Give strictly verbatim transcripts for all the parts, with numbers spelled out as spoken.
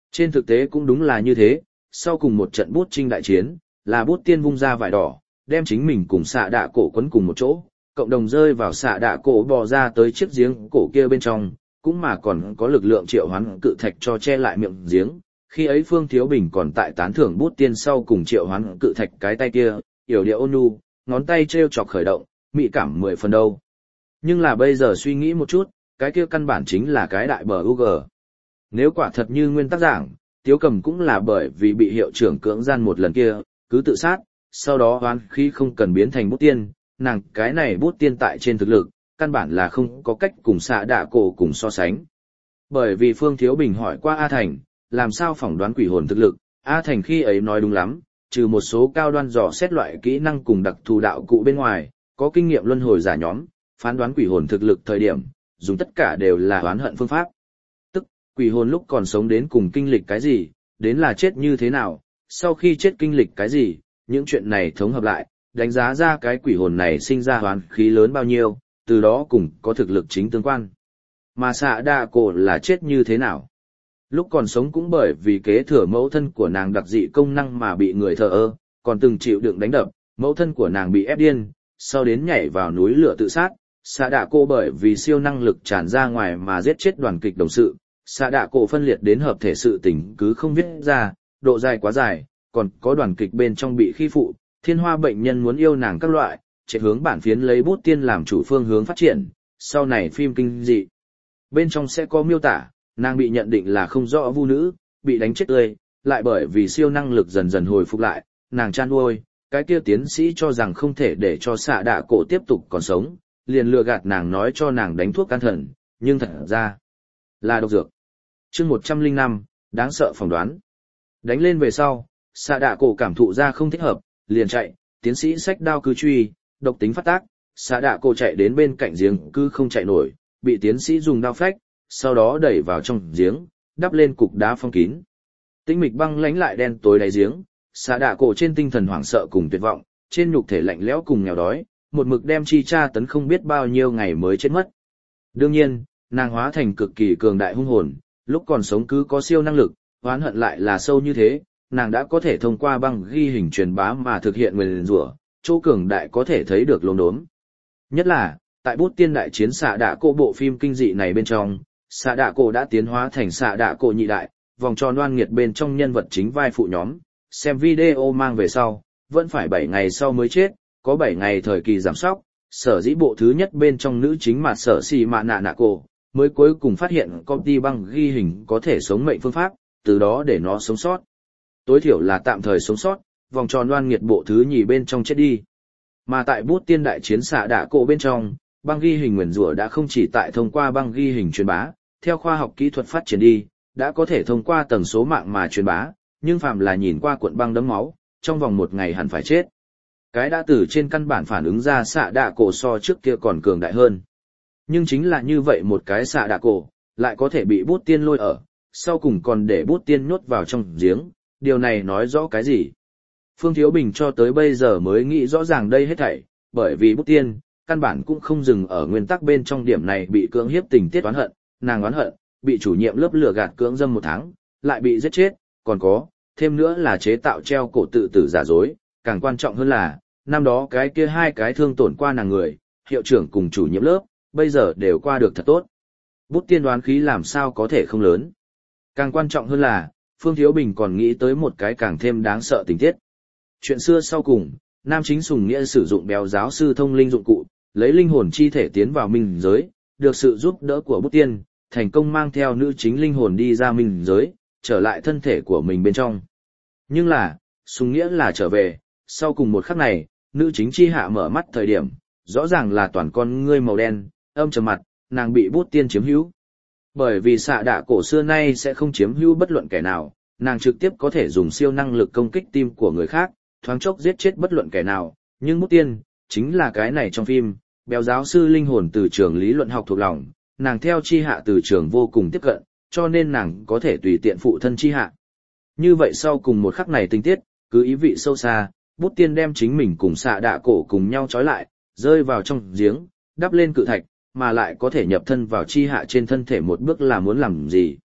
Trên thực tế cũng đúng là như thế, sau cùng một trận bút trinh đại chiến, là bút tiên vung ra vải đỏ, đem chính mình cùng xạ đạ cổ quấn cùng một chỗ, cộng đồng rơi vào xạ đạ cổ bò ra tới chiếc giếng cổ kia bên trong, cũng mà còn có lực lượng triệu hoán cự thạch cho che lại miệng giếng. Khi ấy Phương Thiếu Bình còn tại tán thưởng bút tiên sau cùng triệu hoán cự thạch cái tay kia, yểu điệu ôn nhu, ngón tay treo chọc khởi động, mỹ cảm mười phần đâu. Nhưng là bây giờ suy nghĩ một chút, cái kia căn bản chính là cái đại bờ u gờ. Nếu quả thật như nguyên tắc giảng, Tiếu Cầm cũng là bởi vì bị hiệu trưởng cưỡng gian một lần kia, cứ tự sát, sau đó oán khí không cần biến thành bút tiên, nàng cái này bút tiên tại trên thực lực, căn bản là không có cách cùng xạ đạ cổ cùng so sánh. Bởi vì Phương Thiếu Bình hỏi qua A Thành, làm sao phỏng đoán quỷ hồn thực lực, A Thành khi ấy nói đúng lắm, trừ một số cao đoan dò xét loại kỹ năng cùng đặc thù đạo cụ bên ngoài, có kinh nghiệm luân hồi giả nhóm, phán đoán quỷ hồn thực lực thời điểm, dùng tất cả đều là oán hận phương pháp. Tức, quỷ hồn lúc còn sống đến cùng kinh lịch cái gì, đến là chết như thế nào, sau khi chết kinh lịch cái gì, những chuyện này thống hợp lại, đánh giá ra cái quỷ hồn này sinh ra oán khí lớn bao nhiêu, từ đó cùng có thực lực chính tương quan. Mà xạ đạ cổ là chết như thế nào? Lúc còn sống cũng bởi vì kế thừa mẫu thân của nàng đặc dị công năng mà bị người thờ ơ, còn từng chịu đựng đánh đập, mẫu thân của nàng bị ép điên, sau đến nhảy vào núi lửa tự sát. Xạ đạ cổ bởi vì siêu năng lực tràn ra ngoài mà giết chết đoàn kịch đồng sự. Xạ đạ cổ phân liệt đến hợp thể sự tình cứ không viết ra, độ dài quá dài, còn có đoàn kịch bên trong bị khi phụ, thiên hoa bệnh nhân muốn yêu nàng các loại, chạy hướng bản phiến lấy bút tiên làm chủ phương hướng phát triển, sau này phim kinh dị. Bên trong sẽ có miêu tả, nàng bị nhận định là không rõ vu nữ, bị đánh chết tươi, lại bởi vì siêu năng lực dần dần hồi phục lại, nàng chan nuôi, cái kia tiến sĩ cho rằng không thể để cho xạ đạ cổ tiếp tục còn sống, liền lừa gạt nàng nói cho nàng đánh thuốc can thần, nhưng thật ra là độc dược. Chương một trăm lẻ năm, đáng sợ phỏng đoán. Đánh lên về sau, xạ đạ cổ cảm thụ ra không thích hợp, liền chạy, tiến sĩ xách đao cứ truy, độc tính phát tác, xạ đạ cổ chạy đến bên cạnh giếng cứ không chạy nổi, bị tiến sĩ dùng đao phách, sau đó đẩy vào trong giếng, đắp lên cục đá phong kín. Tĩnh mịch băng lánh lại đen tối đáy giếng, xạ đạ cổ trên tinh thần hoảng sợ cùng tuyệt vọng, trên nhục thể lạnh lẽo cùng nghèo đói, một mực đem chi tra tấn không biết bao nhiêu ngày mới chết mất. Đương nhiên, nàng hóa thành cực kỳ cường đại hung hồn, lúc còn sống cứ có siêu năng lực, oán hận lại là sâu như thế, nàng đã có thể thông qua băng ghi hình truyền bá mà thực hiện nguyền rủa, chỗ cường đại có thể thấy được lồn đốm. Nhất là, tại bút tiên đại chiến xạ đạ cổ bộ phim kinh dị này bên trong, xạ đạ cổ đã tiến hóa thành xạ đạ cổ nhị đại, vòng tròn oan nghiệt bên trong nhân vật chính vai phụ nhóm, xem video mang về sau, vẫn phải bảy ngày sau mới chết, có bảy ngày thời kỳ giảm sóc, sở dĩ bộ thứ nhất bên trong nữ chính mà sở xì mạ nạ nạ cổ, mới cuối cùng phát hiện công ty băng ghi hình có thể sống mệnh phương pháp, từ đó để nó sống sót. Tối thiểu là tạm thời sống sót, vòng tròn oan nghiệt bộ thứ nhì bên trong chết đi. Mà tại bút tiên đại chiến xạ đạ cổ bên trong, băng ghi hình nguyền rủa đã không chỉ tại thông qua băng ghi hình truyền bá, theo khoa học kỹ thuật phát triển đi, đã có thể thông qua tần số mạng mà truyền bá, nhưng phàm là nhìn qua cuộn băng đấm máu, trong vòng một ngày hẳn phải chết. Cái đã từ trên căn bản phản ứng ra xạ đạ cổ so trước kia còn cường đại hơn. Nhưng chính là như vậy một cái xạ đạ cổ, lại có thể bị bút tiên lôi ở, sau cùng còn để bút tiên nhốt vào trong giếng, điều này nói rõ cái gì? Phương Thiếu Bình cho tới bây giờ mới nghĩ rõ ràng đây hết thảy, bởi vì bút tiên, căn bản cũng không dừng ở nguyên tắc bên trong điểm này bị cưỡng hiếp tình tiết oán hận, nàng oán hận, bị chủ nhiệm lớp lừa gạt cưỡng dâm một tháng, lại bị giết chết, còn có, thêm nữa là chế tạo treo cổ tự tử giả dối, càng quan trọng hơn là, năm đó cái kia hai cái thương tổn qua nàng người, hiệu trưởng cùng chủ nhiệm lớp, bây giờ đều qua được thật tốt. Bút tiên đoán khí làm sao có thể không lớn. Càng quan trọng hơn là, Phương Thiếu Bình còn nghĩ tới một cái càng thêm đáng sợ tình tiết. Chuyện xưa sau cùng, nam chính Sùng Nghĩa sử dụng béo giáo sư thông linh dụng cụ, lấy linh hồn chi thể tiến vào minh giới, được sự giúp đỡ của bút tiên, thành công mang theo nữ chính linh hồn đi ra minh giới, trở lại thân thể của mình bên trong. Nhưng là, Sùng Nghĩa là trở về, sau cùng một khắc này, nữ chính chi hạ mở mắt thời điểm, rõ ràng là toàn con ngươi màu đen, âm trầm mặt, nàng bị bút tiên chiếm hữu. Bởi vì xạ đạ cổ xưa nay sẽ không chiếm hữu bất luận kẻ nào, nàng trực tiếp có thể dùng siêu năng lực công kích tim của người khác, thoáng chốc giết chết bất luận kẻ nào, nhưng bút tiên, chính là cái này trong phim, béo giáo sư linh hồn từ trường lý luận học thuộc lòng, nàng theo chi hạ từ trường vô cùng tiếp cận, cho nên nàng có thể tùy tiện phụ thân chi hạ. Như vậy sau cùng một khắc này tình tiết, cứ ý vị sâu xa, bút tiên đem chính mình cùng xạ đạ cổ cùng nhau trói lại, rơi vào trong giếng, đắp lên cự thạch, mà lại có thể nhập thân vào chi hạ trên thân thể một bước là muốn làm gì.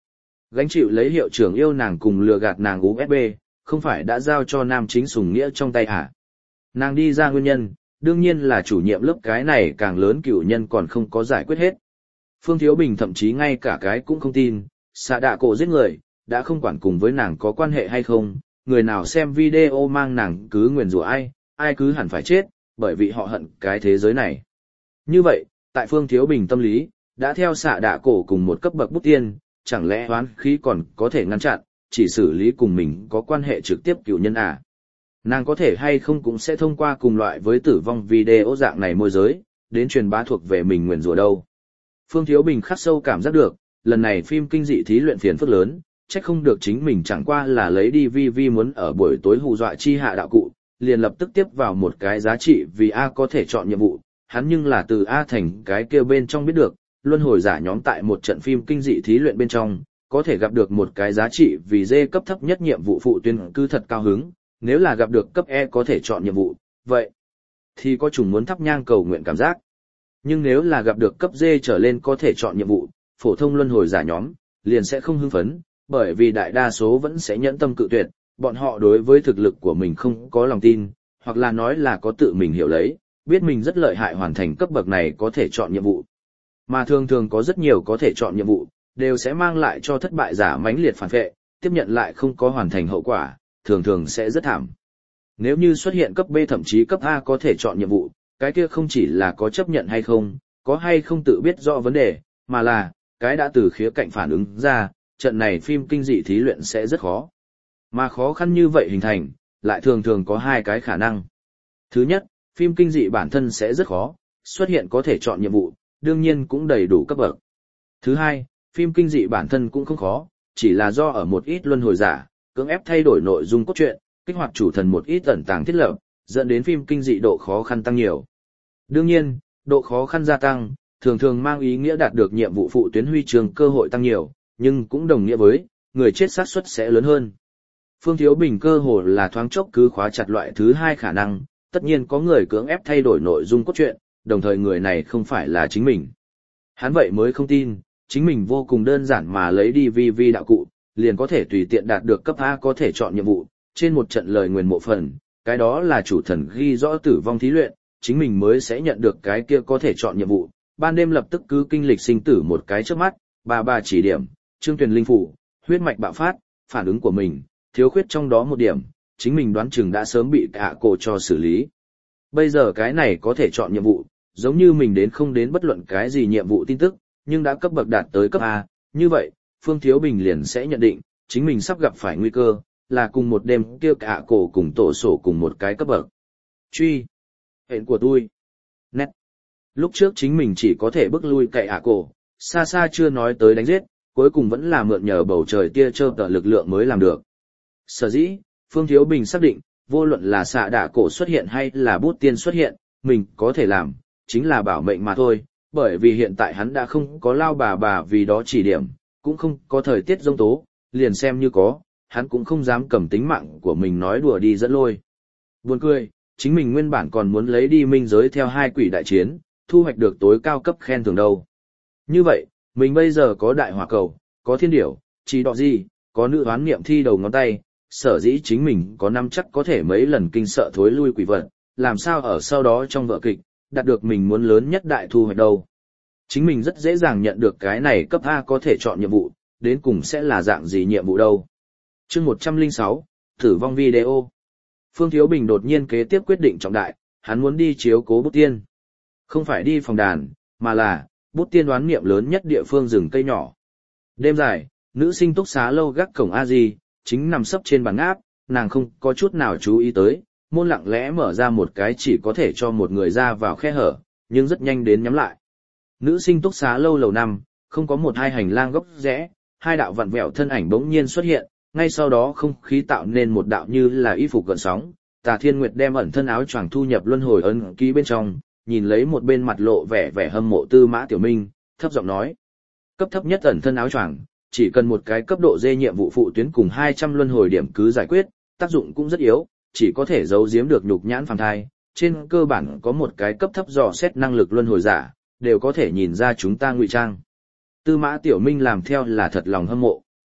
Gánh chịu lấy hiệu trưởng yêu nàng cùng lừa gạt nàng u ét bê, không phải đã giao cho nam chính Sùng Nghĩa trong tay hả? Nàng đi ra nguyên nhân, đương nhiên là chủ nhiệm lớp cái này càng lớn cựu nhân còn không có giải quyết hết. Phương Thiếu Bình thậm chí ngay cả cái cũng không tin, xạ đạ cổ giết người, đã không quản cùng với nàng có quan hệ hay không, người nào xem video mang nàng cứ nguyền rủa ai, ai cứ hẳn phải chết, bởi vì họ hận cái thế giới này. Như vậy, tại Phương Thiếu Bình tâm lý, đã theo xạ đạ cổ cùng một cấp bậc bút tiên, chẳng lẽ oán khí còn có thể ngăn chặn, chỉ xử lý cùng mình có quan hệ trực tiếp cựu nhân à. Nàng có thể hay không cũng sẽ thông qua cùng loại với tử vong video dạng này môi giới, đến truyền bá thuộc về mình nguyền rủa đâu. Phương Thiếu Bình khắc sâu cảm giác được, lần này phim kinh dị thí luyện phiền phức lớn, trách không được chính mình chẳng qua là lấy đi vi vi muốn ở buổi tối hù dọa chi hạ đạo cụ, liền lập tức tiếp vào một cái giá trị vì A có thể chọn nhiệm vụ, hắn nhưng là từ A thành cái kêu bên trong biết được, luân hồi giả nhóm tại một trận phim kinh dị thí luyện bên trong, có thể gặp được một cái giá trị vì D cấp thấp nhất nhiệm vụ phụ tuyên cư thật cao hứng, nếu là gặp được cấp E có thể chọn nhiệm vụ, vậy thì có chủng muốn thắp nhang cầu nguyện cảm giác. Nhưng nếu là gặp được cấp D trở lên có thể chọn nhiệm vụ, phổ thông luân hồi giả nhóm, liền sẽ không hưng phấn, bởi vì đại đa số vẫn sẽ nhẫn tâm cự tuyệt, bọn họ đối với thực lực của mình không có lòng tin, hoặc là nói là có tự mình hiểu lấy, biết mình rất lợi hại hoàn thành cấp bậc này có thể chọn nhiệm vụ. Mà thường thường có rất nhiều có thể chọn nhiệm vụ, đều sẽ mang lại cho thất bại giả mãnh liệt phản vệ, tiếp nhận lại không có hoàn thành hậu quả, thường thường sẽ rất thảm. Nếu như xuất hiện cấp B thậm chí cấp A có thể chọn nhiệm vụ, cái kia không chỉ là có chấp nhận hay không, có hay không tự biết rõ vấn đề, mà là, cái đã từ khía cạnh phản ứng ra, trận này phim kinh dị thí luyện sẽ rất khó. Mà khó khăn như vậy hình thành, lại thường thường có hai cái khả năng. Thứ nhất, phim kinh dị bản thân sẽ rất khó, xuất hiện có thể chọn nhiệm vụ, đương nhiên cũng đầy đủ cấp bậc. Thứ hai, phim kinh dị bản thân cũng không khó, chỉ là do ở một ít luân hồi giả, cưỡng ép thay đổi nội dung cốt truyện, kích hoạt chủ thần một ít ẩn tàng thiết lập, dẫn đến phim kinh dị độ khó khăn tăng nhiều. Đương nhiên, độ khó khăn gia tăng, thường thường mang ý nghĩa đạt được nhiệm vụ phụ tuyến huy chương cơ hội tăng nhiều, nhưng cũng đồng nghĩa với, người chết xác suất sẽ lớn hơn. Phương Thiếu Bình cơ hồ là thoáng chốc cứ khóa chặt loại thứ hai khả năng, tất nhiên có người cưỡng ép thay đổi nội dung cốt truyện, đồng thời người này không phải là chính mình. Hắn vậy mới không tin, chính mình vô cùng đơn giản mà lấy đi vi vi đạo cụ, liền có thể tùy tiện đạt được cấp A có thể chọn nhiệm vụ, trên một trận lời nguyền mộ phần, cái đó là chủ thần ghi rõ tử vong thí luyện, chính mình mới sẽ nhận được cái kia có thể chọn nhiệm vụ. Ban đêm lập tức cứ kinh lịch sinh tử một cái trước mắt, bà bà chỉ điểm, Trương Tuyền linh phủ, huyết mạch bạo phát, phản ứng của mình, thiếu khuyết trong đó một điểm, chính mình đoán chừng đã sớm bị cả cổ cho xử lý. Bây giờ cái này có thể chọn nhiệm vụ, giống như mình đến không đến bất luận cái gì nhiệm vụ tin tức, nhưng đã cấp bậc đạt tới cấp A, như vậy, Phương Thiếu Bình liền sẽ nhận định, chính mình sắp gặp phải nguy cơ, là cùng một đêm kia cả cổ cùng tổ sổ cùng một cái cấp bậc. Truy. Hẹn của tôi. Nét. Lúc trước chính mình chỉ có thể bước lui cậy ạ cổ, xa xa chưa nói tới đánh giết, cuối cùng vẫn là mượn nhờ bầu trời tia chớp tờ lực lượng mới làm được. Sở dĩ, Phương Thiếu Bình xác định, vô luận là xạ đạ cổ xuất hiện hay là bút tiên xuất hiện, mình có thể làm, chính là bảo mệnh mà thôi, bởi vì hiện tại hắn đã không có lao bà bà vì đó chỉ điểm, cũng không có thời tiết giông tố, liền xem như có, hắn cũng không dám cầm tính mạng của mình nói đùa đi dẫn lôi. Buồn cười, chính mình nguyên bản còn muốn lấy đi minh giới theo hai quỷ đại chiến, thu hoạch được tối cao cấp khen thưởng đâu. Như vậy, mình bây giờ có đại hỏa cầu, có thiên điểu, chỉ đọ gì, có nữ hoán niệm thi đầu ngón tay, sở dĩ chính mình có năm chắc có thể mấy lần kinh sợ thối lui quỷ vật, làm sao ở sau đó trong vở kịch, đạt được mình muốn lớn nhất đại thu hoạch đâu. Chính mình rất dễ dàng nhận được cái này cấp A có thể chọn nhiệm vụ, đến cùng sẽ là dạng gì nhiệm vụ đâu. Chương một trăm lẻ sáu, Tử vong video. Phương Thiếu Bình đột nhiên kế tiếp quyết định trọng đại, hắn muốn đi chiếu cố bút tiên. Không phải đi phòng đàn, mà là, bút tiên đoán niệm lớn nhất địa phương rừng cây nhỏ. Đêm dài, nữ sinh túc xá lâu gác cổng A Di, chính nằm sấp trên bàn áp, nàng không có chút nào chú ý tới, môn lặng lẽ mở ra một cái chỉ có thể cho một người ra vào khe hở, nhưng rất nhanh đến nhắm lại. Nữ sinh túc xá lâu lầu năm, không có một hai hành lang góc rẽ, hai đạo vặn vẹo thân ảnh bỗng nhiên xuất hiện, ngay sau đó không khí tạo nên một đạo như là y phục gợn sóng, Tà Thiên Nguyệt đem ẩn thân áo choàng thu nhập luân hồi ấn ký bên trong, nhìn lấy một bên mặt lộ vẻ vẻ hâm mộ Tư Mã Tiểu Minh, thấp giọng nói: "Cấp thấp nhất ẩn thân áo choàng, chỉ cần một cái cấp độ D nhiệm vụ phụ tuyến cùng hai trăm luân hồi điểm cứ giải quyết, tác dụng cũng rất yếu, chỉ có thể giấu giếm được nhục nhãn phàm thai, trên cơ bản có một cái cấp thấp dò xét năng lực luân hồi giả, đều có thể nhìn ra chúng ta ngụy trang." Tư Mã Tiểu Minh làm theo là thật lòng hâm mộ.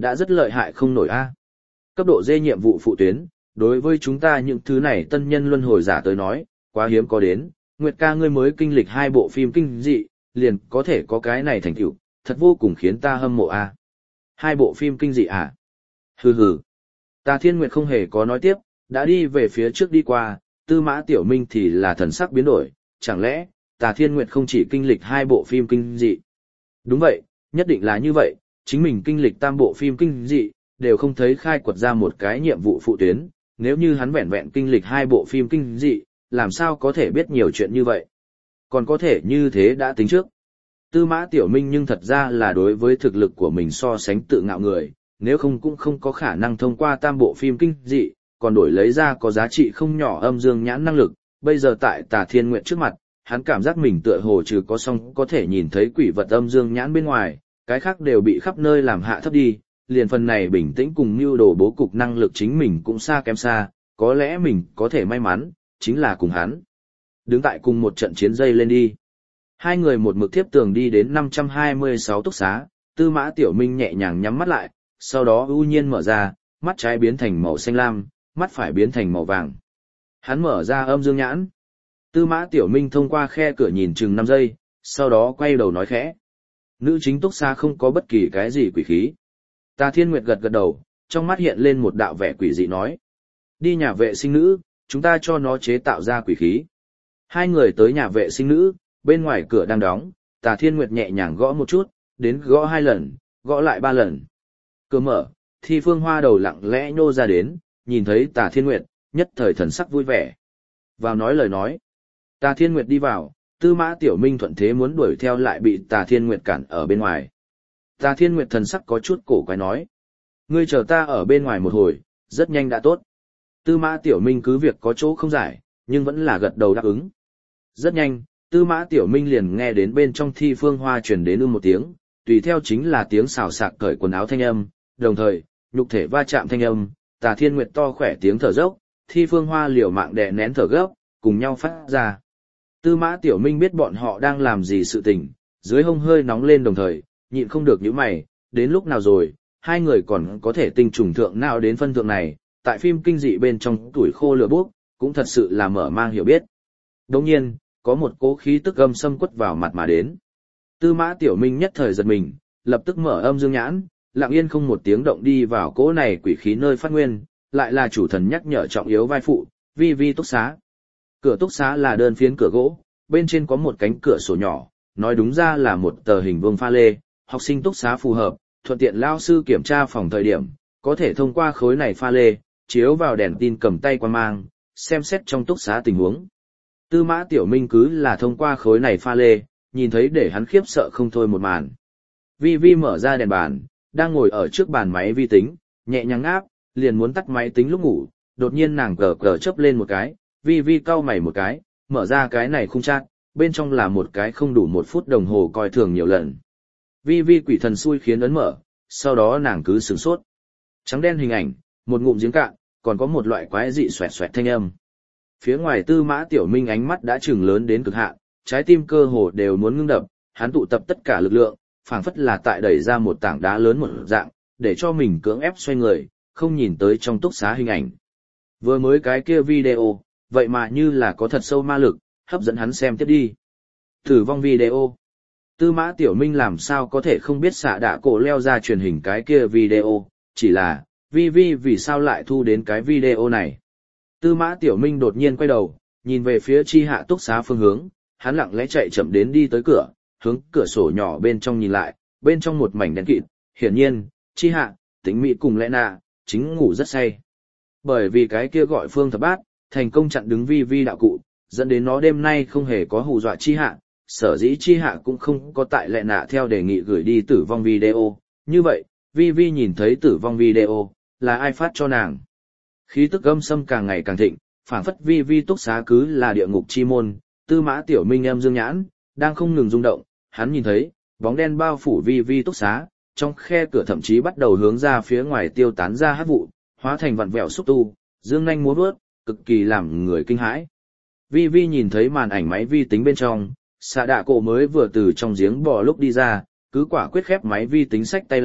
đã rất lợi hại không nổi a. Cấp độ D nhiệm vụ phụ tuyến, đối với chúng ta những thứ này tân nhân luân hồi giả tới nói, quá hiếm có đến, Nguyệt ca ngươi mới kinh lịch hai bộ phim kinh dị, liền có thể có cái này thành tựu, thật vô cùng khiến ta hâm mộ a. Hai bộ phim kinh dị à? Hừ hừ. Tà Thiên Nguyệt không hề có nói tiếp, đã đi về phía trước đi qua, Tư Mã Tiểu Minh thì là thần sắc biến đổi, chẳng lẽ, Tà Thiên Nguyệt không chỉ kinh lịch hai bộ phim kinh dị? Đúng vậy, nhất định là như vậy, chính mình kinh lịch tam bộ phim kinh dị, đều không thấy khai quật ra một cái nhiệm vụ phụ tuyến, nếu như hắn vẹn vẹn kinh lịch hai bộ phim kinh dị, làm sao có thể biết nhiều chuyện như vậy? Còn có thể như thế đã tính trước. Tư Mã Tiểu Minh nhưng thật ra là đối với thực lực của mình so sánh tự ngạo người, nếu không cũng không có khả năng thông qua tam bộ phim kinh dị, còn đổi lấy ra có giá trị không nhỏ âm dương nhãn năng lực. Bây giờ tại Tà Thiên Nguyệt trước mặt, hắn cảm giác mình tựa hồ trừ có song có thể nhìn thấy quỷ vật âm dương nhãn bên ngoài, cái khác đều bị khắp nơi làm hạ thấp đi, liền phần này bình tĩnh cùng mưu đồ bố cục năng lực chính mình cũng xa kém xa, có lẽ mình có thể may mắn, chính là cùng hắn. Đứng tại cùng một trận chiến dây lên đi. Hai người một mực tiếp tường đi đến năm trăm hai mươi sáu túc xá, Tư Mã Tiểu Minh nhẹ nhàng nhắm mắt lại, sau đó ưu nhiên mở ra, mắt trái biến thành màu xanh lam, mắt phải biến thành màu vàng. Hắn mở ra âm dương nhãn. Tư Mã Tiểu Minh thông qua khe cửa nhìn chừng năm giây, sau đó quay đầu nói khẽ. Nữ chính túc xá không có bất kỳ cái gì quỷ khí. Tà Thiên Nguyệt gật gật đầu, trong mắt hiện lên một đạo vẻ quỷ dị nói. Đi nhà vệ sinh nữ, chúng ta cho nó chế tạo ra quỷ khí. Hai người tới nhà vệ sinh nữ, bên ngoài cửa đang đóng, Tà Thiên Nguyệt nhẹ nhàng gõ một chút, đến gõ hai lần, gõ lại ba lần. Cửa mở, Thi Phương Hoa đầu lặng lẽ nhô ra đến, nhìn thấy Tà Thiên Nguyệt, nhất thời thần sắc vui vẻ. Vào nói lời nói. Tà Thiên Nguyệt đi vào, Tư Mã Tiểu Minh thuận thế muốn đuổi theo lại bị Tà Thiên Nguyệt cản ở bên ngoài. Tà Thiên Nguyệt thần sắc có chút cổ quái nói. Ngươi chờ ta ở bên ngoài một hồi, rất nhanh đã tốt. Tư Mã Tiểu Minh cứ việc có chỗ không giải, nhưng vẫn là gật đầu đáp ứng. Rất nhanh, Tư Mã Tiểu Minh liền nghe đến bên trong Thi Phương Hoa truyền đến ưm một tiếng, tùy theo chính là tiếng xào xạc cởi quần áo thanh âm, đồng thời, nhục thể va chạm thanh âm, Tà Thiên Nguyệt to khỏe tiếng thở dốc, Thi Phương Hoa liều mạng đè nén thở gấp, cùng nhau phát ra. Tư Mã Tiểu Minh biết bọn họ đang làm gì sự tình, dưới hông hơi nóng lên đồng thời, nhịn không được nhíu mày, đến lúc nào rồi, hai người còn có thể tinh trùng thượng nào đến phân thượng này, tại phim kinh dị bên trong tuổi khô lửa bốc, cũng thật sự là mở mang hiểu biết. Đồng nhiên, có một cố khí tức âm xâm quất vào mặt mà đến. Tư Mã Tiểu Minh nhất thời giật mình, lập tức mở âm dương nhãn, lặng yên không một tiếng động đi vào cỗ này quỷ khí nơi phát nguyên, lại là chủ thần nhắc nhở trọng yếu vai phụ, vi vi túc xá. Cửa túc xá là đơn phiến cửa gỗ, bên trên có một cánh cửa sổ nhỏ, nói đúng ra là một tờ hình vuông pha lê, học sinh túc xá phù hợp, thuận tiện lao sư kiểm tra phòng thời điểm, có thể thông qua khối này pha lê, chiếu vào đèn tin cầm tay quan mang, xem xét trong túc xá tình huống. Tư Mã Tiểu Minh cứ là thông qua khối này pha lê, nhìn thấy để hắn khiếp sợ không thôi một màn. Vi Vi mở ra đèn bàn, đang ngồi ở trước bàn máy vi tính, nhẹ nhàng áp, liền muốn tắt máy tính lúc ngủ, đột nhiên nàng cờ cờ chớp lên một cái, Vi Vi cau mày một cái, mở ra cái này khung chat, bên trong là một cái không đủ một phút đồng hồ coi thường nhiều lần. Vi Vi quỷ thần xui khiến ấn mở, sau đó nàng cứ sửng sốt. Trắng đen hình ảnh, một ngụm giếng cạn, còn có một loại quái dị xoẹt xoẹt thanh âm. Phía ngoài Tư Mã Tiểu Minh ánh mắt đã trừng lớn đến cực hạn, trái tim cơ hồ đều muốn ngưng đập, hắn tụ tập tất cả lực lượng, phảng phất là tại đẩy ra một tảng đá lớn một dạng, để cho mình cưỡng ép xoay người, không nhìn tới trong túc xá hình ảnh. Vừa mới cái kia video, vậy mà như là có thật sâu ma lực, hấp dẫn hắn xem tiếp đi. Tử vong video. Tư Mã Tiểu Minh làm sao có thể không biết xạ đạ cổ leo ra truyền hình cái kia video, chỉ là, Vi Vi vì sao lại thu đến cái video này. Tư Mã Tiểu Minh đột nhiên quay đầu, nhìn về phía chi hạ túc xá phương hướng, hắn lặng lẽ chạy chậm đến đi tới cửa, hướng cửa sổ nhỏ bên trong nhìn lại, bên trong một mảnh đen kịt, hiển nhiên, chi hạ, Tĩnh Mỹ cùng Lẽ Nạ, chính ngủ rất say. Bởi vì cái kia gọi Phương Thập Bát, thành công chặn đứng Vi Vi đạo cụ, dẫn đến nó đêm nay không hề có hù dọa chi hạ, sở dĩ chi hạ cũng không có tại Lẽ Nạ theo đề nghị gửi đi tử vong video, như vậy, Vi Vi nhìn thấy tử vong video, là ai phát cho nàng. Khí tức âm xâm càng ngày càng thịnh, phảng phất Vi Vi túc xá cứ là địa ngục chi môn, Tư Mã Tiểu Minh âm dương nhãn, đang không ngừng rung động, hắn nhìn thấy, bóng đen bao phủ Vi Vi túc xá, trong khe cửa thậm chí bắt đầu hướng ra phía ngoài tiêu tán ra hắc vụ, hóa thành vặn vẹo xúc tu, dương nhanh múa vớt, cực kỳ làm người kinh hãi. Vi Vi nhìn thấy màn ảnh máy vi tính bên trong, xạ đạ cổ mới vừa từ trong giếng bò lúc đi ra, cứ quả quyết khép máy vi tính sách tay lại,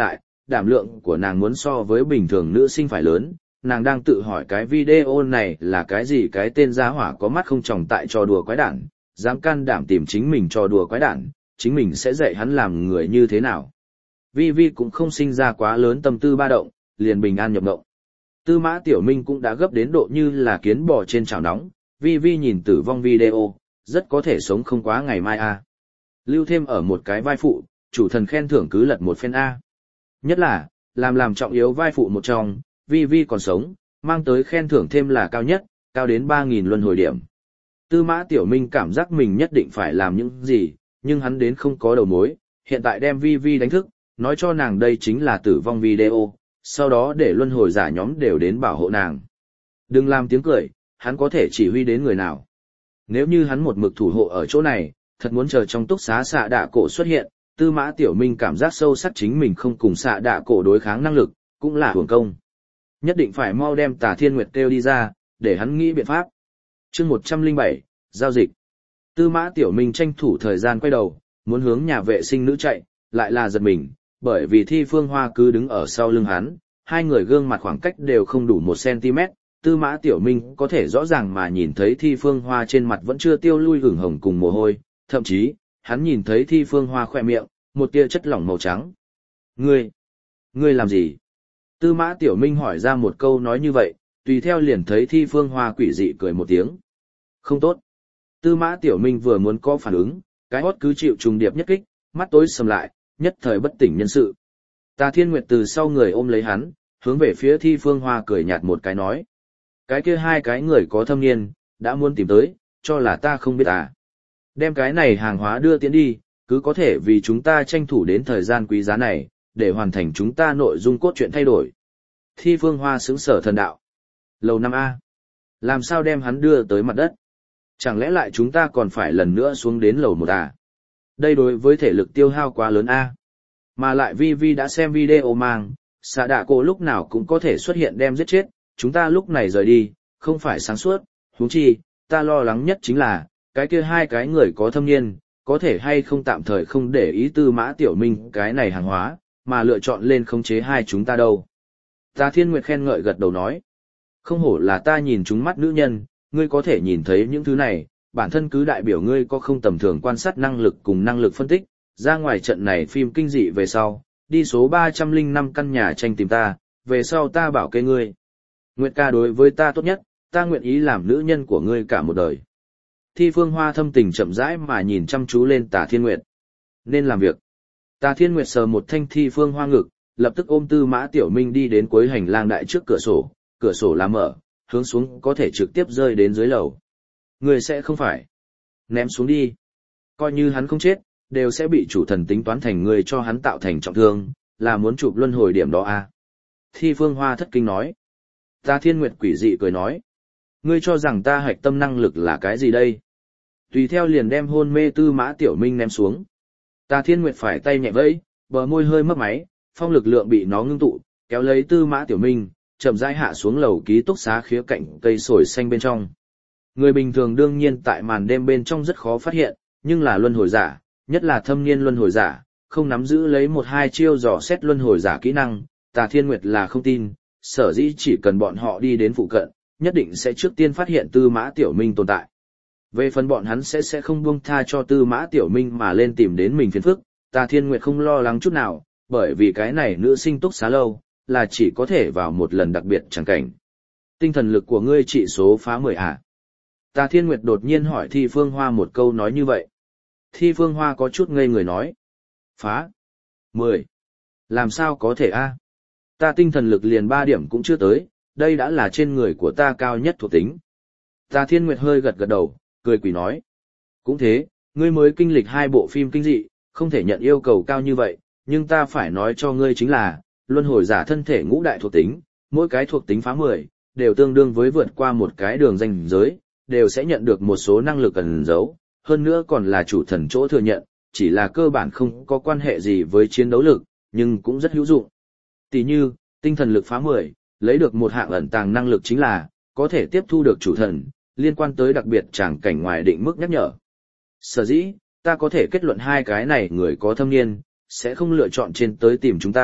đảm lượng của nàng muốn so với bình thường nữ sinh phải lớn, nàng đang tự hỏi cái video này là cái gì, cái tên giá hỏa có mắt không tròng tại trò đùa quái đản, dám can đảm tìm chính mình trò đùa quái đản, chính mình sẽ dạy hắn làm người như thế nào. Vi Vi cũng không sinh ra quá lớn tâm tư ba động, liền bình an nhập ngộng. Tư Mã Tiểu Minh cũng đã gấp đến độ như là kiến bò trên chảo nóng, Vi Vi nhìn tử vong video, rất có thể sống không quá ngày mai a. Lưu thêm ở một cái vai phụ, chủ thần khen thưởng cứ lật một phen a. Nhất là, làm làm trọng yếu vai phụ một trong, Vi Vi còn sống, mang tới khen thưởng thêm là cao nhất, cao đến ba nghìn luân hồi điểm. Tư Mã Tiểu Minh cảm giác mình nhất định phải làm những gì, nhưng hắn đến không có đầu mối, hiện tại đem Vi Vi đánh thức, nói cho nàng đây chính là tử vong video, sau đó để luân hồi giả nhóm đều đến bảo hộ nàng. Đừng làm tiếng cười, hắn có thể chỉ huy đến người nào. Nếu như hắn một mực thủ hộ ở chỗ này, thật muốn chờ trong túc xá xạ đạ cổ xuất hiện, Tư Mã Tiểu Minh cảm giác sâu sắc chính mình không cùng xạ đạ cổ đối kháng năng lực, cũng là hưởng công. Nhất định phải mau đem Tà Thiên Nguyệt kêu đi ra, để hắn nghĩ biện pháp. Chương một trăm lẻ bảy, giao dịch. Tư Mã Tiểu Minh tranh thủ thời gian quay đầu, muốn hướng nhà vệ sinh nữ chạy, lại là giật mình, bởi vì Thi Phương Hoa cứ đứng ở sau lưng hắn, hai người gương mặt khoảng cách đều không đủ một xăng-ti mét, Tư Mã Tiểu Minh có thể rõ ràng mà nhìn thấy Thi Phương Hoa trên mặt vẫn chưa tiêu lui hửng hồng cùng mồ hôi, thậm chí, hắn nhìn thấy Thi Phương Hoa khỏe miệng, một tia chất lỏng màu trắng. Ngươi, ngươi làm gì? Tư Mã Tiểu Minh hỏi ra một câu nói như vậy, tùy theo liền thấy Thi Phương Hoa quỷ dị cười một tiếng. Không tốt. Tư Mã Tiểu Minh vừa muốn có phản ứng, cái hót cứ chịu trùng điệp nhất kích, mắt tối sầm lại, nhất thời bất tỉnh nhân sự. Tà Thiên Nguyệt từ sau người ôm lấy hắn, hướng về phía Thi Phương Hoa cười nhạt một cái nói. Cái kia hai cái người có thâm niên, đã muốn tìm tới, cho là ta không biết à. Đem cái này hàng hóa đưa tiến đi, cứ có thể vì chúng ta tranh thủ đến thời gian quý giá này, để hoàn thành chúng ta nội dung cốt truyện thay đổi. Thi Phương Hoa xứng sở thần đạo. Lầu năm A. Làm sao đem hắn đưa tới mặt đất? Chẳng lẽ lại chúng ta còn phải lần nữa xuống đến lầu một à? Đây đối với thể lực tiêu hao quá lớn A. Mà lại Vi Vi đã xem video mang, xạ đạ cổ lúc nào cũng có thể xuất hiện đem giết chết, chúng ta lúc này rời đi, không phải sáng suốt, huống chi, ta lo lắng nhất chính là, cái kia hai cái người có thâm niên, có thể hay không tạm thời không để ý Tư Mã Tiểu Minh cái này hàng hóa, mà lựa chọn lên khống chế hai chúng ta đâu. Tà Thiên Nguyệt khen ngợi gật đầu nói, không hổ là ta nhìn chúng mắt nữ nhân, ngươi có thể nhìn thấy những thứ này, bản thân cứ đại biểu ngươi có không tầm thường quan sát năng lực cùng năng lực phân tích, ra ngoài trận này phim kinh dị về sau, đi số ba trăm lẻ năm căn nhà tranh tìm ta, về sau ta bảo kê ngươi. Nguyệt ca đối với ta tốt nhất, ta nguyện ý làm nữ nhân của ngươi cả một đời. Thi Phương Hoa thâm tình chậm rãi mà nhìn chăm chú lên Tà Thiên Nguyệt. Nên làm việc. Tà Thiên Nguyệt sờ một thanh Thi Phương Hoa ngực, lập tức ôm Tư Mã Tiểu Minh đi đến cuối hành lang đại trước cửa sổ, cửa sổ là mở, hướng xuống có thể trực tiếp rơi đến dưới lầu. Người sẽ không phải ném xuống đi. Coi như hắn không chết, đều sẽ bị chủ thần tính toán thành người cho hắn tạo thành trọng thương, là muốn chụp luân hồi điểm đó à. Thi Phương Hoa thất kinh nói. Tà Thiên Nguyệt quỷ dị cười nói. Ngươi cho rằng ta hạch tâm năng lực là cái gì đây? Tùy theo liền đem hôn mê Tư Mã Tiểu Minh ném xuống. Tà Thiên Nguyệt phải tay nhẹ vẫy, bờ môi hơi mấp máy, phong lực lượng bị nó ngưng tụ, kéo lấy Tư Mã Tiểu Minh, chậm rãi hạ xuống lầu ký túc xá khía cạnh cây sồi xanh bên trong. Người bình thường đương nhiên tại màn đêm bên trong rất khó phát hiện, nhưng là luân hồi giả, nhất là thâm niên luân hồi giả, không nắm giữ lấy một hai chiêu dò xét luân hồi giả kỹ năng, Tà Thiên Nguyệt là không tin, sở dĩ chỉ cần bọn họ đi đến phụ cận, nhất định sẽ trước tiên phát hiện Tư Mã Tiểu Minh tồn tại. Về phần bọn hắn sẽ sẽ không buông tha cho Tư Mã Tiểu Minh mà lên tìm đến mình phiền phức, Tà Thiên Nguyệt không lo lắng chút nào, bởi vì cái này nữ sinh túc xá lâu, là chỉ có thể vào một lần đặc biệt chẳng cảnh. Tinh thần lực của ngươi trị số phá mười à? Tà Thiên Nguyệt đột nhiên hỏi Thi Phương Hoa một câu nói như vậy. Thi Phương Hoa có chút ngây người nói. Phá? mười. Làm sao có thể a? Ta tinh thần lực liền ba điểm cũng chưa tới, đây đã là trên người của ta cao nhất thuộc tính. Tà Thiên Nguyệt hơi gật gật đầu, cười quỷ nói. Cũng thế, ngươi mới kinh lịch hai bộ phim kinh dị, không thể nhận yêu cầu cao như vậy, nhưng ta phải nói cho ngươi chính là, luân hồi giả thân thể ngũ đại thuộc tính, mỗi cái thuộc tính phá mười, đều tương đương với vượt qua một cái đường ranh giới, đều sẽ nhận được một số năng lực ẩn giấu, hơn nữa còn là chủ thần chỗ thừa nhận, chỉ là cơ bản không có quan hệ gì với chiến đấu lực, nhưng cũng rất hữu dụng. Tỷ như, tinh thần lực phá mười, lấy được một hạng ẩn tàng năng lực chính là, có thể tiếp thu được chủ thần, liên quan tới đặc biệt tràng cảnh ngoài định mức nhắc nhở. Sở dĩ, ta có thể kết luận hai cái này người có thâm niên, sẽ không lựa chọn trên tới tìm chúng ta,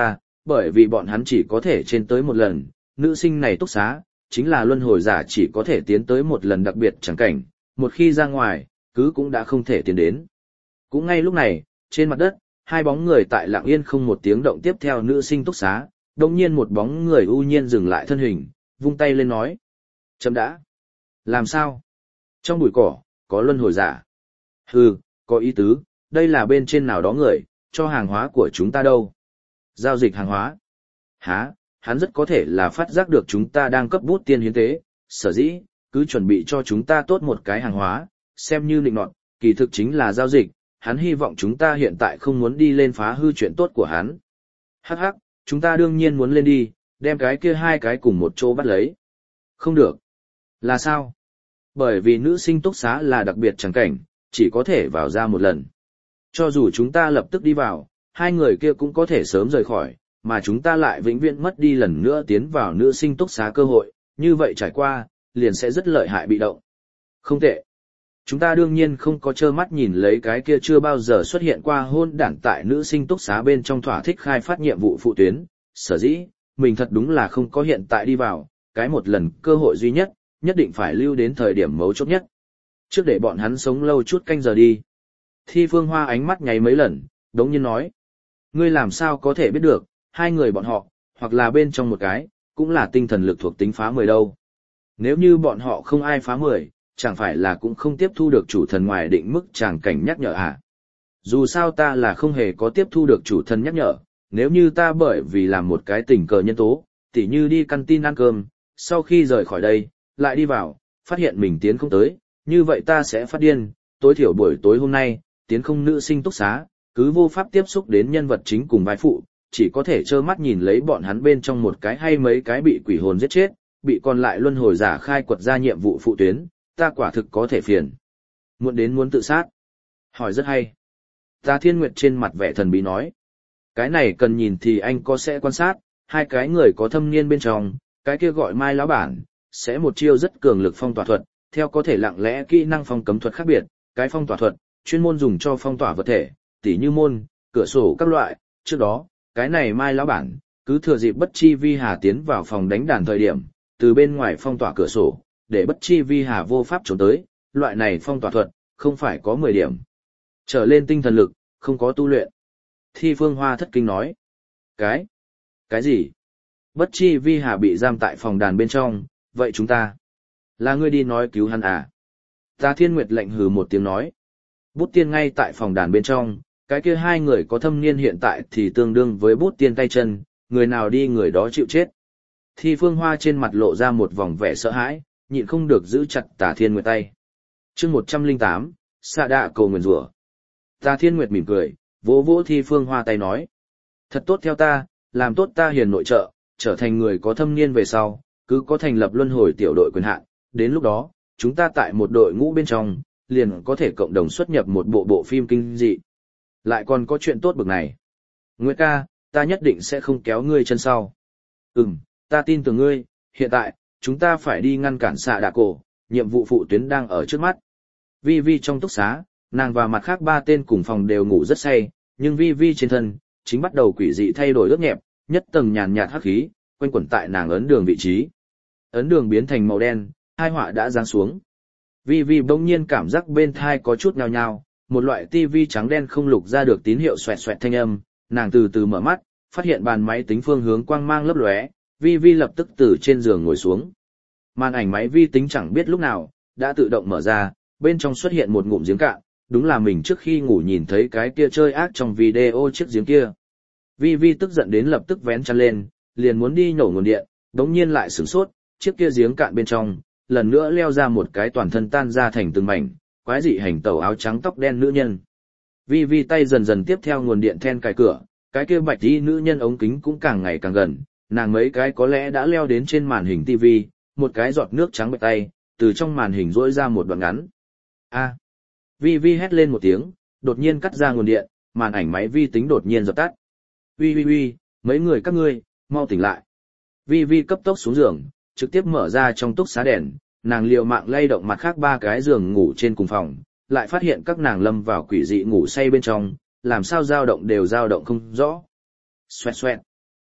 bởi vì bọn hắn chỉ có thể trên tới một lần, nữ sinh này túc xá, chính là luân hồi giả chỉ có thể tiến tới một lần đặc biệt chẳng cảnh, một khi ra ngoài, cứ cũng đã không thể tiến đến. Cũng ngay lúc này, trên mặt đất, hai bóng người tại lặng yên không một tiếng động tiếp theo nữ sinh túc xá, đồng nhiên một bóng người ưu nhiên dừng lại thân hình, vung tay lên nói. Chấm đã. Làm sao? Trong bụi cỏ, có luân hồi giả. Hừ, có ý tứ, đây là bên trên nào đó người, cho hàng hóa của chúng ta đâu. Giao dịch hàng hóa. Hả, hắn rất có thể là phát giác được chúng ta đang cấp bút tiên hiến tế, sở dĩ, cứ chuẩn bị cho chúng ta tốt một cái hàng hóa, xem như định nọt, kỳ thực chính là giao dịch, hắn hy vọng chúng ta hiện tại không muốn đi lên phá hư chuyện tốt của hắn. Hắc hắc, chúng ta đương nhiên muốn lên đi, đem cái kia hai cái cùng một chỗ bắt lấy. Không được. Là sao? Bởi vì nữ sinh túc xá là đặc biệt chẳng cảnh, chỉ có thể vào ra một lần. Cho dù chúng ta lập tức đi vào, hai người kia cũng có thể sớm rời khỏi, mà chúng ta lại vĩnh viễn mất đi lần nữa tiến vào nữ sinh túc xá cơ hội, như vậy trải qua, liền sẽ rất lợi hại bị động. Không tệ. Chúng ta đương nhiên không có trơ mắt nhìn lấy cái kia chưa bao giờ xuất hiện qua hôn đản tại nữ sinh túc xá bên trong thỏa thích khai phát nhiệm vụ phụ tuyến, sở dĩ, mình thật đúng là không có hiện tại đi vào, cái một lần cơ hội duy nhất, nhất định phải lưu đến thời điểm mấu chốt nhất. Trước để bọn hắn sống lâu chút canh giờ đi. Thi Phương Hoa ánh mắt nháy mấy lần, đống nhiên nói. Ngươi làm sao có thể biết được, hai người bọn họ, hoặc là bên trong một cái, cũng là tinh thần lực thuộc tính phá mười đâu. Nếu như bọn họ không ai phá mười, chẳng phải là cũng không tiếp thu được chủ thần ngoài định mức tràng cảnh nhắc nhở à. Dù sao ta là không hề có tiếp thu được chủ thần nhắc nhở, nếu như ta bởi vì làm một cái tình cờ nhân tố, tỉ như đi căn tin ăn cơm, sau khi rời khỏi đây, lại đi vào, phát hiện mình tiến không tới, như vậy ta sẽ phát điên, tối thiểu buổi tối hôm nay, tiến không nữ sinh túc xá, cứ vô pháp tiếp xúc đến nhân vật chính cùng vai phụ, chỉ có thể trơ mắt nhìn lấy bọn hắn bên trong một cái hay mấy cái bị quỷ hồn giết chết, bị còn lại luân hồi giả khai quật ra nhiệm vụ phụ tuyến, ta quả thực có thể phiền. Muốn đến muốn tự sát. Hỏi rất hay. Ta Thiên Nguyệt trên mặt vẻ thần bí nói. Cái này cần nhìn thì anh có sẽ quan sát, hai cái người có thâm niên bên trong, cái kia gọi Mai lão bản, sẽ một chiêu rất cường lực phong tỏa thuật, theo có thể lặng lẽ kỹ năng phong cấm thuật khác biệt, cái phong tỏa thuật, chuyên môn dùng cho phong tỏa vật thể, tỉ như môn, cửa sổ các loại, trước đó, cái này Mai lão bản, cứ thừa dịp Bất Chi Vi Hà tiến vào phòng đánh đàn thời điểm, từ bên ngoài phong tỏa cửa sổ, để Bất Chi Vi Hà vô pháp trốn tới, loại này phong tỏa thuật, không phải có mười điểm. Trở lên tinh thần lực, không có tu luyện. Thi Phương Hoa thất kinh nói. Cái? Cái gì? Bất Chi Vi Hà bị giam tại phòng đàn bên trong, vậy chúng ta? Là ngươi đi nói cứu hắn à? Ta Thiên Nguyệt lạnh hừ một tiếng nói. Bút tiên ngay tại phòng đàn bên trong, cái kia hai người có thâm niên hiện tại thì tương đương với bút tiên tay chân, người nào đi người đó chịu chết. Thi Phương Hoa trên mặt lộ ra một vòng vẻ sợ hãi, nhịn không được giữ chặt Tà Thiên Nguyệt tay. Chương một trăm lẻ tám, Xạ Đạ cầu nguyền rủa. Tà Thiên Nguyệt mỉm cười, vỗ vỗ Thi Phương Hoa tay nói: "Thật tốt theo ta, làm tốt ta hiền nội trợ, trở thành người có thâm niên về sau, cứ có thành lập luân hồi tiểu đội quyền hạn, đến lúc đó, chúng ta tại một đội ngũ bên trong, liền có thể cộng đồng xuất nhập một bộ bộ phim kinh dị. Lại còn có chuyện tốt bực này. Nguyệt ca, ta nhất định sẽ không kéo ngươi chân sau." "Ừm, ta tin tưởng ngươi, hiện tại, chúng ta phải đi ngăn cản Xạ Đạ cổ, nhiệm vụ phụ tuyến đang ở trước mắt." Vi Vi trong túc xá, nàng và mặt khác ba tên cùng phòng đều ngủ rất say, nhưng Vi Vi trên thân, chính bắt đầu quỷ dị thay đổi ướt nhẹp, nhất tầng nhàn nhạt hắc khí, quanh quẩn tại nàng ấn đường vị trí. Ấn đường biến thành màu đen, hai họa đã giáng xuống. Vi Vi bỗng nhiên cảm giác bên thai có chút nhao nhao, một loại tivi trắng đen không lục ra được tín hiệu xoẹt xoẹt thanh âm, nàng từ từ mở mắt, phát hiện bàn máy tính phương hướng quang mang lấp lóe, Vi Vi lập tức từ trên giường ngồi xuống. Màn ảnh máy vi tính chẳng biết lúc nào, đã tự động mở ra, bên trong xuất hiện một ngụm giếng cạn, đúng là mình trước khi ngủ nhìn thấy cái kia chơi ác trong video chiếc giếng kia. Vi Vi tức giận đến lập tức vén chăn lên, liền muốn đi nhổ nguồn điện, đống nhiên lại sửng sốt, chiếc kia giếng cạn bên trong, lần nữa leo ra một cái toàn thân tan ra thành từng mảnh, quái dị hành tẩu áo trắng tóc đen nữ nhân. Vi Vi tay dần dần tiếp theo nguồn điện then cài cửa, cái kia bạch y nữ nhân ống kính cũng càng ngày càng gần, nàng mấy cái có lẽ đã leo đến trên màn hình tivi, một cái giọt nước trắng bạch tay, từ trong màn hình rỗi ra một đoạn ngắn. A. Vi Vi hét lên một tiếng, đột nhiên cắt ra nguồn điện, màn ảnh máy vi tính đột nhiên dập tắt. Uy uy uy, mấy người các ngươi, mau tỉnh lại. Vi Vi cấp tốc xuống giường, trực tiếp mở ra trong túc xá đèn, nàng liều mạng lay động mặt khác ba cái giường ngủ trên cùng phòng, lại phát hiện các nàng lâm vào quỷ dị ngủ say bên trong, làm sao dao động đều dao động không rõ. Xoẹt xoẹt.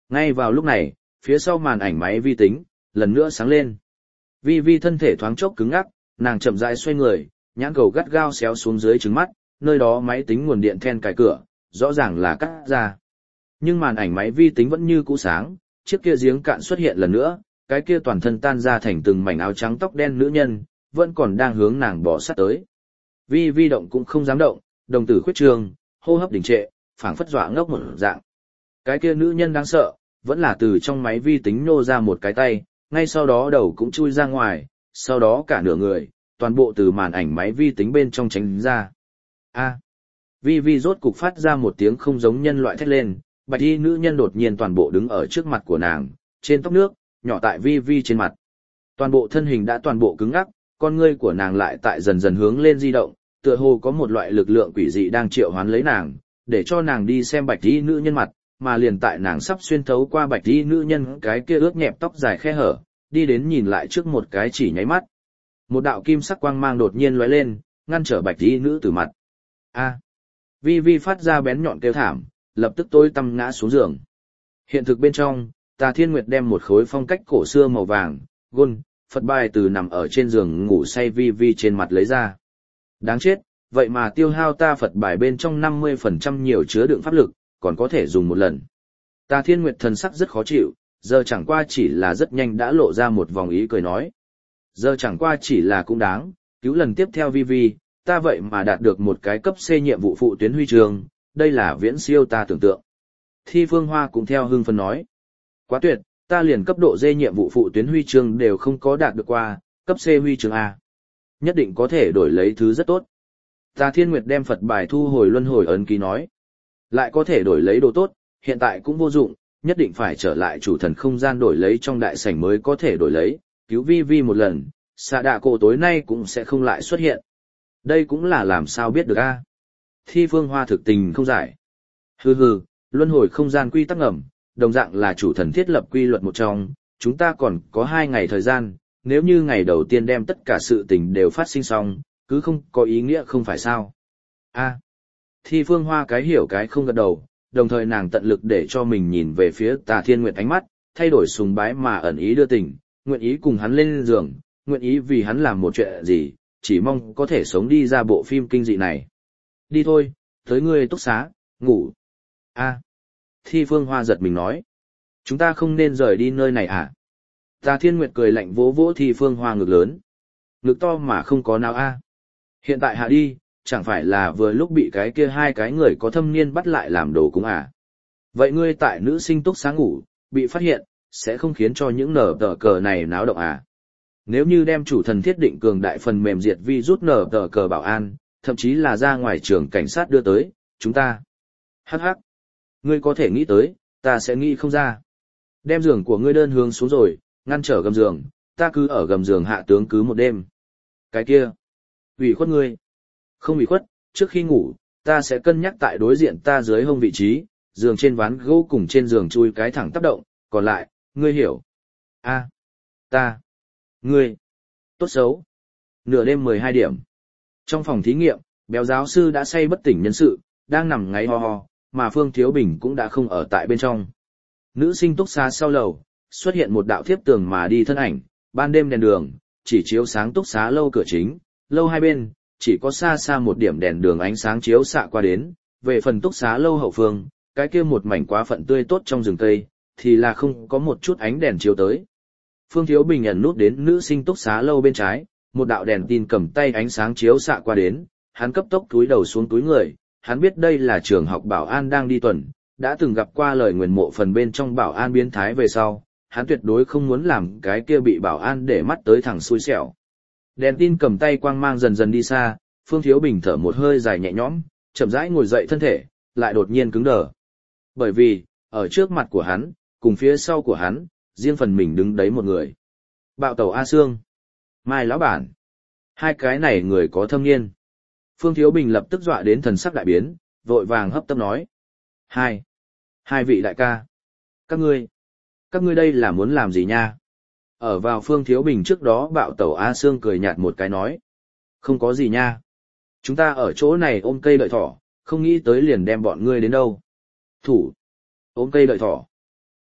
Ngay vào lúc này, phía sau màn ảnh máy vi tính, lần nữa sáng lên. Vi Vi thân thể thoáng chốc cứng ngắc, nàng chậm rãi xoay người, nhãn cầu gắt gao xéo xuống dưới trứng mắt, nơi đó máy tính nguồn điện then cài cửa, rõ ràng là cắt ra. Nhưng màn ảnh máy vi tính vẫn như cũ sáng, chiếc kia giếng cạn xuất hiện lần nữa, cái kia toàn thân tan ra thành từng mảnh áo trắng tóc đen nữ nhân, vẫn còn đang hướng nàng bỏ sát tới. Vi Vi động cũng không dám động, đồng tử khuyết trương, hô hấp đình trệ, phảng phất dọa ngốc một dạng. Cái kia nữ nhân đáng sợ, vẫn là từ trong máy vi tính nô ra một cái tay, ngay sau đó đầu cũng chui ra ngoài, sau đó cả nửa người, toàn bộ từ màn ảnh máy vi tính bên trong tránh ra. A. Vi Vi rốt cục phát ra một tiếng không giống nhân loại thét lên, bạch y nữ nhân đột nhiên toàn bộ đứng ở trước mặt của nàng, trên tóc nước, nhỏ tại Vi Vi trên mặt. Toàn bộ thân hình đã toàn bộ cứng ngắc, con ngươi của nàng lại tại dần dần hướng lên di động, tựa hồ có một loại lực lượng quỷ dị đang triệu hoán lấy nàng, để cho nàng đi xem bạch y nữ nhân mặt, mà liền tại nàng sắp xuyên thấu qua bạch y nữ nhân cái kia ướt nhẹp tóc dài khe hở, đi đến nhìn lại trước một cái chỉ nháy mắt. Một đạo kim sắc quang mang đột nhiên lóe lên, ngăn trở bạch y nữ từ mặt. A. Vi Vi phát ra bén nhọn kêu thảm, lập tức tối tăm ngã xuống giường. Hiện thực bên trong, Tà Thiên Nguyệt đem một khối phong cách cổ xưa màu vàng, gôn, Phật bài từ nằm ở trên giường ngủ say Vi Vi trên mặt lấy ra. Đáng chết, vậy mà tiêu hao ta Phật bài bên trong năm mươi phần trăm nhiều chứa đựng pháp lực, còn có thể dùng một lần. Tà Thiên Nguyệt thần sắc rất khó chịu, giờ chẳng qua chỉ là rất nhanh đã lộ ra một vòng ý cười nói. Giờ chẳng qua chỉ là cũng đáng, cứu lần tiếp theo Vi Vi, ta vậy mà đạt được một cái cấp C nhiệm vụ phụ tuyến huy chương, đây là viễn siêu ta tưởng tượng. Thi Phương Hoa cũng theo hưng phấn nói. Quá tuyệt, ta liền cấp độ D nhiệm vụ phụ tuyến huy chương đều không có đạt được qua, cấp C huy chương A. Nhất định có thể đổi lấy thứ rất tốt. Tà Thiên Nguyệt đem Phật bài thu hồi luân hồi ấn ký nói. Lại có thể đổi lấy đồ tốt, hiện tại cũng vô dụng, nhất định phải trở lại chủ thần không gian đổi lấy trong đại sảnh mới có thể đổi lấy, cứu Vi Vi một lần, xạ đạ cổ tối nay cũng sẽ không lại xuất hiện. Đây cũng là làm sao biết được a? Thi Phương Hoa thực tình không giải. Hừ hừ, luân hồi không gian quy tắc ngầm, đồng dạng là chủ thần thiết lập quy luật một trong, chúng ta còn có hai ngày thời gian, nếu như ngày đầu tiên đem tất cả sự tình đều phát sinh xong, cứ không có ý nghĩa không phải sao? A. Thi Phương Hoa cái hiểu cái không gật đầu, đồng thời nàng tận lực để cho mình nhìn về phía Tà Thiên Nguyệt ánh mắt, thay đổi sùng bái mà ẩn ý đưa tình, nguyện ý cùng hắn lên giường, nguyện ý vì hắn làm một chuyện gì, chỉ mong có thể sống đi ra bộ phim kinh dị này. Đi thôi, tới ngươi túc xá, ngủ. A. Thi Phương Hoa giật mình nói. Chúng ta không nên rời đi nơi này à? Tà Thiên Nguyệt cười lạnh vỗ vỗ Thi Phương Hoa ngực lớn. Ngực to mà không có nào a. Hiện tại hạ đi, chẳng phải là vừa lúc bị cái kia hai cái người có thâm niên bắt lại làm đồ cúng à? Vậy ngươi tại nữ sinh túc xá ngủ, bị phát hiện, sẽ không khiến cho những nở tờ cờ này náo động à? Nếu như đem chủ thần thiết định cường đại phần mềm diệt vi rút nở tờ cờ bảo an, thậm chí là ra ngoài trường cảnh sát đưa tới, chúng ta. Hắc hắc. Ngươi có thể nghĩ tới, ta sẽ nghĩ không ra. Đem giường của ngươi đơn hướng xuống rồi, ngăn trở gầm giường, ta cứ ở gầm giường hạ tướng cứ một đêm. Cái kia. Ủy khuất ngươi. Không ủy khuất, trước khi ngủ, ta sẽ cân nhắc tại đối diện ta dưới hông vị trí, giường trên ván gỗ cùng trên giường chui cái thẳng tác động, còn lại, ngươi hiểu. A. Ta. Ngươi. Tốt xấu. Nửa đêm mười hai điểm. Trong phòng thí nghiệm, béo giáo sư đã say bất tỉnh nhân sự, đang nằm ngáy ho ho, mà Phương Thiếu Bình cũng đã không ở tại bên trong. Nữ sinh túc xá sau lầu, xuất hiện một đạo thiếp tường mà đi thân ảnh, ban đêm đèn đường, chỉ chiếu sáng túc xá lâu cửa chính, lâu hai bên, chỉ có xa xa một điểm đèn đường ánh sáng chiếu xạ qua đến, về phần túc xá lâu hậu phương, cái kia một mảnh quá phận tươi tốt trong rừng cây, thì là không có một chút ánh đèn chiếu tới. Phương Thiếu Bình ẩn nút đến nữ sinh túc xá lâu bên trái, một đạo đèn tin cầm tay ánh sáng chiếu xạ qua đến, hắn cấp tốc túi đầu xuống túi người, hắn biết đây là trường học bảo an đang đi tuần, đã từng gặp qua lời nguyền mộ phần bên trong bảo an biến thái về sau, hắn tuyệt đối không muốn làm cái kia bị bảo an để mắt tới thẳng xui xẻo. Đèn tin cầm tay quang mang dần dần đi xa, Phương Thiếu Bình thở một hơi dài nhẹ nhõm, chậm rãi ngồi dậy thân thể, lại đột nhiên cứng đờ. Bởi vì, ở trước mặt của hắn, cùng phía sau của hắn, riêng phần mình đứng đấy một người. Bạo tẩu A Sương, Mai lão bản. Hai cái này người có thâm niên. Phương Thiếu Bình lập tức dọa đến thần sắc đại biến, vội vàng hấp tấp nói. Hai. Hai vị đại ca. Các ngươi. Các ngươi đây là muốn làm gì nha? Ở vào Phương Thiếu Bình trước đó bạo tẩu A Sương cười nhạt một cái nói. Không có gì nha. Chúng ta ở chỗ này ôm cây đợi thỏ, không nghĩ tới liền đem bọn ngươi đến đâu. Thủ. Ôm cây đợi thỏ.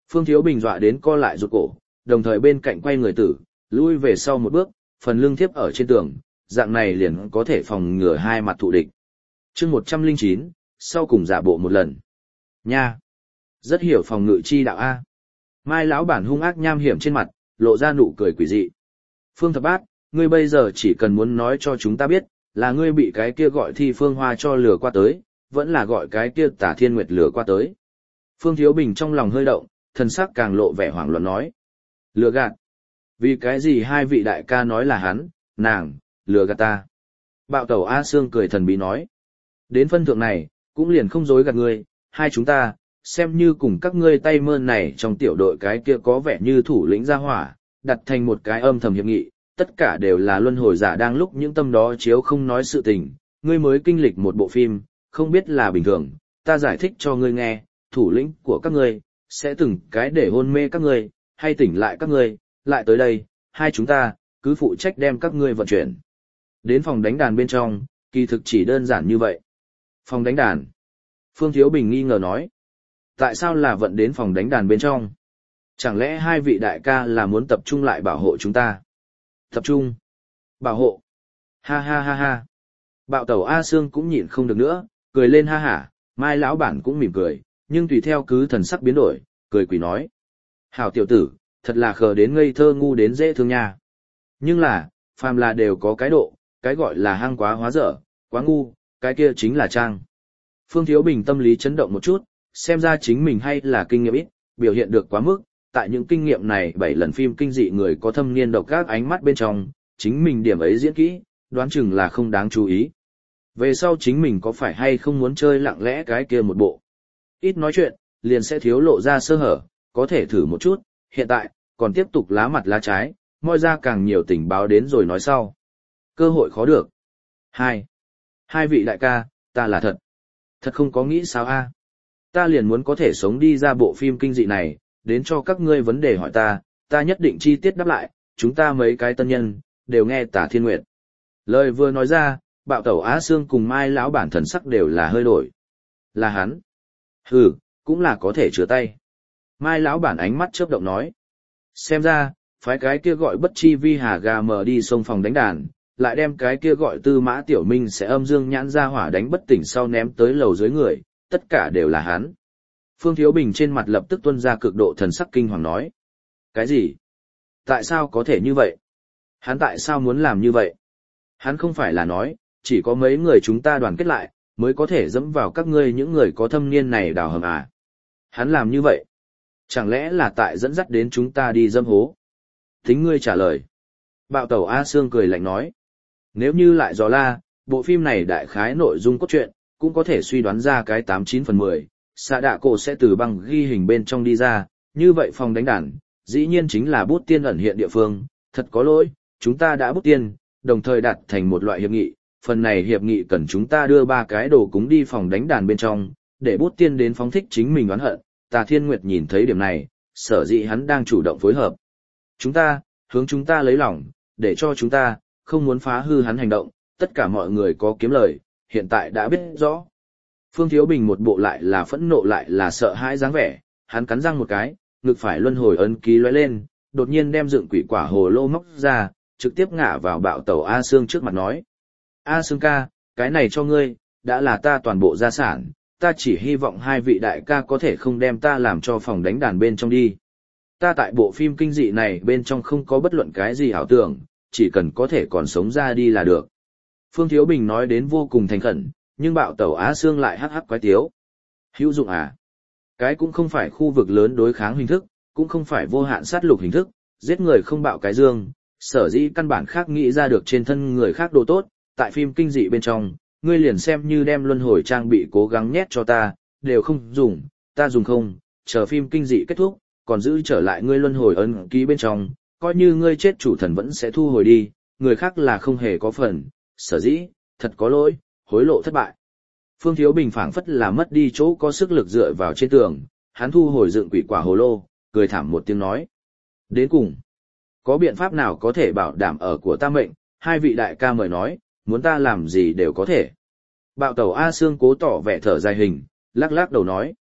Phương Thiếu Bình dọa đến co lại rụt cổ, đồng thời bên cạnh quay người tử, lui về sau một bước, phần lưng thiếp ở trên tường, dạng này liền có thể phòng ngừa hai mặt thụ địch. chương một trăm lẻ chín, sau cùng giả bộ một lần. Nha! Rất hiểu phòng ngự chi đạo A. Mai lão bản hung ác nham hiểm trên mặt, lộ ra nụ cười quỷ dị. Phương Thập Bát, ngươi bây giờ chỉ cần muốn nói cho chúng ta biết, là ngươi bị cái kia gọi Thi Phương Hoa cho lừa qua tới, vẫn là gọi cái kia Tả Thiên Nguyệt lừa qua tới. Phương Thiếu Bình trong lòng hơi động, thần sắc càng lộ vẻ hoảng loạn nói. Lừa gạt. Vì cái gì hai vị đại ca nói là hắn, nàng, lừa gạt ta. Bạo tẩu A Sương cười thần bí nói. Đến phân thượng này, cũng liền không dối gạt ngươi, hai chúng ta, xem như cùng các ngươi tay mơn này trong tiểu đội cái kia có vẻ như thủ lĩnh gia hỏa, đặt thành một cái âm thầm hiệp nghị, tất cả đều là luân hồi giả đang lúc những tâm đó chiếu không nói sự tình, ngươi mới kinh lịch một bộ phim, không biết là bình thường, ta giải thích cho ngươi nghe, thủ lĩnh của các ngươi, sẽ từng cái để hôn mê các ngươi, hay tỉnh lại các ngươi, lại tới đây, hai chúng ta, cứ phụ trách đem các ngươi vận chuyển. Đến phòng đánh đàn bên trong, kỳ thực chỉ đơn giản như vậy. Phòng đánh đàn. Phương Thiếu Bình nghi ngờ nói. Tại sao là vận đến phòng đánh đàn bên trong? Chẳng lẽ hai vị đại ca là muốn tập trung lại bảo hộ chúng ta? Tập trung. Bảo hộ. Ha ha ha ha. Bạo tẩu A Sương cũng nhịn không được nữa, cười lên ha hả, Mai lão bản cũng mỉm cười, nhưng tùy theo cứ thần sắc biến đổi, cười quỷ nói. Hảo tiểu tử, thật là khờ đến ngây thơ ngu đến dễ thương nha. Nhưng là, phàm là đều có cái độ, cái gọi là hăng quá hóa dở, quá ngu, cái kia chính là trang. Phương Thiếu Bình tâm lý chấn động một chút, xem ra chính mình hay là kinh nghiệm ít, biểu hiện được quá mức, tại những kinh nghiệm này bảy lần phim kinh dị người có thâm niên độc các ánh mắt bên trong, chính mình điểm ấy diễn kỹ, đoán chừng là không đáng chú ý. Về sau chính mình có phải hay không muốn chơi lặng lẽ cái kia một bộ. Ít nói chuyện, liền sẽ thiếu lộ ra sơ hở, có thể thử một chút, hiện tại, còn tiếp tục lá mặt lá trái, moi ra càng nhiều tình báo đến rồi nói sau. Cơ hội khó được. Hai. Hai vị đại ca, ta là thật. Thật không có nghĩ sao a. Ta liền muốn có thể sống đi ra bộ phim kinh dị này, đến cho các ngươi vấn đề hỏi ta, ta nhất định chi tiết đáp lại, chúng ta mấy cái tân nhân, đều nghe Tả Thiên Nguyệt. Lời vừa nói ra, bạo tẩu Á Sương cùng Mai lão bản thần sắc đều là hơi đổi. Là hắn. Hừ, cũng là có thể chứa tay. Mai lão bản ánh mắt chớp động nói. Xem ra, phái cái kia gọi bất chi vi hà gà mờ đi sông phòng đánh đàn, lại đem cái kia gọi tư mã tiểu minh sẽ âm dương nhãn ra hỏa đánh bất tỉnh sau ném tới lầu dưới người, tất cả đều là hắn. Phương Thiếu Bình trên mặt lập tức tuôn ra cực độ thần sắc kinh hoàng nói. Cái gì? Tại sao có thể như vậy? Hắn tại sao muốn làm như vậy? Hắn không phải là nói, chỉ có mấy người chúng ta đoàn kết lại, mới có thể dẫm vào các ngươi những người có thâm niên này đào hầm à? Hắn làm như vậy? Chẳng lẽ là tại dẫn dắt đến chúng ta đi dâm hố? Thính ngươi trả lời. Bạo tẩu A Sương cười lạnh nói. Nếu như lại dò la, bộ phim này đại khái nội dung cốt truyện, cũng có thể suy đoán ra cái tám chín phần mười, xạ đạ cổ sẽ từ băng ghi hình bên trong đi ra, như vậy phòng đánh đàn, dĩ nhiên chính là bút tiên ẩn hiện địa phương, thật có lỗi, chúng ta đã bút tiên, đồng thời đạt thành một loại hiệp nghị, phần này hiệp nghị cần chúng ta đưa ba cái đồ cúng đi phòng đánh đàn bên trong, để bút tiên đến phóng thích chính mình oán hận, Tà Thiên Nguyệt nhìn thấy điểm này, sở dĩ hắn đang chủ động phối hợp. Chúng ta, hướng chúng ta lấy lòng, để cho chúng ta, không muốn phá hư hắn hành động, tất cả mọi người có kiếm lời, hiện tại đã biết rõ. Phương Thiếu Bình một bộ lại là phẫn nộ lại là sợ hãi dáng vẻ, hắn cắn răng một cái, ngực phải luân hồi ấn ký lóe lên, đột nhiên đem dựng quỷ quả hồ lô móc ra, trực tiếp ngã vào bạo tẩu A Sương trước mặt nói. A Sương ca, cái này cho ngươi, đã là ta toàn bộ gia sản, ta chỉ hy vọng hai vị đại ca có thể không đem ta làm cho phòng đánh đàn bên trong đi. Ta tại bộ phim kinh dị này bên trong không có bất luận cái gì ảo tưởng, chỉ cần có thể còn sống ra đi là được. Phương Thiếu Bình nói đến vô cùng thành khẩn, nhưng bạo tẩu Á Sương lại hắc hắc quái tiếu. Hữu dụng à? Cái cũng không phải khu vực lớn đối kháng hình thức, cũng không phải vô hạn sát lục hình thức, giết người không bạo cái dương, sở dĩ căn bản khác nghĩ ra được trên thân người khác đồ tốt, tại phim kinh dị bên trong, ngươi liền xem như đem luân hồi trang bị cố gắng nhét cho ta, đều không dùng, ta dùng không, chờ phim kinh dị kết thúc, còn giữ trở lại ngươi luân hồi ấn ký bên trong, coi như ngươi chết chủ thần vẫn sẽ thu hồi đi, người khác là không hề có phần, sở dĩ, thật có lỗi, hối lộ thất bại. Phương Thiếu Bình phảng phất là mất đi chỗ có sức lực dựa vào trên tường, hắn thu hồi dựng quỷ quả hồ lô, cười thảm một tiếng nói. Đến cùng, có biện pháp nào có thể bảo đảm ở của ta mệnh, hai vị đại ca mời nói, muốn ta làm gì đều có thể. Bạo tẩu A Sương cố tỏ vẻ thở dài hình, lắc lắc đầu nói.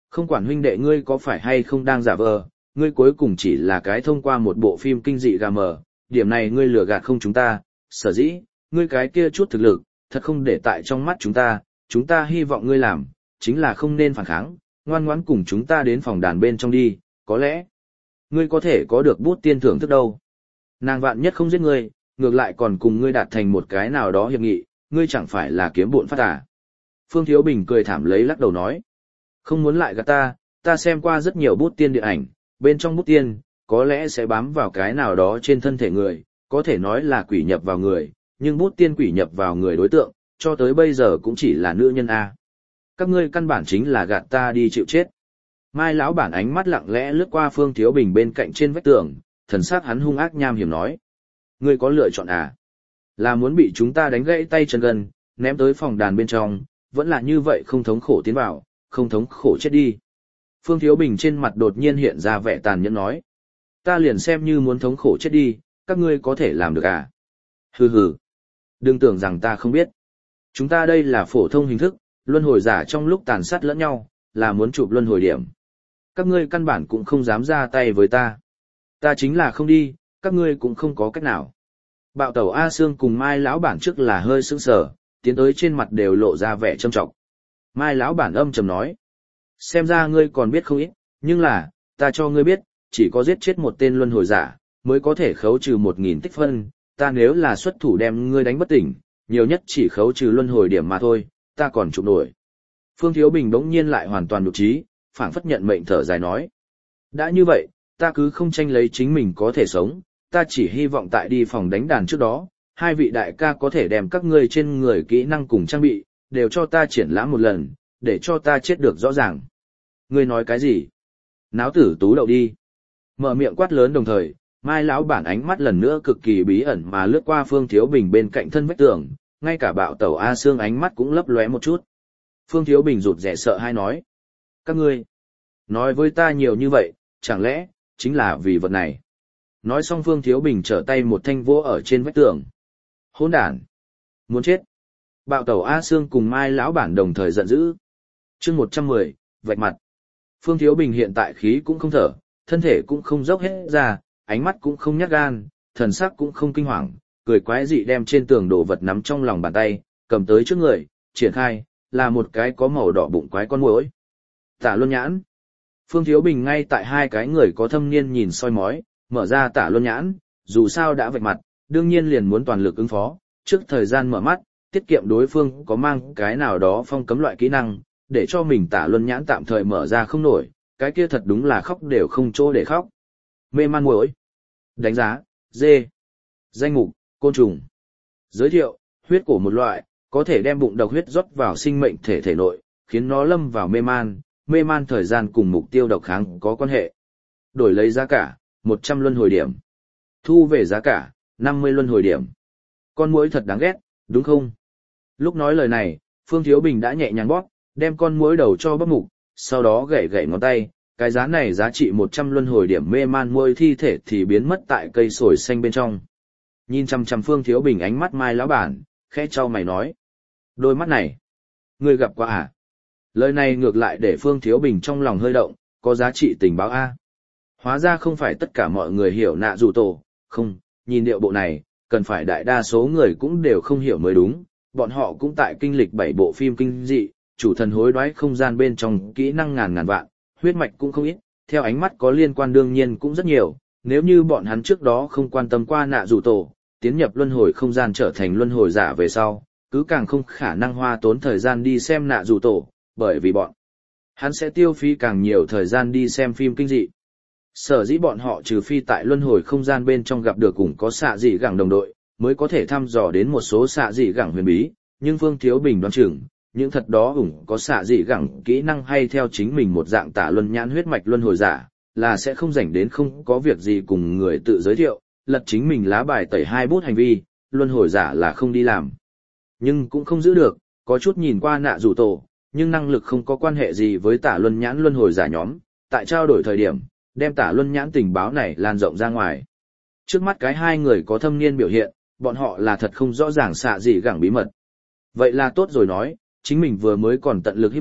Không quản huynh đệ ngươi có phải hay không đang giả vờ, ngươi cuối cùng chỉ là cái thông qua một bộ phim kinh dị gà mờ, điểm này ngươi lừa gạt không chúng ta, sở dĩ, ngươi cái kia chút thực lực, thật không để tại trong mắt chúng ta, chúng ta hy vọng ngươi làm, chính là không nên phản kháng, ngoan ngoãn cùng chúng ta đến phòng đàn bên trong đi, có lẽ, ngươi có thể có được bút tiên thưởng thức đâu. Nàng vạn nhất không giết ngươi, ngược lại còn cùng ngươi đạt thành một cái nào đó hiệp nghị, ngươi chẳng phải là kiếm bộn phát à. Phương Thiếu Bình cười thảm lấy lắc đầu nói, không muốn lại gạt ta, ta xem qua rất nhiều bút tiên điện ảnh, bên trong bút tiên, có lẽ sẽ bám vào cái nào đó trên thân thể người, có thể nói là quỷ nhập vào người, nhưng bút tiên quỷ nhập vào người đối tượng, cho tới bây giờ cũng chỉ là nữ nhân A. Các ngươi căn bản chính là gạt ta đi chịu chết. Mai lão bản ánh mắt lặng lẽ lướt qua Phương Thiếu Bình bên cạnh trên vách tường, thần sắc hắn hung ác nham hiểm nói. Ngươi có lựa chọn à? Là muốn bị chúng ta đánh gãy tay chân gần, ném tới phòng đàn bên trong, vẫn là như vậy không thống khổ tiến vào, không thống khổ chết đi. Phương Thiếu Bình trên mặt đột nhiên hiện ra vẻ tàn nhẫn nói. Ta liền xem như muốn thống khổ chết đi, các ngươi có thể làm được à? Hừ hừ. Đừng tưởng rằng ta không biết. Chúng ta đây là phổ thông hình thức, luân hồi giả trong lúc tàn sát lẫn nhau, là muốn chụp luân hồi điểm. Các ngươi căn bản cũng không dám ra tay với ta. Ta chính là không đi, các ngươi cũng không có cách nào. Bạo tẩu A Sương cùng Mai lão bản trước là hơi sững sờ, tiến tới trên mặt đều lộ ra vẻ trâm trọng. Mai lão bản âm trầm nói. Xem ra ngươi còn biết không ít, nhưng là, ta cho ngươi biết, chỉ có giết chết một tên luân hồi giả, mới có thể khấu trừ một nghìn tích phân, ta nếu là xuất thủ đem ngươi đánh bất tỉnh, nhiều nhất chỉ khấu trừ luân hồi điểm mà thôi, ta còn chụp nổi. Phương Thiếu Bình bỗng nhiên lại hoàn toàn nhục trí, phảng phất nhận mệnh thở dài nói. Đã như vậy, ta cứ không tranh lấy chính mình có thể sống, ta chỉ hy vọng tại đi phòng đánh đàn trước đó, hai vị đại ca có thể đem các ngươi trên người kỹ năng cùng trang bị, đều cho ta triển lãm một lần, để cho ta chết được rõ ràng. Ngươi nói cái gì? Náo tử tú đậu đi. Mở miệng quát lớn đồng thời, Mai lão bản ánh mắt lần nữa cực kỳ bí ẩn mà lướt qua Phương Thiếu Bình bên cạnh thân vách tường, ngay cả bạo tẩu A Sương ánh mắt cũng lấp lóe một chút. Phương Thiếu Bình rụt rè sợ hai nói. Các ngươi, nói với ta nhiều như vậy, chẳng lẽ, chính là vì vật này. Nói xong Phương Thiếu Bình trở tay một thanh vỗ ở trên vách tường. Hỗn đản, muốn chết. Bạo tẩu A Sương cùng Mai lão bản đồng thời giận dữ. Chương một trăm mười, vạch mặt. Phương Thiếu Bình hiện tại khí cũng không thở, thân thể cũng không dốc hết ra, ánh mắt cũng không nhát gan, thần sắc cũng không kinh hoàng, cười quái dị đem trên tường đồ vật nắm trong lòng bàn tay, cầm tới trước người, triển khai, là một cái có màu đỏ bụng quái con muỗi. Tả Luân Nhãn. Phương Thiếu Bình ngay tại hai cái người có thâm niên nhìn soi mói, mở ra Tả Luân Nhãn, dù sao đã vạch mặt, đương nhiên liền muốn toàn lực ứng phó, trước thời gian mở mắt, tiết kiệm đối phương có mang cái nào đó phong cấm loại kỹ năng, để cho mình Tả Luân Nhãn tạm thời mở ra không nổi, cái kia thật đúng là khóc đều không chỗ để khóc. Mê man muỗi. Đánh giá, dê. Danh mục, côn trùng. Giới thiệu, huyết cổ một loại, có thể đem bụng độc huyết rót vào sinh mệnh thể thể nội, khiến nó lâm vào mê man, mê man thời gian cùng mục tiêu độc kháng có quan hệ. Đổi lấy giá cả, một trăm luân hồi điểm. Thu về giá cả, năm mươi luân hồi điểm. Con muỗi thật đáng ghét, đúng không? Lúc nói lời này, Phương Thiếu Bình đã nhẹ nhàng bóp, đem con muỗi đầu cho bóp mục, sau đó gậy gậy ngón tay, cái giá này giá trị một trăm luân hồi điểm mê man muỗi thi thể thì biến mất tại cây sồi xanh bên trong. Nhìn chằm chằm Phương Thiếu Bình ánh mắt Mai lão bản, khẽ trao mày nói. Đôi mắt này, ngươi gặp qua à? Lời này ngược lại để Phương Thiếu Bình trong lòng hơi động, có giá trị tình báo A. Hóa ra không phải tất cả mọi người hiểu nạ dù tổ, không, nhìn điệu bộ này, cần phải đại đa số người cũng đều không hiểu mới đúng, bọn họ cũng tại kinh lịch bảy bộ phim kinh dị, chủ thần hối đoái không gian bên trong kỹ năng ngàn ngàn vạn, huyết mạch cũng không ít, theo ánh mắt có liên quan đương nhiên cũng rất nhiều, nếu như bọn hắn trước đó không quan tâm qua nạ dù tổ, tiến nhập luân hồi không gian trở thành luân hồi giả về sau, cứ càng không khả năng hoa tốn thời gian đi xem nạ dù tổ, bởi vì bọn hắn sẽ tiêu phí càng nhiều thời gian đi xem phim kinh dị. Sở dĩ bọn họ trừ phi tại luân hồi không gian bên trong gặp được cùng có xạ dị gẳng đồng đội, mới có thể thăm dò đến một số xạ dị gẳng huyền bí, nhưng Phương Thiếu Bình đoán chừng, những thật đó ủng có xạ dị gẳng kỹ năng hay theo chính mình một dạng Tả Luân Nhãn huyết mạch luân hồi giả, là sẽ không rảnh đến không có việc gì cùng người tự giới thiệu, lật chính mình lá bài tẩy hai bút hành vi, luân hồi giả là không đi làm. Nhưng cũng không giữ được, có chút nhìn qua nạ rủ tổ, nhưng năng lực không có quan hệ gì với Tả Luân Nhãn luân hồi giả nhóm, tại trao đổi thời điểm, đem Tả Luân Nhãn tình báo này lan rộng ra ngoài. Trước mắt cái hai người có thâm niên biểu hiện, bọn họ là thật không rõ ràng xạ gì gẳng bí mật. Vậy là tốt rồi nói, chính mình vừa mới còn tận lực hít mắt,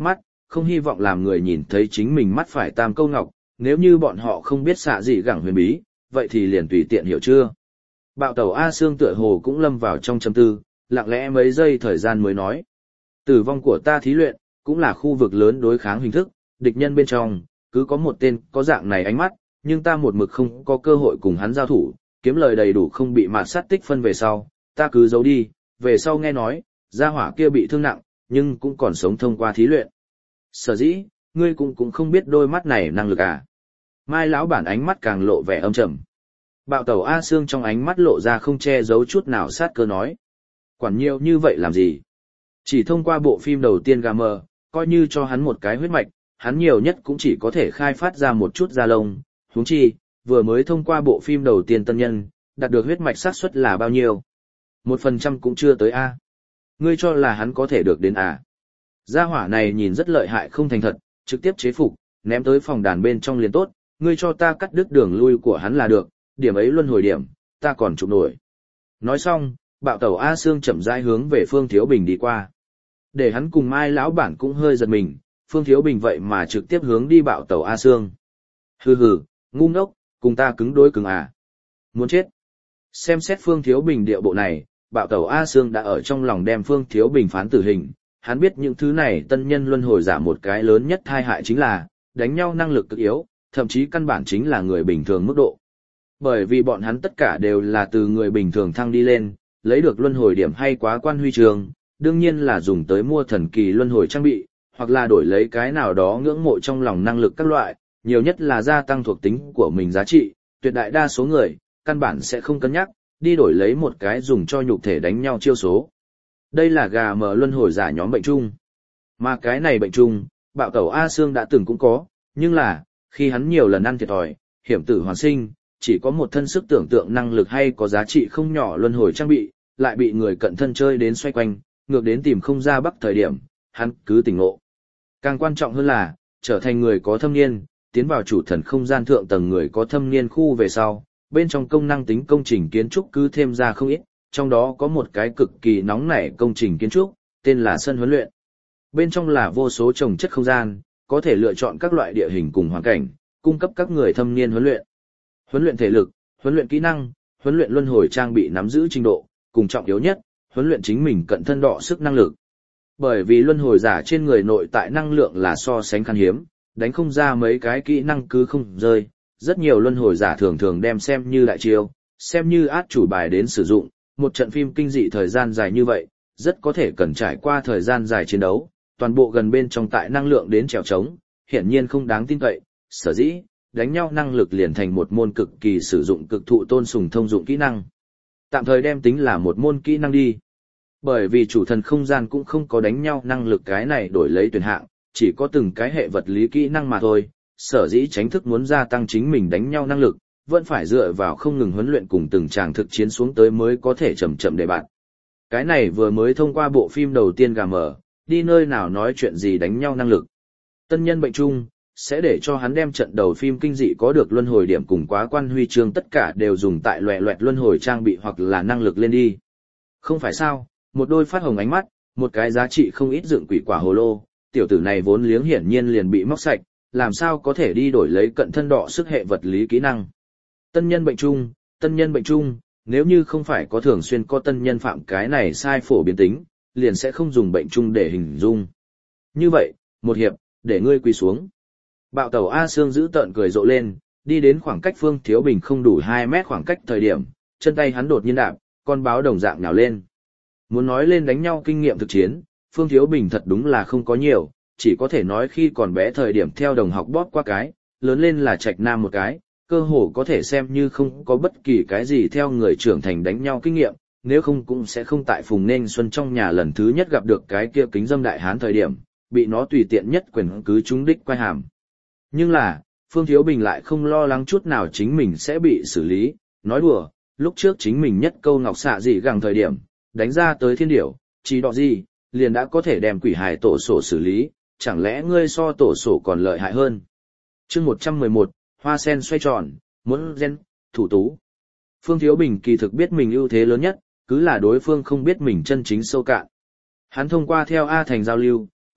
không hy vọng làm người nhìn thấy chính mình mắt phải tam câu ngọc, nếu như bọn họ không biết xạ gì gẳng huyền bí, vậy thì liền tùy tiện hiểu chưa. Bạo tẩu A Sương tựa hồ cũng lâm vào trong trầm tư, lặng lẽ mấy giây thời gian mới nói. Tử vong của ta thí luyện, cũng là khu vực lớn đối kháng hình thức, địch nhân bên trong, cứ có một tên có dạng này ánh mắt, nhưng ta một mực không có cơ hội cùng hắn giao thủ, kiếm lời đầy đủ không bị mạt sát tích phân về sau, ta cứ giấu đi, về sau nghe nói, gia hỏa kia bị thương nặng, nhưng cũng còn sống thông qua thí luyện. Sở dĩ, ngươi cũng cũng không biết đôi mắt này năng lực à. Mai lão bản ánh mắt càng lộ vẻ âm trầm. Bạo tẩu A Sương trong ánh mắt lộ ra không che giấu chút nào sát cơ nói. Quản nhiều như vậy làm gì? Chỉ thông qua bộ phim đầu tiên gà mờ, coi như cho hắn một cái huyết mạch, hắn nhiều nhất cũng chỉ có thể khai phát ra một chút da lông. Huống chi, vừa mới thông qua bộ phim đầu tiên tân nhân, đạt được huyết mạch xác suất là bao nhiêu? Một phần trăm cũng chưa tới A. Ngươi cho là hắn có thể được đến A. Gia hỏa này nhìn rất lợi hại không thành thật, trực tiếp chế phục, ném tới phòng đàn bên trong liền tốt, ngươi cho ta cắt đứt đường lui của hắn là được, điểm ấy luân hồi điểm, ta còn chụp nổi. Nói xong, bạo tẩu A Sương chậm rãi hướng về Phương Thiếu Bình đi qua. Để hắn cùng Mai lão bản cũng hơi giật mình, Phương Thiếu Bình vậy mà trực tiếp hướng đi bạo tẩu A Sương. Hừ hừ, ngu ngốc, cùng ta cứng đối cứng à. Muốn chết. Xem xét Phương Thiếu Bình điệu bộ này, bạo tẩu A Sương đã ở trong lòng đem Phương Thiếu Bình phán tử hình. Hắn biết những thứ này tân nhân luân hồi giả một cái lớn nhất tai hại chính là, đánh nhau năng lực cực yếu, thậm chí căn bản chính là người bình thường mức độ. Bởi vì bọn hắn tất cả đều là từ người bình thường thăng đi lên, lấy được luân hồi điểm hay quá quan huy trường, đương nhiên là dùng tới mua thần kỳ luân hồi trang bị, hoặc là đổi lấy cái nào đó ngưỡng mộ trong lòng năng lực các loại, nhiều nhất là gia tăng thuộc tính của mình giá trị, tuyệt đại đa số người, căn bản sẽ không cân nhắc, đi đổi lấy một cái dùng cho nhục thể đánh nhau chiêu số. Đây là gà mờ luân hồi giả nhóm bệnh chung. Mà cái này bệnh chung, bạo tẩu A Sương đã từng cũng có, nhưng là, khi hắn nhiều lần ăn thiệt thòi, hiểm tử hoàn sinh, chỉ có một thân sức tưởng tượng năng lực hay có giá trị không nhỏ luân hồi trang bị, lại bị người cận thân chơi đến xoay quanh, ngược đến tìm không ra bắc thời điểm, hắn cứ tỉnh ngộ. Càng quan trọng hơn là, trở thành người có thâm niên, tiến vào chủ thần không gian thượng tầng người có thâm niên khu về sau, bên trong công năng tính công trình kiến trúc cứ thêm ra không ít, trong đó có một cái cực kỳ nóng nảy công trình kiến trúc, tên là sân huấn luyện. Bên trong là vô số trồng chất không gian, có thể lựa chọn các loại địa hình cùng hoàn cảnh, cung cấp các người thâm niên huấn luyện. Huấn luyện thể lực, huấn luyện kỹ năng, huấn luyện luân hồi trang bị nắm giữ trình độ, cùng trọng yếu nhất, huấn luyện chính mình cận thân đọ sức năng lực. Bởi vì luân hồi giả trên người nội tại năng lượng là so sánh khan hiếm, đánh không ra mấy cái kỹ năng cứ không rơi, rất nhiều luân hồi giả thường thường đem xem như đại chiêu, xem như át chủ bài đến sử dụng, một trận phim kinh dị thời gian dài như vậy, rất có thể cần trải qua thời gian dài chiến đấu, toàn bộ gần bên trong tại năng lượng đến trèo trống, hiển nhiên không đáng tin cậy, sở dĩ, đánh nhau năng lực liền thành một môn cực kỳ sử dụng cực thụ tôn sùng thông dụng kỹ năng. Tạm thời đem tính là một môn kỹ năng đi. Bởi vì chủ thần không gian cũng không có đánh nhau năng lực cái này đổi lấy tuyển hạng, chỉ có từng cái hệ vật lý kỹ năng mà thôi, sở dĩ tránh thức muốn gia tăng chính mình đánh nhau năng lực, vẫn phải dựa vào không ngừng huấn luyện cùng từng tràng thực chiến xuống tới mới có thể chậm chậm để bạn. Cái này vừa mới thông qua bộ phim đầu tiên gà mở, đi nơi nào nói chuyện gì đánh nhau năng lực. Tân nhân bệnh chung, sẽ để cho hắn đem trận đầu phim kinh dị có được luân hồi điểm cùng quá quan huy chương tất cả đều dùng tại loẹ loẹt luân hồi trang bị hoặc là năng lực lên đi. Không phải sao, một đôi phát hồng ánh mắt, một cái giá trị không ít dựng quỷ quả hồ lô, tiểu tử này vốn liếng hiển nhiên liền bị móc sạch, làm sao có thể đi đổi lấy cận thân đọ sức hệ vật lý kỹ năng. Tân nhân bệnh chung, tân nhân bệnh chung, nếu như không phải có thường xuyên có tân nhân phạm cái này sai phổ biến tính, liền sẽ không dùng bệnh chung để hình dung. Như vậy, một hiệp, để ngươi quỳ xuống. Bạo tẩu A Sương giữ tợn cười rộ lên, đi đến khoảng cách Phương Thiếu Bình không đủ hai mét khoảng cách thời điểm, chân tay hắn đột nhiên đạp, con báo đồng dạng nhào lên. Muốn nói lên đánh nhau kinh nghiệm thực chiến, Phương Thiếu Bình thật đúng là không có nhiều, chỉ có thể nói khi còn bé thời điểm theo đồng học bóp qua cái, lớn lên là trạch nam một cái, cơ hồ có thể xem như không có bất kỳ cái gì theo người trưởng thành đánh nhau kinh nghiệm, nếu không cũng sẽ không tại Phùng Nên Xuân trong nhà lần thứ nhất gặp được cái kia kính dâm đại hán thời điểm, bị nó tùy tiện nhất quyền cứ trúng đích quay hàm. Nhưng là, Phương Thiếu Bình lại không lo lắng chút nào chính mình sẽ bị xử lý, nói đùa, lúc trước chính mình nhất câu ngọc xạ gì gẳng thời điểm, đánh ra tới thiên điểu, chỉ đọ gì, liền đã có thể đem quỷ hài tổ sổ xử lý, chẳng lẽ ngươi so tổ sổ còn lợi hại hơn. Chương một trăm mười một, hoa sen xoay tròn, muốn gen, thủ tú. Phương Thiếu Bình kỳ thực biết mình ưu thế lớn nhất, cứ là đối phương không biết mình chân chính sâu cạn. Hắn thông qua theo A Thành giao lưu,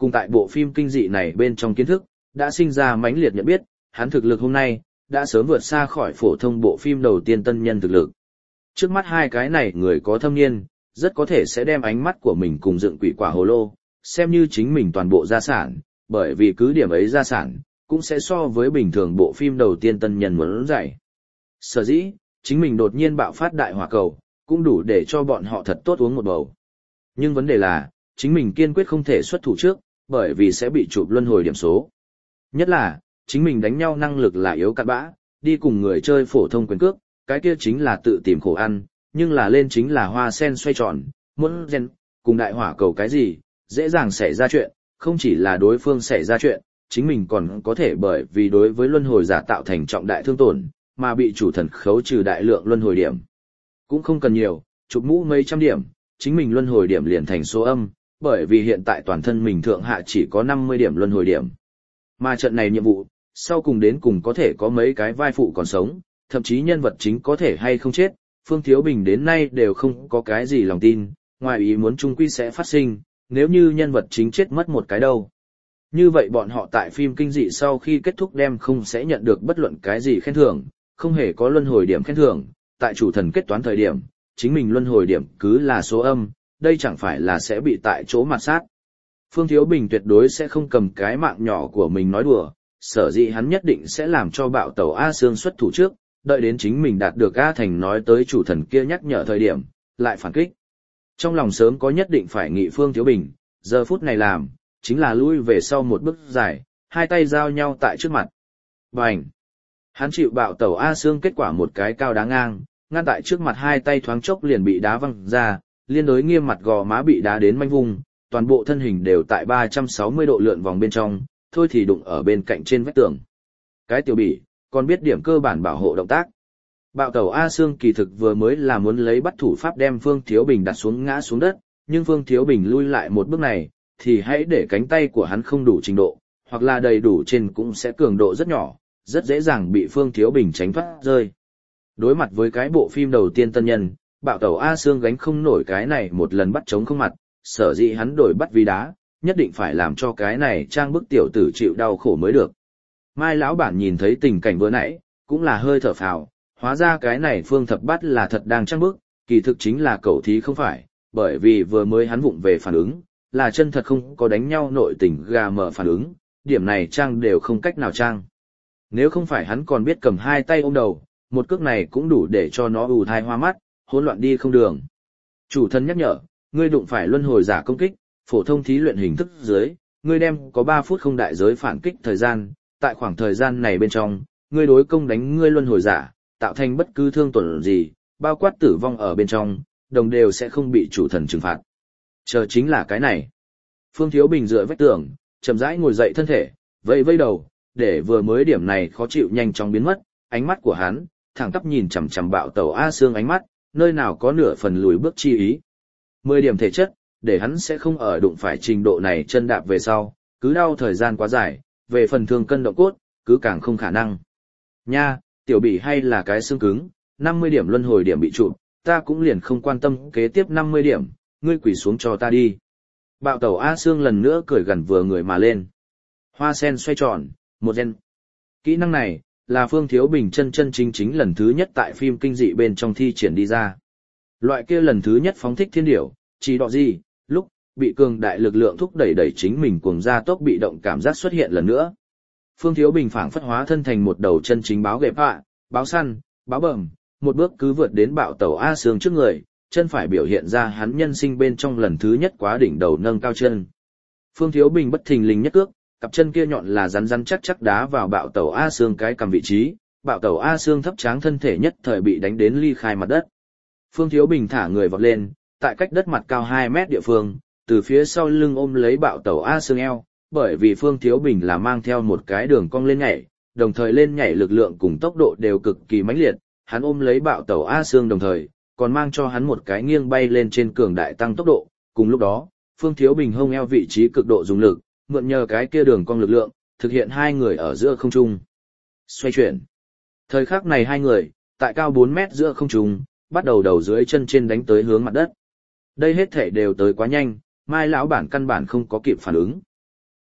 cùng tại bộ phim kinh dị này bên trong kiến thức, đã sinh ra mãnh liệt nhận biết, hắn thực lực hôm nay, đã sớm vượt xa khỏi phổ thông bộ phim đầu tiên tân nhân thực lực. Trước mắt hai cái này người có thâm niên, rất có thể sẽ đem ánh mắt của mình cùng dựng quỷ quả hồ lô, xem như chính mình toàn bộ gia sản, bởi vì cứ điểm ấy gia sản, cũng sẽ so với bình thường bộ phim đầu tiên tân nhân muốn dạy. Sở dĩ, chính mình đột nhiên bạo phát đại hỏa cầu, cũng đủ để cho bọn họ thật tốt uống một bầu. Nhưng vấn đề là, chính mình kiên quyết không thể xuất thủ trước, bởi vì sẽ bị chụp luân hồi điểm số. Nhất là, chính mình đánh nhau năng lực là yếu cặn bã, đi cùng người chơi phổ thông quyền cước, cái kia chính là tự tìm khổ ăn, nhưng là lên chính là hoa sen xoay tròn, muốn gen, cùng đại hỏa cầu cái gì, dễ dàng xảy ra chuyện, không chỉ là đối phương xảy ra chuyện, chính mình còn có thể bởi vì đối với luân hồi giả tạo thành trọng đại thương tổn, mà bị chủ thần khấu trừ đại lượng luân hồi điểm. Cũng không cần nhiều, chụp mũ mấy trăm điểm, chính mình luân hồi điểm liền thành số âm, bởi vì hiện tại toàn thân mình thượng hạ chỉ có năm mươi điểm luân hồi điểm. Mà trận này nhiệm vụ, sau cùng đến cùng có thể có mấy cái vai phụ còn sống, thậm chí nhân vật chính có thể hay không chết, Phương Thiếu Bình đến nay đều không có cái gì lòng tin, ngoài ý muốn chung quy sẽ phát sinh, nếu như nhân vật chính chết mất một cái đâu. Như vậy bọn họ tại phim kinh dị sau khi kết thúc đem không sẽ nhận được bất luận cái gì khen thưởng, không hề có luân hồi điểm khen thưởng, tại chủ thần kết toán thời điểm, chính mình luân hồi điểm cứ là số âm, đây chẳng phải là sẽ bị tại chỗ mặt sát. Phương Thiếu Bình tuyệt đối sẽ không cầm cái mạng nhỏ của mình nói đùa, sở dĩ hắn nhất định sẽ làm cho bạo tẩu A Sương xuất thủ trước, đợi đến chính mình đạt được A Thành nói tới chủ thần kia nhắc nhở thời điểm, lại phản kích. Trong lòng sớm có nhất định phải nghị Phương Thiếu Bình, giờ phút này làm, chính là lui về sau một bước dài, hai tay giao nhau tại trước mặt. Bành! Hắn chịu bạo tẩu A Sương kết quả một cái cao đá ngang, ngăn tại trước mặt hai tay thoáng chốc liền bị đá văng ra, liên đối nghiêm mặt gò má bị đá đến manh vùng, toàn bộ thân hình đều tại ba trăm sáu mươi độ lượn vòng bên trong, thôi thì đụng ở bên cạnh trên vách tường. Cái tiểu bỉ, còn biết điểm cơ bản bảo hộ động tác. Bạo tẩu A Sương kỳ thực vừa mới là muốn lấy bắt thủ pháp đem Phương Thiếu Bình đặt xuống ngã xuống đất, nhưng Phương Thiếu Bình lui lại một bước này, thì hãy để cánh tay của hắn không đủ trình độ, hoặc là đầy đủ trên cũng sẽ cường độ rất nhỏ, rất dễ dàng bị Phương Thiếu Bình tránh thoát rơi. Đối mặt với cái bộ phim đầu tiên tân nhân, bạo tẩu A Sương gánh không nổi cái này một lần bắt chống không mặt, sở dĩ hắn đổi bắt vì đá, nhất định phải làm cho cái này trang bức tiểu tử chịu đau khổ mới được. Mai lão bản nhìn thấy tình cảnh vừa nãy, cũng là hơi thở phào, hóa ra cái này Phương Thập Bát là thật đang trang bức, kỳ thực chính là cẩu thí không phải, bởi vì vừa mới hắn vụng về phản ứng, là chân thật không có đánh nhau nội tình gà mở phản ứng, điểm này trang đều không cách nào trang. Nếu không phải hắn còn biết cầm hai tay ôm đầu, một cước này cũng đủ để cho nó ù thai hoa mắt, hỗn loạn đi không đường. Chủ thân nhắc nhở, ngươi đụng phải luân hồi giả công kích, phổ thông thí luyện hình thức dưới, ngươi đem có ba phút không đại giới phản kích thời gian, tại khoảng thời gian này bên trong, ngươi đối công đánh ngươi luân hồi giả, tạo thành bất cứ thương tổn gì, bao quát tử vong ở bên trong, đồng đều sẽ không bị chủ thần trừng phạt. Chờ chính là cái này. Phương Thiếu Bình dựa vách tường, chậm rãi ngồi dậy thân thể, vây vây đầu, để vừa mới điểm này khó chịu nhanh chóng biến mất, ánh mắt của hắn, thẳng tắp nhìn chằm chằm bạo tẩu A Sương ánh mắt, nơi nào có nửa phần lùi bước chi ý. Mười điểm thể chất, để hắn sẽ không ở đụng phải trình độ này chân đạp về sau, cứ đau thời gian quá dài, về phần thương cân động cốt, cứ càng không khả năng. Nha, tiểu bị hay là cái xương cứng, năm mươi điểm luân hồi điểm bị chụp, ta cũng liền không quan tâm kế tiếp năm mươi điểm, ngươi quỳ xuống cho ta đi. Bạo tẩu A Sương lần nữa cười gần vừa người mà lên. Hoa sen xoay tròn, một gen. Kỹ năng này, là Phương Thiếu Bình chân chân chính chính lần thứ nhất tại phim kinh dị bên trong thi triển đi ra. Loại kia lần thứ nhất phóng thích thiên điểu, chỉ đọ gì, lúc, bị cường đại lực lượng thúc đẩy đẩy chính mình cuồng ra tốc bị động cảm giác xuất hiện lần nữa. Phương Thiếu Bình phảng phất hóa thân thành một đầu chân chính báo gẹp họa, báo săn, báo bẩm, một bước cứ vượt đến bạo tẩu A Sương trước người, chân phải biểu hiện ra hắn nhân sinh bên trong lần thứ nhất quá đỉnh đầu nâng cao chân. Phương Thiếu Bình bất thình lình nhất cước, cặp chân kia nhọn là rắn rắn chắc chắc đá vào bạo tẩu A Sương cái cầm vị trí, bạo tẩu A Sương thấp tráng thân thể nhất thời bị đánh đến ly khai mặt đất. Phương Thiếu Bình thả người vọt lên, tại cách đất mặt cao hai mét địa phương, từ phía sau lưng ôm lấy bạo tẩu A Sương eo, bởi vì Phương Thiếu Bình là mang theo một cái đường cong lên nhảy, đồng thời lên nhảy lực lượng cùng tốc độ đều cực kỳ mãnh liệt, hắn ôm lấy bạo tẩu A Sương đồng thời, còn mang cho hắn một cái nghiêng bay lên trên cường đại tăng tốc độ, cùng lúc đó, Phương Thiếu Bình hông eo vị trí cực độ dùng lực, mượn nhờ cái kia đường cong lực lượng, thực hiện hai người ở giữa không trung. Xoay chuyển. Thời khắc này hai người, tại cao bốn mét giữa không trung, bắt đầu đầu dưới chân trên đánh tới hướng mặt đất. Đây hết thể đều tới quá nhanh, Mai lão bản căn bản không có kịp phản ứng.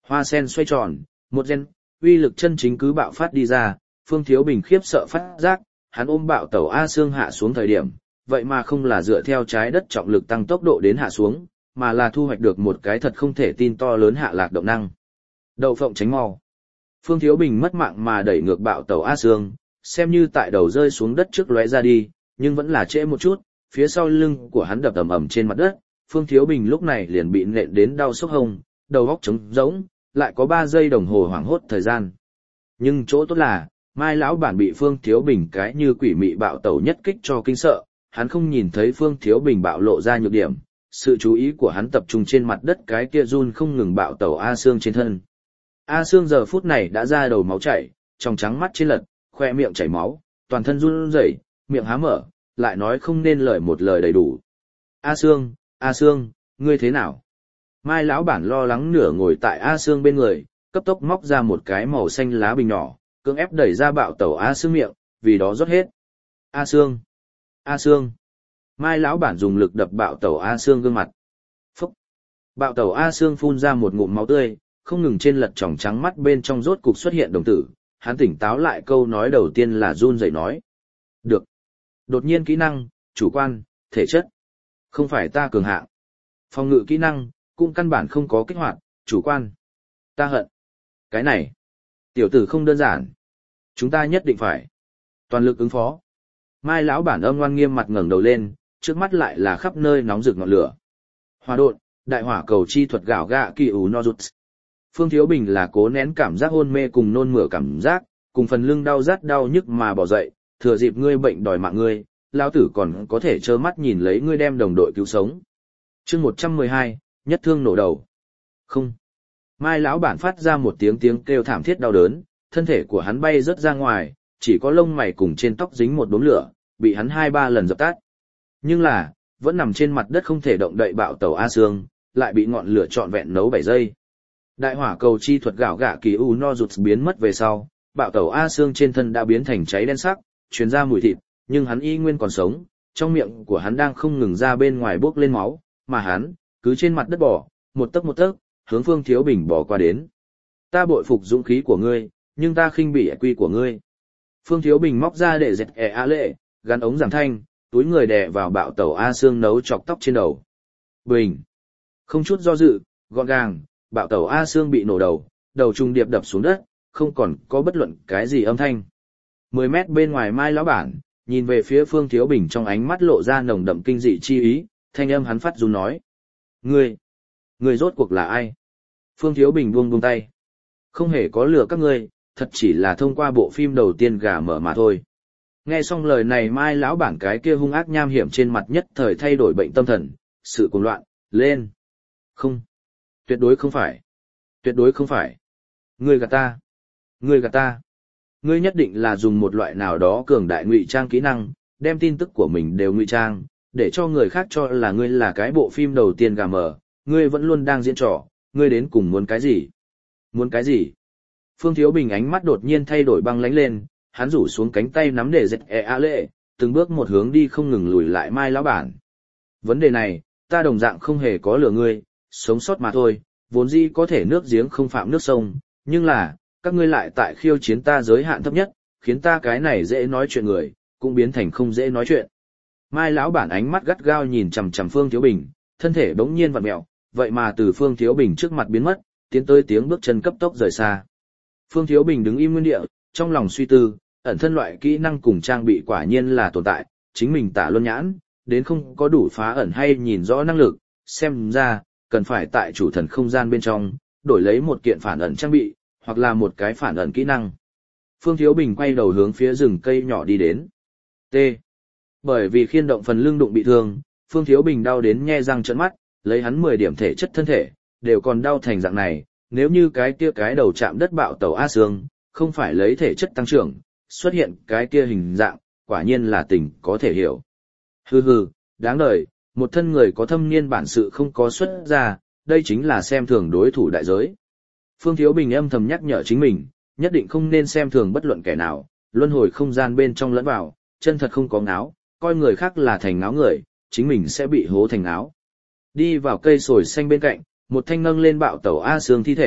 Hoa sen xoay tròn, một gen, uy lực chân chính cứ bạo phát đi ra, Phương Thiếu Bình khiếp sợ phát giác, hắn ôm bạo tẩu A Sương hạ xuống thời điểm, vậy mà không là dựa theo trái đất trọng lực tăng tốc độ đến hạ xuống, mà là thu hoạch được một cái thật không thể tin to lớn hạ lạc động năng. Đậu phộng tránh mau. Phương Thiếu Bình mất mạng mà đẩy ngược bạo tẩu A Sương, xem như tại đầu rơi xuống đất trước lóe ra đi, nhưng vẫn là trễ một chút, phía sau lưng của hắn đập ầm ầm trên mặt đất, Phương Thiếu Bình lúc này liền bị nện đến đau sốc hông, đầu óc trống rỗng, lại có ba giây đồng hồ hoảng hốt thời gian. Nhưng chỗ tốt là, Mai lão bản bị Phương Thiếu Bình cái như quỷ mị bạo tẩu nhất kích cho kinh sợ, hắn không nhìn thấy Phương Thiếu Bình bạo lộ ra nhược điểm, sự chú ý của hắn tập trung trên mặt đất cái kia run không ngừng bạo tẩu A Sương trên thân. A Sương giờ phút này đã ra đầu máu chảy, trong trắng mắt trên lật, khoe miệng chảy máu, toàn thân run rẩy, miệng há mở, lại nói không nên lời một lời đầy đủ. A Sương, A Sương, ngươi thế nào? Mai lão bản lo lắng nửa ngồi tại A Sương bên người, cấp tốc móc ra một cái màu xanh lá bình nhỏ, cưỡng ép đẩy ra bạo tẩu A Sương miệng, vì đó rót hết. A Sương, A Sương. Mai lão bản dùng lực đập bạo tẩu A Sương gương mặt. Phúc. Bạo tẩu A Sương phun ra một ngụm máu tươi, không ngừng trên lật tròng trắng mắt bên trong rốt cục xuất hiện đồng tử, hắn tỉnh táo lại câu nói đầu tiên là run rẩy nói. Được. Đột nhiên kỹ năng, chủ quan, thể chất. Không phải ta cường hạng. Phòng ngự kỹ năng, cũng căn bản không có kích hoạt, chủ quan. Ta hận. Cái này. Tiểu tử không đơn giản. Chúng ta nhất định phải. Toàn lực ứng phó. Mai lão bản âm ngoan nghiêm mặt ngẩng đầu lên, trước mắt lại là khắp nơi nóng rực ngọn lửa. Hỏa độn, đại hỏa cầu chi thuật gạo gạ kỳ ủ no rụt. Phương Thiếu Bình là cố nén cảm giác hôn mê cùng nôn mửa cảm giác, cùng phần lưng đau rát đau nhức mà bỏ dậy, thừa dịp ngươi bệnh đòi mạng ngươi, lão tử còn có thể trơ mắt nhìn lấy ngươi đem đồng đội cứu sống. Chương một trăm mười hai, nhất thương nổ đầu. Không. Mai lão bản phát ra một tiếng tiếng kêu thảm thiết đau đớn, thân thể của hắn bay rớt ra ngoài, chỉ có lông mày cùng trên tóc dính một đốm lửa, bị hắn hai ba lần dập tắt. Nhưng là, vẫn nằm trên mặt đất không thể động đậy bạo tẩu A Sương, lại bị ngọn lửa trọn vẹn nấu bảy giây. Đại hỏa cầu chi thuật gạo gạ kỳ u no rụt biến mất về sau, bạo tẩu A Sương trên thân đã biến thành cháy đen sắc, truyền ra mùi thịt, nhưng hắn y nguyên còn sống, trong miệng của hắn đang không ngừng ra bên ngoài bốc lên máu, mà hắn, cứ trên mặt đất bò, một tấc một tấc, hướng Phương Thiếu Bình bò qua đến. Ta bội phục dũng khí của ngươi, nhưng ta khinh bỉ quy của ngươi. Phương Thiếu Bình móc ra để dẹt ẻ a lệ, gắn ống giảm thanh, túi người đè vào bạo tẩu A Sương nấu chọc tóc trên đầu. Bình. Không chút do dự, gọn gàng, bạo tẩu A Sương bị nổ đầu, đầu trung điệp đập xuống đất, không còn có bất luận cái gì âm thanh. Mười mét bên ngoài Mai lão bản, nhìn về phía Phương Thiếu Bình trong ánh mắt lộ ra nồng đậm kinh dị chi ý, thanh âm hắn phát run nói. Ngươi, ngươi rốt cuộc là ai? Phương Thiếu Bình buông buông tay. Không hề có lừa các ngươi, thật chỉ là thông qua bộ phim đầu tiên gà mở mà thôi. Nghe xong lời này Mai lão bản cái kia hung ác nham hiểm trên mặt nhất thời thay đổi bệnh tâm thần, sự cuồng loạn, lên. Không. Tuyệt đối không phải. Tuyệt đối không phải. Ngươi gạt ta. Ngươi gạt ta. Ngươi nhất định là dùng một loại nào đó cường đại ngụy trang kỹ năng, đem tin tức của mình đều ngụy trang, để cho người khác cho là ngươi là cái bộ phim đầu tiên gà mở, ngươi vẫn luôn đang diễn trò, ngươi đến cùng muốn cái gì? Muốn cái gì? Phương Thiếu Bình ánh mắt đột nhiên thay đổi băng lãnh lên, hắn rủ xuống cánh tay nắm để dẹt e a lệ, từng bước một hướng đi không ngừng lùi lại Mai lão bản. Vấn đề này, ta đồng dạng không hề có lừa ngươi, sống sót mà thôi, vốn dĩ có thể nước giếng không phạm nước sông, nhưng là, các ngươi lại tại khiêu chiến ta giới hạn thấp nhất, khiến ta cái này dễ nói chuyện người, cũng biến thành không dễ nói chuyện. Mai lão bản ánh mắt gắt gao nhìn chằm chằm Phương Thiếu Bình, thân thể bỗng nhiên vặn mẹo, vậy mà từ Phương Thiếu Bình trước mặt biến mất, tiến tới tiếng bước chân cấp tốc rời xa. Phương Thiếu Bình đứng im nguyên địa, trong lòng suy tư, ẩn thân loại kỹ năng cùng trang bị quả nhiên là tồn tại, chính mình tả luân nhãn, đến không có đủ phá ẩn hay nhìn rõ năng lực, xem ra, cần phải tại chủ thần không gian bên trong, đổi lấy một kiện phản ẩn trang bị, hoặc là một cái phản ẩn kỹ năng. Phương Thiếu Bình quay đầu hướng phía rừng cây nhỏ đi đến. T. Bởi vì khiên động phần lưng đụng bị thương, Phương Thiếu Bình đau đến nhe răng trợn mắt, lấy hắn mười điểm thể chất thân thể, đều còn đau thành dạng này, nếu như cái kia cái đầu chạm đất bạo tàu A Sương, không phải lấy thể chất tăng trưởng, xuất hiện cái kia hình dạng, quả nhiên là tình có thể hiểu. Hừ hừ, đáng đời, một thân người có thâm niên bản sự không có xuất ra, đây chính là xem thường đối thủ đại giới. Phương Thiếu Bình âm thầm nhắc nhở chính mình, nhất định không nên xem thường bất luận kẻ nào, luân hồi không gian bên trong lẫn vào, chân thật không có ngáo, coi người khác là thành ngáo người, chính mình sẽ bị hố thành ngáo. Đi vào cây sồi xanh bên cạnh, một thanh nâng lên bạo tẩu A Sương thi thể,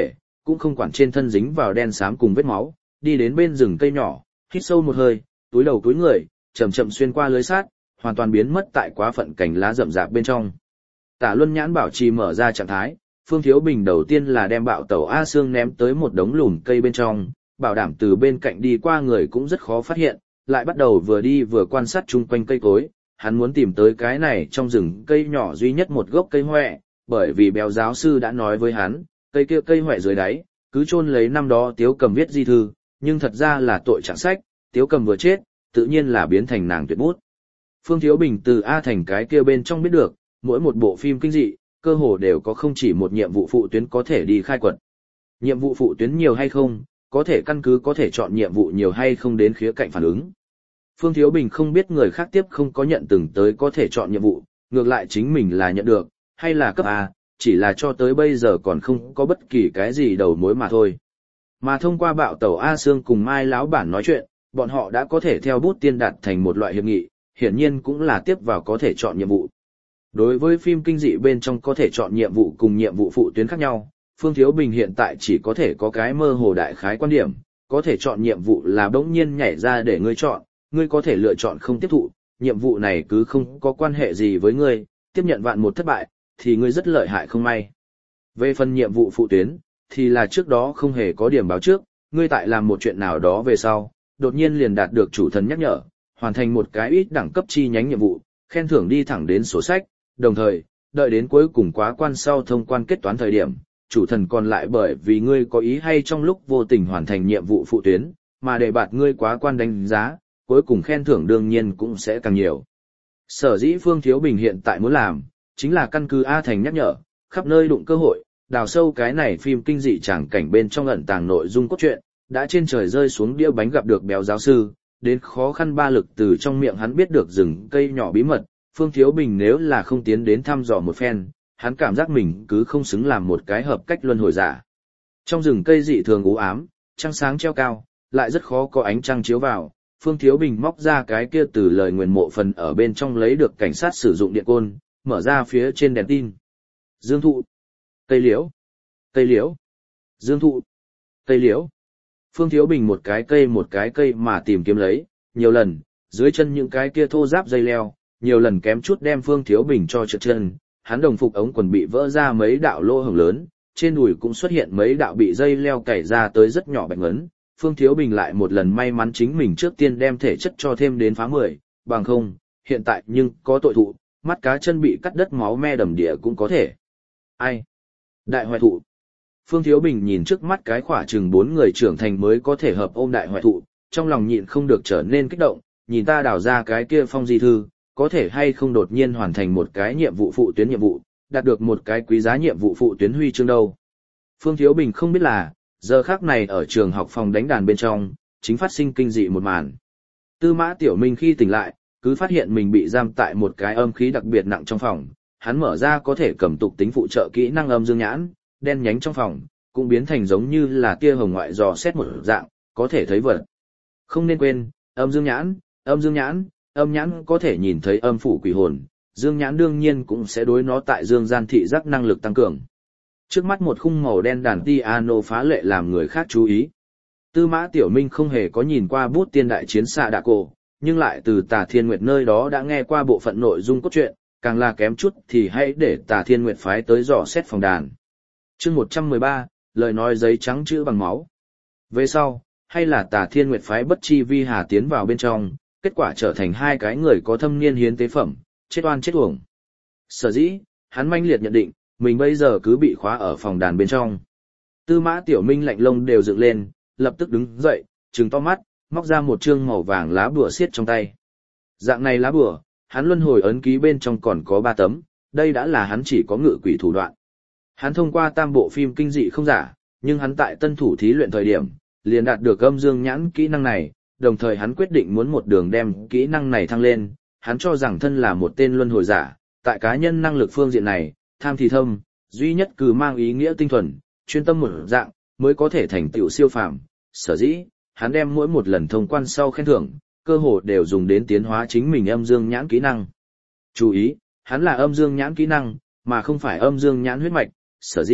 cũng không quản trên thân dính vào đen xám cùng vết máu, đi đến bên rừng cây nhỏ, hít sâu một hơi, túi đầu túi người, chậm chậm xuyên qua lưới sát, hoàn toàn biến mất tại quá phận cành lá rậm rạp bên trong. Tả Luân nhãn bảo trì mở ra trạng thái, Phương Thiếu Bình đầu tiên là đem bạo tẩu A Sương ném tới một đống lùn cây bên trong, bảo đảm từ bên cạnh đi qua người cũng rất khó phát hiện, lại bắt đầu vừa đi vừa quan sát chung quanh cây cối, hắn muốn tìm tới cái này trong rừng cây nhỏ duy nhất một gốc cây hoẹ, bởi vì béo giáo sư đã nói với hắn, cây kia cây hoẹ dưới đáy, cứ chôn lấy năm đó Tiếu Cầm viết di thư, nhưng thật ra là tội trạng sách, Tiếu Cầm vừa chết, tự nhiên là biến thành nàng tuyệt bút. Phương Thiếu Bình từ A Thành cái kia bên trong biết được, mỗi một bộ phim kinh dị, cơ hồ đều có không chỉ một nhiệm vụ phụ tuyến có thể đi khai quật. Nhiệm vụ phụ tuyến nhiều hay không, có thể căn cứ có thể chọn nhiệm vụ nhiều hay không đến khía cạnh phản ứng. Phương Thiếu Bình không biết người khác tiếp không có nhận từng tới có thể chọn nhiệm vụ, ngược lại chính mình là nhận được, hay là cấp A, chỉ là cho tới bây giờ còn không có bất kỳ cái gì đầu mối mà thôi. Mà thông qua bạo tẩu A Sương cùng Mai lão bản nói chuyện, bọn họ đã có thể theo bút tiên đạt thành một loại hiệp nghị, hiển nhiên cũng là tiếp vào có thể chọn nhiệm vụ. Đối với phim kinh dị bên trong có thể chọn nhiệm vụ cùng nhiệm vụ phụ tuyến khác nhau, Phương Thiếu Bình hiện tại chỉ có thể có cái mơ hồ đại khái quan điểm, có thể chọn nhiệm vụ là bỗng nhiên nhảy ra để ngươi chọn, ngươi có thể lựa chọn không tiếp thụ, nhiệm vụ này cứ không có quan hệ gì với ngươi, tiếp nhận vạn một thất bại, thì ngươi rất lợi hại không may. Về phần nhiệm vụ phụ tuyến, thì là trước đó không hề có điểm báo trước, ngươi tại làm một chuyện nào đó về sau, đột nhiên liền đạt được chủ thần nhắc nhở, hoàn thành một cái ít đẳng cấp chi nhánh nhiệm vụ, khen thưởng đi thẳng đến sổ sách, đồng thời, đợi đến cuối cùng quá quan sau thông quan kết toán thời điểm, chủ thần còn lại bởi vì ngươi có ý hay trong lúc vô tình hoàn thành nhiệm vụ phụ tuyến, mà để bạt ngươi quá quan đánh giá, cuối cùng khen thưởng đương nhiên cũng sẽ càng nhiều. Sở dĩ Phương Thiếu Bình hiện tại muốn làm, chính là căn cứ A Thành nhắc nhở, khắp nơi đụng cơ hội, đào sâu cái này phim kinh dị tràng cảnh bên trong ẩn tàng nội dung cốt truyện, đã trên trời rơi xuống đĩa bánh gặp được béo giáo sư, đến khó khăn ba lực từ trong miệng hắn biết được rừng cây nhỏ bí mật, Phương Thiếu Bình nếu là không tiến đến thăm dò một phen, hắn cảm giác mình cứ không xứng làm một cái hợp cách luân hồi giả. Trong rừng cây dị thường u ám, trăng sáng treo cao, lại rất khó có ánh trăng chiếu vào, Phương Thiếu Bình móc ra cái kia từ lời nguyền mộ phần ở bên trong lấy được cảnh sát sử dụng điện côn, mở ra phía trên đèn tin. Dương thụ, cây liễu, cây liễu, dương thụ, cây liễu. Phương Thiếu Bình một cái cây một cái cây mà tìm kiếm lấy, nhiều lần, dưới chân những cái kia thô ráp dây leo, nhiều lần kém chút đem Phương Thiếu Bình cho trượt chân, hắn đồng phục ống quần bị vỡ ra mấy đạo lỗ hổng lớn, trên đùi cũng xuất hiện mấy đạo bị dây leo cày ra tới rất nhỏ bạch ngấn. Phương Thiếu Bình lại một lần may mắn chính mình trước tiên đem thể chất cho thêm đến phá mười, bằng không, hiện tại nhưng có tội thụ, mắt cá chân bị cắt đất máu me đầm địa cũng có thể. Ai? Đại hoại thụ. Phương Thiếu Bình nhìn trước mắt cái khỏa chừng bốn người trưởng thành mới có thể hợp ôm đại hoại thụ, trong lòng nhịn không được trở nên kích động, nhìn ta đào ra cái kia phong di thư, có thể hay không đột nhiên hoàn thành một cái nhiệm vụ phụ tuyến nhiệm vụ, đạt được một cái quý giá nhiệm vụ phụ tuyến huy chương đâu. Phương Thiếu Bình không biết là, giờ khắc này ở trường học phòng đánh đàn bên trong, chính phát sinh kinh dị một màn. Tư Mã Tiểu Minh khi tỉnh lại, cứ phát hiện mình bị giam tại một cái âm khí đặc biệt nặng trong phòng, hắn mở ra có thể cầm tục tính phụ trợ kỹ năng âm dương nhãn, đen nhánh trong phòng, cũng biến thành giống như là tia hồng ngoại dò xét một dạng, có thể thấy vật. Không nên quên, âm dương nhãn, âm dương nhãn, âm nhãn có thể nhìn thấy âm phủ quỷ hồn, dương nhãn đương nhiên cũng sẽ đối nó tại dương gian thị giác năng lực tăng cường. Trước mắt một khung màu đen đàn piano phá lệ làm người khác chú ý. Tư Mã Tiểu Minh không hề có nhìn qua bút tiên đại chiến xạ đạ cổ, nhưng lại từ Tà Thiên Nguyệt nơi đó đã nghe qua bộ phận nội dung cốt truyện, càng là kém chút thì hãy để Tà Thiên Nguyệt phái tới dò xét phòng đàn. Chương một trăm mười ba, lời nói giấy trắng chữ bằng máu. Về sau, hay là Tà Thiên Nguyệt phái Bất Chi Vi Hà tiến vào bên trong, kết quả trở thành hai cái người có thâm niên hiến tế phẩm, chết oan chết uổng. Sở dĩ, hắn manh liệt nhận định, mình bây giờ cứ bị khóa ở phòng đàn bên trong. Tư Mã Tiểu Minh lạnh lông đều dựng lên, lập tức đứng dậy, trừng to mắt, móc ra một chương màu vàng lá bùa xiết trong tay. Dạng này lá bùa, hắn luân hồi ấn ký bên trong còn có ba tấm, đây đã là hắn chỉ có ngự quỷ thủ đoạn. Hắn thông qua tam bộ phim kinh dị không giả, nhưng hắn tại tân thủ thí luyện thời điểm, liền đạt được âm dương nhãn kỹ năng này, đồng thời hắn quyết định muốn một đường đem kỹ năng này thăng lên, hắn cho rằng thân là một tên luân hồi giả, tại cá nhân năng lực phương diện này, tham thì thâm, duy nhất cứ mang ý nghĩa tinh thuần, chuyên tâm một dạng, mới có thể thành tựu siêu phàm. Sở dĩ, hắn đem mỗi một lần thông quan sau khen thưởng, cơ hồ đều dùng đến tiến hóa chính mình âm dương nhãn kỹ năng. Chú ý, hắn là âm dương nhãn kỹ năng, mà không phải âm dương nhãn huyết mạch, sở dĩ,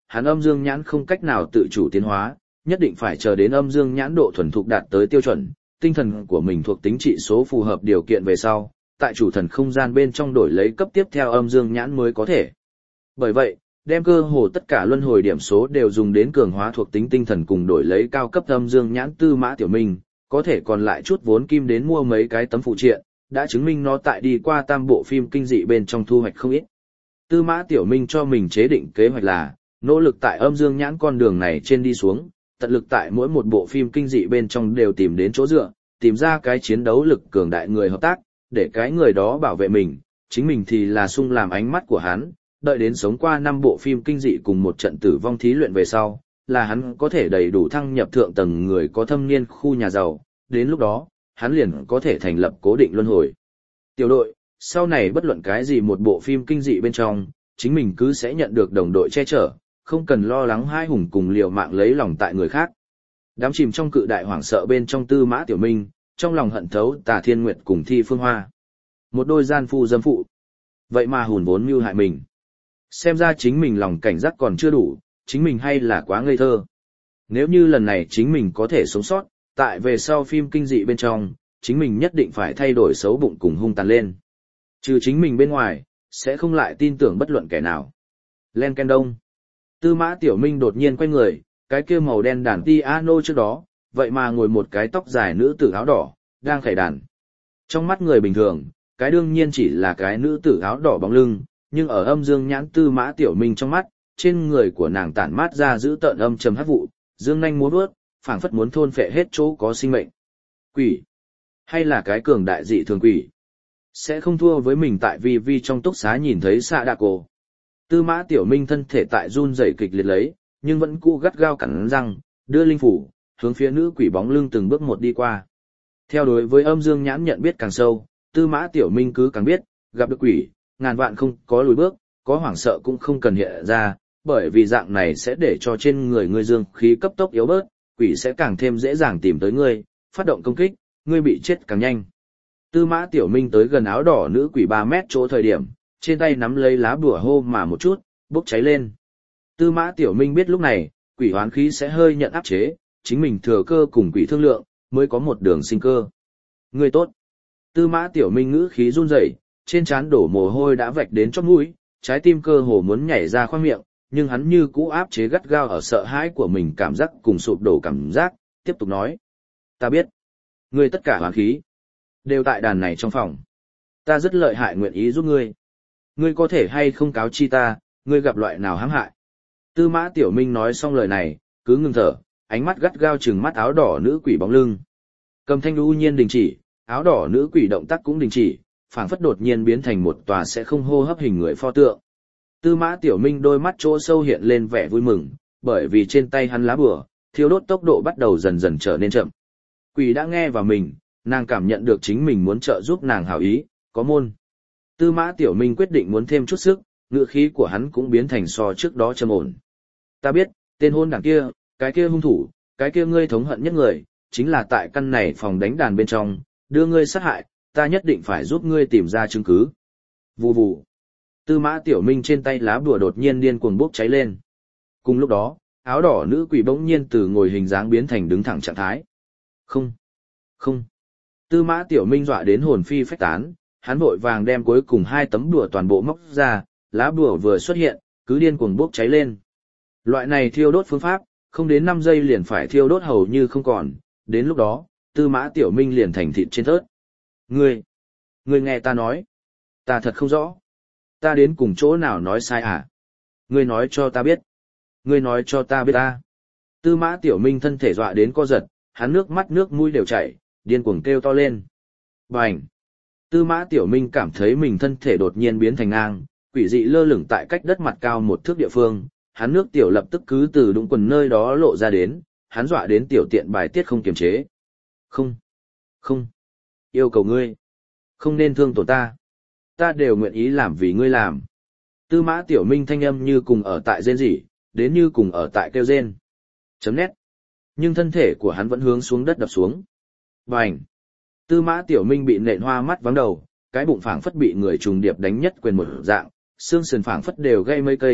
hắn âm dương nhãn không cách nào tự chủ tiến hóa, nhất định phải chờ đến âm dương nhãn độ thuần thục đạt tới tiêu chuẩn, tinh thần của mình thuộc tính trị số phù hợp điều kiện về sau, tại chủ thần không gian bên trong đổi lấy cấp tiếp theo âm dương nhãn mới có thể. Bởi vậy, đem cơ hồ tất cả luân hồi điểm số đều dùng đến cường hóa thuộc tính tinh thần cùng đổi lấy cao cấp âm dương nhãn Tư Mã Tiểu Minh, có thể còn lại chút vốn kim đến mua mấy cái tấm phụ triện, đã chứng minh nó tại đi qua tam bộ phim kinh dị bên trong thu hoạch không ít. Tư Mã Tiểu Minh cho mình chế định kế hoạch là, nỗ lực tại âm dương nhãn con đường này trên đi xuống, tận lực tại mỗi một bộ phim kinh dị bên trong đều tìm đến chỗ dựa, tìm ra cái chiến đấu lực cường đại người hợp tác, để cái người đó bảo vệ mình, chính mình thì là sung làm ánh mắt của hắn, đợi đến sống qua năm bộ phim kinh dị cùng một trận tử vong thí luyện về sau, là hắn có thể đầy đủ thăng nhập thượng tầng người có thâm niên khu nhà giàu, đến lúc đó, hắn liền có thể thành lập cố định luân hồi. Tiểu đội, sau này bất luận cái gì một bộ phim kinh dị bên trong, chính mình cứ sẽ nhận được đồng đội che chở, không cần lo lắng hai hùng cùng liều mạng lấy lòng tại người khác. Đám chìm trong cự đại hoảng sợ bên trong Tư Mã Tiểu Minh, trong lòng hận thấu Tà Thiên Nguyệt cùng Thi Phương Hoa. Một đôi gian phu dâm phụ. Vậy mà hùn vốn mưu hại mình. Xem ra chính mình lòng cảnh giác còn chưa đủ, chính mình hay là quá ngây thơ. Nếu như lần này chính mình có thể sống sót, tại về sau phim kinh dị bên trong, chính mình nhất định phải thay đổi xấu bụng cùng hung tàn lên. Trừ chính mình bên ngoài, sẽ không lại tin tưởng bất luận kẻ nào. Len Ken Đông. Tư Mã Tiểu Minh đột nhiên quay người, cái kia màu đen đàn piano trước đó, vậy mà ngồi một cái tóc dài nữ tử áo đỏ, đang khải đàn. Trong mắt người bình thường, cái đương nhiên chỉ là cái nữ tử áo đỏ bóng lưng, nhưng ở âm dương nhãn Tư Mã Tiểu Minh trong mắt, trên người của nàng tản mát ra giữ tợn âm trầm hắc vụ, dương nhanh múa vuốt, phảng phất muốn thôn phệ hết chỗ có sinh mệnh. Quỷ, hay là cái cường đại dị thường quỷ, sẽ không thua với mình tại vi vi trong túc xá nhìn thấy xạ đạ cổ. Tư Mã Tiểu Minh thân thể tại run rẩy kịch liệt lấy, nhưng vẫn cũ gắt gao cắn răng, đưa linh phủ, hướng phía nữ quỷ bóng lưng từng bước một đi qua. Theo đối với âm dương nhãn nhận biết càng sâu, Tư Mã Tiểu Minh cứ càng biết, gặp được quỷ, ngàn vạn không có lùi bước, có hoảng sợ cũng không cần hiện ra, bởi vì dạng này sẽ để cho trên người ngươi dương khí cấp tốc yếu bớt, quỷ sẽ càng thêm dễ dàng tìm tới ngươi, phát động công kích, ngươi bị chết càng nhanh. Tư Mã Tiểu Minh tới gần áo đỏ nữ quỷ ba mét chỗ thời điểm, trên tay nắm lấy lá bùa hô mà một chút, bốc cháy lên. Tư Mã Tiểu Minh biết lúc này, quỷ hoán khí sẽ hơi nhận áp chế, chính mình thừa cơ cùng quỷ thương lượng, mới có một đường sinh cơ. Ngươi tốt. Tư Mã Tiểu Minh ngữ khí run rẩy, trên trán đổ mồ hôi đã vạch đến chót mũi, trái tim cơ hồ muốn nhảy ra khoang miệng, nhưng hắn như cũ áp chế gắt gao ở sợ hãi của mình cảm giác cùng sụp đổ cảm giác, tiếp tục nói. Ta biết. Ngươi tất cả hoán khí đều tại đàn này trong phòng. Ta rất lợi hại nguyện ý giúp ngươi. Ngươi có thể hay không cáo chi ta, ngươi gặp loại nào hãm hại. Tư Mã Tiểu Minh nói xong lời này, cứ ngừng thở, ánh mắt gắt gao trừng mắt áo đỏ nữ quỷ bóng lưng. Cầm thanh u nhiên đình chỉ, áo đỏ nữ quỷ động tác cũng đình chỉ, phảng phất đột nhiên biến thành một tòa sẽ không hô hấp hình người pho tượng. Tư Mã Tiểu Minh đôi mắt chỗ sâu hiện lên vẻ vui mừng, bởi vì trên tay hắn lá bùa, thiêu đốt tốc độ bắt đầu dần dần trở nên chậm. Quỷ đã nghe vào mình, nàng cảm nhận được chính mình muốn trợ giúp nàng hảo ý, có môn. Tư Mã Tiểu Minh quyết định muốn thêm chút sức, ngựa khí của hắn cũng biến thành so trước đó trầm ổn. Ta biết, tên hôn đảng kia, cái kia hung thủ, cái kia ngươi thống hận nhất người, chính là tại căn này phòng đánh đàn bên trong, đưa ngươi sát hại, ta nhất định phải giúp ngươi tìm ra chứng cứ. Vù vù. Tư Mã Tiểu Minh trên tay lá bùa đột nhiên điên cuồng bốc cháy lên. Cùng lúc đó, áo đỏ nữ quỷ bỗng nhiên từ ngồi hình dáng biến thành đứng thẳng trạng thái. Không. Không. Tư Mã Tiểu Minh dọa đến hồn phi phách tán, hắn vội vàng đem cuối cùng hai tấm đùa toàn bộ móc ra, lá bùa vừa xuất hiện, cứ điên cuồng bốc cháy lên. Loại này thiêu đốt phương pháp, không đến năm giây liền phải thiêu đốt hầu như không còn, đến lúc đó, Tư Mã Tiểu Minh liền thành thịt trên thớt. Ngươi, ngươi nghe ta nói, ta thật không rõ. Ta đến cùng chỗ nào nói sai à? Ngươi nói cho ta biết. Ngươi nói cho ta biết ta. Tư Mã Tiểu Minh thân thể dọa đến co giật, hắn nước mắt nước mũi đều chảy, điên cuồng kêu to lên. Bành! Tư Mã Tiểu Minh cảm thấy mình thân thể đột nhiên biến thành ngang, quỷ dị lơ lửng tại cách đất mặt cao một thước địa phương, hắn nước tiểu lập tức cứ từ đũng quần nơi đó lộ ra đến, hắn dọa đến tiểu tiện bài tiết không kiềm chế. Không! Không! Yêu cầu ngươi! Không nên thương tổn ta! Ta đều nguyện ý làm vì ngươi làm. Tư Mã Tiểu Minh thanh âm như cùng ở tại rên rỉ, đến như cùng ở tại kêu rên. Chấm nét. Nhưng thân thể của hắn vẫn hướng xuống đất đập xuống. Bành! Tư Mã Tiểu Minh bị nện hoa mắt vắng đầu, cái bụng phảng phất bị người trùng điệp đánh nhất quyền một dạng, xương sườn phảng phất đều gây mấy cây,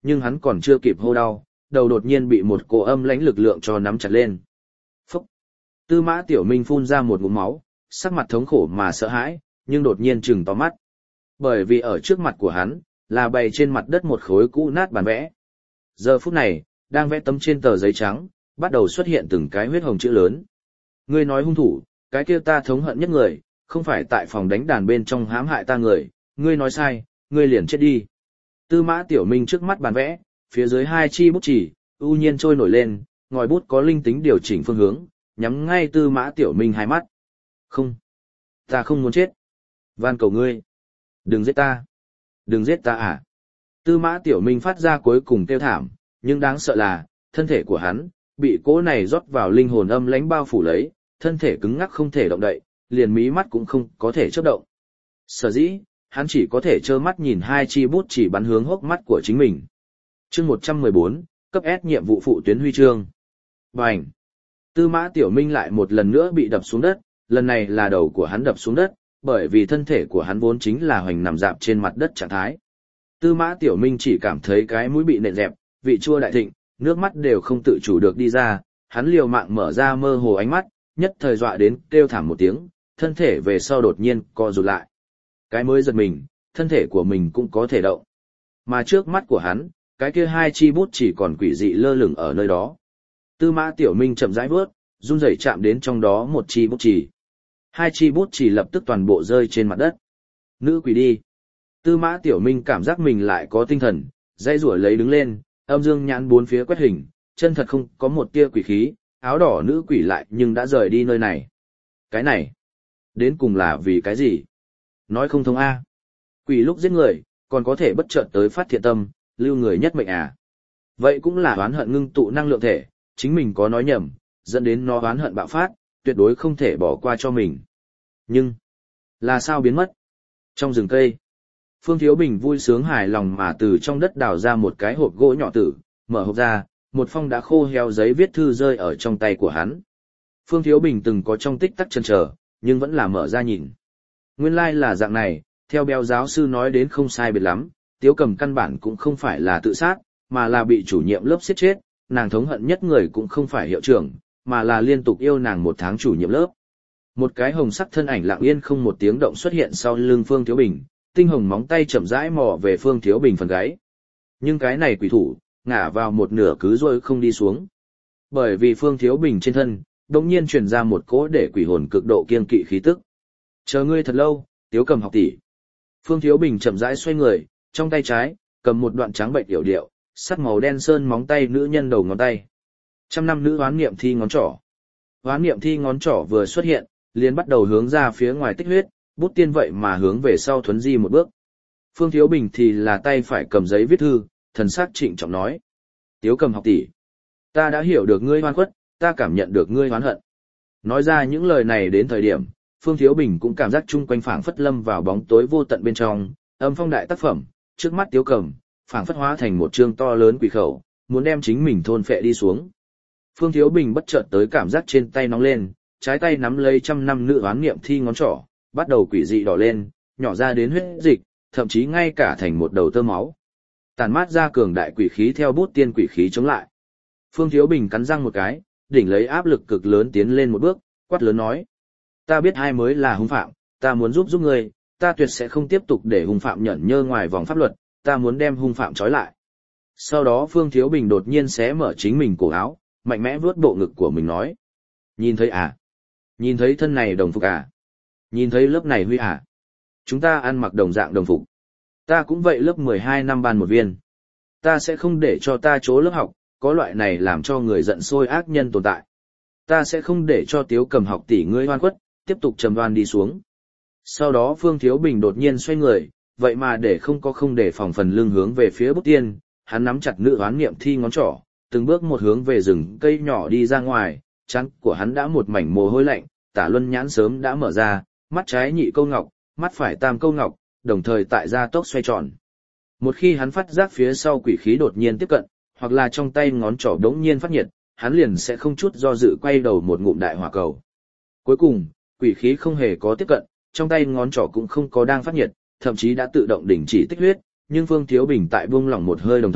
nhưng hắn còn chưa kịp hô đau, đầu đột nhiên bị một cỗ âm lãnh lực lượng cho nắm chặt lên. Phúc! Tư Mã Tiểu Minh phun ra một ngụm máu, sắc mặt thống khổ mà sợ hãi, nhưng đột nhiên trừng to mắt. Bởi vì ở trước mặt của hắn, là bày trên mặt đất một khối cũ nát bản vẽ. Giờ phút này, đang vẽ tấm trên tờ giấy trắng, bắt đầu xuất hiện từng cái huyết hồng chữ lớn. Ngươi nói hung thủ, cái kia ta thống hận nhất người, không phải tại phòng đánh đàn bên trong hãm hại ta người, ngươi nói sai, ngươi liền chết đi. Tư Mã Tiểu Minh trước mắt bản vẽ, phía dưới hai chi bút chỉ, ưu nhiên trôi nổi lên, ngòi bút có linh tính điều chỉnh phương hướng, nhắm ngay Tư Mã Tiểu Minh hai mắt. Không, ta không muốn chết. Van cầu ngươi, đừng giết ta. Đừng giết ta à. Tư Mã Tiểu Minh phát ra cuối cùng kêu thảm, nhưng đáng sợ là, thân thể của hắn, bị cỗ này rót vào linh hồn âm lãnh bao phủ lấy, thân thể cứng ngắc không thể động đậy, liền mí mắt cũng không có thể chớp động. Sở dĩ, hắn chỉ có thể trơ mắt nhìn hai chi bút chỉ bắn hướng hốc mắt của chính mình. Chương một trăm mười bốn, cấp S nhiệm vụ phụ tuyến huy chương. Bành! Tư Mã Tiểu Minh lại một lần nữa bị đập xuống đất, lần này là đầu của hắn đập xuống đất, bởi vì thân thể của hắn vốn chính là hoành nằm dạp trên mặt đất trạng thái. Tư Mã Tiểu Minh chỉ cảm thấy cái mũi bị nện dẹp, vị chua đại thịnh, nước mắt đều không tự chủ được đi ra, hắn liều mạng mở ra mơ hồ ánh mắt, nhất thời dọa đến kêu thảm một tiếng, thân thể về sau đột nhiên co rụt lại. Cái mới giật mình, thân thể của mình cũng có thể động. Mà trước mắt của hắn, cái kia hai chi bút chỉ còn quỷ dị lơ lửng ở nơi đó. Tư Mã Tiểu Minh chậm rãi vớt, run rẩy chạm đến trong đó một chi bút chỉ. Hai chi bút chỉ lập tức toàn bộ rơi trên mặt đất. Nữ quỷ đi. Tư Mã Tiểu Minh cảm giác mình lại có tinh thần, dây rủa lấy đứng lên, âm dương nhãn bốn phía quét hình, chân thật không có một tia quỷ khí, áo đỏ nữ quỷ lại nhưng đã rời đi nơi này. Cái này, đến cùng là vì cái gì? Nói không thông a. Quỷ lúc giết người, còn có thể bất chợt tới phát thiện tâm, lưu người nhất mệnh à. Vậy cũng là oán hận ngưng tụ năng lượng thể, chính mình có nói nhầm, dẫn đến nó oán hận bạo phát, tuyệt đối không thể bỏ qua cho mình. Nhưng, là sao biến mất? Trong rừng cây, Phương Thiếu Bình vui sướng hài lòng mà từ trong đất đào ra một cái hộp gỗ nhỏ tử, mở hộp ra, một phong đã khô héo giấy viết thư rơi ở trong tay của hắn. Phương Thiếu Bình từng có trong tích tắc chần chờ, nhưng vẫn là mở ra nhìn. Nguyên lai like là dạng này, theo Béo giáo sư nói đến không sai biệt lắm, Tiếu Cầm căn bản cũng không phải là tự sát, mà là bị chủ nhiệm lớp giết chết, nàng thống hận nhất người cũng không phải hiệu trưởng, mà là liên tục yêu nàng một tháng chủ nhiệm lớp. Một cái hồng sắc thân ảnh lặng yên không một tiếng động xuất hiện sau lưng Phương Thiếu Bình, tinh hồng móng tay chậm rãi mò về Phương Thiếu Bình phần gáy. Nhưng cái này quỷ thủ, ngả vào một nửa cứ rồi không đi xuống. Bởi vì Phương Thiếu Bình trên thân, đột nhiên truyền ra một cỗ để quỷ hồn cực độ kiên kỵ khí tức. Chờ ngươi thật lâu, Tiếu Cầm học tỷ. Phương Thiếu Bình chậm rãi xoay người, trong tay trái, cầm một đoạn trắng bệnh điệu điệu, sắt màu đen sơn móng tay nữ nhân đầu ngón tay. Trăm năm nữ hoán niệm thi ngón trỏ. Hoán niệm thi ngón trỏ vừa xuất hiện, liền bắt đầu hướng ra phía ngoài tích huyết, bút tiên vậy mà hướng về sau thuấn di một bước. Phương Thiếu Bình thì là tay phải cầm giấy viết thư, thần sắc trịnh trọng nói. Tiếu Cầm học tỷ, ta đã hiểu được ngươi hoan khuất, ta cảm nhận được ngươi hoán hận. Nói ra những lời này đến thời điểm, Phương Thiếu Bình cũng cảm giác chung quanh phảng phất lâm vào bóng tối vô tận bên trong, âm phong đại tác phẩm, trước mắt Tiếu Cầm, phảng phất hóa thành một chương to lớn quỷ khẩu, muốn đem chính mình thôn phệ đi xuống. Phương Thiếu Bình bất chợt tới cảm giác trên tay nóng lên, trái tay nắm lấy trăm năm nữ hoán niệm thi ngón trỏ, bắt đầu quỷ dị đỏ lên, nhỏ ra đến huyết dịch, thậm chí ngay cả thành một đầu tơ máu. Tàn mát ra cường đại quỷ khí theo bút tiên quỷ khí chống lại. Phương Thiếu Bình cắn răng một cái, đỉnh lấy áp lực cực lớn tiến lên một bước, quát lớn nói: "Ta biết ai mới là hung phạm, ta muốn giúp giúp ngươi, ta tuyệt sẽ không tiếp tục để hung phạm nhẫn nhơ ngoài vòng pháp luật, ta muốn đem hung phạm trói lại." Sau đó Phương Thiếu Bình đột nhiên xé mở chính mình cổ áo, mạnh mẽ vuốt bộ ngực của mình nói: "Nhìn thấy à? Nhìn thấy thân này đồng phục à? Nhìn thấy lớp này Huy à? Chúng ta ăn mặc đồng dạng đồng phục. Ta cũng vậy, lớp mười hai năm ban một viên. Ta sẽ không để cho ta trố lớp học, có loại này làm cho người giận sôi ác nhân tồn tại. Ta sẽ không để cho Tiếu Cầm học tỷ ngươi hoan khuất, tiếp tục trầm đoan đi xuống." Sau đó Phương Thiếu Bình đột nhiên xoay người, vậy mà để không có không để phòng phần lưng hướng về phía bút tiên, hắn nắm chặt nữ hoán niệm thi ngón trỏ, từng bước một hướng về rừng cây nhỏ đi ra ngoài, trán của hắn đã một mảnh mồ hôi lạnh, tả luân nhãn sớm đã mở ra, mắt trái nhị câu ngọc, mắt phải tam câu ngọc, đồng thời tại gia tốc xoay tròn. Một khi hắn phát giác phía sau quỷ khí đột nhiên tiếp cận, hoặc là trong tay ngón trỏ đống nhiên phát nhiệt, hắn liền sẽ không chút do dự quay đầu một ngụm đại hỏa cầu. Cuối cùng, quỷ khí không hề có tiếp cận, trong tay ngón trỏ cũng không có đang phát nhiệt, thậm chí đã tự động đình chỉ tích huyết, nhưng Phương Thiếu Bình tại buông lỏng một hơi đồng thời,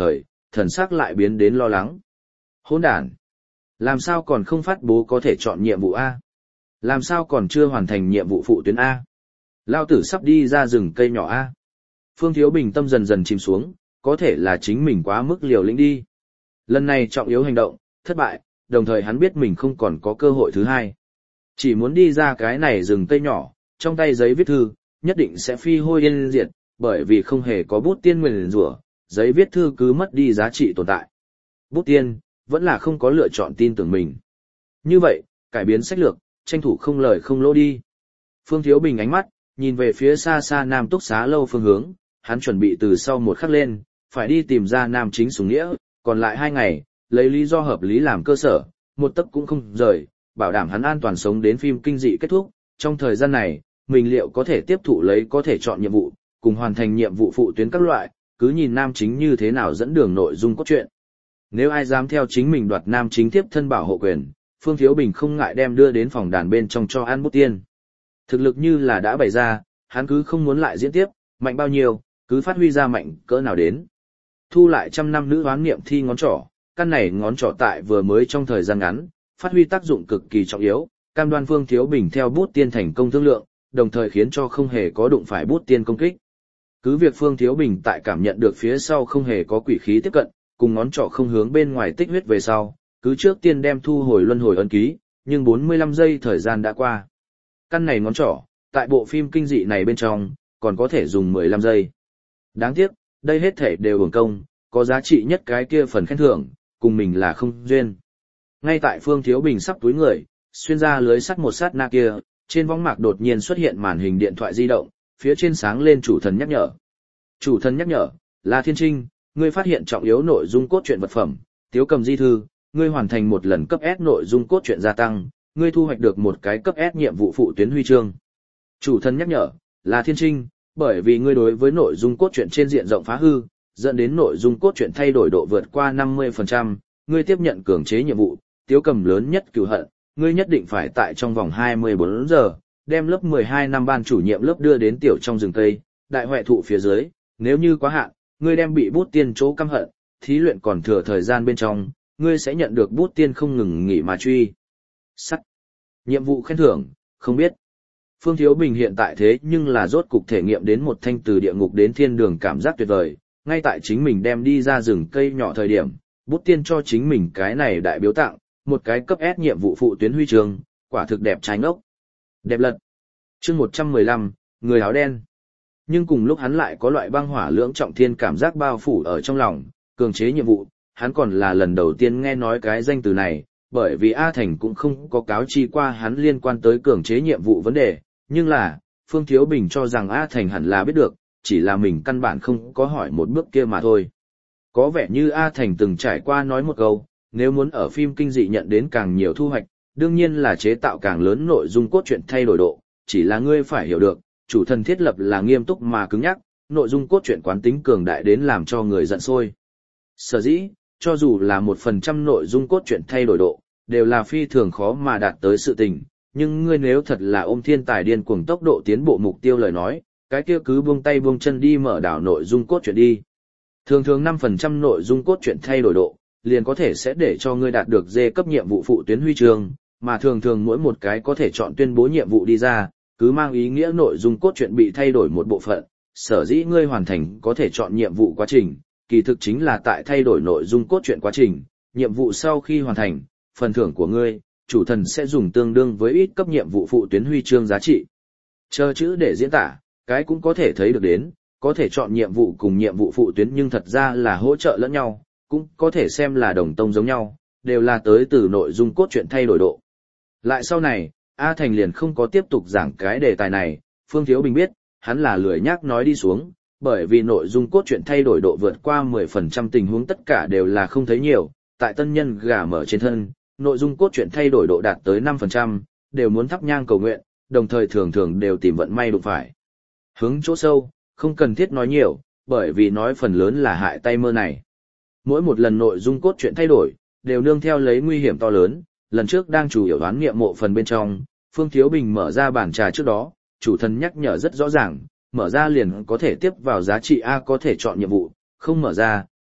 thần sắc lại biến đến lo lắng. Hỗn đản! Làm sao còn không phát bố có thể chọn nhiệm vụ A? Làm sao còn chưa hoàn thành nhiệm vụ phụ tuyến A? Lao tử sắp đi ra rừng cây nhỏ A. Phương Thiếu Bình tâm dần dần chìm xuống, có thể là chính mình quá mức liều lĩnh đi. Lần này trọng yếu hành động, thất bại, đồng thời hắn biết mình không còn có cơ hội thứ hai. Chỉ muốn đi ra cái này rừng cây nhỏ, trong tay giấy viết thư, nhất định sẽ phi hôi yên diệt, bởi vì không hề có bút tiên nguyền rủa, giấy viết thư cứ mất đi giá trị tồn tại. Bút tiên, vẫn là không có lựa chọn tin tưởng mình. Như vậy, cải biến sách lược, tranh thủ không lời không lỗ đi. Phương Thiếu Bình ánh mắt, nhìn về phía xa xa Nam Túc Xá Lâu phương hướng, hắn chuẩn bị từ sau một khắc lên, phải đi tìm ra Nam Chính Sùng Nghĩa, còn lại hai ngày, lấy lý do hợp lý làm cơ sở, một tấc cũng không rời, bảo đảm hắn an toàn sống đến phim kinh dị kết thúc. Trong thời gian này, mình liệu có thể tiếp thụ lấy có thể chọn nhiệm vụ, cùng hoàn thành nhiệm vụ phụ tuyến các loại, cứ nhìn Nam Chính như thế nào dẫn đường nội dung cốt truyện. Nếu ai dám theo chính mình đoạt Nam Chính tiếp thân bảo hộ quyền, Phương Thiếu Bình không ngại đem đưa đến phòng đàn bên trong cho ăn bút tiên. Thực lực như là đã bày ra, hắn cứ không muốn lại diễn tiếp, mạnh bao nhiêu, cứ phát huy ra mạnh cỡ nào đến. Thu lại trăm năm nữ hoán niệm thi ngón trỏ, căn này ngón trỏ tại vừa mới trong thời gian ngắn, phát huy tác dụng cực kỳ trọng yếu, cam đoan Phương Thiếu Bình theo bút tiên thành công thương lượng, đồng thời khiến cho không hề có đụng phải bút tiên công kích. Cứ việc Phương Thiếu Bình tại cảm nhận được phía sau không hề có quỷ khí tiếp cận, cùng ngón trỏ không hướng bên ngoài tích huyết về sau, cứ trước tiên đem thu hồi luân hồi ấn ký, nhưng bốn mươi lăm giây thời gian đã qua. Căn này ngón trỏ, tại bộ phim kinh dị này bên trong, còn có thể dùng mười lăm giây. Đáng tiếc, đây hết thể đều uổng công, có giá trị nhất cái kia phần khen thưởng, cùng mình là không duyên. Ngay tại Phương Thiếu Bình sắp túi người, xuyên ra lưới sắt một sát na kia, trên võng mạc đột nhiên xuất hiện màn hình điện thoại di động, phía trên sáng lên chủ thần nhắc nhở. Chủ thần nhắc nhở, là Thiên Trinh, ngươi phát hiện trọng yếu nội dung cốt truyện vật phẩm, Tiếu Cầm di thư, ngươi hoàn thành một lần cấp S nội dung cốt truyện gia tăng, ngươi thu hoạch được một cái cấp S nhiệm vụ phụ tuyến huy chương. Chủ thần nhắc nhở, là Thiên Trinh, bởi vì ngươi đối với nội dung cốt truyện trên diện rộng phá hư, dẫn đến nội dung cốt truyện thay đổi độ vượt qua năm mươi phần trăm, ngươi tiếp nhận cường chế nhiệm vụ, Tiếu Cầm lớn nhất cửu hận, ngươi nhất định phải tại trong vòng hai mươi bốn giờ, đem lớp mười hai năm ban chủ nhiệm lớp đưa đến tiểu trong rừng cây, đại hoại thụ phía dưới, nếu như quá hạn, ngươi đem bị bút tiên chỗ căm hận, thí luyện còn thừa thời gian bên trong, ngươi sẽ nhận được bút tiên không ngừng nghỉ mà truy. Sắt. Nhiệm vụ khen thưởng, không biết. Phương Thiếu Bình hiện tại thế nhưng là rốt cục thể nghiệm đến một thanh từ địa ngục đến thiên đường cảm giác tuyệt vời, ngay tại chính mình đem đi ra rừng cây nhỏ thời điểm, bút tiên cho chính mình cái này đại biếu tặng, một cái cấp S nhiệm vụ phụ tuyến huy chương, quả thực đẹp trái ngốc. Đẹp lật. Chương một trăm mười lăm, người áo đen. Nhưng cùng lúc hắn lại có loại băng hỏa lưỡng trọng thiên cảm giác bao phủ ở trong lòng, cường chế nhiệm vụ, hắn còn là lần đầu tiên nghe nói cái danh từ này, bởi vì A Thành cũng không có cáo chi qua hắn liên quan tới cường chế nhiệm vụ vấn đề, nhưng là, Phương Thiếu Bình cho rằng A Thành hẳn là biết được, chỉ là mình căn bản không có hỏi một bước kia mà thôi. Có vẻ như A Thành từng trải qua nói một câu, nếu muốn ở phim kinh dị nhận đến càng nhiều thu hoạch, đương nhiên là chế tạo càng lớn nội dung cốt truyện thay đổi độ, chỉ là ngươi phải hiểu được, chủ thần thiết lập là nghiêm túc mà cứng nhắc, nội dung cốt truyện quán tính cường đại đến làm cho người giận sôi. Sở dĩ, cho dù là một phần trăm nội dung cốt truyện thay đổi độ, đều là phi thường khó mà đạt tới sự tình, nhưng ngươi nếu thật là ôm thiên tài điên cuồng tốc độ tiến bộ mục tiêu lời nói, cái kia cứ buông tay buông chân đi mở đảo nội dung cốt truyện đi. Thường thường năm phần trăm nội dung cốt truyện thay đổi độ, liền có thể sẽ để cho ngươi đạt được D cấp nhiệm vụ phụ tuyến huy chương, mà thường thường mỗi một cái có thể chọn tuyên bố nhiệm vụ đi ra, cứ mang ý nghĩa nội dung cốt truyện bị thay đổi một bộ phận, sở dĩ ngươi hoàn thành có thể chọn nhiệm vụ quá trình, kỳ thực chính là tại thay đổi nội dung cốt truyện quá trình, nhiệm vụ sau khi hoàn thành, phần thưởng của ngươi, chủ thần sẽ dùng tương đương với ít cấp nhiệm vụ phụ tuyến huy chương giá trị. Chờ chữ để diễn tả, cái cũng có thể thấy được đến, có thể chọn nhiệm vụ cùng nhiệm vụ phụ tuyến nhưng thật ra là hỗ trợ lẫn nhau, cũng có thể xem là đồng tông giống nhau, đều là tới từ nội dung cốt truyện thay đổi độ. Lại sau này, A Thành liền không có tiếp tục giảng cái đề tài này, Phương Thiếu Bình biết, hắn là lười nhác nói đi xuống, bởi vì nội dung cốt truyện thay đổi độ vượt qua mười phần trăm tình huống tất cả đều là không thấy nhiều, tại tân nhân gà mở trên thân, nội dung cốt truyện thay đổi độ đạt tới năm phần trăm, đều muốn thắp nhang cầu nguyện, đồng thời thường thường đều tìm vận may đụng phải. Hướng chỗ sâu, không cần thiết nói nhiều, bởi vì nói phần lớn là hại tay mơ này. Mỗi một lần nội dung cốt truyện thay đổi, đều nương theo lấy nguy hiểm to lớn, lần trước đang chủ yếu đoán nghiệm mộ phần bên trong, Phương Thiếu Bình mở ra bản trà trước đó, chủ thần nhắc nhở rất rõ ràng, mở ra liền có thể tiếp vào giá trị A có thể chọn nhiệm vụ, không mở ra,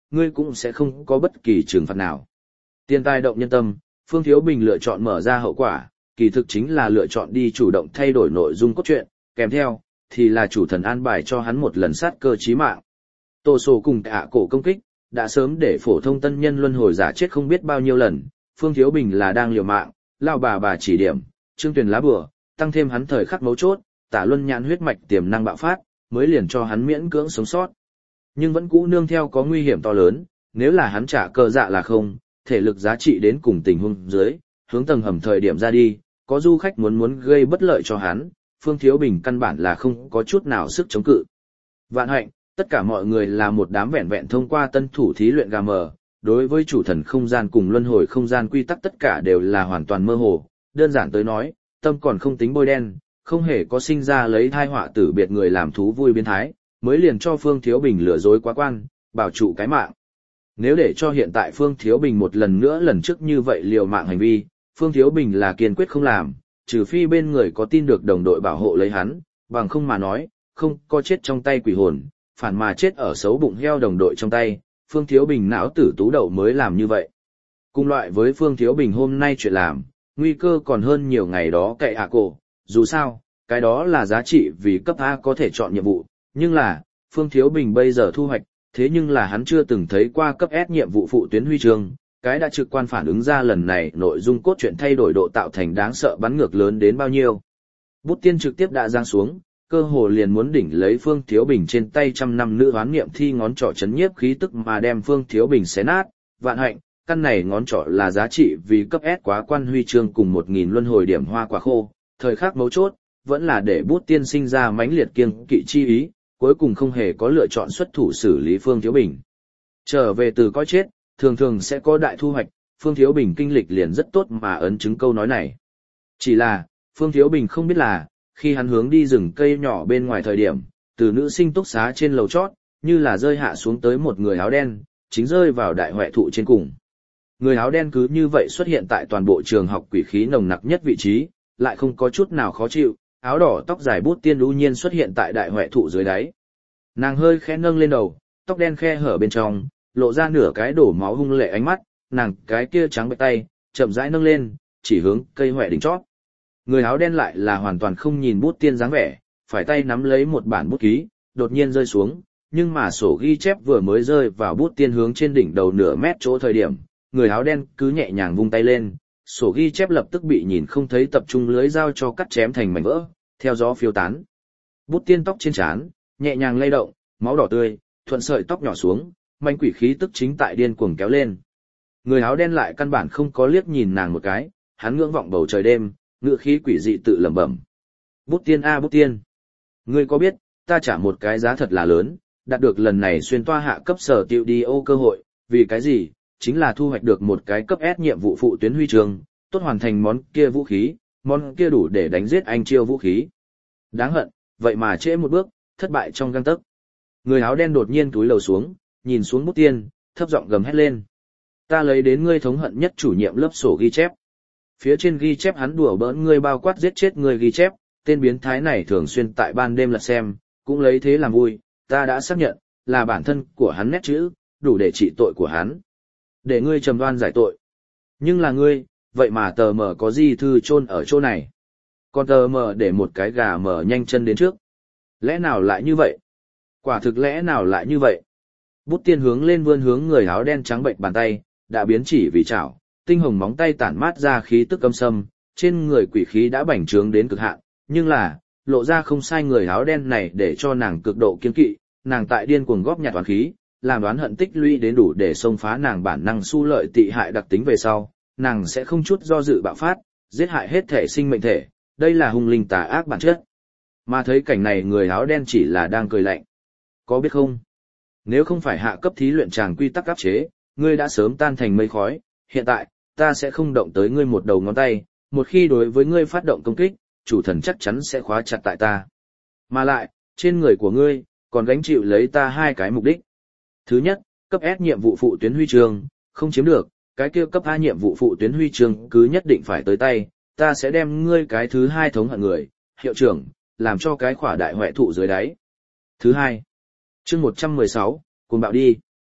ngươi cũng sẽ không có bất kỳ trừng phạt nào. Tiền tài động nhân tâm, Phương Thiếu Bình lựa chọn mở ra hậu quả, kỳ thực chính là lựa chọn đi chủ động thay đổi nội dung cốt truyện, kèm theo, thì là chủ thần an bài cho hắn một lần sát cơ chí mạng. Tô sổ cùng ạ cổ công kích, đã sớm để phổ thông tân nhân luân hồi giả chết không biết bao nhiêu lần, Phương Thiếu Bình là đang liều mạng, lao bà bà chỉ điểm, Trương Tuyền lá bừa, tăng thêm hắn thời khắc mấu chốt, Tả Luân nhãn huyết mạch tiềm năng bạo phát, mới liền cho hắn miễn cưỡng sống sót. Nhưng vẫn cũ nương theo có nguy hiểm to lớn, nếu là hắn trả cơ dạ là không, thể lực giá trị đến cùng tình huống dưới, hướng tầng hầm thời điểm ra đi, có du khách muốn muốn gây bất lợi cho hắn, Phương Thiếu Bình căn bản là không có chút nào sức chống cự. Vạn hạnh, tất cả mọi người là một đám vẹn vẹn thông qua tân thủ thí luyện gà mờ, đối với chủ thần không gian cùng luân hồi không gian quy tắc tất cả đều là hoàn toàn mơ hồ, đơn giản tới nói, tâm còn không tính bôi đen, không hề có sinh ra lấy thai họa tử biệt người làm thú vui biến thái, mới liền cho Phương Thiếu Bình lừa dối quá quan, bảo trụ cái mạng. Nếu để cho hiện tại Phương Thiếu Bình một lần nữa lần trước như vậy liều mạng hành vi, Phương Thiếu Bình là kiên quyết không làm, trừ phi bên người có tin được đồng đội bảo hộ lấy hắn, bằng không mà nói, không có chết trong tay quỷ hồn, phản mà chết ở xấu bụng heo đồng đội trong tay, Phương Thiếu Bình não tử tú đậu mới làm như vậy. Cùng loại với Phương Thiếu Bình hôm nay chuyện làm, nguy cơ còn hơn nhiều ngày đó cậy ạ cổ, dù sao, cái đó là giá trị vì cấp A có thể chọn nhiệm vụ, nhưng là, Phương Thiếu Bình bây giờ thu hoạch, thế nhưng là hắn chưa từng thấy qua cấp S nhiệm vụ phụ tuyến huy chương, cái đã trực quan phản ứng ra lần này nội dung cốt truyện thay đổi độ tạo thành đáng sợ bắn ngược lớn đến bao nhiêu. Bút tiên trực tiếp đã giáng xuống, cơ hồ liền muốn đỉnh lấy Phương Thiếu Bình trên tay trăm năm nữ hoán niệm thi ngón trỏ chấn nhiếp khí tức mà đem Phương Thiếu Bình xé nát, vạn hạnh, căn này ngón trỏ là giá trị vì cấp S quá quan huy chương cùng một nghìn luân hồi điểm hoa quả khô, thời khắc mấu chốt, vẫn là để bút tiên sinh ra mãnh liệt kiêng kỵ chi ý, cuối cùng không hề có lựa chọn xuất thủ xử lý Phương Thiếu Bình. Trở về từ coi chết, thường thường sẽ có đại thu hoạch, Phương Thiếu Bình kinh lịch liền rất tốt mà ấn chứng câu nói này. Chỉ là, Phương Thiếu Bình không biết là, khi hắn hướng đi rừng cây nhỏ bên ngoài thời điểm, từ nữ sinh túc xá trên lầu chót, như là rơi hạ xuống tới một người áo đen, chính rơi vào đại huệ thụ trên cùng. Người áo đen cứ như vậy xuất hiện tại toàn bộ trường học quỷ khí nồng nặc nhất vị trí, lại không có chút nào khó chịu, áo đỏ tóc dài bút tiên lưu nhiên xuất hiện tại đại huệ thụ dưới đáy. Nàng hơi khẽ nâng lên đầu, tóc đen khe hở bên trong, lộ ra nửa cái đổ máu hung lệ ánh mắt, nàng cái kia trắng bệch tay, chậm rãi nâng lên, chỉ hướng cây huệ đỉnh chót. Người áo đen lại là hoàn toàn không nhìn bút tiên dáng vẻ, phải tay nắm lấy một bản bút ký, đột nhiên rơi xuống, nhưng mà sổ ghi chép vừa mới rơi vào bút tiên hướng trên đỉnh đầu nửa mét chỗ thời điểm, người áo đen cứ nhẹ nhàng vung tay lên, sổ ghi chép lập tức bị nhìn không thấy tập trung lưới dao cho cắt chém thành mảnh vỡ, theo gió phiêu tán. Bút tiên tóc trên trán, nhẹ nhàng lay động, máu đỏ tươi, thuận sợi tóc nhỏ xuống, manh quỷ khí tức chính tại điên cuồng kéo lên. Người áo đen lại căn bản không có liếc nhìn nàng một cái, hắn ngưỡng vọng bầu trời đêm, ngựa khí quỷ dị tự lẩm bẩm. Bút tiên a bút tiên, ngươi có biết, ta trả một cái giá thật là lớn, đạt được lần này xuyên toa hạ cấp sở tiệu đi ô cơ hội, vì cái gì, chính là thu hoạch được một cái cấp S nhiệm vụ phụ tuyến huy chương, tốt hoàn thành món kia vũ khí, món kia đủ để đánh giết anh chiêu vũ khí. Đáng hận, vậy mà trễ một bước, thất bại trong gang tấc. Người áo đen đột nhiên túi lầu xuống, nhìn xuống bút tiên, thấp giọng gầm hét lên. Ta lấy đến ngươi thống hận nhất chủ nhiệm lớp sổ ghi chép. Phía trên ghi chép hắn đùa bỡn ngươi bao quát giết chết ngươi ghi chép, tên biến thái này thường xuyên tại ban đêm lật xem, cũng lấy thế làm vui, ta đã xác nhận, là bản thân của hắn nét chữ, đủ để trị tội của hắn. Để ngươi trầm đoan giải tội. Nhưng là ngươi, vậy mà tờ mờ có gì thư chôn ở chỗ này. Còn tờ mờ để một cái gà mờ nhanh chân đến trước. Lẽ nào lại như vậy? Quả thực lẽ nào lại như vậy? Bút tiên hướng lên vươn hướng người áo đen trắng bệnh bàn tay, đã biến chỉ vì chảo, tinh hồng móng tay tản mát ra khí tức âm sâm, trên người quỷ khí đã bành trướng đến cực hạn, nhưng là, lộ ra không sai người áo đen này để cho nàng cực độ kiên kỵ, nàng tại điên cuồng góp nhặt toán khí, làm đoán hận tích lũy đến đủ để xông phá nàng bản năng su lợi tị hại đặc tính về sau, nàng sẽ không chút do dự bạo phát, giết hại hết thể sinh mệnh thể, đây là hung linh tà ác bản chất. Mà thấy cảnh này người áo đen chỉ là đang cười lạnh. Có biết không? Nếu không phải hạ cấp thí luyện tràng quy tắc áp chế, ngươi đã sớm tan thành mây khói, hiện tại, ta sẽ không động tới ngươi một đầu ngón tay, một khi đối với ngươi phát động công kích, chủ thần chắc chắn sẽ khóa chặt tại ta. Mà lại, trên người của ngươi, còn gánh chịu lấy ta hai cái mục đích. Thứ nhất, cấp S nhiệm vụ phụ tuyến huy chương, không chiếm được, cái kia cấp A nhiệm vụ phụ tuyến huy chương cứ nhất định phải tới tay, ta sẽ đem ngươi cái thứ hai thống hận người, hiệu trưởng, làm cho cái khỏa đại hoại thụ dưới đáy. Thứ hai, chương một trăm mười sáu, cùng bạo đi.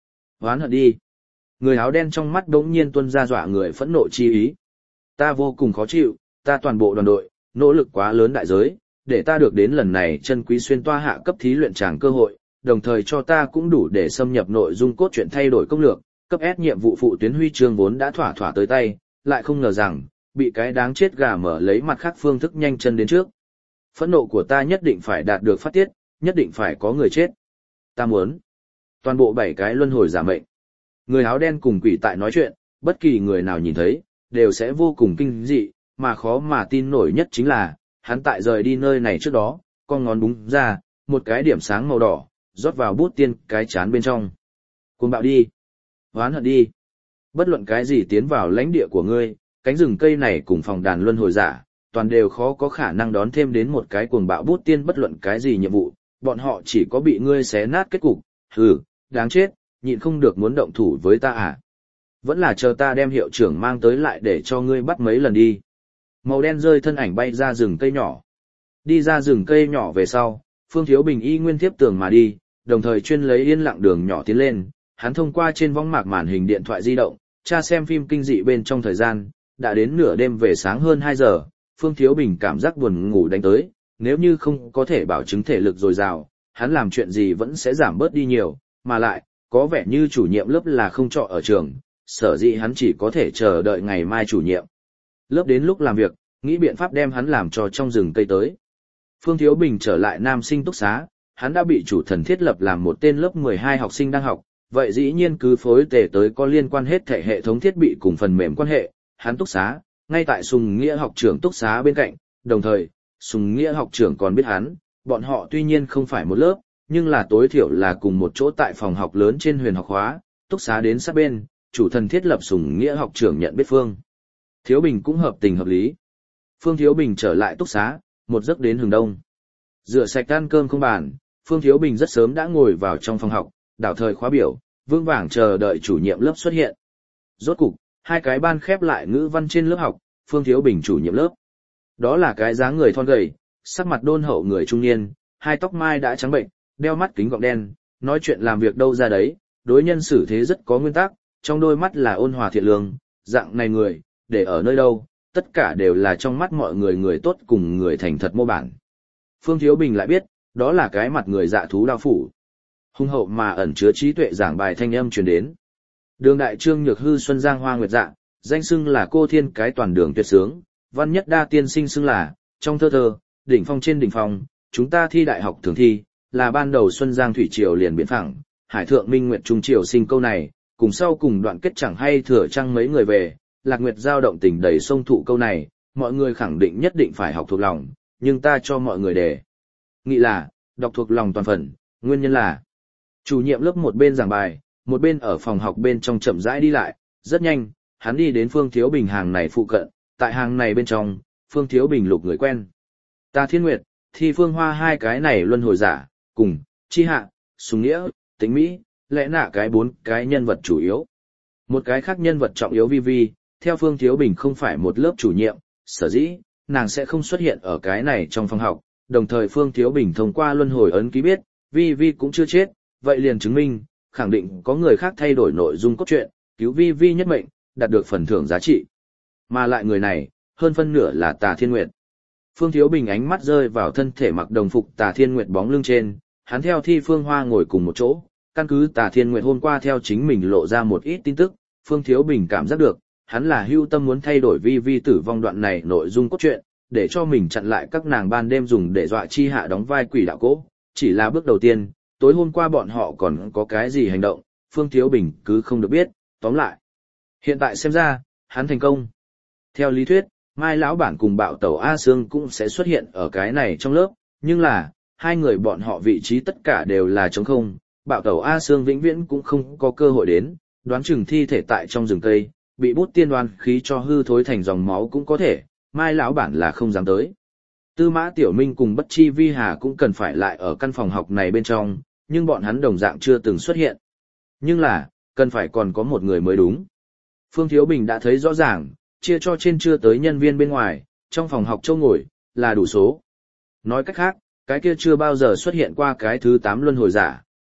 Hoán hận đi. Người áo đen trong mắt đống nhiên tuôn ra dọa người phẫn nộ chi ý. Ta vô cùng khó chịu, ta toàn bộ đoàn đội, nỗ lực quá lớn đại giới, để ta được đến lần này chân quý xuyên toa hạ cấp thí luyện tràng cơ hội, đồng thời cho ta cũng đủ để xâm nhập nội dung cốt truyện thay đổi công lược, cấp S nhiệm vụ phụ tuyến huy chương vốn đã thỏa thỏa tới tay, lại không ngờ rằng, bị cái đáng chết gà mở lấy mặt khác phương thức nhanh chân đến trước. Phẫn nộ của ta nhất định phải đạt được phát tiết, nhất định phải có người chết. Ta muốn toàn bộ bảy cái luân hồi giả mệnh. Người áo đen cùng quỷ tại nói chuyện, bất kỳ người nào nhìn thấy, đều sẽ vô cùng kinh dị, mà khó mà tin nổi nhất chính là, hắn tại rời đi nơi này trước đó, con ngón búng ra, một cái điểm sáng màu đỏ, rót vào bút tiên cái chán bên trong. Cuồng bạo đi, oán hận đi. Bất luận cái gì tiến vào lãnh địa của ngươi, cánh rừng cây này cùng phòng đàn luân hồi giả, toàn đều khó có khả năng đón thêm đến một cái cuồng bạo bút tiên bất luận cái gì nhiệm vụ, bọn họ chỉ có bị ngươi xé nát kết cục. Hừ, đáng chết, nhịn không được muốn động thủ với ta à? Vẫn là chờ ta đem hiệu trưởng mang tới lại để cho ngươi bắt mấy lần đi. Màu đen rơi thân ảnh bay ra rừng cây nhỏ. Đi ra rừng cây nhỏ về sau, Phương Thiếu Bình y nguyên tiếp tường mà đi, đồng thời chuyên lấy yên lặng đường nhỏ tiến lên, hắn thông qua trên võng mạc màn hình điện thoại di động, tra xem phim kinh dị bên trong thời gian, đã đến nửa đêm về sáng hơn hai giờ, Phương Thiếu Bình cảm giác buồn ngủ đánh tới, nếu như không có thể bảo chứng thể lực dồi dào, hắn làm chuyện gì vẫn sẽ giảm bớt đi nhiều, mà lại, có vẻ như chủ nhiệm lớp là không trọ ở trường, sở dĩ hắn chỉ có thể chờ đợi ngày mai chủ nhiệm lớp đến lúc làm việc, nghĩ biện pháp đem hắn làm cho trong rừng cây tới. Phương Thiếu Bình trở lại nam sinh túc xá, hắn đã bị chủ thần thiết lập làm một tên lớp mười hai học sinh đang học, vậy dĩ nhiên cứ phối tề tới có liên quan hết thể hệ thống thiết bị cùng phần mềm quan hệ, hắn túc xá, ngay tại Sùng Nghĩa học trưởng túc xá bên cạnh, đồng thời, Sùng Nghĩa học trưởng còn biết hắn, bọn họ tuy nhiên không phải một lớp, nhưng là tối thiểu là cùng một chỗ tại phòng học lớn trên huyền học hóa, túc xá đến sát bên, chủ thần thiết lập Sùng Nghĩa học trưởng nhận biết Phương Thiếu Bình cũng hợp tình hợp lý. Phương Thiếu Bình trở lại túc xá, một giấc đến hừng đông. Rửa sạch ăn cơm không bàn, Phương Thiếu Bình rất sớm đã ngồi vào trong phòng học, đảo thời khóa biểu, vương vàng chờ đợi chủ nhiệm lớp xuất hiện. Rốt cục, hai cái ban khép lại ngữ văn trên lớp học, Phương Thiếu Bình chủ nhiệm lớp. Đó là cái dáng người thon gầy, sắc mặt đôn hậu người trung niên, hai tóc mai đã trắng bệnh, đeo mắt kính gọng đen, nói chuyện làm việc đâu ra đấy, đối nhân xử thế rất có nguyên tắc, trong đôi mắt là ôn hòa thiện lương, dạng này người, để ở nơi đâu, tất cả đều là trong mắt mọi người người tốt cùng người thành thật mô bản. Phương Thiếu Bình lại biết, đó là cái mặt người dạ thú đao phủ. Hung hậu mà ẩn chứa trí tuệ giảng bài thanh âm truyền đến. Đường đại trương nhược hư xuân giang hoa nguyệt dạ, danh xưng là cô thiên cái toàn đường tuyệt sướng, văn nhất đa tiên sinh xưng là, trong thơ thơ, đỉnh phong trên đỉnh phong, chúng ta thi đại học thường thi, là ban đầu xuân giang thủy triều liền biến phẳng, hải thượng minh nguyệt trung triều sinh câu này, cùng sau cùng đoạn kết chẳng hay thừa trăng mấy người về, lạc nguyệt giao động tình đầy sông thụ câu này, mọi người khẳng định nhất định phải học thuộc lòng, nhưng ta cho mọi người đề nghị là, đọc thuộc lòng toàn phần, nguyên nhân là, chủ nhiệm lớp một bên giảng bài, một bên ở phòng học bên trong chậm rãi đi lại, rất nhanh, hắn đi đến Phương Thiếu Bình hàng này phụ cận, tại hàng này bên trong, Phương Thiếu Bình lục người quen. Ta Thiên Nguyệt, Thi Phương Hoa hai cái này luân hồi giả, cùng, Chi Hạ, Sùng Nghĩa, Tĩnh Mỹ, lẽ nạ cái bốn cái nhân vật chủ yếu. Một cái khác nhân vật trọng yếu Vi Vi, theo Phương Thiếu Bình không phải một lớp chủ nhiệm, sở dĩ, nàng sẽ không xuất hiện ở cái này trong phòng học, đồng thời Phương Thiếu Bình thông qua luân hồi ấn ký biết, Vi Vi cũng chưa chết, vậy liền chứng minh, khẳng định có người khác thay đổi nội dung cốt truyện, cứu Vi Vi nhất mệnh, đạt được phần thưởng giá trị. Mà lại người này, hơn phân nửa là Tà Thiên Nguyệt. Phương Thiếu Bình ánh mắt rơi vào thân thể mặc đồng phục Tà Thiên Nguyệt bóng lưng trên, hắn theo Thi Phương Hoa ngồi cùng một chỗ, căn cứ Tà Thiên Nguyệt hôm qua theo chính mình lộ ra một ít tin tức, Phương Thiếu Bình cảm giác được, hắn là hưu tâm muốn thay đổi Vi Vi tử vong đoạn này nội dung cốt truyện, để cho mình chặn lại các nàng ban đêm dùng để dọa Chi Hạ đóng vai quỷ đạo cố, chỉ là bước đầu tiên, tối hôm qua bọn họ còn có cái gì hành động, Phương Thiếu Bình cứ không được biết, tóm lại. Hiện tại xem ra, hắn thành công. Theo lý thuyết, Mai lão bản cùng bạo tẩu A Sương cũng sẽ xuất hiện ở cái này trong lớp, nhưng là, hai người bọn họ vị trí tất cả đều là trống không, bạo tẩu A Sương vĩnh viễn cũng không có cơ hội đến, đoán chừng thi thể tại trong rừng cây, bị bút tiên đoan khí cho hư thối thành dòng máu cũng có thể, Mai lão bản là không dám tới. Tư Mã Tiểu Minh cùng Bất Chi Vi Hà cũng cần phải lại ở căn phòng học này bên trong, nhưng bọn hắn đồng dạng chưa từng xuất hiện. Nhưng là, cần phải còn có một người mới đúng. Phương Thiếu Bình đã thấy rõ ràng, chia cho trên chưa tới nhân viên bên ngoài, trong phòng học châu ngồi, là đủ số. Nói cách khác, cái kia chưa bao giờ xuất hiện qua cái thứ tám luân hồi giả,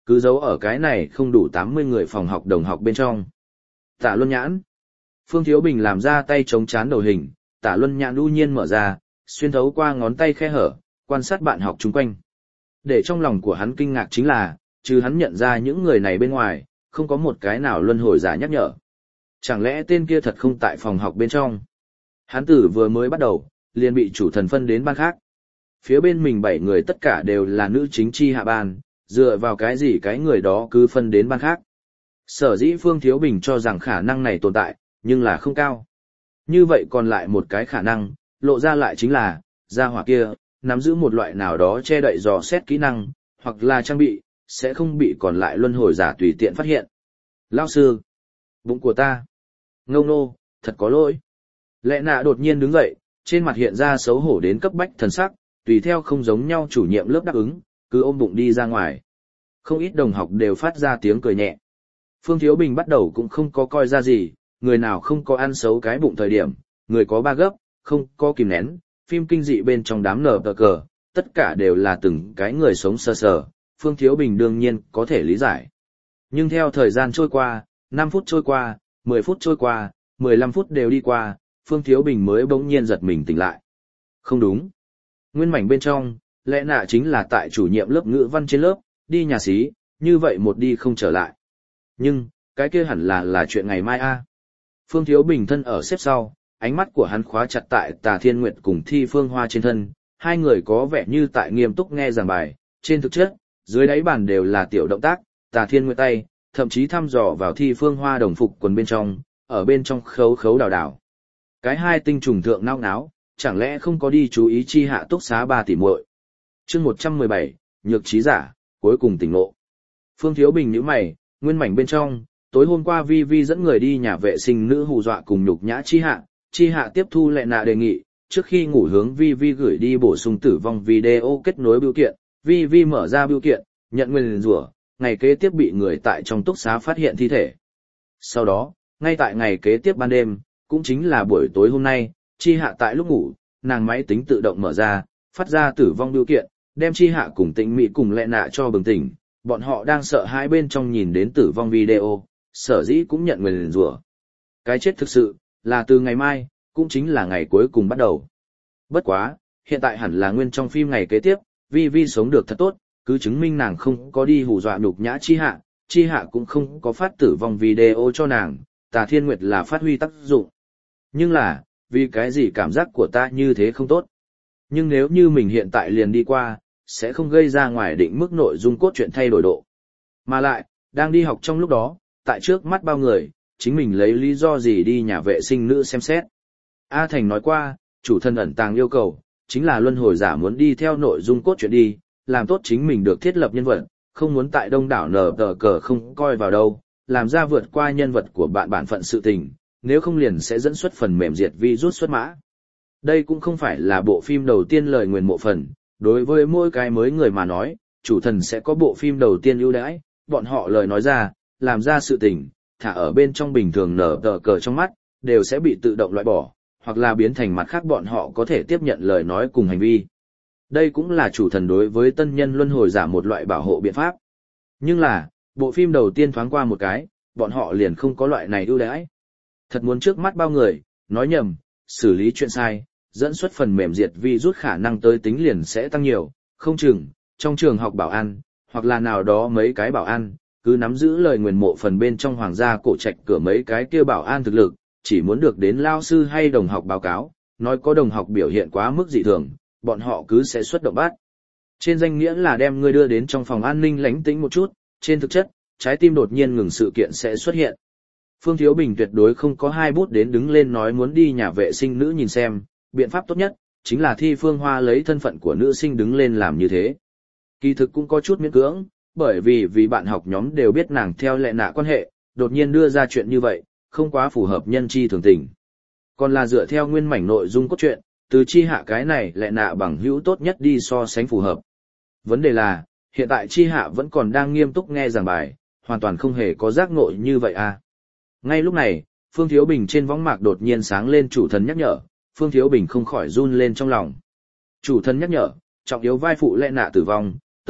cứ giấu ở cái này không đủ tám mươi người phòng học đồng học bên trong. Tạ Luân Nhãn. Phương Thiếu Bình làm ra tay chống chán đầu hình, Tạ Luân Nhãn đu nhiên mở ra, xuyên thấu qua ngón tay khe hở, quan sát bạn học chung quanh. Để trong lòng của hắn kinh ngạc chính là, trừ hắn nhận ra những người này bên ngoài, không có một cái nào luân hồi giả nhắc nhở. Chẳng lẽ tên kia thật không tại phòng học bên trong? Hắn tử vừa mới bắt đầu, liền bị chủ thần phân đến ban khác. Phía bên mình bảy người tất cả đều là nữ chính chi hạ ban, dựa vào cái gì cái người đó cứ phân đến ban khác. Sở dĩ Phương Thiếu Bình cho rằng khả năng này tồn tại, nhưng là không cao. Như vậy còn lại một cái khả năng, lộ ra lại chính là, gia hỏa kia, nắm giữ một loại nào đó che đậy dò xét kỹ năng, hoặc là trang bị, sẽ không bị còn lại luân hồi giả tùy tiện phát hiện. Lao sư, bụng của ta, ngông nô, thật có lỗi. Lệ nạ đột nhiên đứng dậy, trên mặt hiện ra xấu hổ đến cấp bách thần sắc, tùy theo không giống nhau chủ nhiệm lớp đáp ứng, cứ ôm bụng đi ra ngoài. Không ít đồng học đều phát ra tiếng cười nhẹ. Phương Thiếu Bình bắt đầu cũng không có coi ra gì, người nào không có ăn xấu cái bụng thời điểm, người có ba gấp, không có kìm nén, phim kinh dị bên trong đám nở tờ cờ, tất cả đều là từng cái người sống sơ sờ, Phương Thiếu Bình đương nhiên có thể lý giải. Nhưng theo thời gian trôi qua, năm phút trôi qua, mười phút trôi qua, mười lăm phút đều đi qua, Phương Thiếu Bình mới bỗng nhiên giật mình tỉnh lại. Không đúng. Nguyên mảnh bên trong, lẽ nạ chính là tại chủ nhiệm lớp ngữ văn trên lớp, đi nhà xí, như vậy một đi không trở lại. Nhưng, cái kia hẳn là là chuyện ngày mai a. Phương Thiếu Bình thân ở xếp sau, ánh mắt của hắn khóa chặt tại Tà Thiên Nguyệt cùng Thi Phương Hoa trên thân, hai người có vẻ như tại nghiêm túc nghe giảng bài, trên thực chất, dưới đáy bàn đều là tiểu động tác, Tà Thiên Nguyệt tay, thậm chí thăm dò vào Thi Phương Hoa đồng phục quần bên trong, ở bên trong khấu khấu đào đào. Cái hai tinh trùng thượng nao náo, chẳng lẽ không có đi chú ý chi hạ túc xá ba tỷ muội. Chương một trăm mười bảy, nhược trí giả, cuối cùng tỉnh ngộ. Phương Thiếu Bình nhíu mày, nguyên mảnh bên trong, tối hôm qua Vi Vi dẫn người đi nhà vệ sinh nữ hù dọa cùng nhục nhã chi hạ, chi hạ tiếp thu lệ nạ đề nghị, trước khi ngủ hướng Vi Vi gửi đi bổ sung tử vong video kết nối bưu kiện, Vi Vi mở ra bưu kiện, nhận nguyền rủa, ngày kế tiếp bị người tại trong túc xá phát hiện thi thể. Sau đó, ngay tại ngày kế tiếp ban đêm, cũng chính là buổi tối hôm nay, chi hạ tại lúc ngủ, nàng máy tính tự động mở ra, phát ra tử vong bưu kiện, đem chi hạ cùng tĩnh mỹ cùng lệ nạ cho bừng tỉnh, bọn họ đang sợ hai bên trong nhìn đến tử vong video, sở dĩ cũng nhận nguyền rủa. Cái chết thực sự, là từ ngày mai, cũng chính là ngày cuối cùng bắt đầu. Bất quá, hiện tại hẳn là nguyên trong phim ngày kế tiếp, Vi Vi sống được thật tốt, cứ chứng minh nàng không có đi hù dọa nhục nhã chi hạ, chi hạ cũng không có phát tử vong video cho nàng, Tà Thiên Nguyệt là phát huy tác dụng. Nhưng là, vì cái gì cảm giác của ta như thế không tốt. Nhưng nếu như mình hiện tại liền đi qua, sẽ không gây ra ngoài định mức nội dung cốt truyện thay đổi độ. Mà lại, đang đi học trong lúc đó, tại trước mắt bao người, chính mình lấy lý do gì đi nhà vệ sinh nữ xem xét. A Thành nói qua, chủ thân ẩn tàng yêu cầu, chính là luân hồi giả muốn đi theo nội dung cốt truyện đi, làm tốt chính mình được thiết lập nhân vật, không muốn tại đông đảo nở tờ cờ không coi vào đâu, làm ra vượt qua nhân vật của bạn bản phận sự tình, nếu không liền sẽ dẫn xuất phần mềm diệt virus xuất mã. Đây cũng không phải là bộ phim đầu tiên lời nguyền mộ phần, đối với mỗi cái mới người mà nói, chủ thần sẽ có bộ phim đầu tiên ưu đãi, bọn họ lời nói ra, làm ra sự tình, thả ở bên trong bình thường nở tờ cờ trong mắt, đều sẽ bị tự động loại bỏ, hoặc là biến thành mặt khác bọn họ có thể tiếp nhận lời nói cùng hành vi. Đây cũng là chủ thần đối với tân nhân luân hồi giả một loại bảo hộ biện pháp. Nhưng là, bộ phim đầu tiên thoáng qua một cái, bọn họ liền không có loại này ưu đãi. Thật muốn trước mắt bao người, nói nhầm, xử lý chuyện sai, dẫn xuất phần mềm diệt virus khả năng tới tính liền sẽ tăng nhiều, không chừng, trong trường học bảo an, hoặc là nào đó mấy cái bảo an, cứ nắm giữ lời nguyền mộ phần bên trong hoàng gia cổ trạch cửa mấy cái kia bảo an thực lực, chỉ muốn được đến lao sư hay đồng học báo cáo, nói có đồng học biểu hiện quá mức dị thường, bọn họ cứ sẽ xuất động bắt. Trên danh nghĩa là đem ngươi đưa đến trong phòng an ninh lánh tĩnh một chút, trên thực chất, trái tim đột nhiên ngừng sự kiện sẽ xuất hiện. Phương Thiếu Bình tuyệt đối không có hai bút đến đứng lên nói muốn đi nhà vệ sinh nữ nhìn xem, biện pháp tốt nhất, chính là Thi Phương Hoa lấy thân phận của nữ sinh đứng lên làm như thế. Kỳ thực cũng có chút miễn cưỡng, bởi vì vì bạn học nhóm đều biết nàng theo lệ nạ quan hệ, đột nhiên đưa ra chuyện như vậy, không quá phù hợp nhân chi thường tình. Còn là dựa theo nguyên mảnh nội dung cốt truyện, từ chi hạ cái này lệ nạ bằng hữu tốt nhất đi so sánh phù hợp. Vấn đề là, hiện tại chi hạ vẫn còn đang nghiêm túc nghe giảng bài, hoàn toàn không hề có giác ngộ như vậy à. Ngay lúc này, Phương Thiếu Bình trên võng mạc đột nhiên sáng lên chủ thần nhắc nhở, Phương Thiếu Bình không khỏi run lên trong lòng. Chủ thần nhắc nhở, trọng yếu vai phụ lệ nạ tử vong,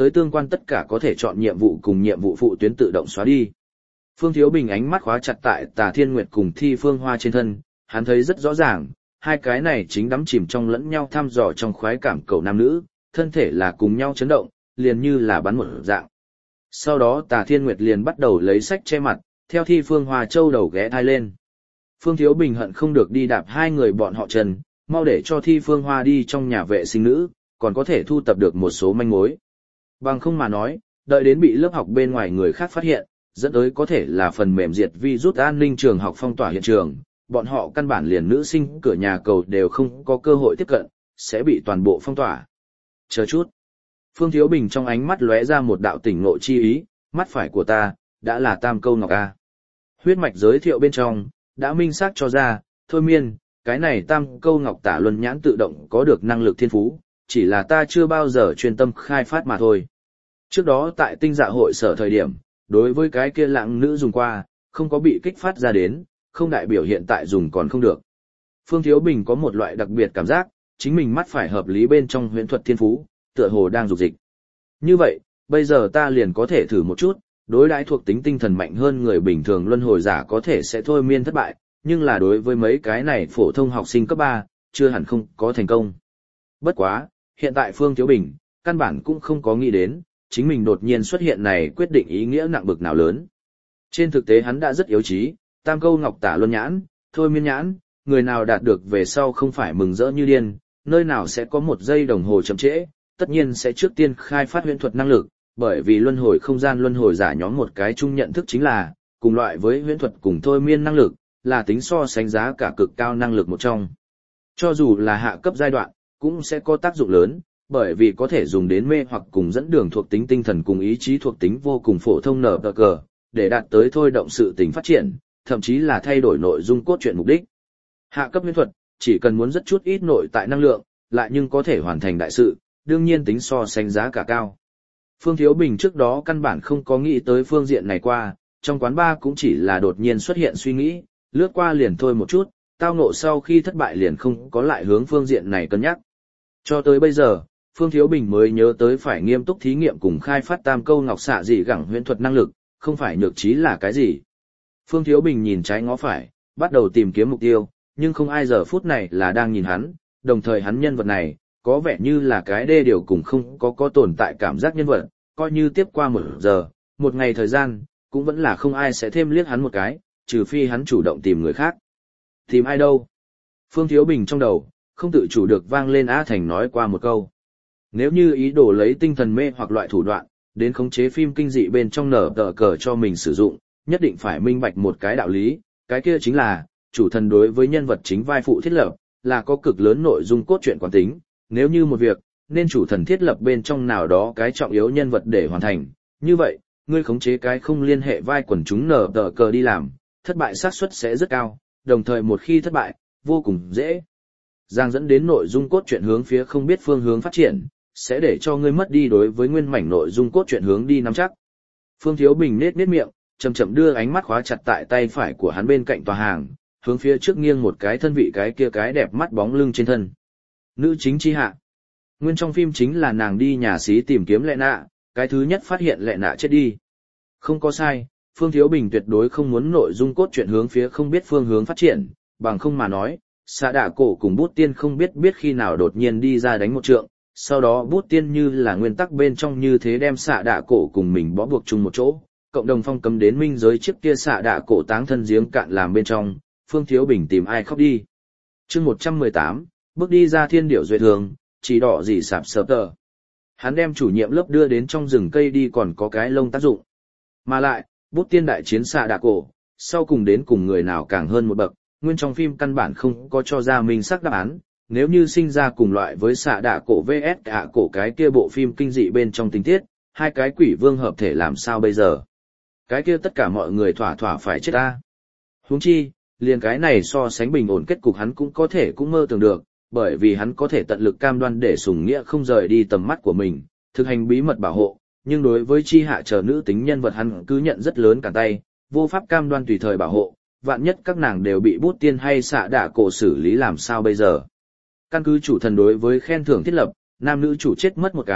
tới tương quan tất cả có thể chọn nhiệm vụ cùng nhiệm vụ phụ tuyến tự động xóa đi. Phương Thiếu Bình ánh mắt khóa chặt tại Tà Thiên Nguyệt cùng Thi Phương Hoa trên thân, hắn thấy rất rõ ràng, hai cái này chính đắm chìm trong lẫn nhau thăm dò trong khoái cảm cầu nam nữ, thân thể là cùng nhau chấn động, liền như là bắn một dạng. Sau đó Tà Thiên Nguyệt liền bắt đầu lấy sách che mặt, theo Thi Phương Hoa châu đầu ghé thai lên. Phương Thiếu Bình hận không được đi đạp hai người bọn họ trần, mau để cho Thi Phương Hoa đi trong nhà vệ sinh nữ, còn có thể thu tập được một số manh mối. Bằng không mà nói, đợi đến bị lớp học bên ngoài người khác phát hiện, dẫn tới có thể là phần mềm diệt virus an ninh trường học phong tỏa hiện trường, bọn họ căn bản liền nữ sinh cửa nhà cầu đều không có cơ hội tiếp cận, sẽ bị toàn bộ phong tỏa. Chờ chút. Phương Thiếu Bình trong ánh mắt lóe ra một đạo tỉnh ngộ chi ý, mắt phải của ta, đã là tam câu ngọc A. Huyết mạch giới thiệu bên trong, đã minh xác cho ra, thôi miên, cái này tam câu ngọc tả luân nhãn tự động có được năng lực thiên phú, chỉ là ta chưa bao giờ chuyên tâm khai phát mà thôi. Trước đó tại tinh dạ hội sở thời điểm, đối với cái kia lãng nữ dùng qua, không có bị kích phát ra đến, không đại biểu hiện tại dùng còn không được. Phương Thiếu Bình có một loại đặc biệt cảm giác, chính mình mắt phải hợp lý bên trong huyễn thuật thiên phú, tựa hồ đang dục dịch. Như vậy, bây giờ ta liền có thể thử một chút, đối đãi thuộc tính tinh thần mạnh hơn người bình thường luân hồi giả có thể sẽ thôi miên thất bại, nhưng là đối với mấy cái này phổ thông học sinh cấp ba, chưa hẳn không có thành công. Bất quá, hiện tại Phương Thiếu Bình, căn bản cũng không có nghĩ đến, chính mình đột nhiên xuất hiện này quyết định ý nghĩa nặng bực nào lớn. Trên thực tế hắn đã rất yếu trí, tam câu ngọc tả luân nhãn, thôi miên nhãn, người nào đạt được về sau không phải mừng rỡ như điên, nơi nào sẽ có một giây đồng hồ chậm trễ, tất nhiên sẽ trước tiên khai phát huyễn thuật năng lực, bởi vì luân hồi không gian luân hồi giả nhóm một cái chung nhận thức chính là, cùng loại với huyễn thuật cùng thôi miên năng lực, là tính so sánh giá cả cực cao năng lực một trong. Cho dù là hạ cấp giai đoạn, cũng sẽ có tác dụng lớn, bởi vì có thể dùng đến mê hoặc cùng dẫn đường thuộc tính tinh thần cùng ý chí thuộc tính vô cùng phổ thông nở tờ cờ, để đạt tới thôi động sự tình phát triển, thậm chí là thay đổi nội dung cốt truyện mục đích. Hạ cấp huyễn thuật, chỉ cần muốn rất chút ít nội tại năng lượng, lại nhưng có thể hoàn thành đại sự, đương nhiên tính so sánh giá cả cao. Phương Thiếu Bình trước đó căn bản không có nghĩ tới phương diện này qua, trong quán bar cũng chỉ là đột nhiên xuất hiện suy nghĩ, lướt qua liền thôi một chút, tao ngộ sau khi thất bại liền không có lại hướng phương diện này cân nhắc. Cho tới bây giờ, Phương Thiếu Bình mới nhớ tới phải nghiêm túc thí nghiệm cùng khai phát tam câu ngọc xạ dị gẳng huyễn thuật năng lực, không phải nhược trí là cái gì. Phương Thiếu Bình nhìn trái ngó phải, bắt đầu tìm kiếm mục tiêu, nhưng không ai giờ phút này là đang nhìn hắn, đồng thời hắn nhân vật này, có vẻ như là cái đê điều cùng không có có tồn tại cảm giác nhân vật, coi như tiếp qua một giờ, một ngày thời gian, cũng vẫn là không ai sẽ thêm liếc hắn một cái, trừ phi hắn chủ động tìm người khác. Tìm ai đâu? Phương Thiếu Bình trong đầu, không tự chủ được vang lên A Thành nói qua một câu. Nếu như ý đồ lấy tinh thần mê hoặc loại thủ đoạn, đến khống chế phim kinh dị bên trong nở tờ cờ cho mình sử dụng, nhất định phải minh bạch một cái đạo lý, cái kia chính là, chủ thần đối với nhân vật chính vai phụ thiết lập, là có cực lớn nội dung cốt truyện quán tính, nếu như một việc, nên chủ thần thiết lập bên trong nào đó cái trọng yếu nhân vật để hoàn thành, như vậy, ngươi khống chế cái không liên hệ vai quần chúng nở tờ cờ đi làm, thất bại xác suất sẽ rất cao, đồng thời một khi thất bại, vô cùng dễ dàng dẫn đến nội dung cốt truyện hướng phía không biết phương hướng phát triển, sẽ để cho ngươi mất đi đối với nguyên mảnh nội dung cốt truyện hướng đi nắm chắc. Phương Thiếu Bình nết nết miệng, chậm chậm đưa ánh mắt khóa chặt tại tay phải của hắn bên cạnh tòa hàng, hướng phía trước nghiêng một cái thân vị cái kia cái đẹp mắt bóng lưng trên thân. Nữ chính chi hạ. Nguyên trong phim chính là nàng đi nhà xí tìm kiếm Lệ Nạ, cái thứ nhất phát hiện Lệ Nạ chết đi. Không có sai, Phương Thiếu Bình tuyệt đối không muốn nội dung cốt truyện hướng phía không biết phương hướng phát triển, bằng không mà nói, Xạ Đạ Cổ cùng Bút Tiên không biết biết khi nào đột nhiên đi ra đánh một trượng, sau đó Bút Tiên như là nguyên tắc bên trong như thế đem Xạ Đạ Cổ cùng mình bó buộc chung một chỗ, cộng đồng phong cấm đến minh giới trước kia Xạ Đạ Cổ táng thân giếng cạn làm bên trong, Phương Thiếu Bình tìm ai khóc đi. Chương một trăm mười tám, bước đi ra thiên điểu duệ thường, chỉ đỏ gì sạp sợp tờ. Hắn đem chủ nhiệm lớp đưa đến trong rừng cây đi còn có cái lông tác dụng. Mà lại, Bút Tiên đại chiến Xạ Đạ Cổ, sau cùng đến cùng người nào càng hơn một bậc, nguyên trong phim căn bản không có cho ra minh xác đáp án, nếu như sinh ra cùng loại với Xạ Đạ Cổ vs ạ cổ cái kia bộ phim kinh dị bên trong tình tiết, hai cái quỷ vương hợp thể làm sao bây giờ? Cái kia tất cả mọi người thỏa thỏa phải chết ta. Huống chi, liền cái này so sánh bình ổn kết cục hắn cũng có thể cũng mơ tưởng được, bởi vì hắn có thể tận lực cam đoan để Sùng Nghĩa không rời đi tầm mắt của mình, thực hành bí mật bảo hộ, nhưng đối với chi hạ chờ nữ tính nhân vật hắn cứ nhận rất lớn cả tay, vô pháp cam đoan tùy thời bảo hộ, vạn nhất các nàng đều bị Bút Tiên hay Xạ Đạ Cổ xử lý làm sao bây giờ. Căn cứ chủ thần đối với khen thưởng thiết lập, nam nữ chủ chết mất một cái,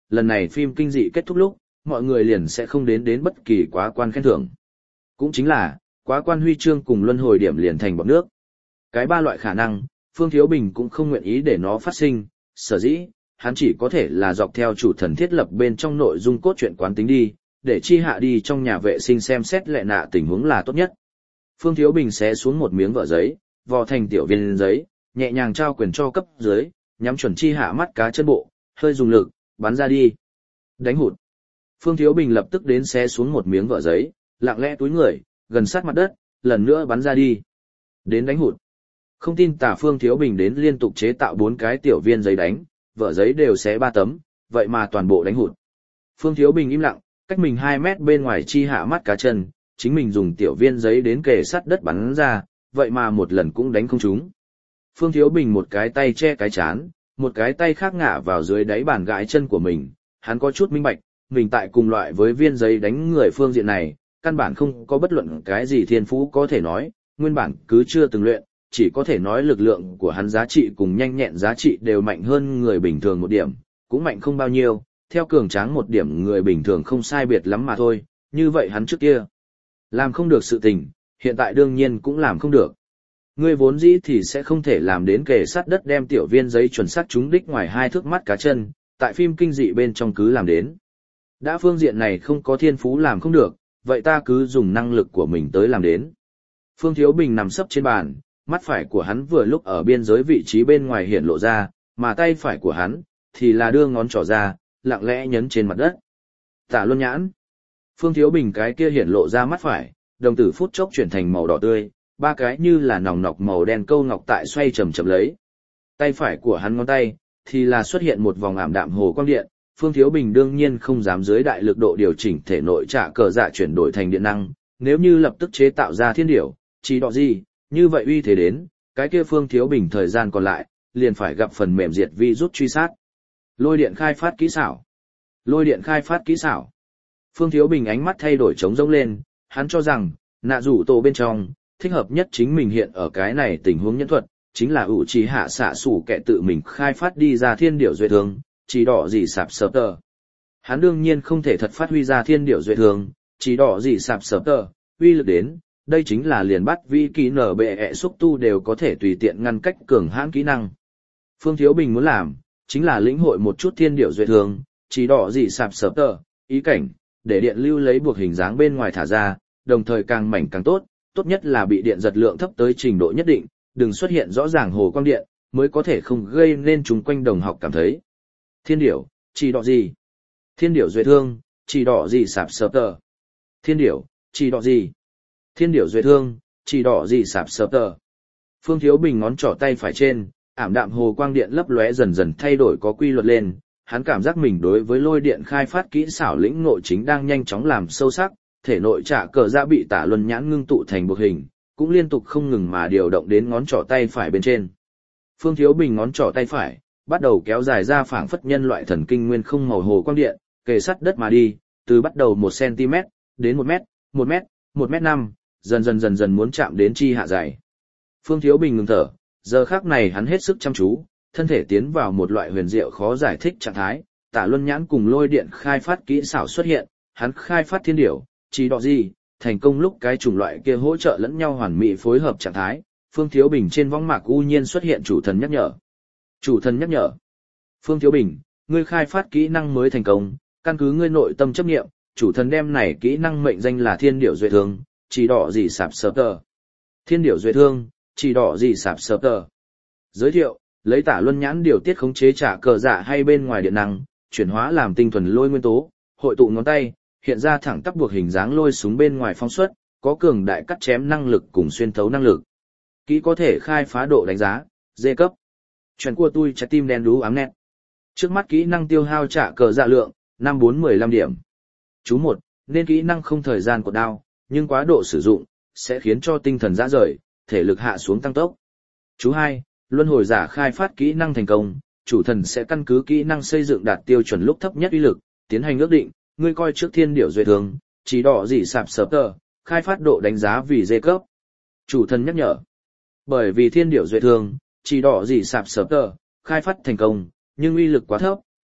lần này phim kinh dị kết thúc lúc, mọi người liền sẽ không đến đến bất kỳ quá quan khen thưởng. Cũng chính là, quá quan huy chương cùng luân hồi điểm liền thành bọt nước. Cái ba loại khả năng, Phương Thiếu Bình cũng không nguyện ý để nó phát sinh, sở dĩ, hắn chỉ có thể là dọc theo chủ thần thiết lập bên trong nội dung cốt truyện quán tính đi, để chi hạ đi trong nhà vệ sinh xem xét lệ nạ tình huống là tốt nhất. Phương Thiếu Bình xé xuống một miếng vở giấy, vò thành tiểu viên giấy, nhẹ nhàng trao quyền cho cấp dưới, nhắm chuẩn chi hạ mắt cá chân bộ, hơi dùng lực, bắn ra đi. Đánh hụt. Phương Thiếu Bình lập tức đến xé xuống một miếng vở giấy, lặng lẽ túi người, gần sát mặt đất, lần nữa bắn ra đi. Đến đánh hụt. Không tin tả Phương Thiếu Bình đến liên tục chế tạo bốn cái tiểu viên giấy đánh, vở giấy đều xé ba tấm, vậy mà toàn bộ đánh hụt. Phương Thiếu Bình im lặng, cách mình hai mét bên ngoài chi hạ mắt cá chân, chính mình dùng tiểu viên giấy đến kề sát đất bắn ra, vậy mà một lần cũng đánh không trúng. Phương Thiếu Bình một cái tay che cái chán, một cái tay khác ngả vào dưới đáy bàn gãi chân của mình, hắn có chút minh bạch, mình tại cùng loại với viên giấy đánh người phương diện này, căn bản không có bất luận cái gì thiên phú có thể nói, nguyên bản cứ chưa từng luyện, chỉ có thể nói lực lượng của hắn giá trị cùng nhanh nhẹn giá trị đều mạnh hơn người bình thường một điểm, cũng mạnh không bao nhiêu, theo cường tráng một điểm người bình thường không sai biệt lắm mà thôi, như vậy hắn trước kia làm không được sự tình, hiện tại đương nhiên cũng làm không được. Ngươi vốn dĩ thì sẽ không thể làm đến kề sát đất đem tiểu viên giấy chuẩn xác trúng đích ngoài hai thước mắt cá chân, tại phim kinh dị bên trong cứ làm đến. Đã phương diện này không có thiên phú làm không được, vậy ta cứ dùng năng lực của mình tới làm đến. Phương Thiếu Bình nằm sấp trên bàn, mắt phải của hắn vừa lúc ở biên giới vị trí bên ngoài hiện lộ ra, mà tay phải của hắn thì là đưa ngón trỏ ra, lặng lẽ nhấn trên mặt đất. Tả Luân Nhãn. Phương Thiếu Bình cái kia hiện lộ ra mắt phải, đồng tử phút chốc chuyển thành màu đỏ tươi, ba cái như là nòng nọc màu đen câu ngọc tại xoay chậm chậm lấy. Tay phải của hắn ngón tay thì là xuất hiện một vòng ảm đạm hồ quang điện, Phương Thiếu Bình đương nhiên không dám dưới đại lực độ điều chỉnh thể nội trả cờ dạ chuyển đổi thành điện năng, nếu như lập tức chế tạo ra thiên điểu, chỉ đọ gì, như vậy uy thế đến, cái kia Phương Thiếu Bình thời gian còn lại, liền phải gặp phần mềm diệt vi rút truy sát. Lôi điện khai phát kỹ xảo. Lôi điện khai phát kỹ xảo. Phương Thiếu Bình ánh mắt thay đổi trống rỗng lên, hắn cho rằng, nạ rủ tổ bên trong, thích hợp nhất chính mình hiện ở cái này tình huống nhân thuật, chính là ủ trì hạ xạ sủ kẻ tự mình khai phát đi ra thiên điểu duệ thương, chỉ đỏ gì sạp sợp tờ. Hắn đương nhiên không thể thật phát huy ra thiên điểu duệ thương, chỉ đỏ gì sạp sợp tờ, uy lực đến, đây chính là liền bắt vi kỹ nở bệ ẹ xúc tu đều có thể tùy tiện ngăn cách cường hãn kỹ năng. Phương Thiếu Bình muốn làm, chính là lĩnh hội một chút thiên điểu duệ thương, chỉ đỏ gì sạp sợp tờ, ý cảnh, để điện lưu lấy buộc hình dáng bên ngoài thả ra, đồng thời càng mảnh càng tốt, tốt nhất là bị điện giật lượng thấp tới trình độ nhất định, đừng xuất hiện rõ ràng hồ quang điện, mới có thể không gây nên chúng quanh đồng học cảm thấy. Thiên điểu, chỉ đỏ gì? Thiên điểu duệ thương, chỉ đỏ gì sạp sợp tờ? Thiên điểu, chỉ đỏ gì? Thiên điểu duệ thương, chỉ đỏ gì sạp sợp tờ? Phương Thiếu Bình ngón trỏ tay phải trên, ảm đạm hồ quang điện lấp lóe dần dần thay đổi có quy luật lên, hắn cảm giác mình đối với lôi điện khai phát kỹ xảo lĩnh ngộ chính đang nhanh chóng làm sâu sắc, thể nội trả cờ dạ bị Tả Luân Nhãn ngưng tụ thành buộc hình, cũng liên tục không ngừng mà điều động đến ngón trỏ tay phải bên trên. Phương Thiếu Bình ngón trỏ tay phải bắt đầu kéo dài ra phảng phất nhân loại thần kinh nguyên không màu hồ quang điện, kề sát đất mà đi, từ bắt đầu một xăng-ti-mét đến một mét, một mét, một mét năm, dần dần dần dần muốn chạm đến chi hạ dày. Phương Thiếu Bình ngừng thở, giờ khắc này hắn hết sức chăm chú, thân thể tiến vào một loại huyền diệu khó giải thích trạng thái, Tả Luân Nhãn cùng lôi điện khai phát kỹ xảo xuất hiện, hắn khai phát thiên điểu, chỉ đỏ gì, thành công lúc cái chủng loại kia hỗ trợ lẫn nhau hoàn mỹ phối hợp trạng thái, Phương Thiếu Bình trên võng mạc u nhiên xuất hiện chủ thần nhắc nhở. Chủ thần nhắc nhở. Phương Thiếu Bình, ngươi khai phát kỹ năng mới thành công, căn cứ ngươi nội tâm chấp nghiệm, chủ thần đem này kỹ năng mệnh danh là thiên điểu duệ thương, chỉ đỏ gì sạp sợp tờ. Thiên điểu duệ thương, chỉ đỏ gì sạp sợp tờ. Giới thiệu, lấy Tả Luân Nhãn điều tiết khống chế trả cờ dạ hay bên ngoài điện năng, chuyển hóa làm tinh thuần lôi nguyên tố, hội tụ ngón tay, hiện ra thẳng tắp buộc hình dáng lôi súng bên ngoài phóng xuất, có cường đại cắt chém năng lực cùng xuyên thấu năng lực. Kỹ có thể khai phá độ đánh giá, D cấp. Chuyện của tôi trái tim đen đú ám nét. Trước mắt kỹ năng tiêu hao trả cờ dạ lượng, năm bốn mười lăm điểm. Chú một, nên kỹ năng không thời gian của đao, nhưng quá độ sử dụng, sẽ khiến cho tinh thần rã rời, thể lực hạ xuống tăng tốc. Chú hai, luân hồi giả khai phát kỹ năng thành công, chủ thần sẽ căn cứ kỹ năng xây dựng đạt tiêu chuẩn lúc thấp nhất uy lực, tiến hành ước định, ngươi coi trước thiên điểu duệ thương, chỉ đỏ gì sạp sợp tờ, khai phát độ đánh giá vì D cấp. Chủ thần nhắc nhở. Bởi vì thiên điểu duệ thương, chỉ đỏ gì sạp sợp tờ, khai phát thành công, nhưng uy lực quá thấp,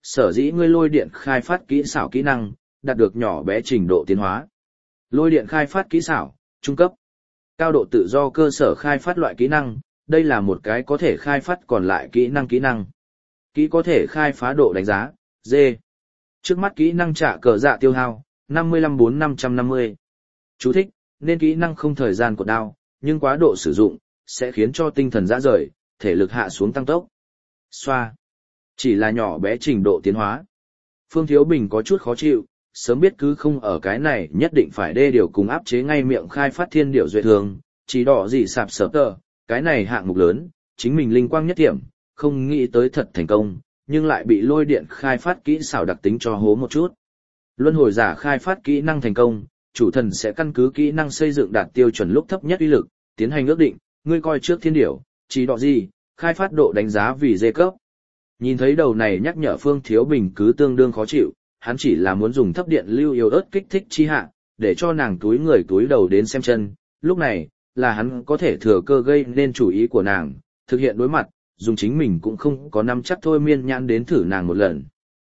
sở dĩ ngươi lôi điện khai phát kỹ xảo kỹ năng, đạt được nhỏ bé trình độ tiến hóa. Lôi điện khai phát kỹ xảo, trung cấp. Cao độ tự do cơ sở khai phát loại kỹ năng, đây là một cái có thể khai phát còn lại kỹ năng kỹ năng. Kỹ có thể khai phá độ đánh giá, D. Trước mắt kỹ năng trả cờ dạ tiêu hao, năm mươi lăm bốn năm trăm năm mươi. Chú thích, nên kỹ năng không thời gian cột đao, nhưng quá độ sử dụng, sẽ khiến cho tinh thần rã rời, thể lực hạ xuống tăng tốc. Xoa. Chỉ là nhỏ bé trình độ tiến hóa. Phương Thiếu Bình có chút khó chịu, sớm biết cứ không ở cái này nhất định phải đê điều cùng áp chế ngay miệng khai phát thiên điệu duệ thường, chỉ đỏ gì sạp sở tờ, cái này hạng mục lớn, chính mình linh quang nhất điểm, không nghĩ tới thật thành công, nhưng lại bị lôi điện khai phát kỹ xảo đặc tính cho hố một chút. Luân hồi giả khai phát kỹ năng thành công, chủ thần sẽ căn cứ kỹ năng xây dựng đạt tiêu chuẩn lúc thấp nhất uy lực, tiến hành ước định, ngươi coi trước thiên điểu, chỉ đỏ gì, khai phát độ đánh giá vì dê cấp. Nhìn thấy đầu này nhắc nhở Phương Thiếu Bình cứ tương đương khó chịu, hắn chỉ là muốn dùng thấp điện lưu yếu ớt kích thích chi hạ, để cho nàng túi người túi đầu đến xem chân, lúc này, là hắn có thể thừa cơ gây nên chủ ý của nàng, thực hiện đối mặt, dùng chính mình cũng không có nắm chắc thôi miên nhãn đến thử nàng một lần.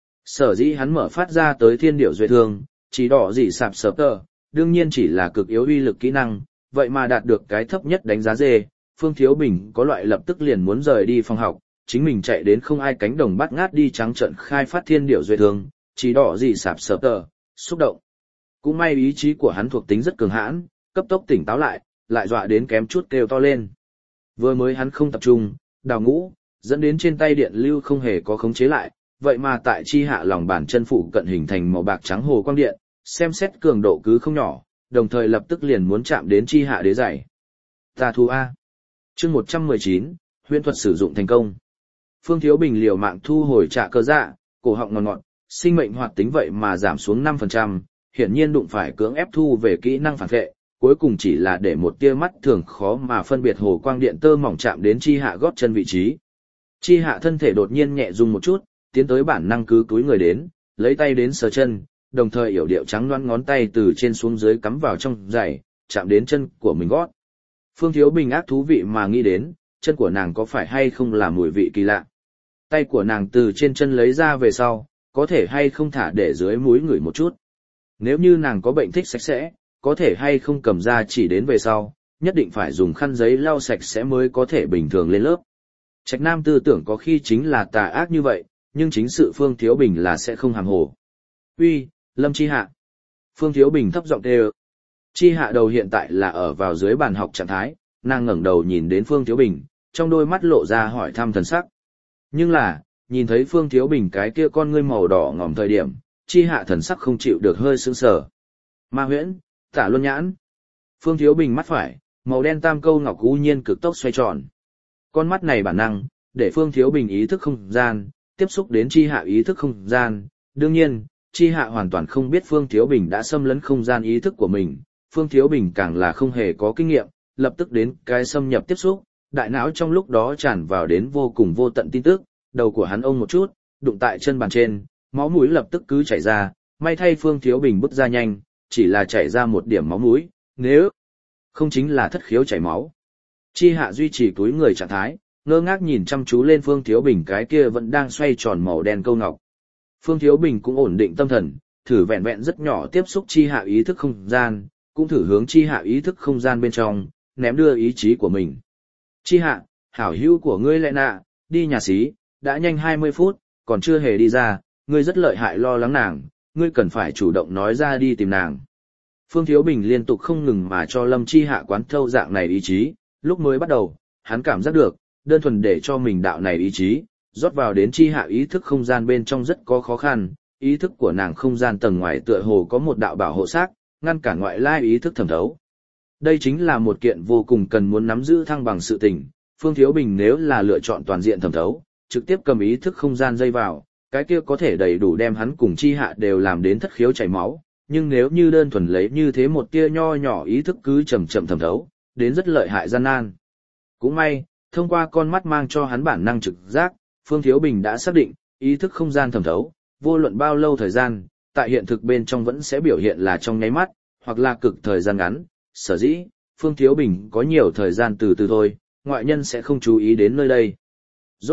Sở dĩ hắn mở phát ra tới thiên điểu duệ thương, chỉ đỏ gì sạp sợp tờ, đương nhiên chỉ là cực yếu uy lực kỹ năng, vậy mà đạt được cái thấp nhất đánh giá dê, Phương Thiếu Bình có loại lập tức liền muốn rời đi phòng học, chính mình chạy đến không ai cánh đồng bắt ngát đi trắng trận khai phát thiên điểu duệ thương, chỉ đỏ gì sạp sợp tờ, xúc động. Cũng may ý chí của hắn thuộc tính rất cường hãn, cấp tốc tỉnh táo lại, lại dọa đến kém chút kêu to lên. Vừa mới hắn không tập trung, đào ngũ, dẫn đến trên tay điện lưu không hề có khống chế lại, vậy mà tại chi hạ lòng bàn chân phụ cận hình thành màu bạc trắng hồ quang điện, xem xét cường độ cứ không nhỏ, đồng thời lập tức liền muốn chạm đến chi hạ đế giày. Tà thu A. Chương một trăm mười chín, huyễn thuật sử dụng thành công. Phương Thiếu Bình liều mạng thu hồi trả cơ dạ, cổ họng ngọt ngọt, sinh mệnh hoạt tính vậy mà giảm xuống năm phần trăm, hiển nhiên đụng phải cưỡng ép thu về kỹ năng phản vệ, cuối cùng chỉ là để một tia mắt thường khó mà phân biệt hồ quang điện tơ mỏng chạm đến chi hạ gót chân vị trí. Chi hạ thân thể đột nhiên nhẹ rung một chút, tiến tới bản năng cứ túi người đến, lấy tay đến sờ chân, đồng thời yểu điệu trắng loãng ngón tay từ trên xuống dưới cắm vào trong giày, chạm đến chân của mình gót. Phương Thiếu Bình ác thú vị mà nghĩ đến, chân của nàng có phải hay không là mùi vị kỳ lạ. Tay của nàng từ trên chân lấy ra về sau, có thể hay không thả để dưới mũi ngửi một chút. Nếu như nàng có bệnh thích sạch sẽ, có thể hay không cầm ra chỉ đến về sau, nhất định phải dùng khăn giấy lau sạch sẽ mới có thể bình thường lên lớp. Trạch Nam tư tưởng có khi chính là tà ác như vậy, nhưng chính sự Phương Thiếu Bình là sẽ không hàm hồ. Uy, Lâm Chi Hạ. Phương Thiếu Bình thấp giọng kêu. Chi Hạ đầu hiện tại là ở vào dưới bàn học trạng thái, nàng ngẩng đầu nhìn đến Phương Thiếu Bình, trong đôi mắt lộ ra hỏi thăm thần sắc. Nhưng là, nhìn thấy Phương Thiếu Bình cái kia con ngươi màu đỏ ngòm thời điểm, Chi Hạ thần sắc không chịu được hơi sững sờ. Ma huyễn, Tả Luân nhãn. Phương Thiếu Bình mắt phải, màu đen tam câu ngọc u nhiên cực tốc xoay tròn. Con mắt này bản năng, để Phương Thiếu Bình ý thức không gian, tiếp xúc đến Chi Hạ ý thức không gian. Đương nhiên, Chi Hạ hoàn toàn không biết Phương Thiếu Bình đã xâm lấn không gian ý thức của mình. Phương Thiếu Bình càng là không hề có kinh nghiệm, lập tức đến cái xâm nhập tiếp xúc, đại não trong lúc đó tràn vào đến vô cùng vô tận tin tức, đầu của hắn ông một chút, đụng tại chân bàn trên, máu mũi lập tức cứ chảy ra, may thay Phương Thiếu Bình bước ra nhanh, chỉ là chảy ra một điểm máu mũi, nếu không chính là thất khiếu chảy máu. Chi Hạ duy trì túi người trạng thái, ngơ ngác nhìn chăm chú lên Phương Thiếu Bình cái kia vẫn đang xoay tròn màu đen câu ngọc. Phương Thiếu Bình cũng ổn định tâm thần, thử vẹn vẹn rất nhỏ tiếp xúc Chi Hạ ý thức không gian, cũng thử hướng Chi Hạ ý thức không gian bên trong, ném đưa ý chí của mình. Chi Hạ, hảo hữu của ngươi lại nạ, đi nhà xí, đã nhanh hai mươi phút, còn chưa hề đi ra, ngươi rất lợi hại lo lắng nàng, ngươi cần phải chủ động nói ra đi tìm nàng. Phương Thiếu Bình liên tục không ngừng mà cho Lâm Chi Hạ quán thâu dạng này ý chí, lúc mới bắt đầu, hắn cảm giác được, đơn thuần để cho mình đạo này ý chí, rót vào đến Chi Hạ ý thức không gian bên trong rất có khó khăn, ý thức của nàng không gian tầng ngoài tựa hồ có một đạo bảo hộ xác, ngăn cản ngoại lai ý thức thẩm thấu. Đây chính là một kiện vô cùng cần muốn nắm giữ thăng bằng sự tình, Phương Thiếu Bình nếu là lựa chọn toàn diện thẩm thấu, trực tiếp cầm ý thức không gian dây vào, cái kia có thể đầy đủ đem hắn cùng Chi Hạ đều làm đến thất khiếu chảy máu, nhưng nếu như đơn thuần lấy như thế một tia nho nhỏ ý thức cứ chậm chậm thẩm thấu, đến rất lợi hại gian nan. Cũng may, thông qua con mắt mang cho hắn bản năng trực giác, Phương Thiếu Bình đã xác định, ý thức không gian thẩm thấu, vô luận bao lâu thời gian, tại hiện thực bên trong vẫn sẽ biểu hiện là trong nháy mắt, hoặc là cực thời gian ngắn, sở dĩ, Phương Thiếu Bình có nhiều thời gian từ từ thôi, ngoại nhân sẽ không chú ý đến nơi đây. Rốt cục,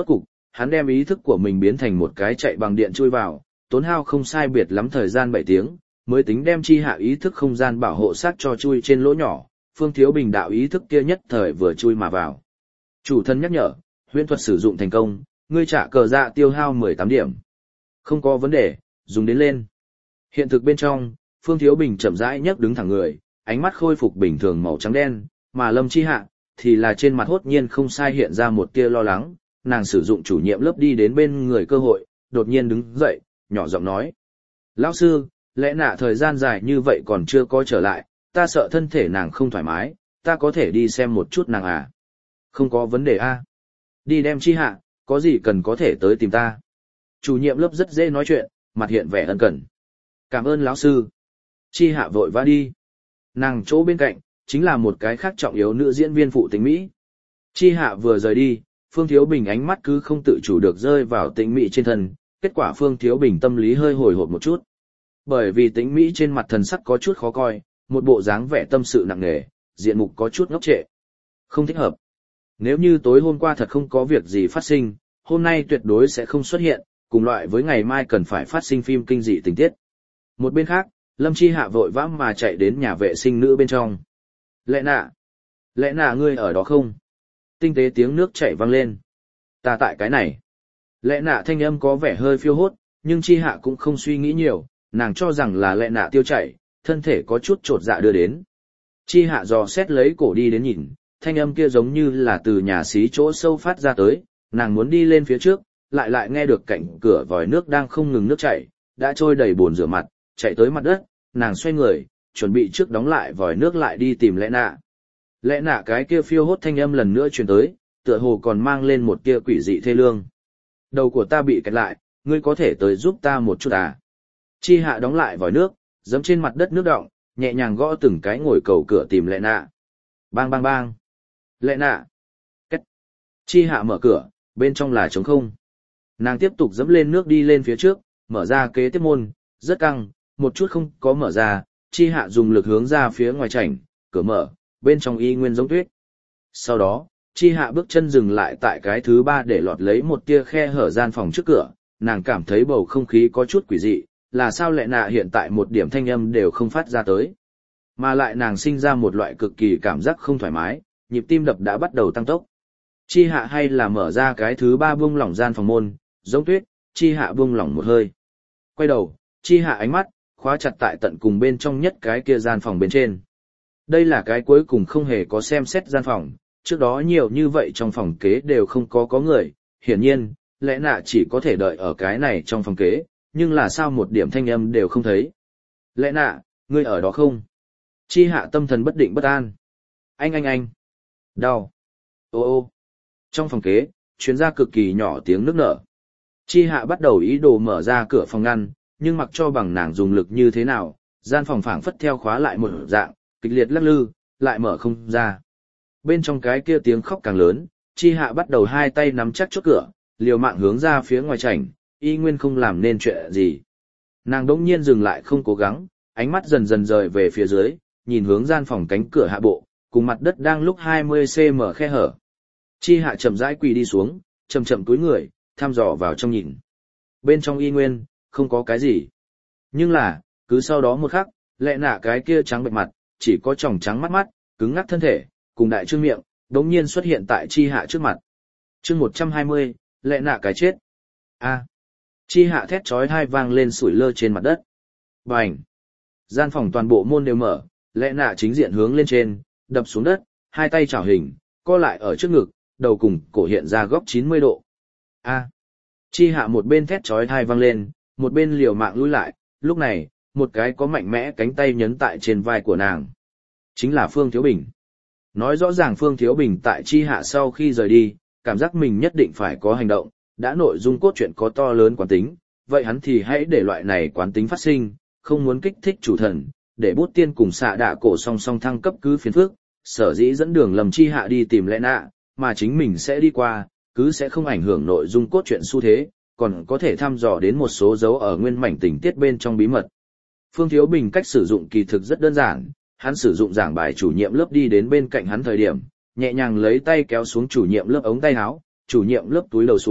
hắn đem ý thức của mình biến thành một cái chạy bằng điện chui vào, tốn hao không sai biệt lắm thời gian bảy tiếng, mới tính đem chi hạ ý thức không gian bảo hộ sát cho chui trên lỗ nhỏ, Phương Thiếu Bình đạo ý thức kia nhất thời vừa chui mà vào. Chủ thân nhắc nhở, huyễn thuật sử dụng thành công, ngươi trả cờ dạ tiêu hao mười tám điểm. Không có vấn đề, dùng đến lên. Hiện thực bên trong, Phương Thiếu Bình chậm rãi nhấc đứng thẳng người, ánh mắt khôi phục bình thường màu trắng đen, mà Lâm Chi Hạ thì là trên mặt hốt nhiên không sai hiện ra một tia lo lắng, nàng sử dụng chủ nhiệm lớp đi đến bên người cơ hội, đột nhiên đứng dậy, nhỏ giọng nói: "Lão sư, lẽ nạ thời gian dài như vậy còn chưa có trở lại, ta sợ thân thể nàng không thoải mái, ta có thể đi xem một chút nàng à?" "Không có vấn đề a. Đi đem Chi Hạ, có gì cần có thể tới tìm ta." Chủ nhiệm lớp rất dễ nói chuyện, mặt hiện vẻ ân cần. "Cảm ơn lão sư." Chi Hạ vội vã đi. Nàng chỗ bên cạnh chính là một cái khác trọng yếu nữ diễn viên phụ Tĩnh Mỹ. Chi Hạ vừa rời đi, Phương Thiếu Bình ánh mắt cứ không tự chủ được rơi vào Tĩnh Mỹ trên thân, kết quả Phương Thiếu Bình tâm lý hơi hồi hộp một chút. Bởi vì Tĩnh Mỹ trên mặt thần sắc có chút khó coi, một bộ dáng vẻ tâm sự nặng nề, diện mục có chút ngốc trệ. Không thích hợp. Nếu như tối hôm qua thật không có việc gì phát sinh, hôm nay tuyệt đối sẽ không xuất hiện, cùng loại với ngày mai cần phải phát sinh phim kinh dị tình tiết. Một bên khác, Lâm Chi Hạ vội vã mà chạy đến nhà vệ sinh nữ bên trong. "Lẽ nạ, lẽ nạ ngươi ở đó không?" Tinh tế tiếng nước chảy vang lên. "Ta tại cái này." Lẽ nạ thanh âm có vẻ hơi phiêu hốt, nhưng Chi Hạ cũng không suy nghĩ nhiều, nàng cho rằng là lẽ nạ tiêu chảy, thân thể có chút trột dạ đưa đến. Chi Hạ dò xét lấy cổ đi đến nhìn, thanh âm kia giống như là từ nhà xí chỗ sâu phát ra tới, nàng muốn đi lên phía trước, lại lại nghe được cạnh cửa vòi nước đang không ngừng nước chảy, đã trôi đầy bồn rửa mặt, chạy tới mặt đất, nàng xoay người, chuẩn bị trước đóng lại vòi nước lại đi tìm lẽ nạ. Lẽ nạ cái kia phiêu hốt thanh âm lần nữa truyền tới, tựa hồ còn mang lên một tia quỷ dị thê lương. "Đầu của ta bị kẹt lại, ngươi có thể tới giúp ta một chút à?" Chi Hạ đóng lại vòi nước, giẫm trên mặt đất nước đọng, nhẹ nhàng gõ từng cái ngồi cầu cửa tìm lẽ nạ. Bang bang bang. "Lẽ nạ." Cách. Chi Hạ mở cửa, bên trong là trống không. Nàng tiếp tục dẫm lên nước đi lên phía trước, mở ra kế tiếp môn, rất căng, một chút không có mở ra, Chi Hạ dùng lực hướng ra phía ngoài chảnh, cửa mở, bên trong y nguyên giống tuyết. Sau đó, Chi Hạ bước chân dừng lại tại cái thứ ba để lọt lấy một tia khe hở gian phòng trước cửa, nàng cảm thấy bầu không khí có chút quỷ dị, là sao lẽ nạ hiện tại một điểm thanh âm đều không phát ra tới. Mà lại nàng sinh ra một loại cực kỳ cảm giác không thoải mái, nhịp tim đập đã bắt đầu tăng tốc. Chi Hạ hay là mở ra cái thứ ba buông lỏng gian phòng môn, giống tuyết, Chi Hạ buông lỏng một hơi. Quay đầu, Chi Hạ ánh mắt, khóa chặt tại tận cùng bên trong nhất cái kia gian phòng bên trên. Đây là cái cuối cùng không hề có xem xét gian phòng, trước đó nhiều như vậy trong phòng kế đều không có có người, hiển nhiên, lẽ nạ chỉ có thể đợi ở cái này trong phòng kế, nhưng là sao một điểm thanh âm đều không thấy. "Lẽ nạ, ngươi ở đó không?" Chi Hạ tâm thần bất định bất an. "Anh anh anh." "Đau." "Ô ô." Trong phòng kế, truyền ra cực kỳ nhỏ tiếng nức nở. Chi Hạ bắt đầu ý đồ mở ra cửa phòng ngăn, nhưng mặc cho bằng nàng dùng lực như thế nào, gian phòng phảng phất theo khóa lại một dạng, kịch liệt lắc lư, lại mở không ra. Bên trong cái kia tiếng khóc càng lớn, Chi Hạ bắt đầu hai tay nắm chắc chốt cửa, liều mạng hướng ra phía ngoài chảnh, y nguyên không làm nên chuyện gì. Nàng đỗng nhiên dừng lại không cố gắng, ánh mắt dần dần rời về phía dưới, nhìn hướng gian phòng cánh cửa hạ bộ, cùng mặt đất đang lúc hai mươi xăng-ti-mét khe hở. Chi Hạ chậm rãi quỳ đi xuống, chậm chậm cúi người, thăm dò vào trong nhìn. Bên trong y nguyên, không có cái gì. Nhưng là, cứ sau đó một khắc, lẽ nạ cái kia trắng bệch mặt, chỉ có tròng trắng mắt mắt, cứng ngắc thân thể, cùng đại trương miệng, đống nhiên xuất hiện tại Chi Hạ trước mặt. Chương một trăm hai mươi, lẽ nạ cái chết. A. Chi Hạ thét chói tai vang lên sủi lơ trên mặt đất. Bành. Gian phòng toàn bộ môn đều mở, lẽ nạ chính diện hướng lên trên, đập xuống đất, hai tay chảo hình, co lại ở trước ngực, đầu cùng cổ hiện ra góc chín mươi độ. A. Chi Hạ một bên thét chói tai vang lên, một bên liều mạng lùi lại, lúc này, một cái có mạnh mẽ cánh tay nhấn tại trên vai của nàng. Chính là Phương Thiếu Bình. Nói rõ ràng Phương Thiếu Bình tại Chi Hạ sau khi rời đi, cảm giác mình nhất định phải có hành động, đã nội dung cốt truyện có to lớn quán tính, vậy hắn thì hãy để loại này quán tính phát sinh, không muốn kích thích chủ thần, để bút tiên cùng xạ đạ cổ song song thăng cấp cứ phiền phức, sở dĩ dẫn đường lầm Chi Hạ đi tìm lẽ nạ, mà chính mình sẽ đi qua, cứ sẽ không ảnh hưởng nội dung cốt truyện xu thế, còn có thể thăm dò đến một số dấu ở nguyên mảnh tình tiết bên trong bí mật. Phương Thiếu Bình cách sử dụng kỳ thực rất đơn giản, hắn sử dụng giảng bài chủ nhiệm lớp đi đến bên cạnh hắn thời điểm, nhẹ nhàng lấy tay kéo xuống chủ nhiệm lớp ống tay áo, chủ nhiệm lớp túi đầu xuống,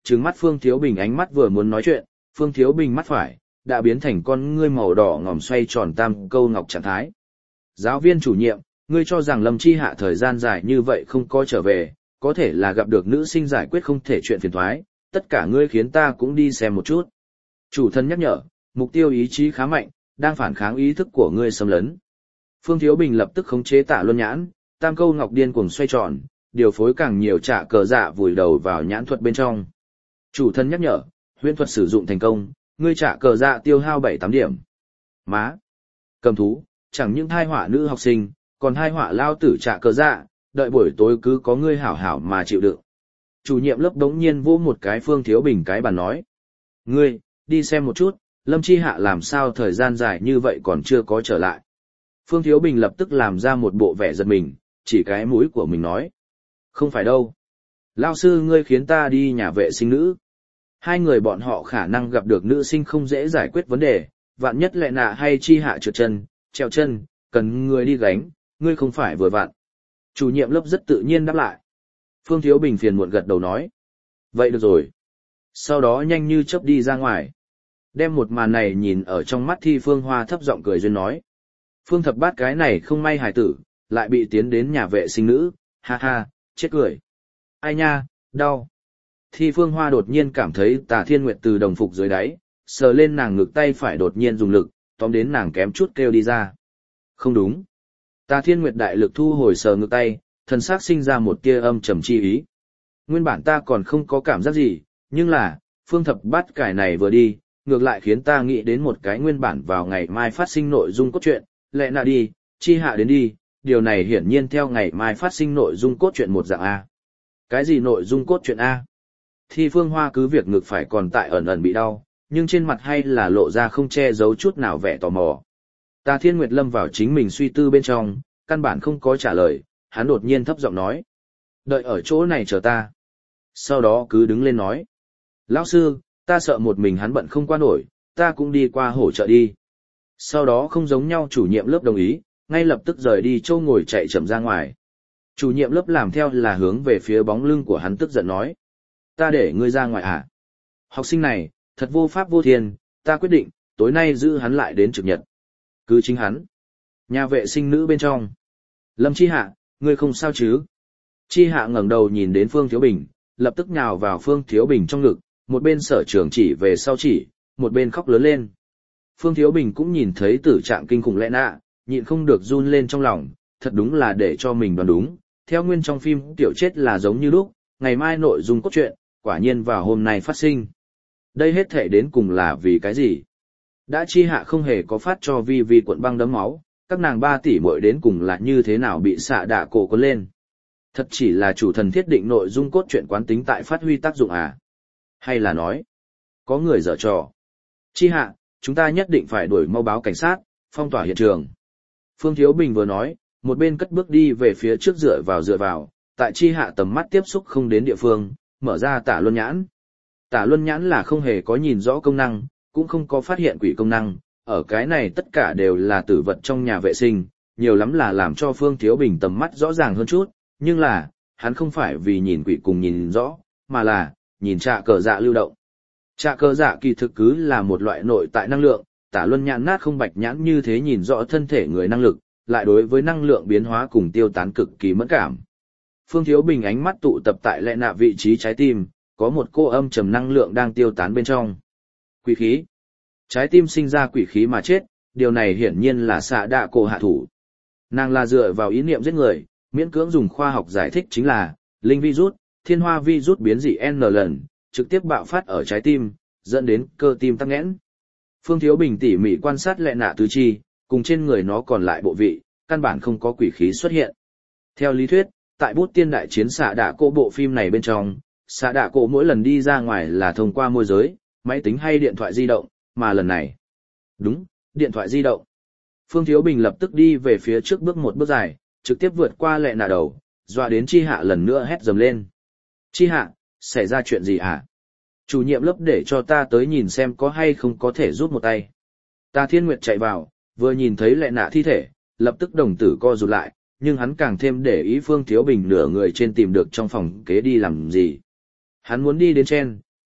trừng mắt Phương Thiếu Bình ánh mắt vừa muốn nói chuyện, Phương Thiếu Bình mắt phải, đã biến thành con ngươi màu đỏ ngòm xoay tròn tam câu ngọc trạng thái. Giáo viên chủ nhiệm, ngươi cho rằng Lâm Chi Hạ thời gian dài như vậy không có trở về, có thể là gặp được nữ sinh giải quyết không thể chuyện phiền toái, tất cả ngươi khiến ta cũng đi xem một chút. Chủ thân nhắc nhở, mục tiêu ý chí khá mạnh, đang phản kháng ý thức của ngươi xâm lấn. Phương Thiếu Bình lập tức khống chế Tạ Luân Nhãn, tam câu ngọc điên cuồng xoay tròn, điều phối càng nhiều trả cờ dạ vùi đầu vào nhãn thuật bên trong. Chủ thân nhắc nhở, huyễn thuật sử dụng thành công, ngươi trả cờ dạ tiêu hao bảy tám điểm. Má, cầm thú, chẳng những thai họa nữ học sinh, còn hai họa lao tử trả cờ dạ, đợi buổi tối cứ có ngươi hảo hảo mà chịu đựng. Chủ nhiệm lớp đống nhiên vỗ một cái Phương Thiếu Bình cái bàn nói. Ngươi, đi xem một chút, Lâm Chi Hạ làm sao thời gian dài như vậy còn chưa có trở lại. Phương Thiếu Bình lập tức làm ra một bộ vẻ giật mình, chỉ cái mũi của mình nói. Không phải đâu. Lao sư ngươi khiến ta đi nhà vệ sinh nữ. Hai người bọn họ khả năng gặp được nữ sinh không dễ giải quyết vấn đề, vạn nhất lẹ nạ hay Chi Hạ trượt chân, treo chân, cần người đi gánh, ngươi không phải vừa vặn. Chủ nhiệm lớp rất tự nhiên đáp lại. Phương Thiếu Bình phiền muộn gật đầu nói. Vậy được rồi. Sau đó nhanh như chớp đi ra ngoài. Đem một màn này nhìn ở trong mắt Thi Phương Hoa thấp giọng cười duyên nói. Phương Thập Bát cái này không may hài tử, lại bị tiến đến nhà vệ sinh nữ, ha ha, chết cười. Ai nha, đau. Thi Phương Hoa đột nhiên cảm thấy Tà Thiên Nguyệt từ đồng phục dưới đáy, sờ lên nàng ngực tay phải đột nhiên dùng lực, tóm đến nàng kém chút kêu đi ra. Không đúng. Tà Thiên Nguyệt đại lực thu hồi sờ ngực tay, thần sắc sinh ra một tia âm trầm chi ý. Nguyên bản ta còn không có cảm giác gì, nhưng là, Phương Thập Bát cải này vừa đi, ngược lại khiến ta nghĩ đến một cái nguyên bản vào ngày mai phát sinh nội dung cốt truyện, lẽ nào đi, Chi Hạ đến đi, điều này hiển nhiên theo ngày mai phát sinh nội dung cốt truyện một dạng A. Cái gì nội dung cốt truyện A? Thi Phương Hoa cứ việc ngực phải còn tại ẩn ẩn bị đau, nhưng trên mặt hay là lộ ra không che giấu chút nào vẻ tò mò. Tà Thiên Nguyệt lâm vào chính mình suy tư bên trong, căn bản không có trả lời, hắn đột nhiên thấp giọng nói. Đợi ở chỗ này chờ ta. Sau đó cứ đứng lên nói. Lão sư, ta sợ một mình hắn bận không qua nổi, ta cũng đi qua hỗ trợ đi. Sau đó không giống nhau chủ nhiệm lớp đồng ý, ngay lập tức rời đi châu ngồi chạy chậm ra ngoài. Chủ nhiệm lớp làm theo là hướng về phía bóng lưng của hắn tức giận nói. Ta để ngươi ra ngoài à? Học sinh này, thật vô pháp vô thiên, ta quyết định, tối nay giữ hắn lại đến trực nhật. Cứ chính hắn. Nhà vệ sinh nữ bên trong. Lâm Chi Hạ, ngươi không sao chứ? Chi Hạ ngẩng đầu nhìn đến Phương Thiếu Bình, lập tức nhào vào Phương Thiếu Bình trong ngực, một bên sở trường chỉ về sau chỉ, một bên khóc lớn lên. Phương Thiếu Bình cũng nhìn thấy tử trạng kinh khủng lẽ nạ, nhịn không được run lên trong lòng, thật đúng là để cho mình đoán đúng. Theo nguyên trong phim tiểu chết là giống như lúc, ngày mai nội dung cốt truyện, quả nhiên vào hôm nay phát sinh. Đây hết thể đến cùng là vì cái gì? Đã Chi Hạ không hề có phát cho Vi Vi cuộn băng đấm máu, các nàng ba tỷ muội đến cùng là như thế nào bị xạ đạ cổ cuốn lên. Thật chỉ là chủ thần thiết định nội dung cốt truyện quán tính tại phát huy tác dụng à? Hay là nói, có người dở trò? Chi Hạ, chúng ta nhất định phải đuổi mau báo cảnh sát, phong tỏa hiện trường. Phương Thiếu Bình vừa nói, một bên cất bước đi về phía trước dựa vào dựa vào, tại Chi Hạ tầm mắt tiếp xúc không đến địa phương, mở ra Tả Luân Nhãn. Tả Luân Nhãn là không hề có nhìn rõ công năng, cũng không có phát hiện quỷ công năng, ở cái này tất cả đều là tử vật trong nhà vệ sinh, nhiều lắm là làm cho Phương Thiếu Bình tầm mắt rõ ràng hơn chút, nhưng là, hắn không phải vì nhìn quỷ cùng nhìn rõ, mà là, nhìn trạ cờ dạ lưu động. Trạ cờ dạ kỳ thực cứ là một loại nội tại năng lượng, Tả Luân Nhãn nát không bạch nhãn như thế nhìn rõ thân thể người năng lực, lại đối với năng lượng biến hóa cùng tiêu tán cực kỳ mẫn cảm. Phương Thiếu Bình ánh mắt tụ tập tại lệ nạ vị trí trái tim, có một cô âm trầm năng lượng đang tiêu tán bên trong. Quỷ khí. Trái tim sinh ra quỷ khí mà chết, điều này hiển nhiên là xạ đạ cổ hạ thủ. Nàng là dựa vào ý niệm giết người, miễn cưỡng dùng khoa học giải thích chính là, linh virus, thiên hoa virus biến dị N lần, trực tiếp bạo phát ở trái tim, dẫn đến cơ tim tắc nghẽn. Phương Thiếu Bình tỉ mỉ quan sát lệ nạ tứ chi, cùng trên người nó còn lại bộ vị, căn bản không có quỷ khí xuất hiện. Theo lý thuyết, tại bút tiên đại chiến xạ đạ cổ bộ phim này bên trong, xạ đạ cổ mỗi lần đi ra ngoài là thông qua môi giới, máy tính hay điện thoại di động, mà lần này, đúng, điện thoại di động. Phương Thiếu Bình lập tức đi về phía trước bước một bước dài, trực tiếp vượt qua lệ nạ đầu, dọa đến Chi Hạ lần nữa hét dầm lên. Chi Hạ, xảy ra chuyện gì hả? Chủ nhiệm lớp để cho ta tới nhìn xem có hay không có thể giúp một tay. Tà Thiên Nguyệt chạy vào, vừa nhìn thấy lệ nạ thi thể, lập tức đồng tử co rụt lại, nhưng hắn càng thêm để ý Phương Thiếu Bình nửa người trên tìm được trong phòng kế đi làm gì. Hắn muốn đi đến trên,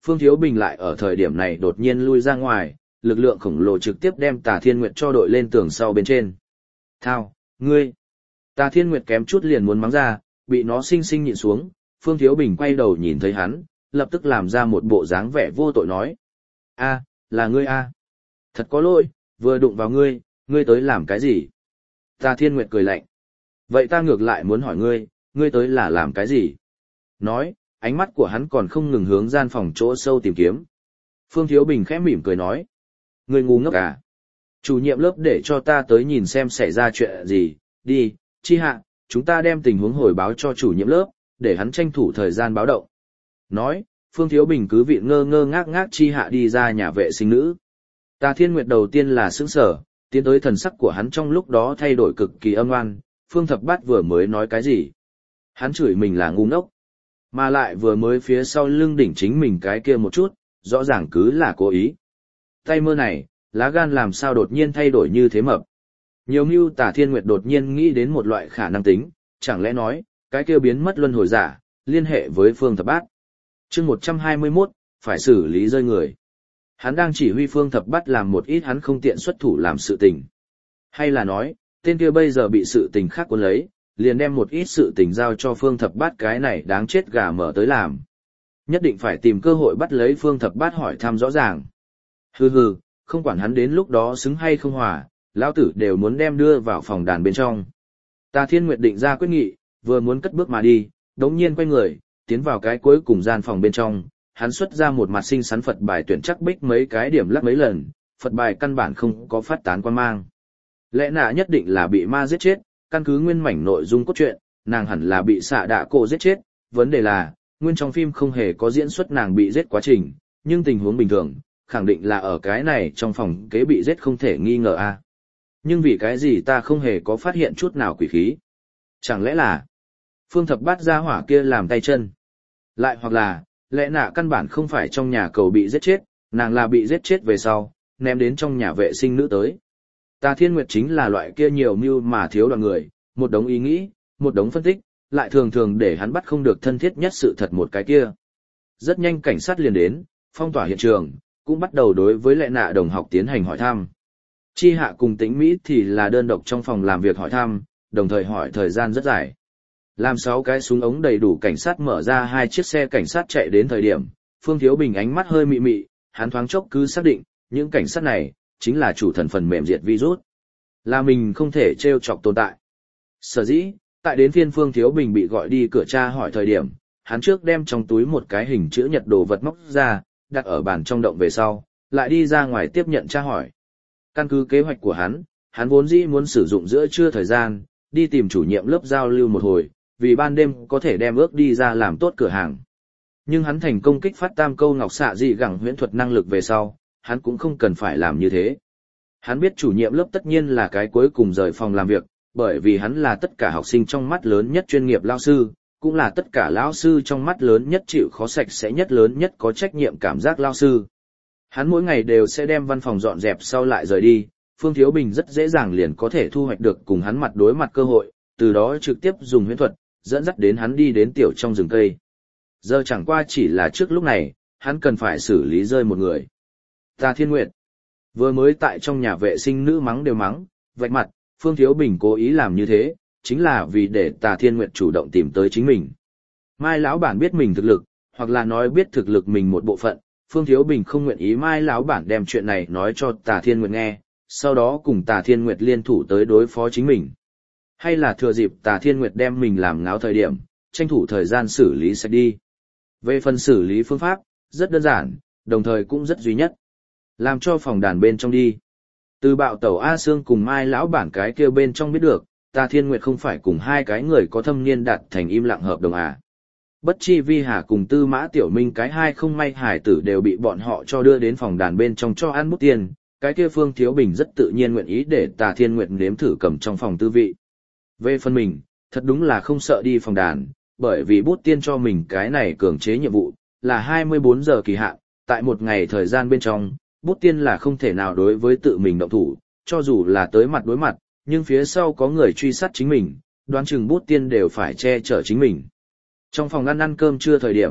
Phương Thiếu Bình lại ở thời điểm này đột nhiên lui ra ngoài, lực lượng khổng lồ trực tiếp đem Tà Thiên Nguyệt cho đội lên tường sau bên trên. Thao, ngươi! Tà Thiên Nguyệt kém chút liền muốn mắng ra, bị nó xinh xinh nhịn xuống, Phương Thiếu Bình quay đầu nhìn thấy hắn, lập tức làm ra một bộ dáng vẻ vô tội nói. A, là ngươi a. Thật có lỗi, vừa đụng vào ngươi, ngươi tới làm cái gì? Tà Thiên Nguyệt cười lạnh. Vậy ta ngược lại muốn hỏi ngươi, ngươi tới là làm cái gì? Nói, ánh mắt của hắn còn không ngừng hướng gian phòng chỗ sâu tìm kiếm. Phương Thiếu Bình khẽ mỉm cười nói. Ngươi ngu ngốc à? Chủ nhiệm lớp để cho ta tới nhìn xem xảy ra chuyện gì, đi, Chi Hạ, chúng ta đem tình huống hồi báo cho chủ nhiệm lớp, để hắn tranh thủ thời gian báo động. Nói, Phương Thiếu Bình cứ vị ngơ ngơ ngác ngác Chi Hạ đi ra nhà vệ sinh nữ. Tà Thiên Nguyệt đầu tiên là sững sờ, tiến tới thần sắc của hắn trong lúc đó thay đổi cực kỳ âm oan, Phương Thập Bát vừa mới nói cái gì? Hắn chửi mình là ngu ngốc, mà lại vừa mới phía sau lưng đỉnh chính mình cái kia một chút, rõ ràng cứ là cố ý. Tay mơ này, lá gan làm sao đột nhiên thay đổi như thế mập. Nhiều mưu Tà Thiên Nguyệt đột nhiên nghĩ đến một loại khả năng tính, chẳng lẽ nói, cái kia biến mất luân hồi giả, liên hệ với Phương Thập Bát. chương một trăm hai mươi mốt, phải xử lý rơi người. Hắn đang chỉ huy Phương Thập Bát làm một ít hắn không tiện xuất thủ làm sự tình. Hay là nói, tên kia bây giờ bị sự tình khác cuốn lấy, liền đem một ít sự tình giao cho Phương Thập Bát cái này đáng chết gà mở tới làm. Nhất định phải tìm cơ hội bắt lấy Phương Thập Bát hỏi thăm rõ ràng. Hừ hừ, không quản hắn đến lúc đó xứng hay không hòa, lão tử đều muốn đem đưa vào phòng đàn bên trong. Tà Thiên Nguyệt định ra quyết nghị, vừa muốn cất bước mà đi, đống nhiên quay người, tiến vào cái cuối cùng gian phòng bên trong, hắn xuất ra một mặt xinh xắn Phật bài tuyển chắc bích mấy cái điểm lắc mấy lần, Phật bài căn bản không có phát tán quan mang. Lẽ nạ nhất định là bị ma giết chết, căn cứ nguyên mảnh nội dung cốt truyện, nàng hẳn là bị xạ đạ cổ giết chết, vấn đề là, nguyên trong phim không hề có diễn xuất nàng bị giết quá trình, nhưng tình huống bình thường, khẳng định là ở cái này trong phòng kế bị giết không thể nghi ngờ a. Nhưng vì cái gì ta không hề có phát hiện chút nào quỷ khí? Chẳng lẽ là Phương Thập Bát gia hỏa kia làm tay chân? Lại hoặc là, lẽ nạ căn bản không phải trong nhà cầu bị giết chết, nàng là bị giết chết về sau, ném đến trong nhà vệ sinh nữ tới. Tà Thiên Nguyệt chính là loại kia nhiều mưu mà thiếu đoàn người, một đống ý nghĩ, một đống phân tích, lại thường thường để hắn bắt không được thân thiết nhất sự thật một cái kia. Rất nhanh cảnh sát liền đến, phong tỏa hiện trường, cũng bắt đầu đối với lệ nạ đồng học tiến hành hỏi thăm. Chi Hạ cùng Tĩnh Mỹ thì là đơn độc trong phòng làm việc hỏi thăm, đồng thời hỏi thời gian rất dài. Làm sáu cái súng ống đầy đủ cảnh sát mở ra hai chiếc xe cảnh sát chạy đến thời điểm, Phương Thiếu Bình ánh mắt hơi mị mị, hắn thoáng chốc cứ xác định, những cảnh sát này, chính là chủ thần phần mềm diệt virus. Là mình không thể trêu chọc tồn tại. Sở dĩ, tại đến phiên Phương Thiếu Bình bị gọi đi cửa tra hỏi thời điểm, hắn trước đem trong túi một cái hình chữ nhật đồ vật móc ra, đặt ở bàn trong động về sau, lại đi ra ngoài tiếp nhận tra hỏi. Căn cứ kế hoạch của hắn, hắn vốn dĩ muốn sử dụng giữa trưa thời gian, đi tìm chủ nhiệm lớp giao lưu một hồi, vì ban đêm có thể đem ước đi ra làm tốt cửa hàng. Nhưng hắn thành công kích phát tam câu ngọc xạ dị gẳng huyễn thuật năng lực về sau, hắn cũng không cần phải làm như thế. Hắn biết chủ nhiệm lớp tất nhiên là cái cuối cùng rời phòng làm việc, bởi vì hắn là tất cả học sinh trong mắt lớn nhất chuyên nghiệp lao sư, cũng là tất cả lão sư trong mắt lớn nhất chịu khó sạch sẽ nhất lớn nhất có trách nhiệm cảm giác lao sư. Hắn mỗi ngày đều sẽ đem văn phòng dọn dẹp sau lại rời đi, Phương Thiếu Bình rất dễ dàng liền có thể thu hoạch được cùng hắn mặt đối mặt cơ hội, từ đó trực tiếp dùng huyễn thuật, dẫn dắt đến hắn đi đến tiểu trong rừng cây. Giờ chẳng qua chỉ là trước lúc này, hắn cần phải xử lý rơi một người. Tà Thiên Nguyệt. Vừa mới tại trong nhà vệ sinh nữ mắng đều mắng, vạch mặt, Phương Thiếu Bình cố ý làm như thế, chính là vì để Tà Thiên Nguyệt chủ động tìm tới chính mình. Mai lão bản biết mình thực lực, hoặc là nói biết thực lực mình một bộ phận, Phương Thiếu Bình không nguyện ý Mai lão bản đem chuyện này nói cho Tà Thiên Nguyệt nghe, sau đó cùng Tà Thiên Nguyệt liên thủ tới đối phó chính mình. Hay là thừa dịp Tà Thiên Nguyệt đem mình làm ngáo thời điểm, tranh thủ thời gian xử lý sạch đi. Về phần xử lý phương pháp, rất đơn giản, đồng thời cũng rất duy nhất. Làm cho phòng đàn bên trong đi. Từ bạo tẩu A Sương cùng Mai lão bản cái kêu bên trong biết được, Tà Thiên Nguyệt không phải cùng hai cái người có thâm niên đạt thành im lặng hợp đồng à. Bất chi Vi Hà cùng Tư Mã Tiểu Minh cái hai không may hải tử đều bị bọn họ cho đưa đến phòng đàn bên trong cho ăn bút tiền, cái kia Phương Thiếu Bình rất tự nhiên nguyện ý để Tà Thiên Nguyệt nếm thử cầm trong phòng tư vị. Về phần mình, thật đúng là không sợ đi phòng đàn, bởi vì bút tiên cho mình cái này cường chế nhiệm vụ, là hai mươi bốn giờ kỳ hạn, tại một ngày thời gian bên trong, bút tiên là không thể nào đối với tự mình động thủ, cho dù là tới mặt đối mặt, nhưng phía sau có người truy sát chính mình, đoán chừng bút tiên đều phải che chở chính mình. Trong phòng ăn ăn cơm trưa thời điểm,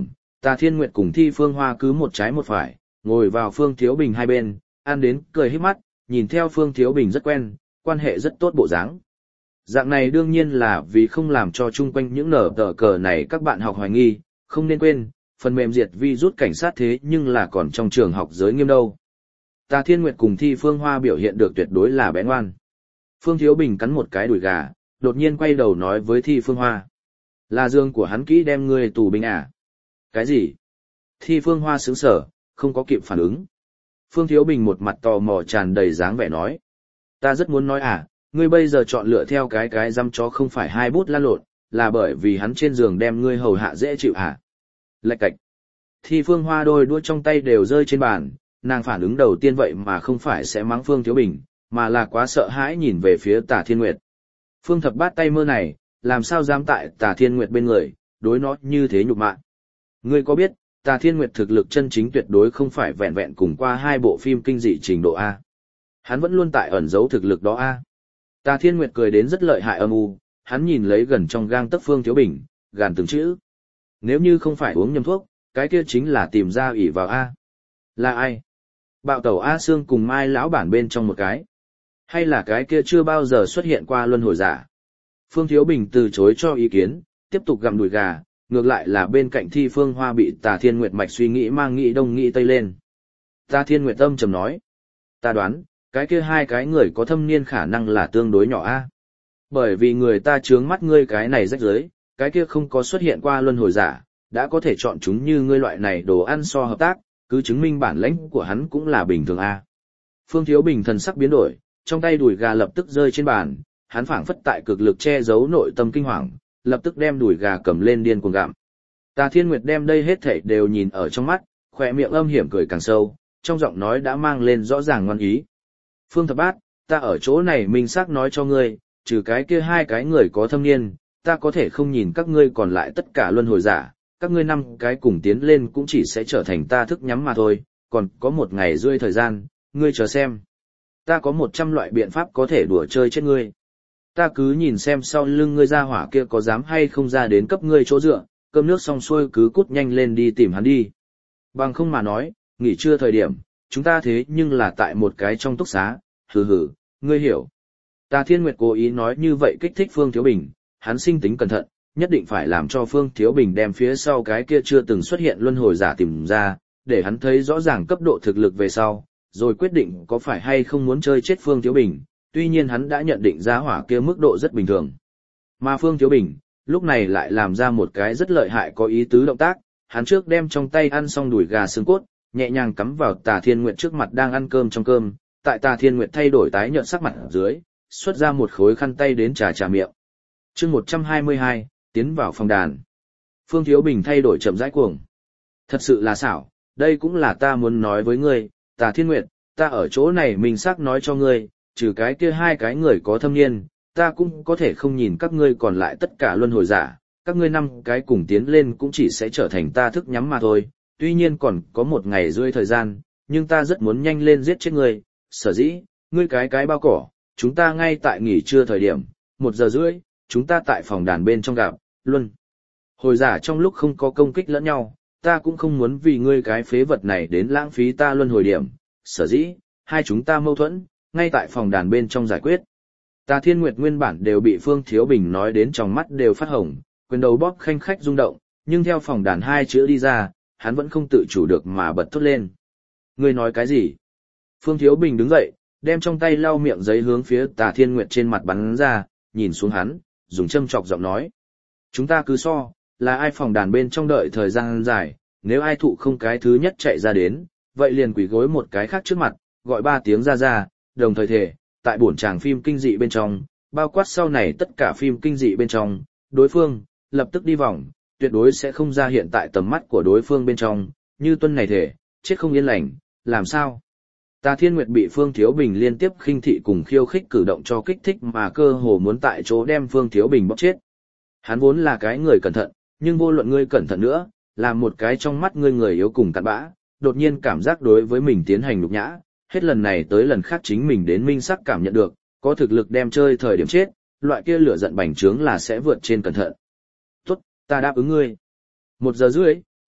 Tà Thiên Nguyệt cùng Thi Phương Hoa cứ một trái một phải, ngồi vào Phương Thiếu Bình hai bên, ăn đến cười híp mắt, nhìn theo Phương Thiếu Bình rất quen, quan hệ rất tốt bộ dáng. Dạng này đương nhiên là vì không làm cho chung quanh những nở tờ cờ này các bạn học hoài nghi, không nên quên, phần mềm diệt vi rút cảnh sát thế nhưng là còn trong trường học giới nghiêm đâu. Tà Thiên Nguyệt cùng Thi Phương Hoa biểu hiện được tuyệt đối là bé ngoan. Phương Thiếu Bình cắn một cái đùi gà, đột nhiên quay đầu nói với Thi Phương Hoa. Là dương của hắn kỹ đem ngươi tù binh à? Cái gì? Thi Phương Hoa sững sờ, không có kịp phản ứng. Phương Thiếu Bình một mặt tò mò tràn đầy dáng vẻ nói. Ta rất muốn nói à, ngươi bây giờ chọn lựa theo cái cái dăm chó không phải hai bút lan lộn, là bởi vì hắn trên giường đem ngươi hầu hạ dễ chịu hả? Lạch cạch. Thi Phương Hoa đôi đuôi trong tay đều rơi trên bàn, nàng phản ứng đầu tiên vậy mà không phải sẽ mắng Phương Thiếu Bình, mà là quá sợ hãi nhìn về phía Tà Thiên Nguyệt. Phương Thập Bát tay mơ này, làm sao dám tại Tà Thiên Nguyệt bên người, đối nó như thế nhục mạ. Ngươi có biết, Tà Thiên Nguyệt thực lực chân chính tuyệt đối không phải vẹn vẹn cùng qua hai bộ phim kinh dị trình độ A. Hắn vẫn luôn tại ẩn giấu thực lực đó A. Tà Thiên Nguyệt cười đến rất lợi hại âm u, hắn nhìn lấy gần trong gang tấc Phương Thiếu Bình, gàn từng chữ. Nếu như không phải uống nhầm thuốc, cái kia chính là tìm ra ỷ vào A. Là ai? Bạo tẩu A Sương cùng Mai lão bản bên trong một cái. Hay là cái kia chưa bao giờ xuất hiện qua luân hồi giả? Phương Thiếu Bình từ chối cho ý kiến, tiếp tục gặm đùi gà, ngược lại là bên cạnh Thi Phương Hoa bị Tà Thiên Nguyệt mạch suy nghĩ mang nghĩ đông nghĩ tây lên. Tà Thiên Nguyệt âm trầm nói. Ta đoán, cái kia hai cái người có thâm niên khả năng là tương đối nhỏ A. Bởi vì người ta chướng mắt ngươi cái này rách rưới, cái kia không có xuất hiện qua luân hồi giả, đã có thể chọn chúng như ngươi loại này đồ ăn so hợp tác, cứ chứng minh bản lãnh của hắn cũng là bình thường A. Phương Thiếu Bình thần sắc biến đổi, trong tay đùi gà lập tức rơi trên bàn, hắn phảng phất tại cực lực che giấu nội tâm kinh hoàng, lập tức đem đùi gà cầm lên điên cuồng gặm. Tà Thiên Nguyệt đem đây hết thảy đều nhìn ở trong mắt, khỏe miệng âm hiểm cười càng sâu, trong giọng nói đã mang lên rõ ràng ngoan ý. Phương Thập Bát, ta ở chỗ này minh xác nói cho ngươi, trừ cái kia hai cái người có thâm niên, ta có thể không nhìn các ngươi còn lại tất cả luân hồi giả, các ngươi năm cái cùng tiến lên cũng chỉ sẽ trở thành ta thức nhắm mà thôi, còn có một ngày rưỡi thời gian, ngươi chờ xem. Ta có một trăm loại biện pháp có thể đùa chơi chết ngươi. Ta cứ nhìn xem sau lưng ngươi ra hỏa kia có dám hay không ra đến cấp ngươi chỗ dựa, cơm nước xong xuôi cứ cút nhanh lên đi tìm hắn đi. Bằng không mà nói, nghỉ trưa thời điểm, chúng ta thế nhưng là tại một cái trong túc xá, hừ hừ, ngươi hiểu. Tà Thiên Nguyệt cố ý nói như vậy kích thích Phương Thiếu Bình, hắn sinh tính cẩn thận, nhất định phải làm cho Phương Thiếu Bình đem phía sau cái kia chưa từng xuất hiện luân hồi giả tìm ra, để hắn thấy rõ ràng cấp độ thực lực về sau, rồi quyết định có phải hay không muốn chơi chết Phương Thiếu Bình, tuy nhiên hắn đã nhận định ra hỏa kia mức độ rất bình thường. Mà Phương Thiếu Bình, lúc này lại làm ra một cái rất lợi hại có ý tứ động tác, hắn trước đem trong tay ăn xong đùi gà xương cốt, nhẹ nhàng cắm vào Tà Thiên Nguyệt trước mặt đang ăn cơm trong cơm, tại Tà Thiên Nguyệt thay đổi tái nhợt sắc mặt ở dưới, xuất ra một khối khăn tay đến trà trà miệng. Chương một trăm hai mươi hai, tiến vào phòng đàn. Phương Thiếu Bình thay đổi chậm rãi cuồng. Thật sự là xảo, đây cũng là ta muốn nói với ngươi, Tà Thiên Nguyệt, ta ở chỗ này mình xác nói cho ngươi, trừ cái kia hai cái người có thâm niên, ta cũng có thể không nhìn các ngươi còn lại tất cả luân hồi giả, các ngươi năm cái cùng tiến lên cũng chỉ sẽ trở thành ta thức nhắm mà thôi, tuy nhiên còn có một ngày rưỡi thời gian, nhưng ta rất muốn nhanh lên giết chết ngươi, sở dĩ, ngươi cái cái bao cỏ, chúng ta ngay tại nghỉ trưa thời điểm, một giờ rưỡi, chúng ta tại phòng đàn bên trong gặp, luân hồi giả trong lúc không có công kích lẫn nhau, ta cũng không muốn vì ngươi cái phế vật này đến lãng phí ta luân hồi điểm, sở dĩ, hai chúng ta mâu thuẫn, ngay tại phòng đàn bên trong giải quyết. Tà Thiên Nguyệt nguyên bản đều bị Phương Thiếu Bình nói đến trong mắt đều phát hồng, quyền đầu bóp khanh khách rung động, nhưng theo phòng đàn hai chữ đi ra, hắn vẫn không tự chủ được mà bật thốt lên. Ngươi nói cái gì? Phương Thiếu Bình đứng dậy, đem trong tay lau miệng giấy hướng phía Tà Thiên Nguyệt trên mặt bắn ra, nhìn xuống hắn, dùng châm chọc giọng nói. Chúng ta cứ so, là ai phòng đàn bên trong đợi thời gian dài, nếu ai thụ không cái thứ nhất chạy ra đến, vậy liền quỳ gối một cái khác trước mặt, gọi ba tiếng ra ra, đồng thời thể, tại bổn tràng phim kinh dị bên trong, bao quát sau này tất cả phim kinh dị bên trong, đối phương, lập tức đi vòng, tuyệt đối sẽ không ra hiện tại tầm mắt của đối phương bên trong, như tuân này thể, chết không yên lành, làm sao? Tà Thiên Nguyệt bị Phương Thiếu Bình liên tiếp khinh thị cùng khiêu khích cử động cho kích thích mà cơ hồ muốn tại chỗ đem Phương Thiếu Bình bóp chết. Hắn vốn là cái người cẩn thận, nhưng vô luận ngươi cẩn thận nữa, làm một cái trong mắt ngươi người yếu cùng cặn bã, đột nhiên cảm giác đối với mình tiến hành nhục nhã, hết lần này tới lần khác chính mình đến minh sắc cảm nhận được, có thực lực đem chơi thời điểm chết, loại kia lửa giận bành trướng là sẽ vượt trên cẩn thận. Tốt, ta đáp ứng ngươi. Một giờ rưỡi,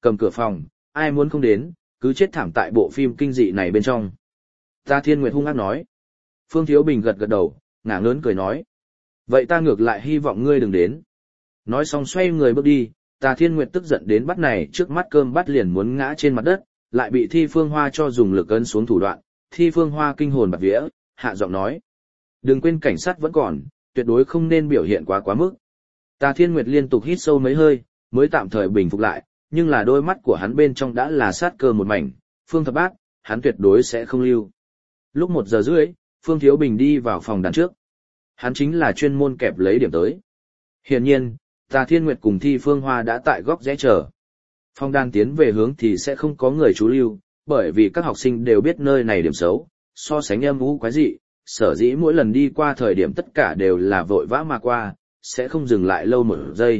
Cầm cửa phòng, ai muốn không đến, cứ chết thảm tại bộ phim kinh dị này bên trong. Ta Thiên Nguyệt hung ác nói. Phương Thiếu Bình gật gật đầu, ngả ngớn cười nói. Vậy ta ngược lại hy vọng ngươi đừng đến. Nói xong xoay người bước đi, Tà Thiên Nguyệt tức giận đến bắt này trước mắt cơm bắt liền muốn ngã trên mặt đất, lại bị Thi Phương Hoa cho dùng lực ấn xuống thủ đoạn. Thi Phương Hoa kinh hồn bạt vía, hạ giọng nói. Đừng quên cảnh sát vẫn còn, tuyệt đối không nên biểu hiện quá quá mức. Tà Thiên Nguyệt liên tục hít sâu mấy hơi, mới tạm thời bình phục lại, nhưng là đôi mắt của hắn bên trong đã là sát cơ một mảnh, Phương Thập Bát, hắn tuyệt đối sẽ không lưu. Lúc một giờ rưỡi, Phương Thiếu Bình đi vào phòng đàn trước. Hắn chính là chuyên môn kẹp lấy điểm tới. Hiển nhiên, Tà Thiên Nguyệt cùng Thi Phương Hoa đã tại góc rẽ chờ. Phòng đàn tiến về hướng thì sẽ không có người chú lưu, bởi vì các học sinh đều biết nơi này điểm xấu, so sánh âm u quái dị, sở dĩ mỗi lần đi qua thời điểm tất cả đều là vội vã mà qua, sẽ không dừng lại lâu một giây.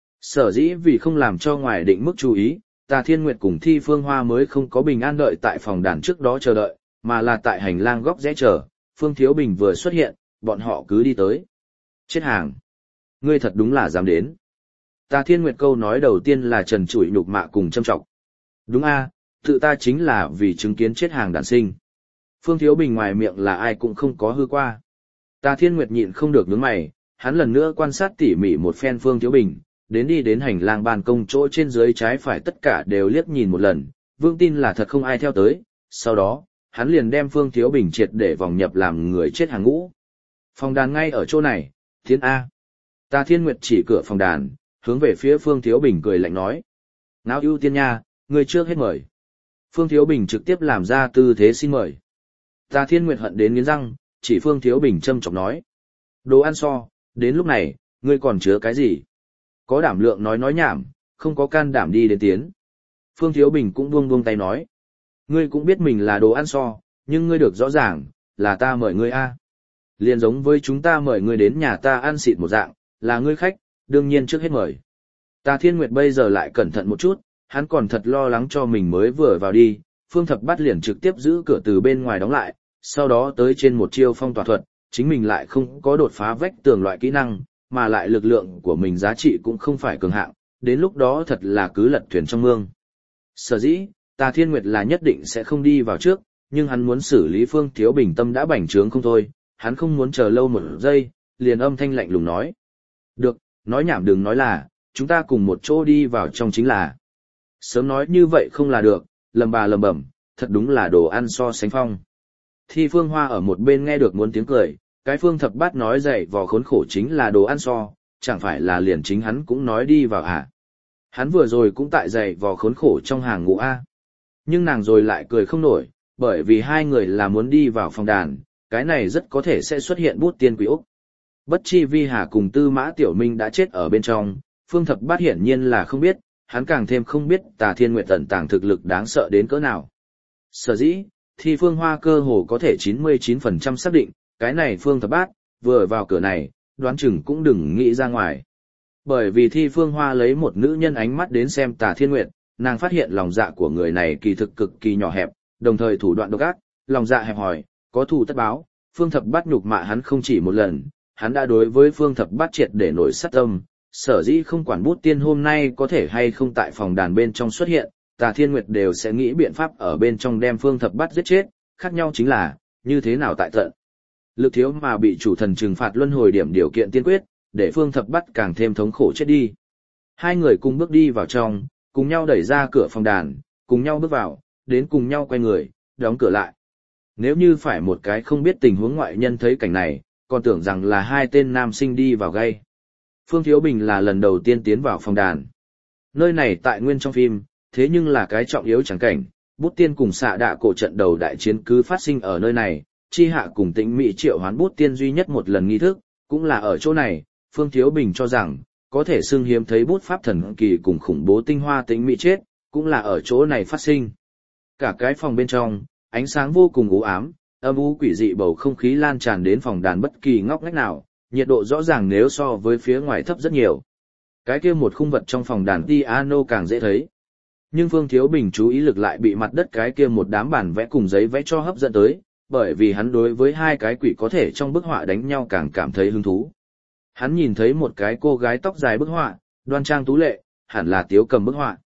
Sở dĩ vì không làm cho ngoài định mức chú ý, Tà Thiên Nguyệt cùng Thi Phương Hoa mới không có bình an đợi tại phòng đàn trước đó chờ đợi, mà là tại hành lang góc rẽ chờ, Phương Thiếu Bình vừa xuất hiện, bọn họ cứ đi tới. Chết hàng! Ngươi thật đúng là dám đến. Tà Thiên Nguyệt câu nói đầu tiên là trần trụi nhục mạ cùng châm trọng. Đúng a, tự ta chính là vì chứng kiến chết hàng đản sinh. Phương Thiếu Bình ngoài miệng là ai cũng không có hư qua. Tà Thiên Nguyệt nhịn không được nhướng mày, hắn lần nữa quan sát tỉ mỉ một phen Phương Thiếu Bình, đến đi đến hành lang ban công chỗ trên dưới trái phải tất cả đều liếc nhìn một lần, vương tin là thật không ai theo tới, sau đó, hắn liền đem Phương Thiếu Bình triệt để vòng nhập làm người chết hàng ngũ. Phòng đàn ngay ở chỗ này, Thiên A. Tà Thiên Nguyệt chỉ cửa phòng đàn, hướng về phía Phương Thiếu Bình cười lạnh nói. Nào ưu tiên nha, người trước hết mời. Phương Thiếu Bình trực tiếp làm ra tư thế xin mời. Tà Thiên Nguyệt hận đến nghiến răng, chỉ Phương Thiếu Bình châm chọc nói. Đồ ăn so, đến lúc này, ngươi còn chứa cái gì? Có đảm lượng nói nói nhảm, không có can đảm đi đến tiến. Phương Thiếu Bình cũng buông buông tay nói. Ngươi cũng biết mình là đồ ăn so, nhưng ngươi được rõ ràng, là ta mời ngươi a. Liền giống với chúng ta mời ngươi đến nhà ta ăn xịt một dạng, là ngươi khách, đương nhiên trước hết mời. Tà Thiên Nguyệt bây giờ lại cẩn thận một chút, hắn còn thật lo lắng cho mình mới vừa vào đi, Phương Thập Bát liền trực tiếp giữ cửa từ bên ngoài đóng lại, sau đó tới trên một chiêu phong tỏa thuật, chính mình lại không có đột phá vách tường loại kỹ năng, mà lại lực lượng của mình giá trị cũng không phải cường hạng, đến lúc đó thật là cứ lật thuyền trong mương. Sở dĩ, Tà Thiên Nguyệt là nhất định sẽ không đi vào trước, nhưng hắn muốn xử lý Phương Thiếu Bình tâm đã bành trướng không thôi, hắn không muốn chờ lâu một giây, liền âm thanh lạnh lùng nói. Được, nói nhảm đừng nói là, chúng ta cùng một chỗ đi vào trong chính là. Sớm nói như vậy không là được, lầm bà lầm bẩm, thật đúng là đồ ăn so sánh phong. Thi Phương Hoa ở một bên nghe được muốn tiếng cười, cái Phương Thập Bát nói dậy vò khốn khổ chính là đồ ăn so, chẳng phải là liền chính hắn cũng nói đi vào hả? Hắn vừa rồi cũng tại dậy vò khốn khổ trong hàng ngũ A. Nhưng nàng rồi lại cười không nổi, bởi vì hai người là muốn đi vào phòng đàn, cái này rất có thể sẽ xuất hiện bút tiên quỷ Úc. Bất chi Vi Hà cùng Tư Mã Tiểu Minh đã chết ở bên trong, Phương Thập Bát hiển nhiên là không biết, hắn càng thêm không biết Tà Thiên Nguyệt tận tàng thực lực đáng sợ đến cỡ nào. Sở dĩ, thì Phương Hoa cơ hồ có thể chín mươi chín phần trăm xác định, cái này Phương Thập Bát, vừa vào cửa này, đoán chừng cũng đừng nghĩ ra ngoài. Bởi vì Thi Phương Hoa lấy một nữ nhân ánh mắt đến xem Tà Thiên Nguyệt, nàng phát hiện lòng dạ của người này kỳ thực cực kỳ nhỏ hẹp, đồng thời thủ đoạn độc ác, lòng dạ hẹp hòi, có thù tất báo. Phương Thập Bát nhục mạ hắn không chỉ một lần, hắn đã đối với Phương Thập Bát triệt để nổi sát tâm, sở dĩ không quản bút tiên hôm nay có thể hay không tại phòng đàn bên trong xuất hiện, Tà Thiên Nguyệt đều sẽ nghĩ biện pháp ở bên trong đem Phương Thập Bát giết chết, khác nhau chính là, như thế nào tại tận. Lực thiếu mà bị chủ thần trừng phạt luân hồi điểm điều kiện tiên quyết, để Phương Thập Bát càng thêm thống khổ chết đi. Hai người cùng bước đi vào trong, cùng nhau đẩy ra cửa phòng đàn, cùng nhau bước vào, đến cùng nhau quay người, đóng cửa lại. Nếu như phải một cái không biết tình huống ngoại nhân thấy cảnh này, còn tưởng rằng là hai tên nam sinh đi vào gây. Phương Thiếu Bình là lần đầu tiên tiến vào phòng đàn. Nơi này tại nguyên trong phim, thế nhưng là cái trọng yếu chẳng cảnh, bút tiên cùng xạ đạ cổ trận đầu đại chiến cứ phát sinh ở nơi này, chi hạ cùng tĩnh mỹ triệu hoán bút tiên duy nhất một lần nghi thức, cũng là ở chỗ này. Phương Thiếu Bình cho rằng, có thể xưng hiếm thấy bút pháp thần kỳ cùng khủng bố tinh hoa tĩnh mỹ chết, cũng là ở chỗ này phát sinh. Cả cái phòng bên trong, ánh sáng vô cùng u ám, âm u quỷ dị bầu không khí lan tràn đến phòng đàn bất kỳ ngóc ngách nào, nhiệt độ rõ ràng nếu so với phía ngoài thấp rất nhiều. Cái kia một khung vật trong phòng đàn piano càng dễ thấy. Nhưng Phương Thiếu Bình chú ý lực lại bị mặt đất cái kia một đám bản vẽ cùng giấy vẽ cho hấp dẫn tới, bởi vì hắn đối với hai cái quỷ có thể trong bức họa đánh nhau càng cảm thấy hứng thú. Hắn nhìn thấy một cái cô gái tóc dài bức họa, đoan trang tú lệ, hẳn là Tiếu Cầm bức họa.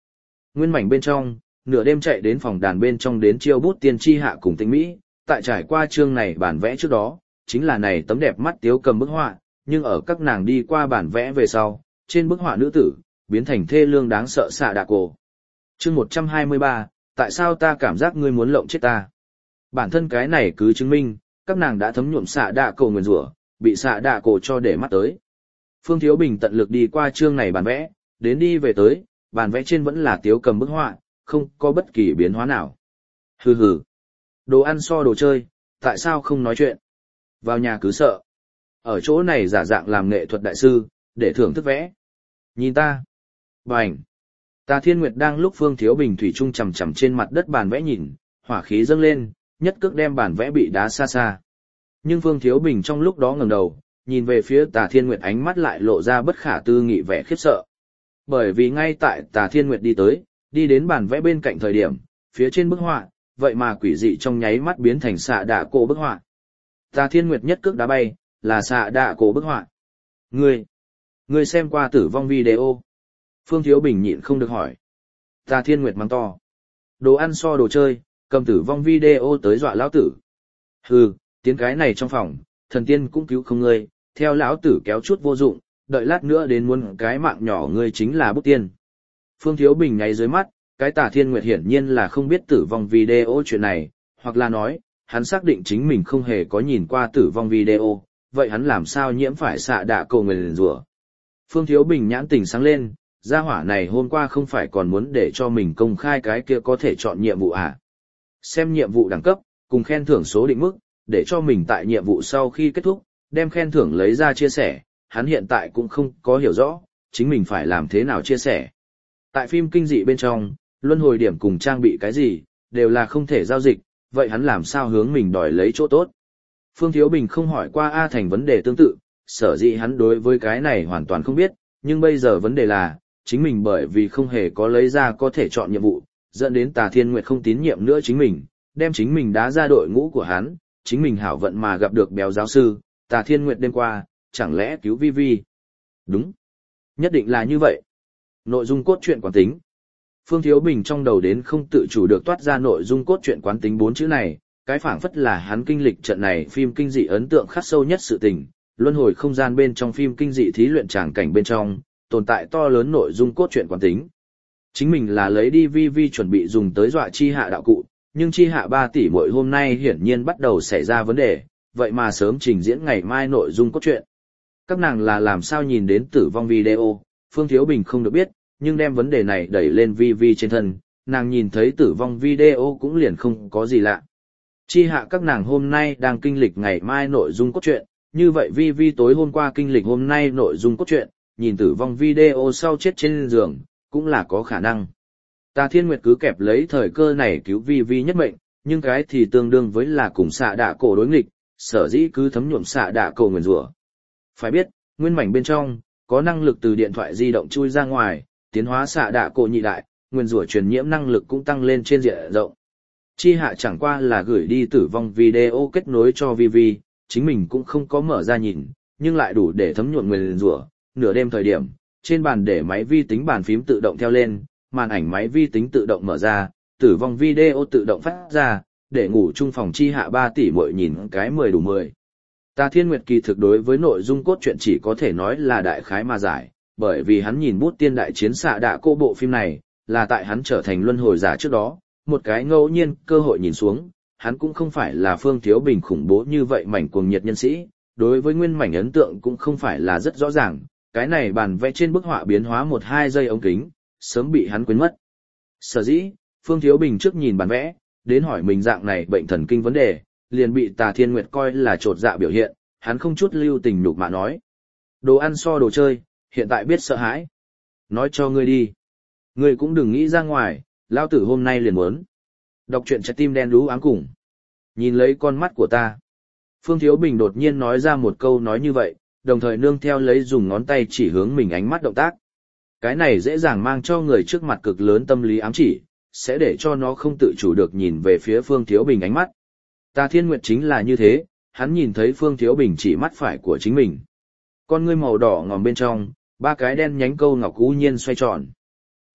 Nguyên mảnh bên trong, nửa đêm chạy đến phòng đàn bên trong đến chiêu bút tiên tri hạ cùng Tĩnh Mỹ, tại trải qua chương này bản vẽ trước đó, chính là này tấm đẹp mắt tiếu cầm bức họa, nhưng ở các nàng đi qua bản vẽ về sau, trên bức họa nữ tử, biến thành thê lương đáng sợ xạ đạ cổ. Chương một trăm hai mươi ba, tại sao ta cảm giác ngươi muốn lộng chết ta? Bản thân cái này cứ chứng minh, các nàng đã thấm nhuộm xạ đạ cổ nguyền rủa, bị xạ đạ cổ cho để mắt tới. Phương Thiếu Bình tận lực đi qua chương này bản vẽ, đến đi về tới, bản vẽ trên vẫn là tiếu cầm bức họa, không có bất kỳ biến hóa nào. Hừ hừ. Đồ ăn so đồ chơi, tại sao không nói chuyện? Vào nhà cứ sợ. Ở chỗ này giả dạng làm nghệ thuật đại sư, để thưởng thức vẽ. Nhìn ta. Bành. Tà Thiên Nguyệt đang lúc Phương Thiếu Bình thủy chung chằm chằm trên mặt đất bàn vẽ nhìn, hỏa khí dâng lên, nhất cước đem bản vẽ bị đá xa xa. Nhưng Phương Thiếu Bình trong lúc đó ngẩng đầu, nhìn về phía Tà Thiên Nguyệt ánh mắt lại lộ ra bất khả tư nghị vẻ khiếp sợ. Bởi vì ngay tại Tà Thiên Nguyệt đi tới, đi đến bản vẽ bên cạnh thời điểm, phía trên bức họa, vậy mà quỷ dị trong nháy mắt biến thành xạ đạ cổ bức họa. Tà Thiên Nguyệt nhất cước đá bay, là xạ đạ cổ bức họa. Ngươi, ngươi xem qua tử vong video. Phương Thiếu Bình nhịn không được hỏi. Tà Thiên Nguyệt mắng to. Đồ ăn so đồ chơi, cầm tử vong video tới dọa lão tử. Hừ, tiến cái này trong phòng, thần tiên cũng cứu không ngươi, theo lão tử kéo chút vô dụng, đợi lát nữa đến muốn cái mạng nhỏ ngươi chính là bút tiên. Phương Thiếu Bình nháy dưới mắt, cái Tà Thiên Nguyệt hiển nhiên là không biết tử vong video chuyện này, hoặc là nói, hắn xác định chính mình không hề có nhìn qua tử vong video, vậy hắn làm sao nhiễm phải xạ đạ cổ nguyền rủa. Phương Thiếu Bình nhãn tình sáng lên, gia hỏa này hôm qua không phải còn muốn để cho mình công khai cái kia có thể chọn nhiệm vụ à. Xem nhiệm vụ đẳng cấp, cùng khen thưởng số định mức, để cho mình tại nhiệm vụ sau khi kết thúc, đem khen thưởng lấy ra chia sẻ, hắn hiện tại cũng không có hiểu rõ, chính mình phải làm thế nào chia sẻ. Tại phim kinh dị bên trong, luân hồi điểm cùng trang bị cái gì, đều là không thể giao dịch, vậy hắn làm sao hướng mình đòi lấy chỗ tốt. Phương Thiếu Bình không hỏi qua A Thành vấn đề tương tự, sở dĩ hắn đối với cái này hoàn toàn không biết, nhưng bây giờ vấn đề là, chính mình bởi vì không hề có lấy ra có thể chọn nhiệm vụ, dẫn đến Tà Thiên Nguyệt không tín nhiệm nữa chính mình, đem chính mình đá ra đội ngũ của hắn, chính mình hảo vận mà gặp được béo giáo sư, Tà Thiên Nguyệt đêm qua, chẳng lẽ cứu Vi Vi? Đúng. Nhất định là như vậy. Nội dung cốt truyện quán tính. Phương Thiếu Bình trong đầu đến không tự chủ được toát ra nội dung cốt truyện quán tính bốn chữ này, cái phảng phất là hắn kinh lịch trận này phim kinh dị ấn tượng khắc sâu nhất sự tình, luân hồi không gian bên trong phim kinh dị thí luyện tràng cảnh bên trong, tồn tại to lớn nội dung cốt truyện quán tính. Chính mình là lấy đi Vi Vi chuẩn bị dùng tới dọa chi hạ đạo cụ, nhưng chi hạ ba tỷ mỗi hôm nay hiển nhiên bắt đầu xảy ra vấn đề, vậy mà sớm trình diễn ngày mai nội dung cốt truyện. Các nàng là làm sao nhìn đến tử vong video, Phương Thiếu Bình không được biết, nhưng đem vấn đề này đẩy lên Vi Vi trên thân, nàng nhìn thấy tử vong video cũng liền không có gì lạ. Chi hạ các nàng hôm nay đang kinh lịch ngày mai nội dung cốt truyện, như vậy Vi Vi tối hôm qua kinh lịch hôm nay nội dung cốt truyện, nhìn tử vong video sau chết trên giường, cũng là có khả năng. Tà Thiên Nguyệt cứ kẹp lấy thời cơ này cứu Vi Vi nhất mệnh, nhưng cái thì tương đương với là cùng xạ đạ cổ đối nghịch, sở dĩ cứ thấm nhuộm xạ đạ cổ nguyền rủa. Phải biết, nguyên mảnh bên trong, có năng lực từ điện thoại di động chui ra ngoài, tiến hóa xạ đạ cổ nhị đại, nguyên rủa truyền nhiễm năng lực cũng tăng lên trên diện rộng. Chi hạ chẳng qua là gửi đi tử vong video kết nối cho Vi Vi, chính mình cũng không có mở ra nhìn, nhưng lại đủ để thấm nhuộm nguyên rủa. Nửa đêm thời điểm, trên bàn để máy vi tính bàn phím tự động theo lên, màn ảnh máy vi tính tự động mở ra, tử vong video tự động phát ra, để ngủ chung phòng chi hạ ba tỷ muội nhìn cái mười đủ mười. Tà Thiên Nguyệt kỳ thực đối với nội dung cốt truyện chỉ có thể nói là đại khái mà giải, bởi vì hắn nhìn bút tiên đại chiến xạ đạ cô bộ phim này, là tại hắn trở thành luân hồi giả trước đó, một cái ngẫu nhiên cơ hội nhìn xuống, hắn cũng không phải là Phương Thiếu Bình khủng bố như vậy mảnh cuồng nhiệt nhân sĩ, đối với nguyên mảnh ấn tượng cũng không phải là rất rõ ràng, cái này bàn vẽ trên bức họa biến hóa một hai giây ống kính, sớm bị hắn quên mất. Sở dĩ, Phương Thiếu Bình trước nhìn bản vẽ, đến hỏi mình dạng này bệnh thần kinh vấn đề, liền bị Tà Thiên Nguyệt coi là trột dạ biểu hiện, hắn không chút lưu tình nhục mạ nói. Đồ ăn so đồ chơi, hiện tại biết sợ hãi. Nói cho ngươi đi. Ngươi cũng đừng nghĩ ra ngoài, lao tử hôm nay liền muốn. Đọc truyện trái tim đen đú ám cùng. Nhìn lấy con mắt của ta. Phương Thiếu Bình đột nhiên nói ra một câu nói như vậy, đồng thời nương theo lấy dùng ngón tay chỉ hướng mình ánh mắt động tác. Cái này dễ dàng mang cho người trước mặt cực lớn tâm lý ám chỉ, sẽ để cho nó không tự chủ được nhìn về phía Phương Thiếu Bình ánh mắt. Tà Thiên Nguyệt chính là như thế, hắn nhìn thấy Phương Thiếu Bình chỉ mắt phải của chính mình. Con ngươi màu đỏ ngòm bên trong, ba cái đen nhánh câu ngọc u nhiên xoay tròn.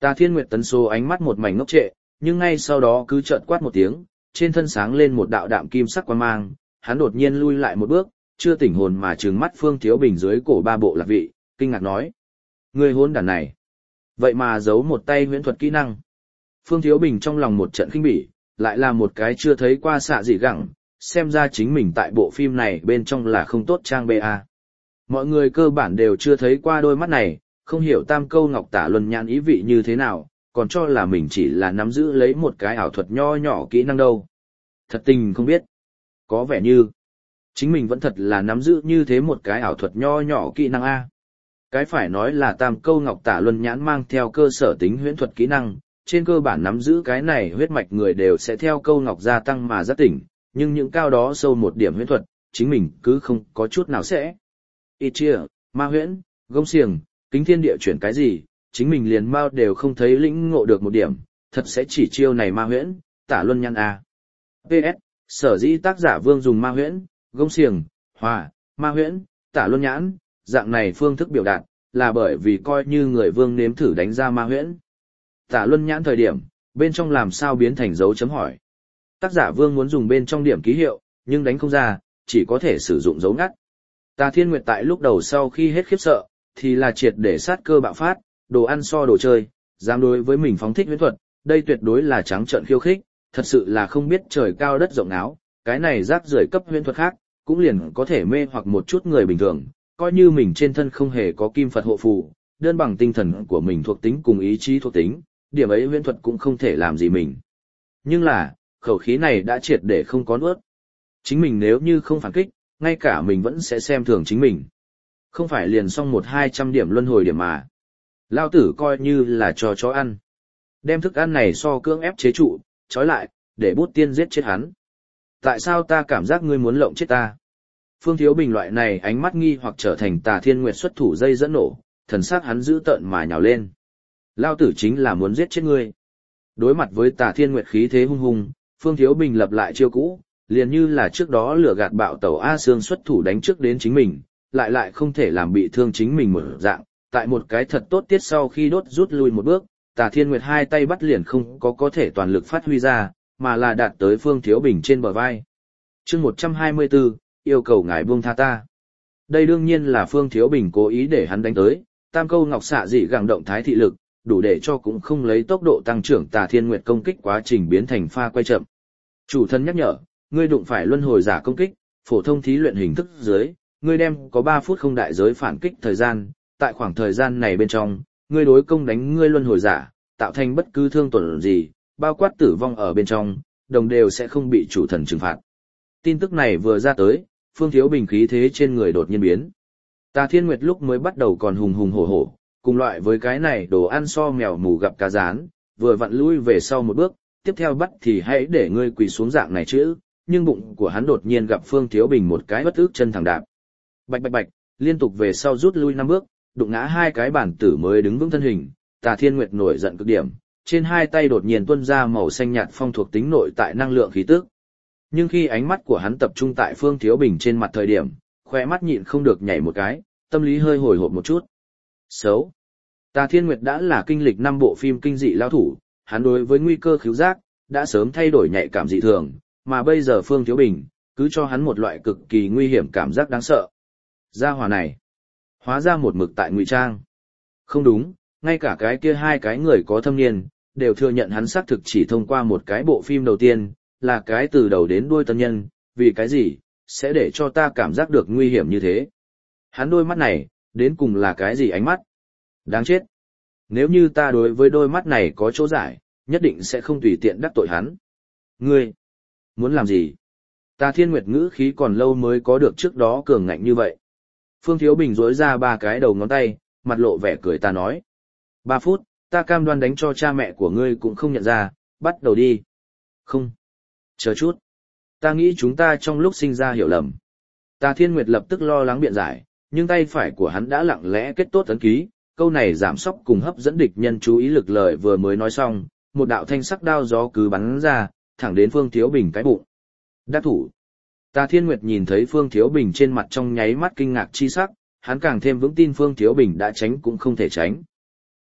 Tà Thiên Nguyệt tấn số ánh mắt một mảnh ngốc trệ, nhưng ngay sau đó cứ chợt quát một tiếng, trên thân sáng lên một đạo đạm kim sắc quang mang, hắn đột nhiên lui lại một bước, chưa tỉnh hồn mà trừng mắt Phương Thiếu Bình dưới cổ ba bộ lạc vị, kinh ngạc nói: "Ngươi hỗn đản này, vậy mà giấu một tay huyễn thuật kỹ năng." Phương Thiếu Bình trong lòng một trận khinh bỉ, lại là một cái chưa thấy qua xạ gì gẳng, xem ra chính mình tại bộ phim này bên trong là không tốt trang bê a. Mọi người cơ bản đều chưa thấy qua đôi mắt này, không hiểu tam câu ngọc tả luân nhãn ý vị như thế nào, còn cho là mình chỉ là nắm giữ lấy một cái ảo thuật nho nhỏ kỹ năng đâu. Thật tình không biết. Có vẻ như, chính mình vẫn thật là nắm giữ như thế một cái ảo thuật nho nhỏ kỹ năng A. Cái phải nói là tam câu ngọc tả luân nhãn mang theo cơ sở tính huyễn thuật kỹ năng, trên cơ bản nắm giữ cái này huyết mạch người đều sẽ theo câu ngọc gia tăng mà giác tỉnh, nhưng những cao đó sâu một điểm huyễn thuật, chính mình cứ không có chút nào sẽ. Ít chia, ma huyễn, gông xiềng, kính thiên địa chuyển cái gì, chính mình liền mau đều không thấy lĩnh ngộ được một điểm, thật sẽ chỉ chiêu này ma huyễn, tả luân nhãn A. pê ét, sở dĩ tác giả Vương dùng ma huyễn, gông xiềng, hòa, ma huyễn, tả luân nhãn, dạng này phương thức biểu đạt, là bởi vì coi như người Vương nếm thử đánh ra ma huyễn. Tả luân nhãn thời điểm, bên trong làm sao biến thành dấu chấm hỏi. Tác giả Vương muốn dùng bên trong điểm ký hiệu, nhưng đánh không ra, chỉ có thể sử dụng dấu ngắt. Tà Thiên Nguyệt tại lúc đầu sau khi hết khiếp sợ, thì là triệt để sát cơ bạo phát, đồ ăn so đồ chơi, dám đối với mình phóng thích huyễn thuật, đây tuyệt đối là trắng trợn khiêu khích, thật sự là không biết trời cao đất rộng áo, cái này rác rưởi cấp huyễn thuật khác, cũng liền có thể mê hoặc một chút người bình thường, coi như mình trên thân không hề có kim Phật hộ phù, đơn bằng tinh thần của mình thuộc tính cùng ý chí thuộc tính, điểm ấy huyễn thuật cũng không thể làm gì mình. Nhưng là, khẩu khí này đã triệt để không có nuốt. Chính mình nếu như không phản kích, ngay cả mình vẫn sẽ xem thường chính mình. Không phải liền xong một hai trăm điểm luân hồi điểm mà. Lao tử coi như là cho chó ăn. Đem thức ăn này so cưỡng ép chế trụ, trói lại, để bút tiên giết chết hắn. Tại sao ta cảm giác ngươi muốn lộng chết ta? Phương Thiếu Bình loại này ánh mắt nghi hoặc trở thành Tà Thiên Nguyệt xuất thủ dây dẫn nổ, thần sắc hắn giữ tợn mà nhào lên. Lao tử chính là muốn giết chết ngươi. Đối mặt với Tà Thiên Nguyệt khí thế hung hùng, Phương Thiếu Bình lập lại chiêu cũ, liền như là trước đó lửa gạt bạo tẩu A Sương xuất thủ đánh trước đến chính mình, lại lại không thể làm bị thương chính mình một dạng, tại một cái thật tốt tiết sau khi đốt rút lui một bước, Tà Thiên Nguyệt hai tay bắt liền không có có thể toàn lực phát huy ra, mà là đạt tới Phương Thiếu Bình trên bờ vai. Chương một trăm hai mươi tư, yêu cầu ngài buông tha ta. Đây đương nhiên là Phương Thiếu Bình cố ý để hắn đánh tới, tam câu ngọc xạ dị gẳng động thái thị lực, đủ để cho cũng không lấy tốc độ tăng trưởng Tà Thiên Nguyệt công kích quá trình biến thành pha quay chậm. Chủ thân nhắc nhở, ngươi đụng phải luân hồi giả công kích, phổ thông thí luyện hình thức dưới, ngươi đem có ba phút không đại giới phản kích thời gian, tại khoảng thời gian này bên trong, ngươi đối công đánh ngươi luân hồi giả, tạo thành bất cứ thương tổn gì, bao quát tử vong ở bên trong, đồng đều sẽ không bị chủ thần trừng phạt. Tin tức này vừa ra tới, Phương Thiếu Bình khí thế trên người đột nhiên biến. Tà Thiên Nguyệt lúc mới bắt đầu còn hùng hùng hổ hổ, cùng loại với cái này đồ ăn so mèo mù gặp cá rán, vừa vặn lui về sau một bước, tiếp theo bắt thì hãy để ngươi quỳ xuống dạng này chứ, nhưng bụng của hắn đột nhiên gặp Phương Thiếu Bình một cái bất ức chân thẳng đạp. Bạch bạch bạch, liên tục về sau rút lui năm bước, đụng ngã hai cái bản tử mới đứng vững thân hình, Tà Thiên Nguyệt nổi giận cực điểm, trên hai tay đột nhiên tuôn ra màu xanh nhạt phong thuộc tính nội tại năng lượng khí tức. Nhưng khi ánh mắt của hắn tập trung tại Phương Thiếu Bình trên mặt thời điểm, khóe mắt nhịn không được nhảy một cái, tâm lý hơi hồi hộp một chút. Xấu. Tà Thiên Nguyệt đã là kinh lịch năm bộ phim kinh dị lao thủ, hắn đối với nguy cơ khứu giác đã sớm thay đổi nhạy cảm dị thường, mà bây giờ Phương Thiếu Bình cứ cho hắn một loại cực kỳ nguy hiểm cảm giác đáng sợ. Gia hỏa này, hóa ra một mực tại ngụy trang. Không đúng, ngay cả cái kia hai cái người có thâm niên đều thừa nhận hắn xác thực chỉ thông qua một cái bộ phim đầu tiên, là cái từ đầu đến đuôi tân nhân, vì cái gì sẽ để cho ta cảm giác được nguy hiểm như thế. Hắn đôi mắt này, đến cùng là cái gì ánh mắt? Đáng chết. Nếu như ta đối với đôi mắt này có chỗ giải, nhất định sẽ không tùy tiện đắc tội hắn. Ngươi, muốn làm gì? Tà Thiên Nguyệt ngữ khí còn lâu mới có được trước đó cường ngạnh như vậy. Phương Thiếu Bình rỗi ra ba cái đầu ngón tay, mặt lộ vẻ cười ta nói. Ba phút, ta cam đoan đánh cho cha mẹ của ngươi cũng không nhận ra, bắt đầu đi. Không. Chờ chút. Ta nghĩ chúng ta trong lúc sinh ra hiểu lầm. Tà Thiên Nguyệt lập tức lo lắng biện giải, nhưng tay phải của hắn đã lặng lẽ kết tốt ấn ký, câu này giảm sóc cùng hấp dẫn địch nhân chú ý lực lời vừa mới nói xong, một đạo thanh sắc đao gió cứ bắn ra, thẳng đến Phương Thiếu Bình cái bụng. Đắc thủ. Tà Thiên Nguyệt nhìn thấy Phương Thiếu Bình trên mặt trong nháy mắt kinh ngạc chi sắc, hắn càng thêm vững tin Phương Thiếu Bình đã tránh cũng không thể tránh.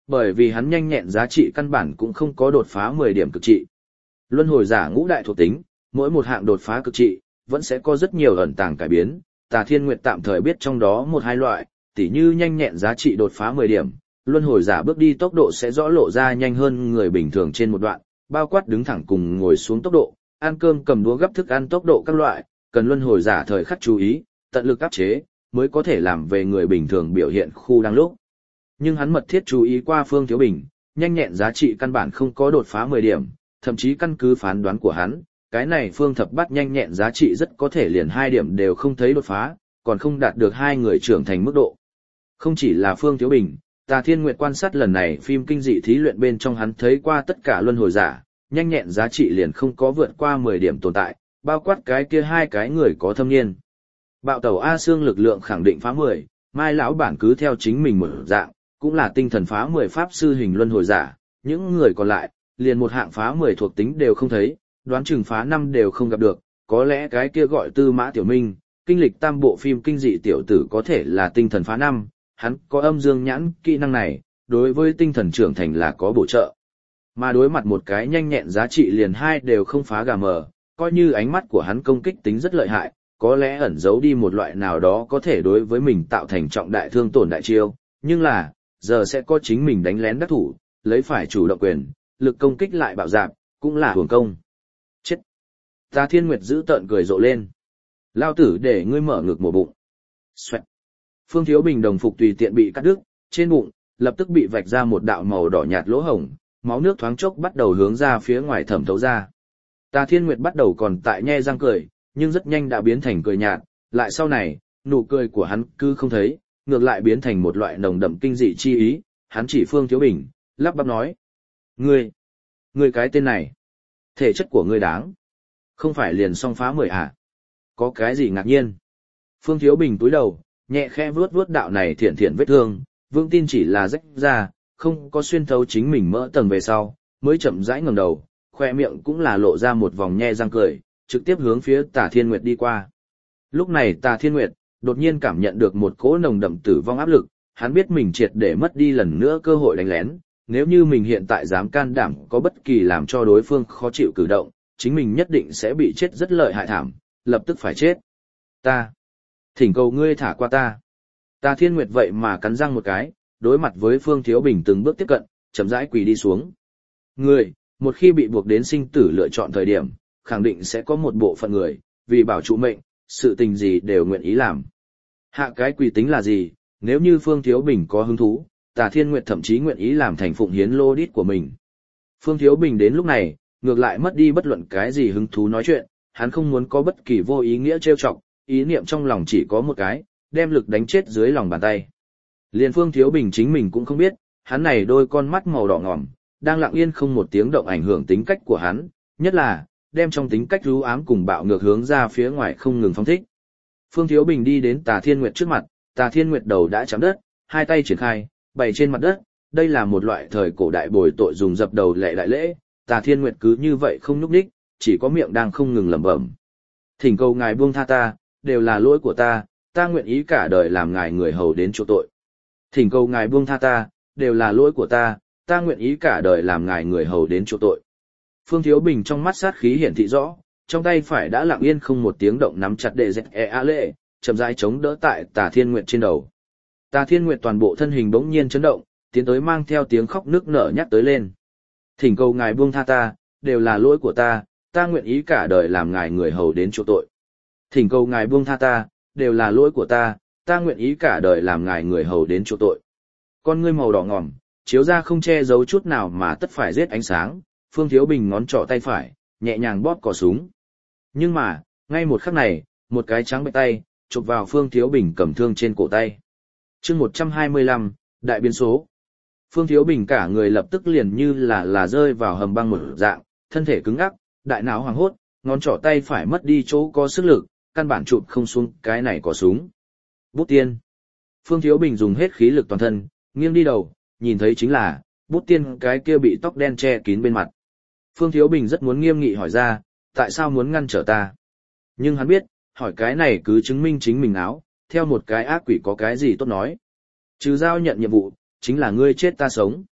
bởi vì hắn nhanh nhẹn giá trị căn bản cũng không có đột phá mười điểm cực trị. Luân hồi giả ngũ đại thuộc tính, mỗi một hạng đột phá cực trị, vẫn sẽ có rất nhiều ẩn tàng cải biến, Tà Thiên Nguyệt tạm thời biết trong đó một hai loại, tỉ như nhanh nhẹn giá trị đột phá mười điểm, luân hồi giả bước đi tốc độ sẽ rõ lộ ra nhanh hơn người bình thường trên một đoạn, bao quát đứng thẳng cùng ngồi xuống tốc độ, ăn cơm cầm đũa gấp thức ăn tốc độ các loại, cần luân hồi giả thời khắc chú ý, tận lực áp chế, mới có thể làm về người bình thường biểu hiện khu đang lúc. Nhưng hắn mật thiết chú ý qua Phương Thiếu Bình, nhanh nhẹn giá trị căn bản không có đột phá mười điểm, thậm chí căn cứ phán đoán của hắn, cái này Phương Thập Bát nhanh nhẹn giá trị rất có thể liền hai điểm đều không thấy đột phá, còn không đạt được hai người trưởng thành mức độ. Không chỉ là Phương Thiếu Bình, Tà Thiên Nguyệt quan sát lần này phim kinh dị thí luyện bên trong hắn thấy qua tất cả luân hồi giả, nhanh nhẹn giá trị liền không có vượt qua mười điểm tồn tại, bao quát cái kia hai cái người có thâm niên. Bạo tẩu A Xương lực lượng khẳng định phá mười, Mai lão bản cứ theo chính mình một dạng, cũng là tinh thần phá mười pháp sư hình luân hồi giả, những người còn lại, liền một hạng phá mười thuộc tính đều không thấy, đoán chừng phá năm đều không gặp được, có lẽ cái kia gọi Tư Mã Tiểu Minh, kinh lịch tam bộ phim kinh dị tiểu tử có thể là tinh thần phá năm, hắn có âm dương nhãn kỹ năng này, đối với tinh thần trưởng thành là có bổ trợ. Mà đối mặt một cái nhanh nhẹn giá trị liền hai đều không phá gà mờ, coi như ánh mắt của hắn công kích tính rất lợi hại, có lẽ ẩn giấu đi một loại nào đó có thể đối với mình tạo thành trọng đại thương tổn đại chiêu, nhưng là, giờ sẽ có chính mình đánh lén đắc thủ, lấy phải chủ động quyền, lực công kích lại bạo dạp, cũng là hưởng công. Chết! Tà Thiên Nguyệt giữ tợn cười rộ lên. Lao tử để ngươi mở ngực mổ bụng. Xoẹt! Phương Thiếu Bình đồng phục tùy tiện bị cắt đứt, trên bụng, lập tức bị vạch ra một đạo màu đỏ nhạt lỗ hổng, máu nước thoáng chốc bắt đầu hướng ra phía ngoài thẩm thấu ra. Tà Thiên Nguyệt bắt đầu còn tại nhe răng cười, nhưng rất nhanh đã biến thành cười nhạt, lại sau này, nụ cười của hắn cứ không thấy, ngược lại biến thành một loại nồng đậm kinh dị chi ý, hắn chỉ Phương Thiếu Bình, lắp bắp nói. Ngươi, ngươi cái tên này, thể chất của ngươi đáng, không phải liền song phá mười à? Có cái gì ngạc nhiên? Phương Thiếu Bình túi đầu, nhẹ khẽ vuốt vuốt đạo này thiện thiện vết thương, vững tin chỉ là rách ra, không có xuyên thấu chính mình mỡ tầng về sau, mới chậm rãi ngẩng đầu, khoe miệng cũng là lộ ra một vòng nhe răng cười, trực tiếp hướng phía Tà Thiên Nguyệt đi qua. Lúc này Tà Thiên Nguyệt đột nhiên cảm nhận được một cỗ nồng đậm tử vong áp lực, hắn biết mình triệt để mất đi lần nữa cơ hội đánh lén, nếu như mình hiện tại dám can đảm có bất kỳ làm cho đối phương khó chịu cử động, chính mình nhất định sẽ bị chết rất lợi hại thảm, lập tức phải chết. Ta, thỉnh cầu ngươi thả qua ta. Tà Thiên Nguyệt vậy mà cắn răng một cái, đối mặt với Phương Thiếu Bình từng bước tiếp cận, chậm rãi quỳ đi xuống. Người, một khi bị buộc đến sinh tử lựa chọn thời điểm, khẳng định sẽ có một bộ phận người, vì bảo trụ mệnh, sự tình gì đều nguyện ý làm. Hạ cái quỳ tính là gì, nếu như Phương Thiếu Bình có hứng thú, Tà Thiên Nguyệt thậm chí nguyện ý làm thành phụng hiến lô đít của mình. Phương Thiếu Bình đến lúc này, ngược lại mất đi bất luận cái gì hứng thú nói chuyện, hắn không muốn có bất kỳ vô ý nghĩa trêu chọc, ý niệm trong lòng chỉ có một cái, đem lực đánh chết dưới lòng bàn tay. Liên Phương Thiếu Bình chính mình cũng không biết, hắn này đôi con mắt màu đỏ ngòm, đang lặng yên không một tiếng động ảnh hưởng tính cách của hắn, nhất là, đem trong tính cách rú ám cùng bạo ngược hướng ra phía ngoài không ngừng phóng thích. Phương Thiếu Bình đi đến Tà Thiên Nguyệt trước mặt, Tà Thiên Nguyệt đầu đã chạm đất, hai tay triển khai, bày trên mặt đất, đây là một loại thời cổ đại bồi tội dùng dập đầu lệ đại lễ, Tà Thiên Nguyệt cứ như vậy không nhúc nhích, chỉ có miệng đang không ngừng lẩm bẩm. Thỉnh cầu ngài buông tha ta, đều là lỗi của ta, ta nguyện ý cả đời làm ngài người hầu đến chỗ tội. Thỉnh cầu ngài buông tha ta, đều là lỗi của ta, ta nguyện ý cả đời làm ngài người hầu đến chỗ tội. Phương Thiếu Bình trong mắt sát khí hiển thị rõ, trong tay phải đã lặng yên không một tiếng động nắm chặt đệ dẹt e a lệ, chậm rãi chống đỡ tại Tà Thiên Nguyệt trên đầu. Tà Thiên Nguyệt toàn bộ thân hình bỗng nhiên chấn động, tiến tới mang theo tiếng khóc nức nở nhắc tới lên. Thỉnh cầu ngài buông tha ta, đều là lỗi của ta, ta nguyện ý cả đời làm ngài người hầu đến chỗ tội. Thỉnh cầu ngài buông tha ta, đều là lỗi của ta, ta nguyện ý cả đời làm ngài người hầu đến chỗ tội. Con ngươi màu đỏ ngòm, chiếu ra không che giấu chút nào mà tất phải giết ánh sáng, Phương Thiếu Bình ngón trỏ tay phải, nhẹ nhàng bóp cò súng. Nhưng mà, ngay một khắc này, một cái trắng bệch tay, chụp vào Phương Thiếu Bình cầm thương trên cổ tay. chương một trăm hai mươi lăm, đại biến số. Phương Thiếu Bình cả người lập tức liền như là là rơi vào hầm băng một dạng, thân thể cứng ngắc, đại não hoảng hốt, ngón trỏ tay phải mất đi chỗ có sức lực, căn bản chụp không xuống cái này có súng. Bút tiên. Phương Thiếu Bình dùng hết khí lực toàn thân, nghiêng đi đầu, nhìn thấy chính là, bút tiên cái kia bị tóc đen che kín bên mặt. Phương Thiếu Bình rất muốn nghiêm nghị hỏi ra, tại sao muốn ngăn trở ta? Nhưng hắn biết, hỏi cái này cứ chứng minh chính mình áo, theo một cái ác quỷ có cái gì tốt nói. Trừ giao nhận nhiệm vụ, chính là ngươi chết ta sống.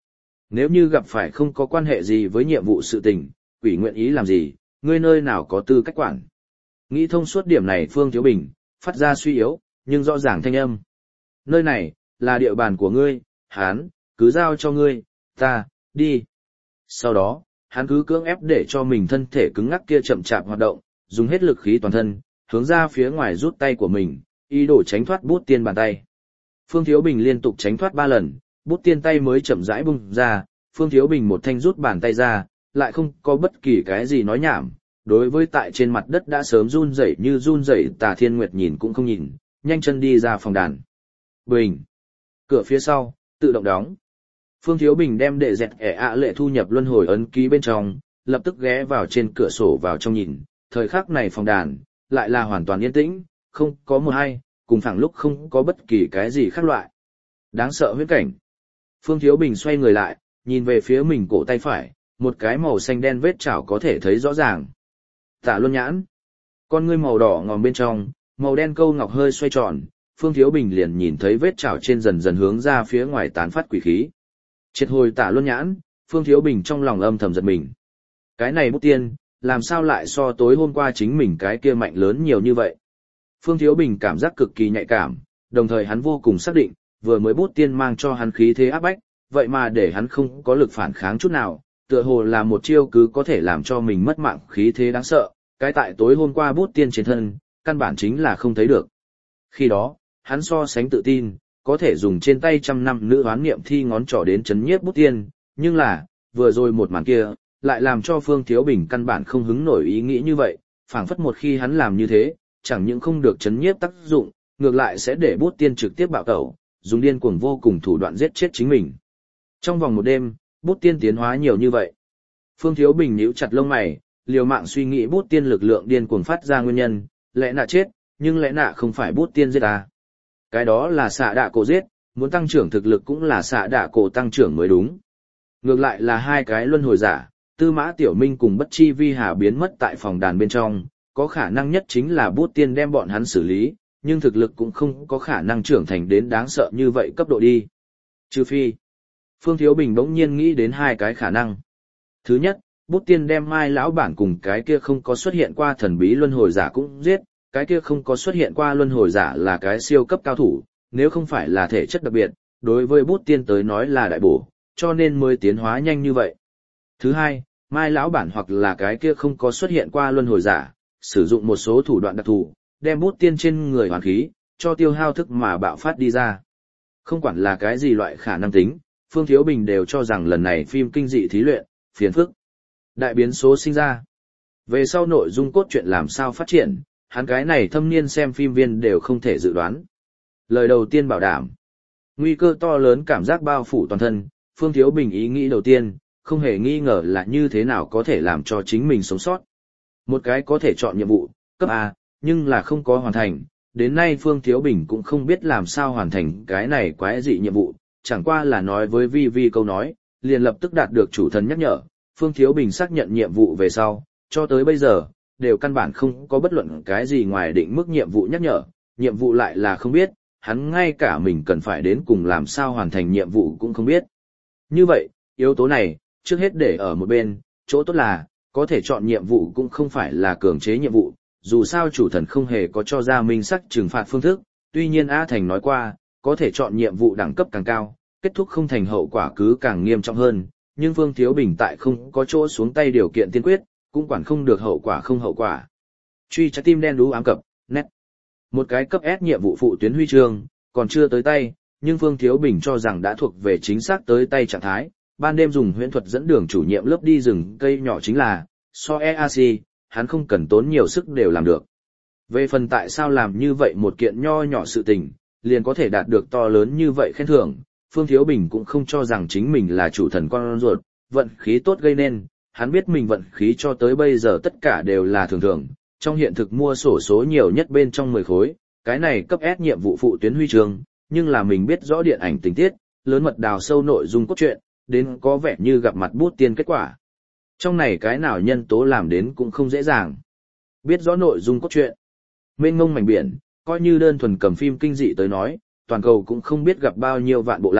Nếu như gặp phải không có quan hệ gì với nhiệm vụ sự tình, quỷ nguyện ý làm gì, ngươi nơi nào có tư cách quản. Nghĩ thông suốt điểm này Phương Thiếu Bình, phát ra suy yếu, nhưng rõ ràng thanh âm. Nơi này, là địa bàn của ngươi, hán, cứ giao cho ngươi, ta, đi. Sau đó, hắn cứ cưỡng ép để cho mình thân thể cứng ngắc kia chậm chạp hoạt động, dùng hết lực khí toàn thân, hướng ra phía ngoài rút tay của mình, ý đồ tránh thoát bút tiên bàn tay. Phương Thiếu Bình liên tục tránh thoát ba lần, bút tiên tay mới chậm rãi bung ra, Phương Thiếu Bình một thanh rút bàn tay ra, lại không có bất kỳ cái gì nói nhảm. Đối với tại trên mặt đất đã sớm run rẩy như run rẩy Tà Thiên Nguyệt nhìn cũng không nhìn, nhanh chân đi ra phòng đàn. Bình. Cửa phía sau, tự động đóng. Phương Thiếu Bình đem đệ dẹt ẻ ạ lệ thu nhập luân hồi ấn ký bên trong, lập tức ghé vào trên cửa sổ vào trong nhìn, thời khắc này phòng đàn, lại là hoàn toàn yên tĩnh, không có một ai, cùng phẳng lúc không có bất kỳ cái gì khác loại. Đáng sợ huyễn cảnh. Phương Thiếu Bình xoay người lại, nhìn về phía mình cổ tay phải, một cái màu xanh đen vết chảo có thể thấy rõ ràng. Tả Luân Nhãn. Con ngươi màu đỏ ngòm bên trong, màu đen câu ngọc hơi xoay tròn, Phương Thiếu Bình liền nhìn thấy vết chảo trên dần dần hướng ra phía ngoài tán phát quỷ khí. Triệt hồi Tả Luân Nhãn, Phương Thiếu Bình trong lòng âm thầm giật mình. Cái này bút tiên, làm sao lại so tối hôm qua chính mình cái kia mạnh lớn nhiều như vậy? Phương Thiếu Bình cảm giác cực kỳ nhạy cảm, đồng thời hắn vô cùng xác định, vừa mới bút tiên mang cho hắn khí thế áp bách, vậy mà để hắn không có lực phản kháng chút nào, tựa hồ là một chiêu cứ có thể làm cho mình mất mạng khí thế đáng sợ, cái tại tối hôm qua bút tiên trên thân, căn bản chính là không thấy được. Khi đó, hắn so sánh tự tin, có thể dùng trên tay trăm năm nữ hoán niệm thi ngón trỏ đến chấn nhiếp bút tiên, nhưng là, vừa rồi một màn kia, lại làm cho Phương Thiếu Bình căn bản không hứng nổi ý nghĩ như vậy, phảng phất một khi hắn làm như thế, chẳng những không được chấn nhiếp tác dụng, ngược lại sẽ để bút tiên trực tiếp bạo tẩu, dùng điên cuồng vô cùng thủ đoạn giết chết chính mình. Trong vòng một đêm, bút tiên tiến hóa nhiều như vậy. Phương Thiếu Bình nhíu chặt lông mày, liều mạng suy nghĩ bút tiên lực lượng điên cuồng phát ra nguyên nhân, lẽ nạ chết, nhưng lẽ nạ không phải bút tiên giết à. Cái đó là xạ đạ cổ giết, muốn tăng trưởng thực lực cũng là xạ đạ cổ tăng trưởng mới đúng. Ngược lại là hai cái luân hồi giả, Tư Mã Tiểu Minh cùng Bất Chi Vi Hà biến mất tại phòng đàn bên trong, có khả năng nhất chính là bút tiên đem bọn hắn xử lý, nhưng thực lực cũng không có khả năng trưởng thành đến đáng sợ như vậy cấp độ đi. Trừ phi, Phương Thiếu Bình bỗng nhiên nghĩ đến hai cái khả năng. Thứ nhất, bút tiên đem Mai lão bản cùng cái kia không có xuất hiện qua thần bí luân hồi giả cũng giết, cái kia không có xuất hiện qua luân hồi giả là cái siêu cấp cao thủ, nếu không phải là thể chất đặc biệt, đối với bút tiên tới nói là đại bổ, cho nên mới tiến hóa nhanh như vậy. Thứ hai, Mai lão bản hoặc là cái kia không có xuất hiện qua luân hồi giả, sử dụng một số thủ đoạn đặc thù, đem bút tiên trên người hoàn khí, cho tiêu hao thức mà bạo phát đi ra. Không quản là cái gì loại khả năng tính, Phương Thiếu Bình đều cho rằng lần này phim kinh dị thí luyện, phiền phức. Đại biến số sinh ra. Về sau nội dung cốt truyện làm sao phát triển, hắn cái này thâm niên xem phim viên đều không thể dự đoán. Lời đầu tiên bảo đảm. Nguy cơ to lớn cảm giác bao phủ toàn thân, Phương Thiếu Bình ý nghĩ đầu tiên, không hề nghi ngờ là như thế nào có thể làm cho chính mình sống sót. Một cái có thể chọn nhiệm vụ, cấp A, nhưng là không có hoàn thành. Đến nay Phương Thiếu Bình cũng không biết làm sao hoàn thành cái này quái dị nhiệm vụ, chẳng qua là nói với Vi Vi câu nói, liền lập tức đạt được chủ thần nhắc nhở. Phương Thiếu Bình xác nhận nhiệm vụ về sau, cho tới bây giờ, đều căn bản không có bất luận cái gì ngoài định mức nhiệm vụ nhắc nhở, nhiệm vụ lại là không biết, hắn ngay cả mình cần phải đến cùng làm sao hoàn thành nhiệm vụ cũng không biết. Như vậy, yếu tố này, trước hết để ở một bên, chỗ tốt là, có thể chọn nhiệm vụ cũng không phải là cường chế nhiệm vụ, dù sao chủ thần không hề có cho ra minh sắc trừng phạt phương thức, tuy nhiên A Thành nói qua, có thể chọn nhiệm vụ đẳng cấp càng cao, kết thúc không thành hậu quả cứ càng nghiêm trọng hơn, nhưng Phương Thiếu Bình tại không có chỗ xuống tay điều kiện tiên quyết, cũng quản không được hậu quả không hậu quả. Truy trái tim đen đú ám cập, nét. Một cái cấp S nhiệm vụ phụ tuyến huy chương, còn chưa tới tay, nhưng Phương Thiếu Bình cho rằng đã thuộc về chính xác tới tay trạng thái, ban đêm dùng huyễn thuật dẫn đường chủ nhiệm lớp đi rừng cây nhỏ chính là, so e a xê, hắn không cần tốn nhiều sức đều làm được. Về phần tại sao làm như vậy một kiện nho nhỏ sự tình, liền có thể đạt được to lớn như vậy khen thưởng, Phương Thiếu Bình cũng không cho rằng chính mình là chủ thần con ruột, vận khí tốt gây nên, hắn biết mình vận khí cho tới bây giờ tất cả đều là thường thường, trong hiện thực mua sổ số nhiều nhất bên trong mười khối, cái này cấp S nhiệm vụ phụ tuyến huy chương, nhưng là mình biết rõ điện ảnh tình tiết, lớn mật đào sâu nội dung cốt truyện, đến có vẻ như gặp mặt bút tiên kết quả. Trong này cái nào nhân tố làm đến cũng không dễ dàng. Biết rõ nội dung cốt truyện, mênh mông mảnh biển, coi như đơn thuần cầm phim kinh dị tới nói, toàn cầu cũng không biết gặp bao nhiêu vạn bộ lạc,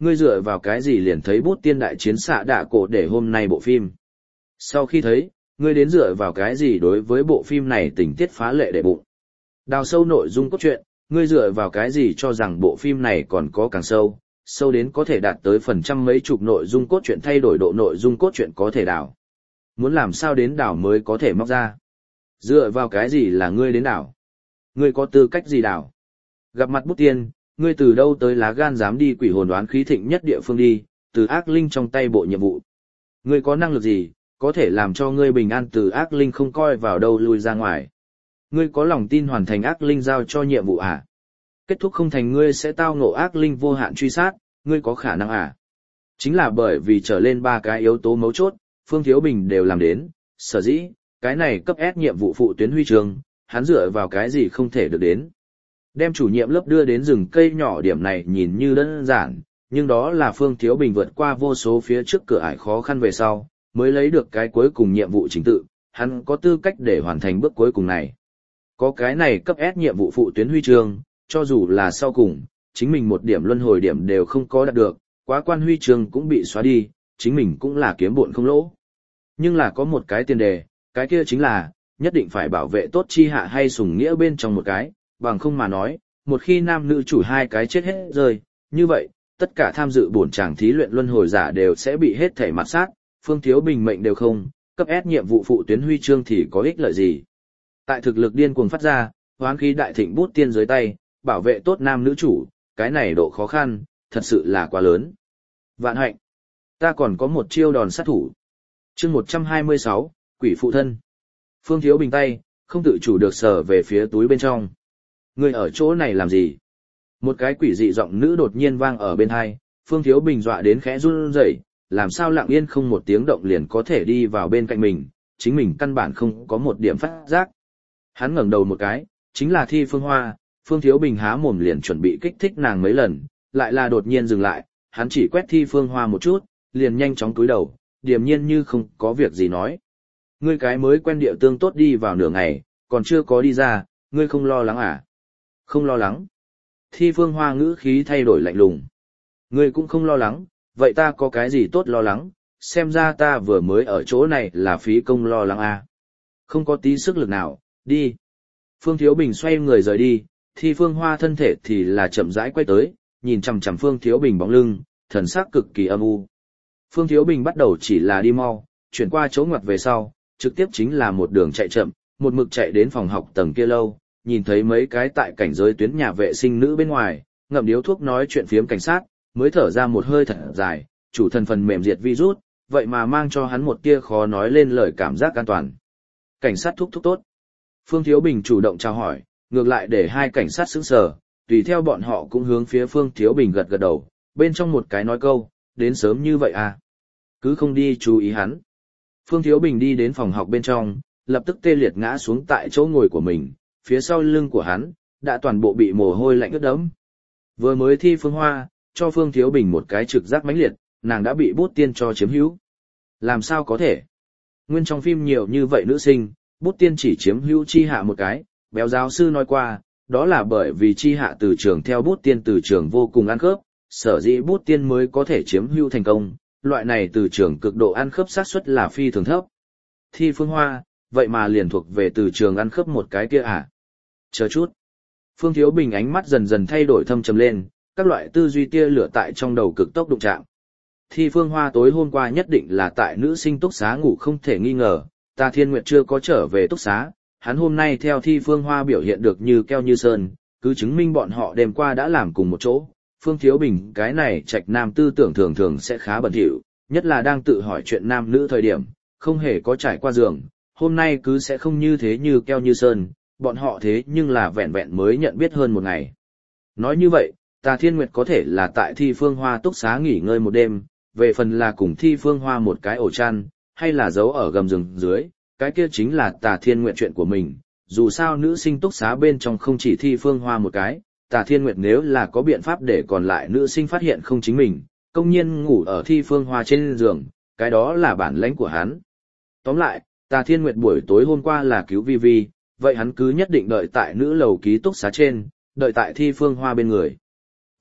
ngươi dựa vào cái gì liền thấy bút tiên đại chiến xạ đạ cổ để hôm nay bộ phim. Sau khi thấy, ngươi đến dựa vào cái gì đối với bộ phim này tình tiết phá lệ để bụng. Đào sâu nội dung cốt truyện, ngươi dựa vào cái gì cho rằng bộ phim này còn có càng sâu, sâu đến có thể đạt tới phần trăm mấy chục nội dung cốt truyện thay đổi độ nội dung cốt truyện có thể đào. Muốn làm sao đến đào mới có thể móc ra. Dựa vào cái gì là ngươi đến đào? Ngươi có tư cách gì đào? Gặp mặt bút tiên, ngươi từ đâu tới lá gan dám đi quỷ hồn đoán khí thịnh nhất địa phương đi, từ ác linh trong tay bộ nhiệm vụ. Ngươi có năng lực gì, có thể làm cho ngươi bình an từ ác linh không coi vào đâu lui ra ngoài. Ngươi có lòng tin hoàn thành ác linh giao cho nhiệm vụ à? Kết thúc không thành ngươi sẽ tao ngộ ác linh vô hạn truy sát, ngươi có khả năng à? Chính là bởi vì trở lên ba cái yếu tố mấu chốt, Phương Thiếu Bình đều làm đến, sở dĩ, cái này cấp S nhiệm vụ phụ tuyến huy chương, hắn dựa vào cái gì không thể được đến. Đem chủ nhiệm lớp đưa đến rừng cây nhỏ điểm này nhìn như đơn giản, nhưng đó là Phương Thiếu Bình vượt qua vô số phía trước cửa ải khó khăn về sau, mới lấy được cái cuối cùng nhiệm vụ chính tự, hắn có tư cách để hoàn thành bước cuối cùng này. Có cái này cấp S nhiệm vụ phụ tuyến huy chương, cho dù là sau cùng, chính mình một điểm luân hồi điểm đều không có đạt được, quá quan huy chương cũng bị xóa đi, chính mình cũng là kiếm bộn không lỗ. Nhưng là có một cái tiền đề, cái kia chính là, nhất định phải bảo vệ tốt chi hạ hay sùng nghĩa bên trong một cái, bằng không mà nói, một khi nam nữ chủ hai cái chết hết rơi, như vậy, tất cả tham dự bổn tràng thí luyện luân hồi giả đều sẽ bị hết thảy mặt sát, Phương Thiếu Bình mệnh đều không, cấp S nhiệm vụ phụ tuyến huy chương thì có ích lợi gì. Tại thực lực điên cuồng phát ra, hoán khí đại thịnh bút tiên dưới tay, bảo vệ tốt nam nữ chủ, cái này độ khó khăn, thật sự là quá lớn. Vạn hạnh, ta còn có một chiêu đòn sát thủ. Chương một trăm hai mươi sáu, quỷ phụ thân. Phương Thiếu Bình tay, không tự chủ được sờ về phía túi bên trong. Người ở chỗ này làm gì? Một cái quỷ dị giọng nữ đột nhiên vang ở bên hai, Phương Thiếu Bình dọa đến khẽ run rẩy, làm sao lặng yên không một tiếng động liền có thể đi vào bên cạnh mình, chính mình căn bản không có một điểm phát giác. Hắn ngẩng đầu một cái, chính là Thi Phương Hoa, Phương Thiếu Bình há mồm liền chuẩn bị kích thích nàng mấy lần, lại là đột nhiên dừng lại, hắn chỉ quét Thi Phương Hoa một chút, liền nhanh chóng cúi đầu, điềm nhiên như không có việc gì nói. Ngươi cái mới quen địa tương tốt đi vào nửa ngày, còn chưa có đi ra, ngươi không lo lắng à? Không lo lắng. Thi Phương Hoa ngữ khí thay đổi lạnh lùng. Ngươi cũng không lo lắng, vậy ta có cái gì tốt lo lắng, xem ra ta vừa mới ở chỗ này là phí công lo lắng à. Không có tí sức lực nào, đi. Phương Thiếu Bình xoay người rời đi, Thi Phương Hoa thân thể thì là chậm rãi quay tới, nhìn chằm chằm Phương Thiếu Bình bóng lưng, thần sắc cực kỳ âm u. Phương Thiếu Bình bắt đầu chỉ là đi mau, chuyển qua chỗ ngoặt về sau, trực tiếp chính là một đường chạy chậm, một mực chạy đến phòng học tầng kia lâu, nhìn thấy mấy cái tại cảnh giới tuyến nhà vệ sinh nữ bên ngoài, ngậm điếu thuốc nói chuyện phiếm cảnh sát, mới thở ra một hơi thật dài, chủ thần phần mềm diệt virus, vậy mà mang cho hắn một tia khó nói lên lời cảm giác an toàn. Cảnh sát thúc thúc tốt. Phương Thiếu Bình chủ động chào hỏi, ngược lại để hai cảnh sát sững sờ, tùy theo bọn họ cũng hướng phía Phương Thiếu Bình gật gật đầu, bên trong một cái nói câu, đến sớm như vậy à? Cứ không đi chú ý hắn. Phương Thiếu Bình đi đến phòng học bên trong, lập tức tê liệt ngã xuống tại chỗ ngồi của mình, phía sau lưng của hắn, đã toàn bộ bị mồ hôi lạnh ướt đẫm. Vừa mới Thi Phương Hoa, cho Phương Thiếu Bình một cái trực giác mãnh liệt, nàng đã bị bút tiên cho chiếm hữu. Làm sao có thể? Nguyên trong phim nhiều như vậy nữ sinh, bút tiên chỉ chiếm hữu chi hạ một cái, béo giáo sư nói qua, đó là bởi vì chi hạ từ trường theo bút tiên từ trường vô cùng ăn khớp, sở dĩ bút tiên mới có thể chiếm hữu thành công, loại này từ trường cực độ ăn khớp xác suất là phi thường thấp. Thi Phương Hoa, vậy mà liền thuộc về từ trường ăn khớp một cái kia à? Chờ chút. Phương Thiếu Bình ánh mắt dần dần thay đổi thâm trầm lên, các loại tư duy tia lửa tại trong đầu cực tốc đụng chạm. Thi Phương Hoa tối hôm qua nhất định là tại nữ sinh túc xá ngủ không thể nghi ngờ, Tà Thiên Nguyệt chưa có trở về túc xá, hắn hôm nay theo Thi Phương Hoa biểu hiện được như keo như sơn, cứ chứng minh bọn họ đêm qua đã làm cùng một chỗ. Phương Thiếu Bình cái này trạch nam tư tưởng thường thường sẽ khá bẩn thỉu, nhất là đang tự hỏi chuyện nam nữ thời điểm, không hề có trải qua giường, hôm nay cứ sẽ không như thế như keo như sơn, bọn họ thế nhưng là vẹn vẹn mới nhận biết hơn một ngày. Nói như vậy, Tà Thiên Nguyệt có thể là tại Thi Phương Hoa túc xá nghỉ ngơi một đêm, về phần là cùng Thi Phương Hoa một cái ổ chăn, hay là giấu ở gầm giường dưới, cái kia chính là Tà Thiên Nguyệt chuyện của mình, dù sao nữ sinh túc xá bên trong không chỉ Thi Phương Hoa một cái, Tà Thiên Nguyệt nếu là có biện pháp để còn lại nữ sinh phát hiện không chính mình, công nhiên ngủ ở Thi Phương Hoa trên giường, cái đó là bản lãnh của hắn. Tóm lại, Tà Thiên Nguyệt buổi tối hôm qua là cứu Vi Vi, vậy hắn cứ nhất định đợi tại nữ lầu ký túc xá trên, đợi tại Thi Phương Hoa bên người.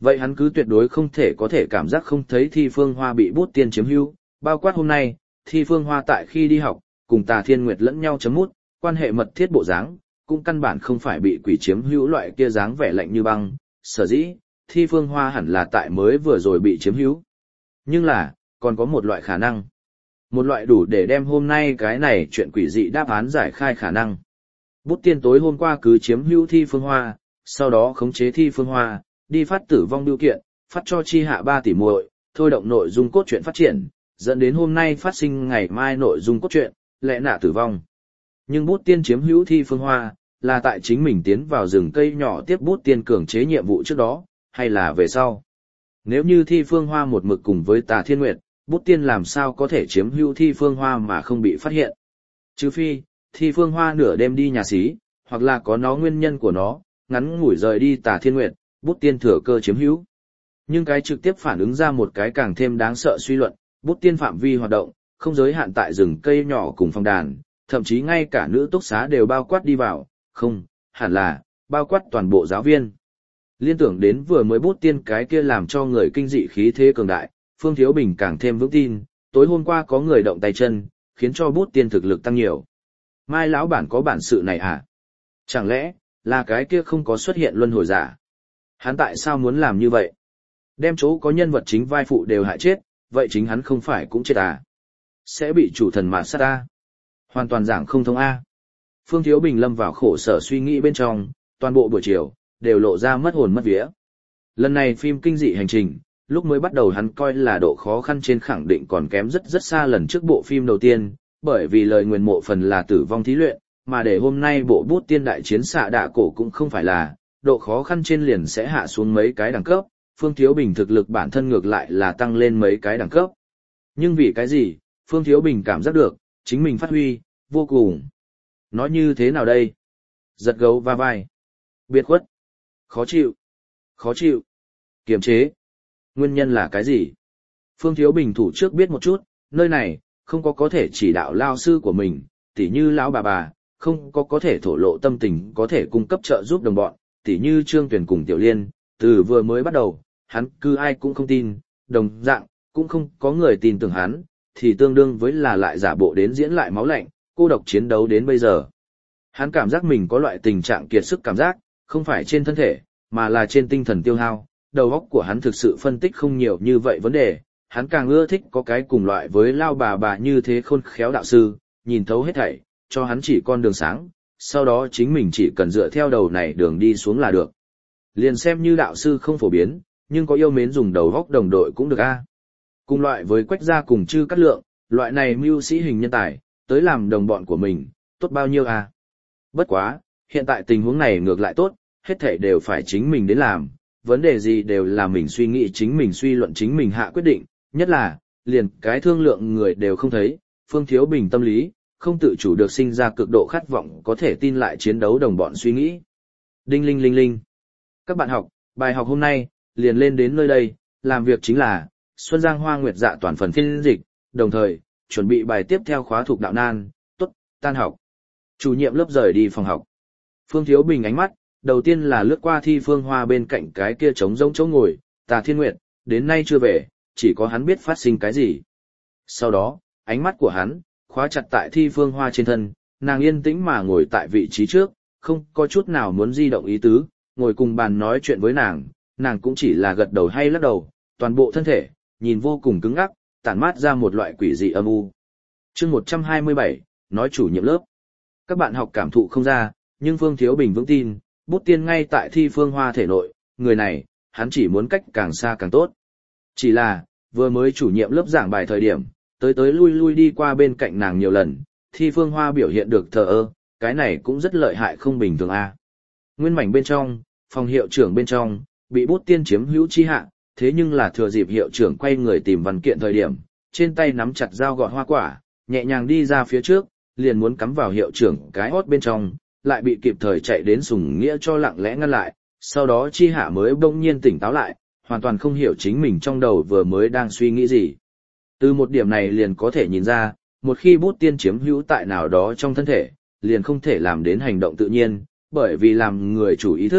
Vậy hắn cứ tuyệt đối không thể có thể cảm giác không thấy Thi Phương Hoa bị bút tiên chiếm hữu, bao quát hôm nay, Thi Phương Hoa tại khi đi học, cùng Tà Thiên Nguyệt lẫn nhau chấm mút, quan hệ mật thiết bộ dáng, cũng căn bản không phải bị quỷ chiếm hữu loại kia dáng vẻ lạnh như băng, sở dĩ, Thi Phương Hoa hẳn là tại mới vừa rồi bị chiếm hữu. Nhưng là, còn có một loại khả năng. Một loại đủ để đem hôm nay cái này chuyện quỷ dị đáp án giải khai khả năng. Bút tiên tối hôm qua cứ chiếm hữu Thi Phương Hoa, sau đó khống chế Thi Phương Hoa, đi phát tử vong biểu kiện, phát cho chi hạ ba tỷ muội, thôi động nội dung cốt truyện phát triển, dẫn đến hôm nay phát sinh ngày mai nội dung cốt truyện, lẽ nạ tử vong. Nhưng bút tiên chiếm hữu Thi Phương Hoa, là tại chính mình tiến vào rừng cây nhỏ tiếp bút tiên cường chế nhiệm vụ trước đó, hay là về sau. Nếu như Thi Phương Hoa một mực cùng với Tà Thiên Nguyệt, bút tiên làm sao có thể chiếm hữu Thi Phương Hoa mà không bị phát hiện. Trừ phi, Thi Phương Hoa nửa đêm đi nhà xí, hoặc là có nó nguyên nhân của nó, ngắn ngủi rời đi Tà Thiên Nguyệt, bút tiên thừa cơ chiếm hữu. Nhưng cái trực tiếp phản ứng ra một cái càng thêm đáng sợ suy luận, bút tiên phạm vi hoạt động, không giới hạn tại rừng cây nhỏ cùng phòng đàn, thậm chí ngay cả nữ túc xá đều bao quát đi vào, không, hẳn là, bao quát toàn bộ giáo viên. Liên tưởng đến vừa mới bút tiên cái kia làm cho người kinh dị khí thế cường đại, Phương Thiếu Bình càng thêm vững tin, tối hôm qua có người động tay chân, khiến cho bút tiên thực lực tăng nhiều. Mai lão bản có bản sự này à? Chẳng lẽ, là cái kia không có xuất hiện luân hồi giả? Hắn tại sao muốn làm như vậy? Đem chỗ có nhân vật chính vai phụ đều hại chết, vậy chính hắn không phải cũng chết à? Sẽ bị chủ thần mạt sát à? Hoàn toàn giảng không thông A. Phương Thiếu Bình lâm vào khổ sở suy nghĩ bên trong, toàn bộ buổi chiều, đều lộ ra mất hồn mất vía. Lần này phim kinh dị hành trình, lúc mới bắt đầu hắn coi là độ khó khăn trên khẳng định còn kém rất rất xa lần trước bộ phim đầu tiên, bởi vì lời nguyền mộ phần là tử vong thí luyện, mà để hôm nay bộ bút tiên đại chiến xạ đạ cổ cũng không phải là, độ khó khăn trên liền sẽ hạ xuống mấy cái đẳng cấp, Phương Thiếu Bình thực lực bản thân ngược lại là tăng lên mấy cái đẳng cấp. Nhưng vì cái gì, Phương Thiếu Bình cảm giác được, chính mình phát huy, vô cùng. Nói như thế nào đây? Giật gấu va vai. Biệt khuất. Khó chịu. Khó chịu. Kiềm chế. Nguyên nhân là cái gì? Phương Thiếu Bình thủ trước biết một chút, nơi này, không có có thể chỉ đạo lao sư của mình, tỉ như lão bà bà, không có có thể thổ lộ tâm tình có thể cung cấp trợ giúp đồng bọn, tỉ như Trương Tuyền cùng Tiểu Liên, từ vừa mới bắt đầu, hắn cứ ai cũng không tin, đồng dạng, cũng không có người tin tưởng hắn, thì tương đương với là lại giả bộ đến diễn lại máu lạnh, cô độc chiến đấu đến bây giờ. Hắn cảm giác mình có loại tình trạng kiệt sức cảm giác, không phải trên thân thể, mà là trên tinh thần tiêu hao, đầu óc của hắn thực sự phân tích không nhiều như vậy vấn đề, hắn càng ưa thích có cái cùng loại với lao bà bà như thế khôn khéo đạo sư, nhìn thấu hết thảy, cho hắn chỉ con đường sáng, sau đó chính mình chỉ cần dựa theo đầu này đường đi xuống là được. Liền xem như đạo sư không phổ biến, nhưng có yêu mến dùng đầu góc đồng đội cũng được a. Cùng loại với Quách gia cùng Chư Cát Lượng, loại này mưu sĩ hình nhân tài, tới làm đồng bọn của mình, tốt bao nhiêu a. Bất quá, hiện tại tình huống này ngược lại tốt, hết thảy đều phải chính mình đến làm, vấn đề gì đều là mình suy nghĩ chính mình suy luận chính mình hạ quyết định, nhất là, liền cái thương lượng người đều không thấy, Phương Thiếu Bình tâm lý, không tự chủ được sinh ra cực độ khát vọng có thể tin lại chiến đấu đồng bọn suy nghĩ. Đinh linh linh linh. Các bạn học, bài học hôm nay, liền lên đến nơi đây, làm việc chính là, Xuân Giang Hoa Nguyệt Dạ toàn phần phiên dịch, đồng thời, chuẩn bị bài tiếp theo khóa thuộc đạo nan, tốt, tan học. Chủ nhiệm lớp rời đi phòng học. Phương Thiếu Bình ánh mắt, đầu tiên là lướt qua Thi Phương Hoa bên cạnh cái kia trống rỗng chỗ ngồi, Tà Thiên Nguyệt, đến nay chưa về, chỉ có hắn biết phát sinh cái gì. Sau đó, ánh mắt của hắn, khóa chặt tại Thi Phương Hoa trên thân, nàng yên tĩnh mà ngồi tại vị trí trước, không có chút nào muốn di động ý tứ, ngồi cùng bàn nói chuyện với nàng, nàng cũng chỉ là gật đầu hay lắc đầu, toàn bộ thân thể, nhìn vô cùng cứng ngắc, tản mát ra một loại quỷ dị âm u. Chương một trăm hai mươi bảy, nói chủ nhiệm lớp. Các bạn học cảm thụ không ra, nhưng Phương Thiếu Bình vững tin, bút tiên ngay tại Thi Phương Hoa thể nội, người này, hắn chỉ muốn cách càng xa càng tốt. Chỉ là, vừa mới chủ nhiệm lớp giảng bài thời điểm, tới tới lui lui đi qua bên cạnh nàng nhiều lần, Thi Phương Hoa biểu hiện được thờ ơ, cái này cũng rất lợi hại không bình thường a. Nguyên mảnh bên trong, phòng hiệu trưởng bên trong, bị bút tiên chiếm hữu chi hạ, thế nhưng là thừa dịp hiệu trưởng quay người tìm văn kiện thời điểm, trên tay nắm chặt dao gọt hoa quả, nhẹ nhàng đi ra phía trước, liền muốn cắm vào hiệu trưởng cái hót bên trong, lại bị kịp thời chạy đến Sùng Nghĩa cho lặng lẽ ngăn lại, sau đó chi hạ mới bỗng nhiên tỉnh táo lại, hoàn toàn không hiểu chính mình trong đầu vừa mới đang suy nghĩ gì. Từ một điểm này liền có thể nhìn ra, một khi bút tiên chiếm hữu tại nào đó trong thân thể, liền không thể làm đến hành động tự nhiên, bởi vì làm người chủ ý thức,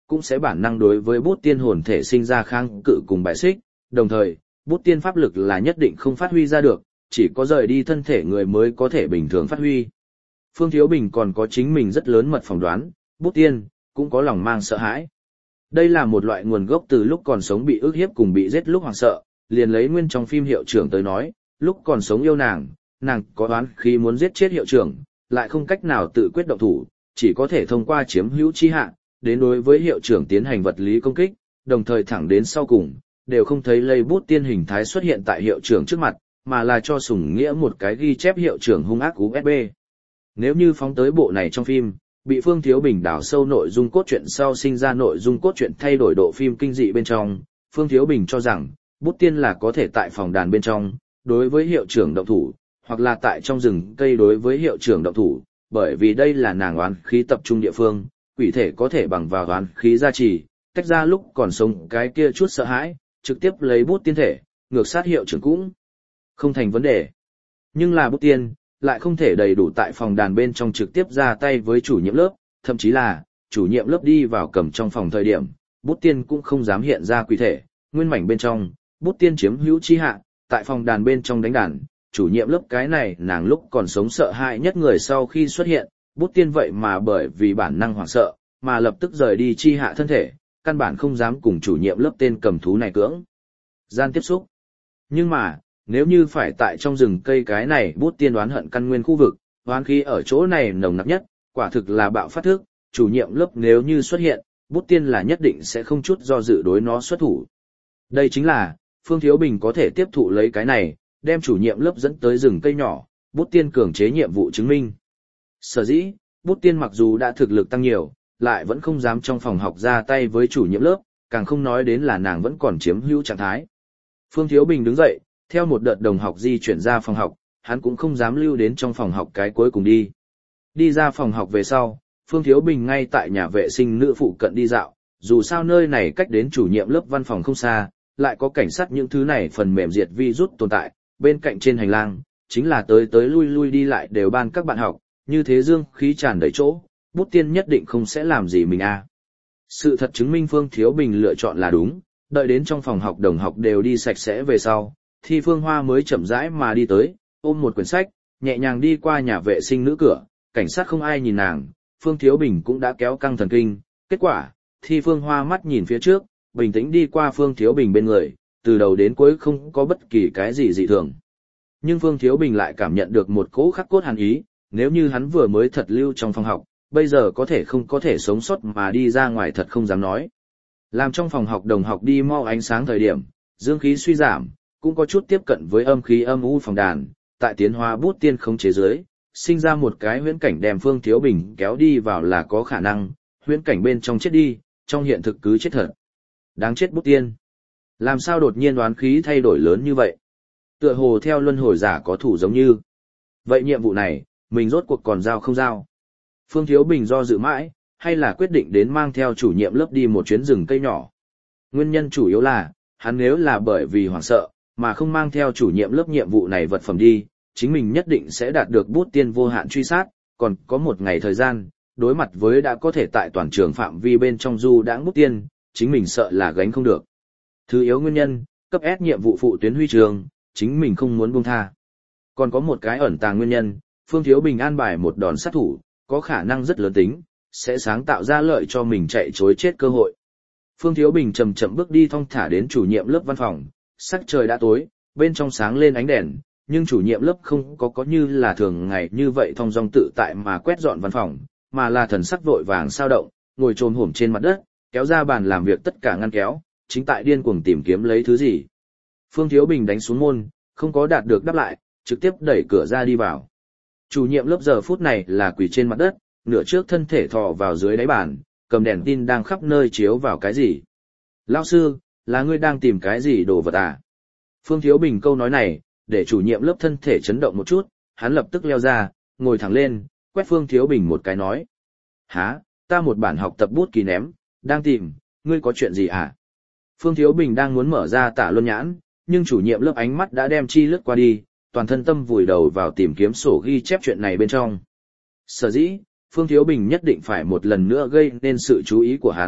cũng sẽ bản năng đối với bút tiên hồn thể sinh ra kháng cự cùng bài xích, đồng thời, bút tiên pháp lực là nhất định không phát huy ra được, chỉ có rời đi thân thể người mới có thể bình thường phát huy. Phương Thiếu Bình còn có chính mình rất lớn mật phỏng đoán, bút tiên, cũng có lòng mang sợ hãi. Đây là một loại nguồn gốc từ lúc còn sống bị ức hiếp cùng bị giết lúc hoảng sợ, liền lấy nguyên trong phim hiệu trưởng tới nói, lúc còn sống yêu nàng, nàng có đoán khi muốn giết chết hiệu trưởng, lại không cách nào tự quyết động thủ, chỉ có thể thông qua chiếm hữu chi hạ, đến đối với hiệu trưởng tiến hành vật lý công kích, đồng thời thẳng đến sau cùng, đều không thấy lây bút tiên hình thái xuất hiện tại hiệu trưởng trước mặt, mà là cho Sùng Nghĩa một cái ghi chép hiệu trưởng hung ác u ét bê. Nếu như phóng tới bộ này trong phim, bị Phương Thiếu Bình đào sâu nội dung cốt truyện sau sinh ra nội dung cốt truyện thay đổi độ phim kinh dị bên trong, Phương Thiếu Bình cho rằng, bút tiên là có thể tại phòng đàn bên trong, đối với hiệu trưởng động thủ, hoặc là tại trong rừng cây đối với hiệu trưởng động thủ, bởi vì đây là nàng oán khí tập trung địa phương, quỷ thể có thể bằng vào oán khí gia trì, tách ra lúc còn sống cái kia chút sợ hãi, trực tiếp lấy bút tiên thể, ngược sát hiệu trưởng cũng không thành vấn đề. Nhưng là bút tiên, lại không thể đầy đủ tại phòng đàn bên trong trực tiếp ra tay với chủ nhiệm lớp, thậm chí là, chủ nhiệm lớp đi vào cầm trong phòng thời điểm, bút tiên cũng không dám hiện ra quỷ thể, nguyên mảnh bên trong, bút tiên chiếm hữu chi hạ, tại phòng đàn bên trong đánh đàn, chủ nhiệm lớp cái này nàng lúc còn sống sợ hãi nhất người sau khi xuất hiện, bút tiên vậy mà bởi vì bản năng hoảng sợ, mà lập tức rời đi chi hạ thân thể, căn bản không dám cùng chủ nhiệm lớp tên cầm thú này cưỡng gian tiếp xúc. Nhưng mà, nếu như phải tại trong rừng cây cái này bút tiên đoán hận căn nguyên khu vực, hoán khí ở chỗ này nồng nặc nhất, quả thực là bạo phát thức, chủ nhiệm lớp nếu như xuất hiện, bút tiên là nhất định sẽ không chút do dự đối nó xuất thủ. Đây chính là, Phương Thiếu Bình có thể tiếp thụ lấy cái này, đem chủ nhiệm lớp dẫn tới rừng cây nhỏ, bút tiên cường chế nhiệm vụ chứng minh. Sở dĩ, bút tiên mặc dù đã thực lực tăng nhiều, lại vẫn không dám trong phòng học ra tay với chủ nhiệm lớp, càng không nói đến là nàng vẫn còn chiếm hữu trạng thái. Phương Thiếu Bình đứng dậy, theo một đợt đồng học di chuyển ra phòng học, hắn cũng không dám lưu đến trong phòng học cái cuối cùng đi. Đi ra phòng học về sau, Phương Thiếu Bình ngay tại nhà vệ sinh nữ phụ cận đi dạo, dù sao nơi này cách đến chủ nhiệm lớp văn phòng không xa, lại có cảnh sát những thứ này phần mềm diệt virus tồn tại, bên cạnh trên hành lang, chính là tới tới lui lui đi lại đều ban các bạn học, như thế dương khí tràn đầy chỗ, bút tiên nhất định không sẽ làm gì mình à. Sự thật chứng minh Phương Thiếu Bình lựa chọn là đúng, đợi đến trong phòng học đồng học đều đi sạch sẽ về sau, thì Phương Hoa mới chậm rãi mà đi tới, ôm một quyển sách, nhẹ nhàng đi qua nhà vệ sinh nữ cửa, cảnh sát không ai nhìn nàng, Phương Thiếu Bình cũng đã kéo căng thần kinh, kết quả, thì Phương Hoa mắt nhìn phía trước, bình tĩnh đi qua Phương Thiếu Bình bên người, từ đầu đến cuối không có bất kỳ cái gì dị thường. Nhưng Phương Thiếu Bình lại cảm nhận được một cỗ khắc cốt hàn ý, nếu như hắn vừa mới thật lưu trong phòng học, bây giờ có thể không có thể sống sót mà đi ra ngoài thật không dám nói. Làm trong phòng học đồng học đi mau ánh sáng thời điểm, dương khí suy giảm, cũng có chút tiếp cận với âm khí âm u phòng đàn, tại tiến hóa bút tiên khống chế dưới, sinh ra một cái huyễn cảnh đem Phương Thiếu Bình kéo đi vào là có khả năng, huyễn cảnh bên trong chết đi, trong hiện thực cứ chết thật. Đáng chết bút tiên. Làm sao đột nhiên đoán khí thay đổi lớn như vậy? Tựa hồ theo luân hồi giả có thủ giống như. Vậy nhiệm vụ này, mình rốt cuộc còn giao không giao? Phương Thiếu Bình do dự mãi, hay là quyết định đến mang theo chủ nhiệm lớp đi một chuyến rừng cây nhỏ. Nguyên nhân chủ yếu là, hắn nếu là bởi vì hoảng sợ, mà không mang theo chủ nhiệm lớp nhiệm vụ này vật phẩm đi, chính mình nhất định sẽ đạt được bút tiên vô hạn truy sát, còn có một ngày thời gian, đối mặt với đã có thể tại toàn trường phạm vi bên trong du đãng bút tiên, chính mình sợ là gánh không được. Thứ yếu nguyên nhân, cấp S nhiệm vụ phụ tuyến huy trường, chính mình không muốn buông tha. Còn có một cái ẩn tàng nguyên nhân, Phương Thiếu Bình an bài một đòn sát thủ, có khả năng rất lớn tính, sẽ sáng tạo ra lợi cho mình chạy chối chết cơ hội. Phương Thiếu Bình chậm chậm bước đi thong thả đến chủ nhiệm lớp văn phòng, sắc trời đã tối, bên trong sáng lên ánh đèn, nhưng chủ nhiệm lớp không có có như là thường ngày như vậy thong dong tự tại mà quét dọn văn phòng, mà là thần sắc vội vàng sao động, ngồi chồm hổm trên mặt đất, kéo ra bàn làm việc tất cả ngăn kéo, chính tại điên cuồng tìm kiếm lấy thứ gì. Phương Thiếu Bình đánh xuống môn, không có đạt được đáp lại, trực tiếp đẩy cửa ra đi vào. Chủ nhiệm lớp giờ phút này là quỳ trên mặt đất, nửa trước thân thể thò vào dưới đáy bàn, cầm đèn tin đang khắp nơi chiếu vào cái gì. Lão sư, là ngươi đang tìm cái gì đồ vật à? Phương Thiếu Bình câu nói này, để chủ nhiệm lớp thân thể chấn động một chút, hắn lập tức leo ra, ngồi thẳng lên, quét Phương Thiếu Bình một cái nói. Hả, ta một bản học tập bút ký ném, đang tìm, ngươi có chuyện gì à? Phương Thiếu Bình đang muốn mở ra tả luân nhãn, nhưng chủ nhiệm lớp ánh mắt đã đem chi lướt qua đi, toàn thân tâm vùi đầu vào tìm kiếm sổ ghi chép chuyện này bên trong. Sở dĩ, Phương Thiếu Bình nhất định phải một lần nữa gây nên sự chú ý của hắn,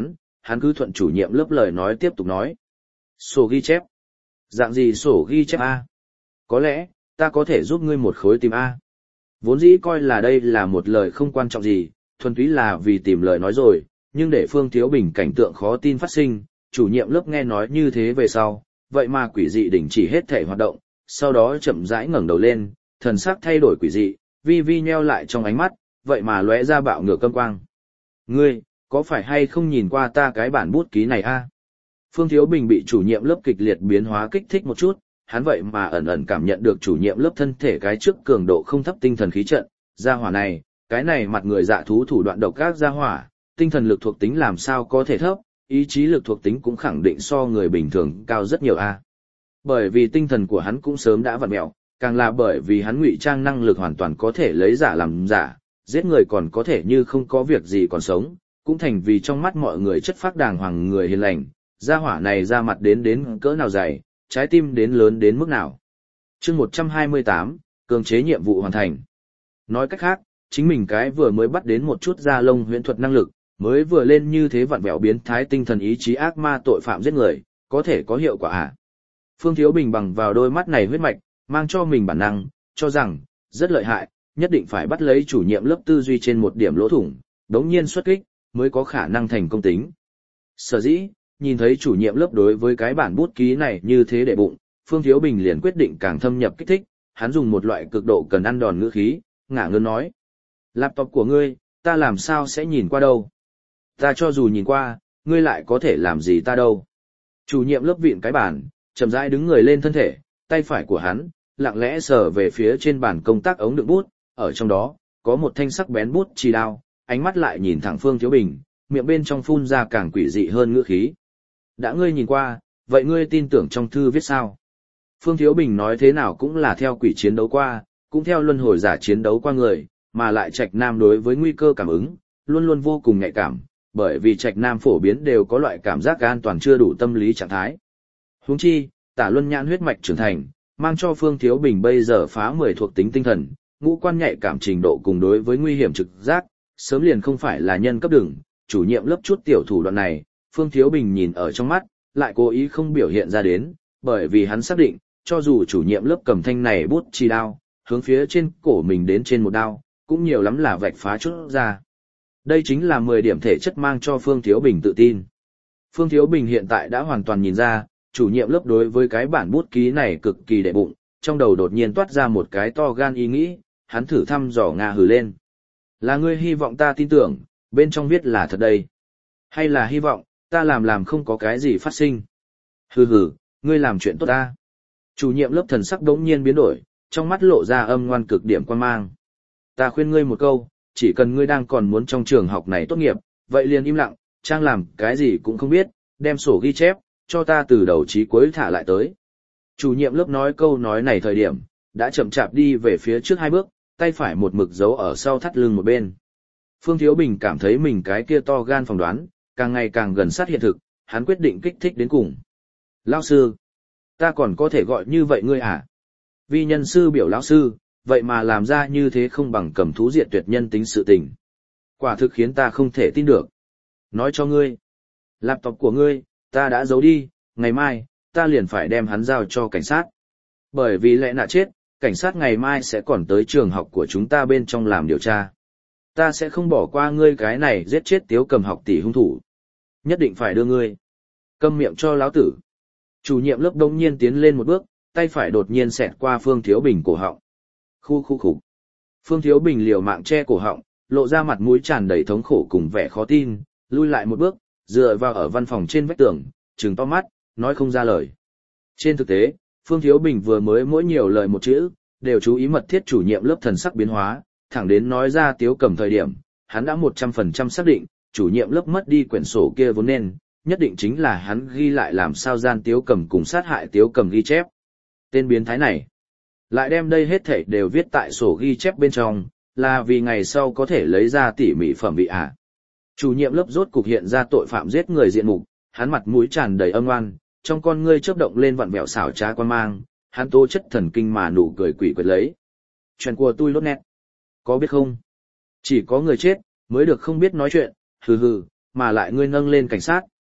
hắn cứ thuận chủ nhiệm lớp lời nói tiếp tục nói. Sổ ghi chép. Dạng gì sổ ghi chép A? Có lẽ, ta có thể giúp ngươi một khối tìm A. Vốn dĩ coi là đây là một lời không quan trọng gì, thuần túy là vì tìm lời nói rồi, nhưng để Phương Thiếu Bình cảnh tượng khó tin phát sinh, chủ nhiệm lớp nghe nói như thế về sau, vậy mà quỷ dị đình chỉ hết thể hoạt động, sau đó chậm rãi ngẩng đầu lên, thần sắc thay đổi quỷ dị, vi vi nheo lại trong ánh mắt, vậy mà lóe ra bạo ngược câm quang. Ngươi, có phải hay không nhìn qua ta cái bản bút ký này a? Phương Thiếu Bình bị chủ nhiệm lớp kịch liệt biến hóa kích thích một chút, hắn vậy mà ẩn ẩn cảm nhận được chủ nhiệm lớp thân thể cái trước cường độ không thấp tinh thần khí trận, gia hỏa này, cái này mặt người dạ thú thủ đoạn độc ác gia hỏa, tinh thần lực thuộc tính làm sao có thể thấp, ý chí lực thuộc tính cũng khẳng định so người bình thường cao rất nhiều a. Bởi vì tinh thần của hắn cũng sớm đã vặn mẹo, càng là bởi vì hắn ngụy trang năng lực hoàn toàn có thể lấy giả làm giả, giết người còn có thể như không có việc gì còn sống, cũng thành vì trong mắt mọi người chất phác đàng hoàng người hiền lành, gia hỏa này ra mặt đến đến cỡ nào dày, trái tim đến lớn đến mức nào. Chương một trăm hai mươi tám, cường chế nhiệm vụ hoàn thành. Nói cách khác, chính mình cái vừa mới bắt đến một chút da lông huyễn thuật năng lực, mới vừa lên như thế vặn vẹo biến thái tinh thần ý chí ác ma tội phạm giết người, có thể có hiệu quả à? Phương Thiếu Bình bằng vào đôi mắt này huyết mạch, mang cho mình bản năng, cho rằng, rất lợi hại, nhất định phải bắt lấy chủ nhiệm lớp tư duy trên một điểm lỗ thủng, đống nhiên xuất kích, mới có khả năng thành công tính. Sở dĩ, nhìn thấy chủ nhiệm lớp đối với cái bản bút ký này như thế để bụng, Phương Thiếu Bình liền quyết định càng thâm nhập kích thích, hắn dùng một loại cực độ cần ăn đòn ngữ khí, ngả ngớn nói. Laptop của ngươi, ta làm sao sẽ nhìn qua đâu? Ta cho dù nhìn qua, ngươi lại có thể làm gì ta đâu? Chủ nhiệm lớp vịn cái bản, chậm rãi đứng người lên thân thể, tay phải của hắn, lặng lẽ sờ về phía trên bàn công tác ống đựng bút, ở trong đó, có một thanh sắc bén bút chì đao, ánh mắt lại nhìn thẳng Phương Thiếu Bình, miệng bên trong phun ra càng quỷ dị hơn ngữ khí. Đã ngươi nhìn qua, vậy ngươi tin tưởng trong thư viết sao? Phương Thiếu Bình nói thế nào cũng là theo quỷ chiến đấu qua, cũng theo luân hồi giả chiến đấu qua người, mà lại Trạch Nam đối với nguy cơ cảm ứng, luôn luôn vô cùng nhạy cảm, bởi vì Trạch Nam phổ biến đều có loại cảm giác an toàn chưa đủ tâm lý trạng thái. Huống chi, Tả Luân Nhãn huyết mạch trưởng thành, mang cho Phương Thiếu Bình bây giờ phá mười thuộc tính tinh thần, ngũ quan nhạy cảm trình độ cùng đối với nguy hiểm trực giác, sớm liền không phải là nhân cấp đừng, chủ nhiệm lớp chút tiểu thủ đoạn này, Phương Thiếu Bình nhìn ở trong mắt, lại cố ý không biểu hiện ra đến, bởi vì hắn xác định, cho dù chủ nhiệm lớp cầm thanh này bút chì đao, hướng phía trên cổ mình đến trên một đao, cũng nhiều lắm là vạch phá chút ra. Đây chính là mười điểm thể chất mang cho Phương Thiếu Bình tự tin. Phương Thiếu Bình hiện tại đã hoàn toàn nhìn ra, chủ nhiệm lớp đối với cái bản bút ký này cực kỳ đệ bụng, trong đầu đột nhiên toát ra một cái to gan ý nghĩ, hắn thử thăm dò ngà hừ lên. Là ngươi hy vọng ta tin tưởng, bên trong viết là thật đây. Hay là hy vọng, ta làm làm không có cái gì phát sinh. Hừ hừ, ngươi làm chuyện tốt ta. Chủ nhiệm lớp thần sắc đống nhiên biến đổi, trong mắt lộ ra âm ngoan cực điểm quan mang. Ta khuyên ngươi một câu, chỉ cần ngươi đang còn muốn trong trường học này tốt nghiệp, vậy liền im lặng, trang làm cái gì cũng không biết, đem sổ ghi chép, cho ta từ đầu chí cuối thả lại tới. Chủ nhiệm lớp nói câu nói này thời điểm, đã chậm chạp đi về phía trước hai bước, tay phải một mực giấu ở sau thắt lưng một bên. Phương Thiếu Bình cảm thấy mình cái kia to gan phỏng đoán, càng ngày càng gần sát hiện thực, hắn quyết định kích thích đến cùng. Lão sư, ta còn có thể gọi như vậy ngươi à? Vi nhân sư biểu lão sư, vậy mà làm ra như thế không bằng cầm thú diệt tuyệt nhân tính sự tình. Quả thực khiến ta không thể tin được. Nói cho ngươi, laptop của ngươi, ta đã giấu đi, ngày mai, ta liền phải đem hắn giao cho cảnh sát. Bởi vì lẽ nạ chết, cảnh sát ngày mai sẽ còn tới trường học của chúng ta bên trong làm điều tra. Ta sẽ không bỏ qua ngươi cái này giết chết Tiếu Cầm học tỷ hung thủ. Nhất định phải đưa ngươi. Câm miệng cho lão tử. Chủ nhiệm lớp đông nhiên tiến lên một bước, tay phải đột nhiên xẹt qua Phương Thiếu Bình cổ họng. Khu khu khục. Phương Thiếu Bình liều mạng che cổ họng, lộ ra mặt mũi tràn đầy thống khổ cùng vẻ khó tin, lui lại một bước, dựa vào ở văn phòng trên vách tường, trừng to mắt, nói không ra lời. Trên thực tế, Phương Thiếu Bình vừa mới mỗi nhiều lời một chữ, đều chú ý mật thiết chủ nhiệm lớp thần sắc biến hóa, thẳng đến nói ra Tiếu Cầm thời điểm, hắn đã một trăm phần trăm xác định, chủ nhiệm lớp mất đi quyển sổ kia vốn nên, nhất định chính là hắn ghi lại làm sao gian Tiếu Cầm cùng sát hại Tiếu Cầm ghi chép. Tên biến thái này, lại đem đây hết thảy đều viết tại sổ ghi chép bên trong, là vì ngày sau có thể lấy ra tỉ mỉ phẩm vị à. Chủ nhiệm lớp rốt cục hiện ra tội phạm giết người diện mục, hắn mặt mũi tràn đầy âm oan, trong con ngươi chớp động lên vặn vẹo xảo trá quan mang, hắn tố chất thần kinh mà nụ cười quỷ quyệt lấy. Chuyện của tôi lốt nét. Có biết không? Chỉ có người chết, mới được không biết nói chuyện, hừ hừ, mà lại ngươi nâng lên cảnh sát,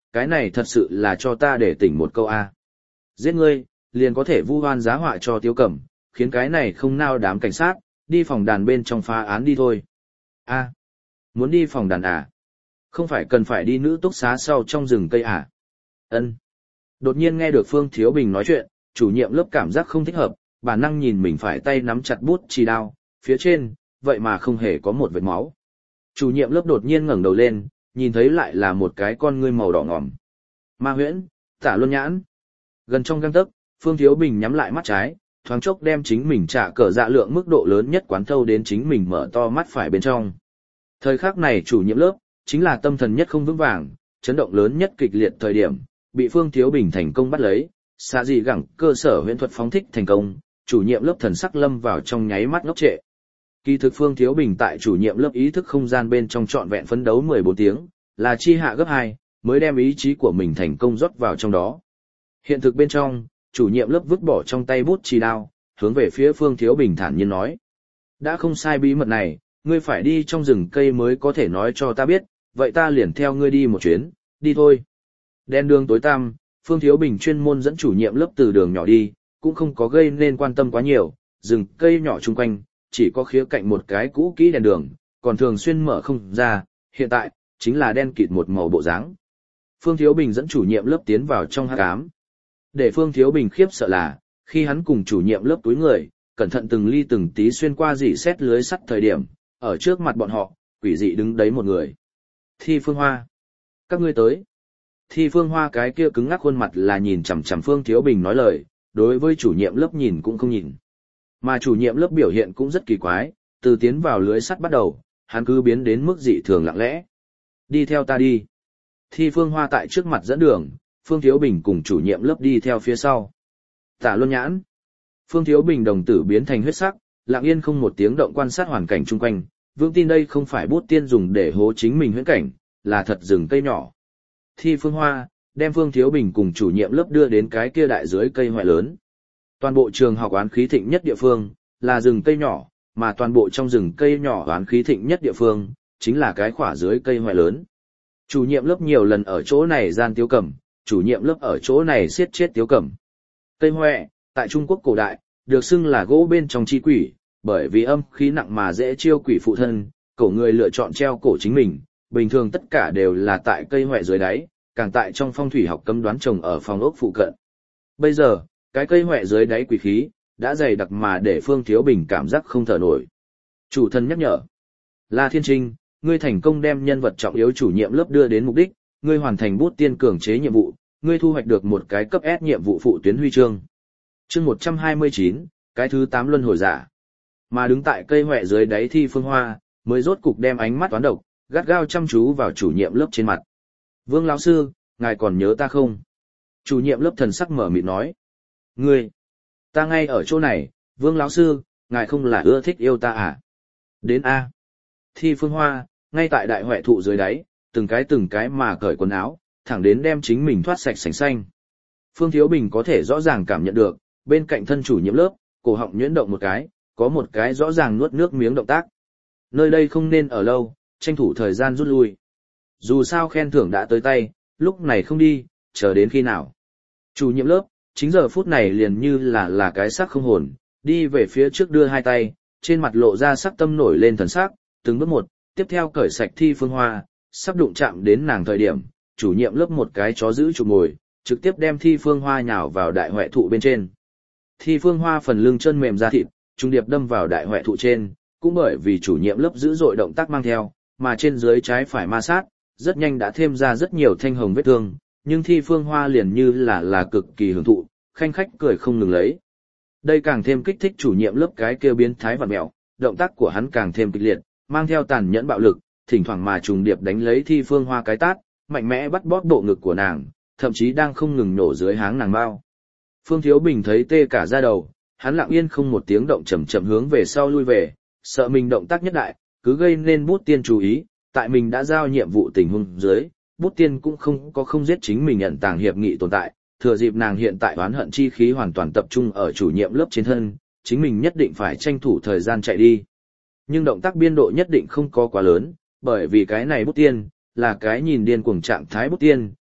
cái này thật sự là cho ta để tỉnh một câu A. Giết ngươi, liền có thể vu oan giá họa cho Tiếu Cẩm, khiến cái này không nao đám cảnh sát, đi phòng đàn bên trong phá án đi thôi. A, muốn đi phòng đàn à? Không phải cần phải đi nữ túc xá sau trong rừng cây à? Ân. Đột nhiên nghe được Phương Thiếu Bình nói chuyện, chủ nhiệm lớp cảm giác không thích hợp, bản năng nhìn mình phải tay nắm chặt bút chì đao, phía trên, vậy mà không hề có một vệt máu. Chủ nhiệm lớp đột nhiên ngẩng đầu lên, nhìn thấy lại là một cái con ngươi màu đỏ ngòm. Ma huyễn, Tả Luân Nhãn. Gần trong gang tấc, Phương Thiếu Bình nhắm lại mắt trái, thoáng chốc đem chính mình trả cờ dạ lượng mức độ lớn nhất quán thâu đến chính mình mở to mắt phải bên trong. Thời khắc này chủ nhiệm lớp, chính là tâm thần nhất không vững vàng, chấn động lớn nhất kịch liệt thời điểm, bị Phương Thiếu Bình thành công bắt lấy, xạ dị gẳng cơ sở huyễn thuật phóng thích thành công, chủ nhiệm lớp thần sắc lâm vào trong nháy mắt ngốc trệ. Kỳ thực Phương Thiếu Bình tại chủ nhiệm lớp ý thức không gian bên trong trọn vẹn phấn đấu mười bốn tiếng, là chi hạ gấp hai, mới đem ý chí của mình thành công rót vào trong đó. Hiện thực bên trong, chủ nhiệm lớp vứt bỏ trong tay bút chì đao, hướng về phía Phương Thiếu Bình thản nhiên nói. Đã không sai bí mật này, ngươi phải đi trong rừng cây mới có thể nói cho ta biết, vậy ta liền theo ngươi đi một chuyến, đi thôi. Đen đường tối tăm, Phương Thiếu Bình chuyên môn dẫn chủ nhiệm lớp từ đường nhỏ đi, cũng không có gây nên quan tâm quá nhiều, rừng cây nhỏ chung quanh, chỉ có khía cạnh một cái cũ kỹ đèn đường, còn thường xuyên mở không ra, hiện tại, chính là đen kịt một màu bộ dáng. Phương Thiếu Bình dẫn chủ nhiệm lớp tiến vào trong hắc ám. Để Phương Thiếu Bình khiếp sợ là, khi hắn cùng chủ nhiệm lớp túi người, cẩn thận từng ly từng tí xuyên qua dỉ xét lưới sắt thời điểm, ở trước mặt bọn họ, quỷ dị đứng đấy một người. Thi Phương Hoa. Các ngươi tới. Thi Phương Hoa cái kia cứng ngắc khuôn mặt là nhìn chằm chằm Phương Thiếu Bình nói lời, đối với chủ nhiệm lớp nhìn cũng không nhìn. Mà chủ nhiệm lớp biểu hiện cũng rất kỳ quái, từ tiến vào lưới sắt bắt đầu, hắn cứ biến đến mức dị thường lặng lẽ. Đi theo ta đi. Thi Phương Hoa tại trước mặt dẫn đường, Phương Thiếu Bình cùng chủ nhiệm lớp đi theo phía sau. Tả Luân Nhãn. Phương Thiếu Bình đồng tử biến thành huyết sắc, lặng yên không một tiếng động quan sát hoàn cảnh chung quanh, vững tin đây không phải bút tiên dùng để hố chính mình huyễn cảnh, là thật rừng cây nhỏ. Thi Phương Hoa, đem Phương Thiếu Bình cùng chủ nhiệm lớp đưa đến cái kia đại dưới cây hoại lớn. Toàn bộ trường học oán khí thịnh nhất địa phương, là rừng cây nhỏ, mà toàn bộ trong rừng cây nhỏ oán khí thịnh nhất địa phương, chính là cái khỏa dưới cây hoại lớn. Chủ nhiệm lớp nhiều lần ở chỗ này gian Tiếu Cẩm, chủ nhiệm lớp ở chỗ này siết chết Tiếu Cẩm. Cây hoẹ, tại Trung Quốc cổ đại, được xưng là gỗ bên trong chi quỷ, bởi vì âm khí nặng mà dễ chiêu quỷ phụ thân, cổ người lựa chọn treo cổ chính mình, bình thường tất cả đều là tại cây hoẹ dưới đáy, càng tại trong phong thủy học cấm đoán trồng ở phòng ốc phụ cận. Bây giờ, cái cây hoẹ dưới đáy quỷ khí, đã dày đặc mà để Phương Thiếu Bình cảm giác không thở nổi. Chủ thân nhắc nhở. La Thiên Trinh, ngươi thành công đem nhân vật trọng yếu chủ nhiệm lớp đưa đến mục đích, ngươi hoàn thành bút tiên cường chế nhiệm vụ, ngươi thu hoạch được một cái cấp S nhiệm vụ phụ tuyến huy chương. Chương một trăm hai mươi chín, cái thứ tám luân hồi giả. Mà đứng tại cây hoẹ dưới đáy Thi Phương Hoa, mới rốt cục đem ánh mắt toán độc, gắt gao chăm chú vào chủ nhiệm lớp trên mặt. Vương lão sư, ngài còn nhớ ta không? Chủ nhiệm lớp thần sắc mở mịt nói. Ngươi, ta ngay ở chỗ này, Vương lão sư, ngài không là ưa thích yêu ta à? Đến A. Thi Phương Hoa, ngay tại đại hoẹ thụ dưới đáy, từng cái từng cái mà cởi quần áo, thẳng đến đem chính mình thoát sạch sành xanh. Phương Thiếu Bình có thể rõ ràng cảm nhận được, bên cạnh thân chủ nhiệm lớp, cổ họng nhuyễn động một cái, có một cái rõ ràng nuốt nước miếng động tác. Nơi đây không nên ở lâu, tranh thủ thời gian rút lui. Dù sao khen thưởng đã tới tay, lúc này không đi, chờ đến khi nào. Chủ nhiệm lớp, chính giờ phút này liền như là là cái xác không hồn, đi về phía trước đưa hai tay, trên mặt lộ ra sắc tâm nổi lên thần sắc, từng bước một, tiếp theo cởi sạch Thi Phương Hoa, sắp đụng chạm đến nàng thời điểm, chủ nhiệm lớp một cái chó giữ chụp ngồi, trực tiếp đem Thi Phương Hoa nhào vào đại hoẹ thụ bên trên. Thi Phương Hoa phần lưng chân mềm ra thịt, trung điệp đâm vào đại hoẹ thụ trên, cũng bởi vì chủ nhiệm lớp dữ dội động tác mang theo, mà trên dưới trái phải ma sát, rất nhanh đã thêm ra rất nhiều thanh hồng vết thương, nhưng Thi Phương Hoa liền như là là cực kỳ hưởng thụ, khanh khách cười không ngừng lấy. Đây càng thêm kích thích chủ nhiệm lớp cái kia biến thái vặn mẹo, động tác của hắn càng thêm kịch liệt, mang theo tàn nhẫn bạo lực, thỉnh thoảng mà trùng điệp đánh lấy Thi Phương Hoa cái tát, mạnh mẽ bắt bóp bộ ngực của nàng, thậm chí đang không ngừng nổ dưới háng nàng bao. Phương Thiếu Bình thấy tê cả da đầu, hắn lặng yên không một tiếng động chậm chậm hướng về sau lui về, sợ mình động tác nhất đại, cứ gây nên bút tiên chú ý, tại mình đã giao nhiệm vụ tình huống dưới, bút tiên cũng không có không giết chính mình nhận tàng hiệp nghị tồn tại, thừa dịp nàng hiện tại oán hận chi khí hoàn toàn tập trung ở chủ nhiệm lớp trên thân, chính mình nhất định phải tranh thủ thời gian chạy đi. Nhưng động tác biên độ nhất định không có quá lớn, bởi vì cái này bút tiên, là cái nhìn điên cuồng trạng thái bút tiên,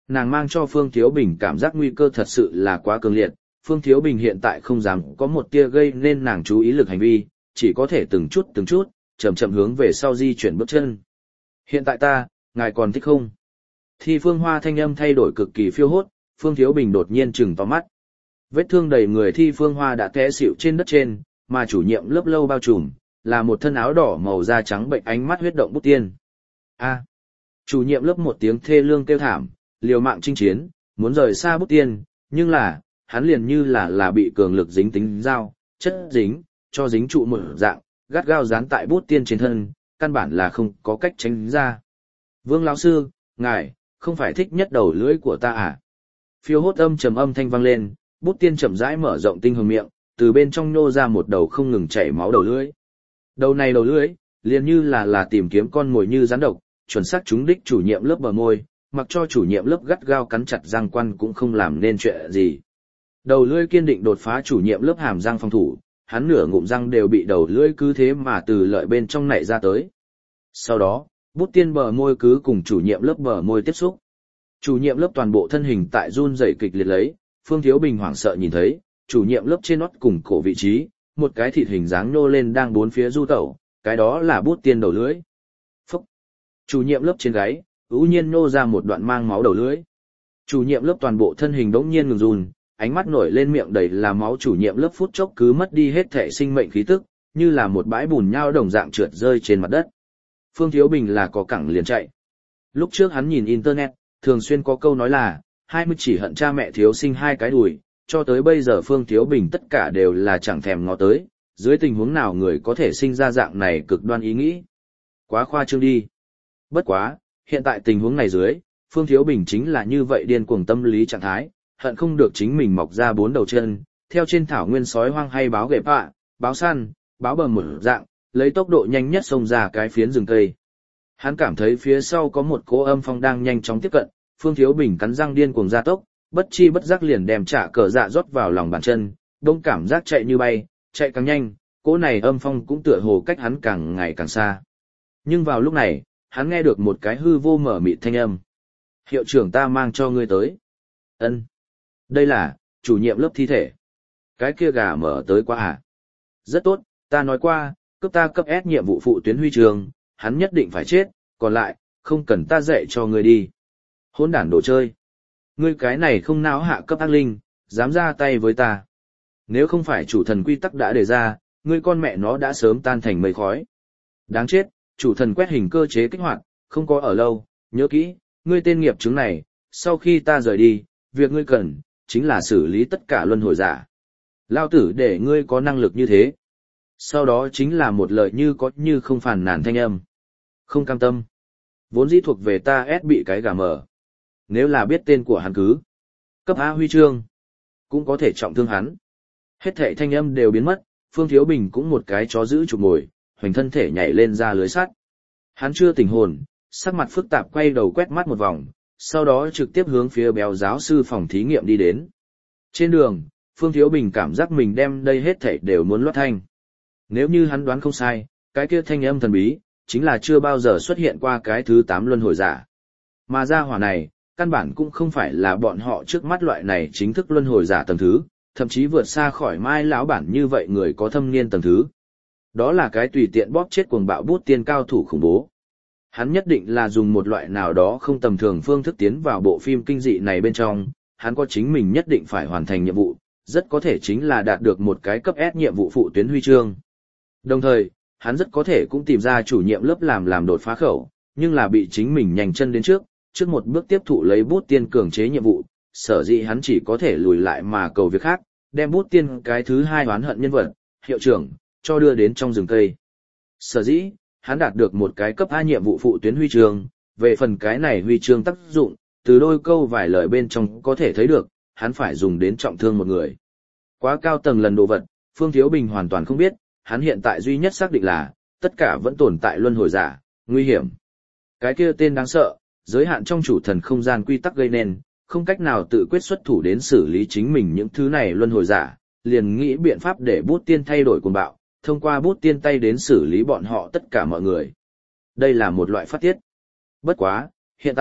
nàng mang cho Phương Thiếu Bình cảm giác nguy cơ thật sự là quá cường liệt, Phương Thiếu Bình hiện tại không dám có một tia gây nên nàng chú ý lực hành vi, chỉ có thể từng chút từng chút, chậm chậm hướng về sau di chuyển bước chân. Hiện tại ta, ngài còn thích không? Thi Phương Hoa thanh âm thay đổi cực kỳ phiêu hốt, Phương Thiếu Bình đột nhiên trừng to mắt. Vết thương đầy người Thi Phương Hoa đã té xỉu trên đất trên, mà chủ nhiệm lớp lâu bao trùm, là một thân áo đỏ màu da trắng bệnh ánh mắt huyết động bút tiên. A. Chủ nhiệm lớp một tiếng thê lương kêu thảm, liều mạng chinh chiến, muốn rời xa bút tiên, nhưng là, hắn liền như là là bị cường lực dính tính dao, chất dính, cho dính trụ một dạng, gắt gao dán tại bút tiên trên thân, căn bản là không có cách tránh ra. Vương lão sư, ngài, không phải thích nhất đầu lưỡi của ta à? Phiêu hốt âm trầm âm thanh vang lên, bút tiên chậm rãi mở rộng tinh hồng miệng, từ bên trong nhô ra một đầu không ngừng chảy máu đầu lưỡi. Đầu này đầu lưỡi, liền như là là tìm kiếm con mồi như rắn độc, chuẩn xác trúng đích chủ nhiệm lớp bờ môi, mặc cho chủ nhiệm lớp gắt gao cắn chặt răng quan cũng không làm nên chuyện gì. Đầu lưỡi kiên định đột phá chủ nhiệm lớp hàm răng phòng thủ, hắn nửa ngụm răng đều bị đầu lưỡi cứ thế mà từ lợi bên trong nảy ra tới. Sau đó, bút tiên bờ môi cứ cùng chủ nhiệm lớp bờ môi tiếp xúc. Chủ nhiệm lớp toàn bộ thân hình tại run rẩy kịch liệt lấy, Phương Thiếu Bình hoảng sợ nhìn thấy, chủ nhiệm lớp trên nót cùng cổ vị trí, một cái thịt hình dáng nô lên đang bốn phía du tẩu, cái đó là bút tiên đầu lưỡi. Phúc! Chủ nhiệm lớp trên gáy, ưu nhiên nô ra một đoạn mang máu đầu lưỡi. Chủ nhiệm lớp toàn bộ thân hình đống nhiên ngừng run, ánh mắt nổi lên miệng đầy là máu, chủ nhiệm lớp phút chốc cứ mất đi hết thể sinh mệnh khí tức, như là một bãi bùn nhão đồng dạng trượt rơi trên mặt đất. Phương Thiếu Bình là có cẳng liền chạy. Lúc trước hắn nhìn internet, thường xuyên có câu nói là, hai mươi chỉ hận cha mẹ thiếu sinh hai cái đùi, cho tới bây giờ Phương Thiếu Bình tất cả đều là chẳng thèm ngó tới, dưới tình huống nào người có thể sinh ra dạng này cực đoan ý nghĩ. Quá khoa trương đi. Bất quá, hiện tại tình huống này dưới, Phương Thiếu Bình chính là như vậy điên cuồng tâm lý trạng thái, hận không được chính mình mọc ra bốn đầu chân, theo trên thảo nguyên sói hoang hay báo gậy bạ, báo săn, báo bầm một dạng, lấy tốc độ nhanh nhất xông ra cái phiến rừng cây. Hắn cảm thấy phía sau có một cỗ âm phong đang nhanh chóng tiếp cận, Phương Thiếu Bình cắn răng điên cuồng gia tốc, bất chi bất giác liền đem trả cờ dạ rót vào lòng bàn chân, đông cảm giác chạy như bay, chạy càng nhanh, cỗ này âm phong cũng tựa hồ cách hắn càng ngày càng xa. Nhưng vào lúc này, hắn nghe được một cái hư vô mở mịt thanh âm. Hiệu trưởng ta mang cho ngươi tới. Ân, đây là, chủ nhiệm lớp thi thể. Cái kia gà mở tới quá à? Rất tốt, ta nói qua, cấp ta cấp S nhiệm vụ phụ tuyến huy trường, hắn nhất định phải chết, còn lại, không cần ta dạy cho ngươi đi. Hỗn đản đồ chơi. Ngươi cái này không não hạ cấp ác linh, dám ra tay với ta. Nếu không phải chủ thần quy tắc đã đề ra, ngươi con mẹ nó đã sớm tan thành mây khói. Đáng chết, chủ thần quét hình cơ chế kích hoạt, không có ở lâu, nhớ kỹ, ngươi tên nghiệp chứng này, sau khi ta rời đi, việc ngươi cần, chính là xử lý tất cả luân hồi giả. Lao tử để ngươi có năng lực như thế. Sau đó chính là một lời như có như không phàn nàn thanh âm. Không cam tâm. Vốn dĩ thuộc về ta ép bị cái gà mở. Nếu là biết tên của hắn cứ. Cấp A huy chương. Cũng có thể trọng thương hắn. Hết thảy thanh âm đều biến mất, Phương Thiếu Bình cũng một cái chó giữ chụp mồi, hoành thân thể nhảy lên ra lưới sắt. Hắn chưa tỉnh hồn, sắc mặt phức tạp quay đầu quét mắt một vòng, sau đó trực tiếp hướng phía béo giáo sư phòng thí nghiệm đi đến. Trên đường, Phương Thiếu Bình cảm giác mình đem đây hết thảy đều muốn loát thanh. Nếu như hắn đoán không sai, cái kia thanh âm thần bí, chính là chưa bao giờ xuất hiện qua cái thứ tám luân hồi giả. Mà gia hỏa này, căn bản cũng không phải là bọn họ trước mắt loại này chính thức luân hồi giả tầng thứ, thậm chí vượt xa khỏi Mai lão bản như vậy người có thâm niên tầng thứ. Đó là cái tùy tiện bóp chết cuồng bạo bút tiên cao thủ khủng bố. Hắn nhất định là dùng một loại nào đó không tầm thường phương thức tiến vào bộ phim kinh dị này bên trong, hắn có chính mình nhất định phải hoàn thành nhiệm vụ, rất có thể chính là đạt được một cái cấp S nhiệm vụ phụ tuyến huy chương. Đồng thời, hắn rất có thể cũng tìm ra chủ nhiệm lớp làm làm đột phá khẩu, nhưng là bị chính mình nhanh chân đến trước, trước một bước tiếp thụ lấy bút tiên cường chế nhiệm vụ, sở dĩ hắn chỉ có thể lùi lại mà cầu việc khác, đem bút tiên cái thứ hai oán hận nhân vật, hiệu trưởng, cho đưa đến trong rừng cây. Sở dĩ, hắn đạt được một cái cấp A nhiệm vụ phụ tuyến huy chương, về phần cái này huy chương tác dụng, từ đôi câu vài lời bên trong có thể thấy được, hắn phải dùng đến trọng thương một người. Quá cao tầng lần đồ vật, Phương Thiếu Bình hoàn toàn không biết, hắn hiện tại duy nhất xác định là, tất cả vẫn tồn tại luân hồi giả, nguy hiểm. Cái kia tên đáng sợ, giới hạn trong chủ thần không gian quy tắc gây nên, không cách nào tự quyết xuất thủ đến xử lý chính mình những thứ này luân hồi giả, liền nghĩ biện pháp để bút tiên thay đổi cuồng bạo, thông qua bút tiên tay đến xử lý bọn họ tất cả mọi người. Đây là một loại phát tiết. Bất quá, hiện tại,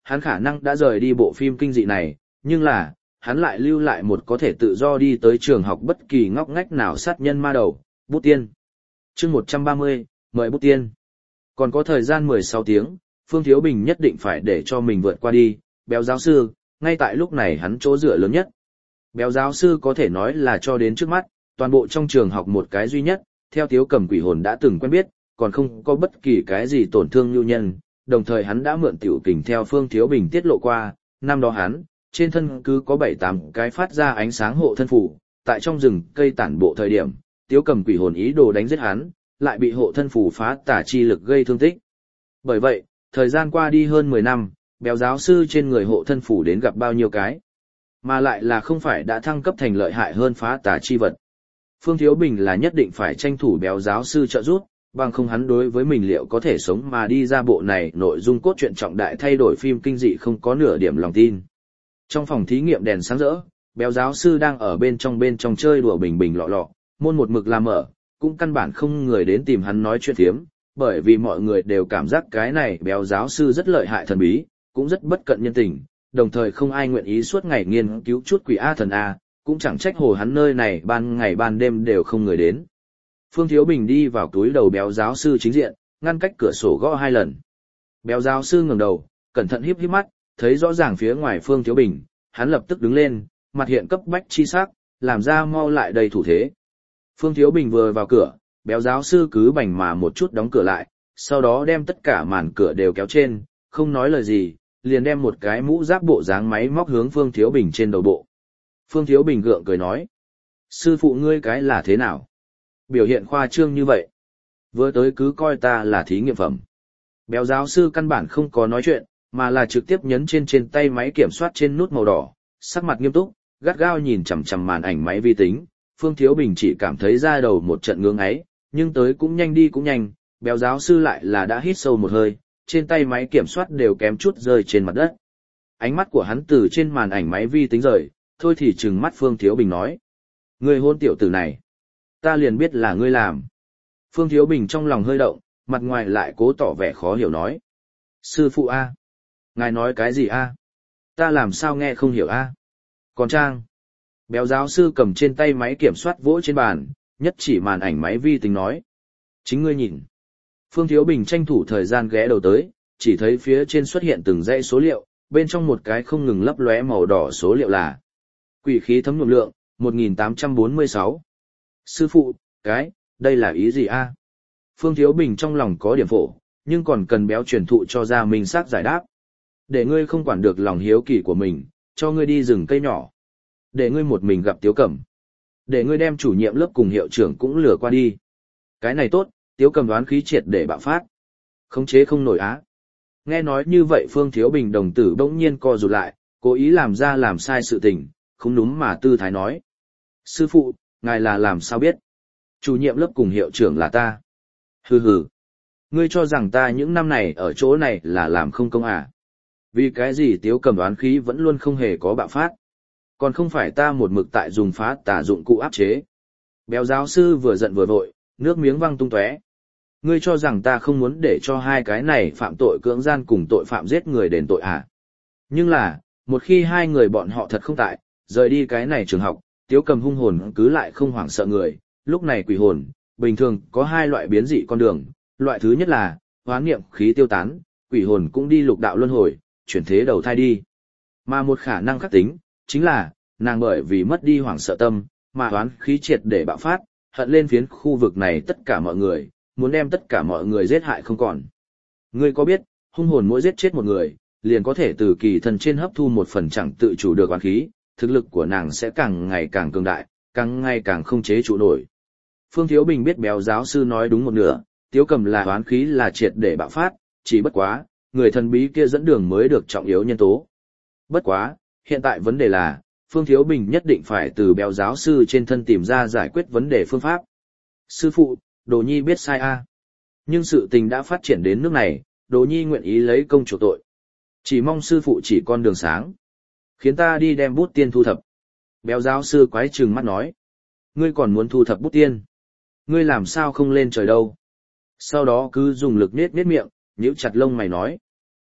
hắn khả năng đã rời đi bộ phim kinh dị này, nhưng là, hắn lại lưu lại một có thể tự do đi tới trường học bất kỳ ngóc ngách nào sát nhân ma đầu, Bút Tiên. chương một trăm ba mươi, mời Bút Tiên. Còn có thời gian mười sáu tiếng, Phương Thiếu Bình nhất định phải để cho mình vượt qua đi, béo giáo sư, ngay tại lúc này hắn chỗ dựa lớn nhất. Béo giáo sư có thể nói là cho đến trước mắt, toàn bộ trong trường học một cái duy nhất, theo Tiếu Cầm quỷ hồn đã từng quen biết, còn không có bất kỳ cái gì tổn thương lưu nhân, đồng thời hắn đã mượn tiểu kình theo Phương Thiếu Bình tiết lộ qua, năm đó hắn, trên thân cứ có bảy tám cái phát ra ánh sáng hộ thân phủ, tại trong rừng cây tản bộ thời điểm, Tiếu Cầm quỷ hồn ý đồ đánh giết hắn, lại bị hộ thân phủ phá tả chi lực gây thương tích. Bởi vậy, thời gian qua đi hơn mười năm, béo giáo sư trên người hộ thân phủ đến gặp bao nhiêu cái, mà lại là không phải đã thăng cấp thành lợi hại hơn phá tả chi vật. Phương Thiếu Bình là nhất định phải tranh thủ béo giáo sư trợ giúp, bằng không hắn đối với mình liệu có thể sống mà đi ra bộ này nội dung cốt truyện trọng đại thay đổi phim kinh dị không có nửa điểm lòng tin. Trong phòng thí nghiệm đèn sáng rỡ, béo giáo sư đang ở bên trong bên trong chơi đùa bình bình lọ lọ, môn một mực làm mở, cũng căn bản không người đến tìm hắn nói chuyện thiếm, bởi vì mọi người đều cảm giác cái này béo giáo sư rất lợi hại thần bí, cũng rất bất cận nhân tình, đồng thời không ai nguyện ý suốt ngày nghiên cứu chút quỷ A thần A, cũng chẳng trách hồ hắn nơi này ban ngày ban đêm đều không người đến. Phương Thiếu Bình đi vào túi đầu béo giáo sư chính diện, ngăn cách cửa sổ gõ hai lần. Béo giáo sư ngẩng đầu, cẩn thận híp híp mắt, thấy rõ ràng phía ngoài Phương Thiếu Bình, hắn lập tức đứng lên, mặt hiện cấp bách chi sắc, làm ra mau lại đầy thủ thế. Phương Thiếu Bình vừa vào cửa, béo giáo sư cứ bành mà một chút đóng cửa lại, sau đó đem tất cả màn cửa đều kéo trên, không nói lời gì, liền đem một cái mũ giáp bộ dáng máy móc hướng Phương Thiếu Bình trên đầu bộ. Phương Thiếu Bình gượng cười nói, sư phụ ngươi cái là thế nào? Biểu hiện khoa trương như vậy. Vừa tới cứ coi ta là thí nghiệm phẩm. Béo giáo sư căn bản không có nói chuyện, mà là trực tiếp nhấn trên trên tay máy kiểm soát trên nút màu đỏ, sắc mặt nghiêm túc, gắt gao nhìn chằm chằm màn ảnh máy vi tính. Phương Thiếu Bình chỉ cảm thấy da đầu một trận ngưỡng ấy, nhưng tới cũng nhanh đi cũng nhanh, béo giáo sư lại là đã hít sâu một hơi, trên tay máy kiểm soát đều kém chút rơi trên mặt đất. Ánh mắt của hắn từ trên màn ảnh máy vi tính rời, thôi thì trừng mắt Phương Thiếu Bình nói. Ngươi hôn tiểu tử này, ta liền biết là ngươi làm. Phương Thiếu Bình trong lòng hơi động, mặt ngoài lại cố tỏ vẻ khó hiểu nói. Sư phụ A. Ngài nói cái gì A? Ta làm sao nghe không hiểu A? Còn Trang. Béo giáo sư cầm trên tay máy kiểm soát vỗ trên bàn, nhất chỉ màn ảnh máy vi tính nói. Chính ngươi nhìn. Phương Thiếu Bình tranh thủ thời gian ghé đầu tới, chỉ thấy phía trên xuất hiện từng dãy số liệu, bên trong một cái không ngừng lấp lóe màu đỏ số liệu là quỷ khí thấm nhuộm lượng, một nghìn tám trăm bốn mươi sáu. Sư phụ, cái, đây là ý gì a? Phương Thiếu Bình trong lòng có điểm phổ, nhưng còn cần béo truyền thụ cho ra mình xác giải đáp. Để ngươi không quản được lòng hiếu kỳ của mình, cho ngươi đi rừng cây nhỏ. Để ngươi một mình gặp Tiếu Cẩm. Để ngươi đem chủ nhiệm lớp cùng hiệu trưởng cũng lừa qua đi. Cái này tốt, Tiếu Cẩm đoán khí triệt để bạo phát. Khống chế không nổi á. Nghe nói như vậy Phương Thiếu Bình đồng tử bỗng nhiên co rụt lại, cố ý làm ra làm sai sự tình, không đúng mà tư thái nói. Sư phụ, ngài là làm sao biết? Chủ nhiệm lớp cùng hiệu trưởng là ta. Hừ hừ. Ngươi cho rằng ta những năm này ở chỗ này là làm không công à? Vì cái gì Tiếu Cẩm đoán khí vẫn luôn không hề có bạo phát? Còn không phải ta một mực tại dùng phá tà dụng cụ áp chế. Béo giáo sư vừa giận vừa vội, nước miếng văng tung tóe. Ngươi cho rằng ta không muốn để cho hai cái này phạm tội cưỡng gian cùng tội phạm giết người đền tội à? Nhưng là, một khi hai người bọn họ thật không tại, rời đi cái này trường học, Tiếu Cẩm hung hồn cứ lại không hoảng sợ người, lúc này quỷ hồn, bình thường có hai loại biến dị con đường, loại thứ nhất là, hoán niệm khí tiêu tán, quỷ hồn cũng đi lục đạo luân hồi, chuyển thế đầu thai đi. Mà một khả năng khác tính, chính là, nàng bởi vì mất đi hoảng sợ tâm, mà hoán khí triệt để bạo phát, hận lên phiến khu vực này tất cả mọi người, muốn đem tất cả mọi người giết hại không còn. Ngươi có biết, hung hồn mỗi giết chết một người, liền có thể từ kỳ thần trên hấp thu một phần chẳng tự chủ được oán khí, thực lực của nàng sẽ càng ngày càng cường đại, càng ngày càng không chế trụ nổi. Phương Thiếu Bình biết béo giáo sư nói đúng một nửa, Tiếu Cẩm là oán khí là triệt để bạo phát, chỉ bất quá, người thần bí kia dẫn đường mới được trọng yếu nhân tố. Bất quá, hiện tại vấn đề là, Phương Thiếu Bình nhất định phải từ béo giáo sư trên thân tìm ra giải quyết vấn đề phương pháp. Sư phụ, Đồ Nhi biết sai a. Nhưng sự tình đã phát triển đến nước này, Đồ Nhi nguyện ý lấy công chủ tội. Chỉ mong sư phụ chỉ con đường sáng. Khiến ta đi đem bút tiên thu thập. Béo giáo sư quái trừng mắt nói. Ngươi còn muốn thu thập bút tiên. Ngươi làm sao không lên trời đâu. Sau đó cứ dùng lực nết nết miệng, nhíu chặt lông mày nói.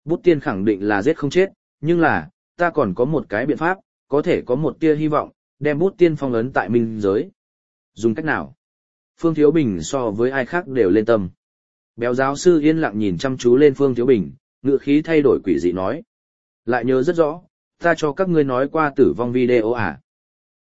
Bút tiên khẳng định là giết không chết, nhưng là, ta còn có một cái biện pháp, có thể có một tia hy vọng, đem bút tiên phong ấn tại minh giới. Dùng cách nào? Phương Thiếu Bình so với ai khác đều lên tâm. Béo giáo sư yên lặng nhìn chăm chú lên Phương Thiếu Bình, ngữ khí thay đổi quỷ dị nói. Lại nhớ rất rõ, ta cho các ngươi nói qua tử vong video à?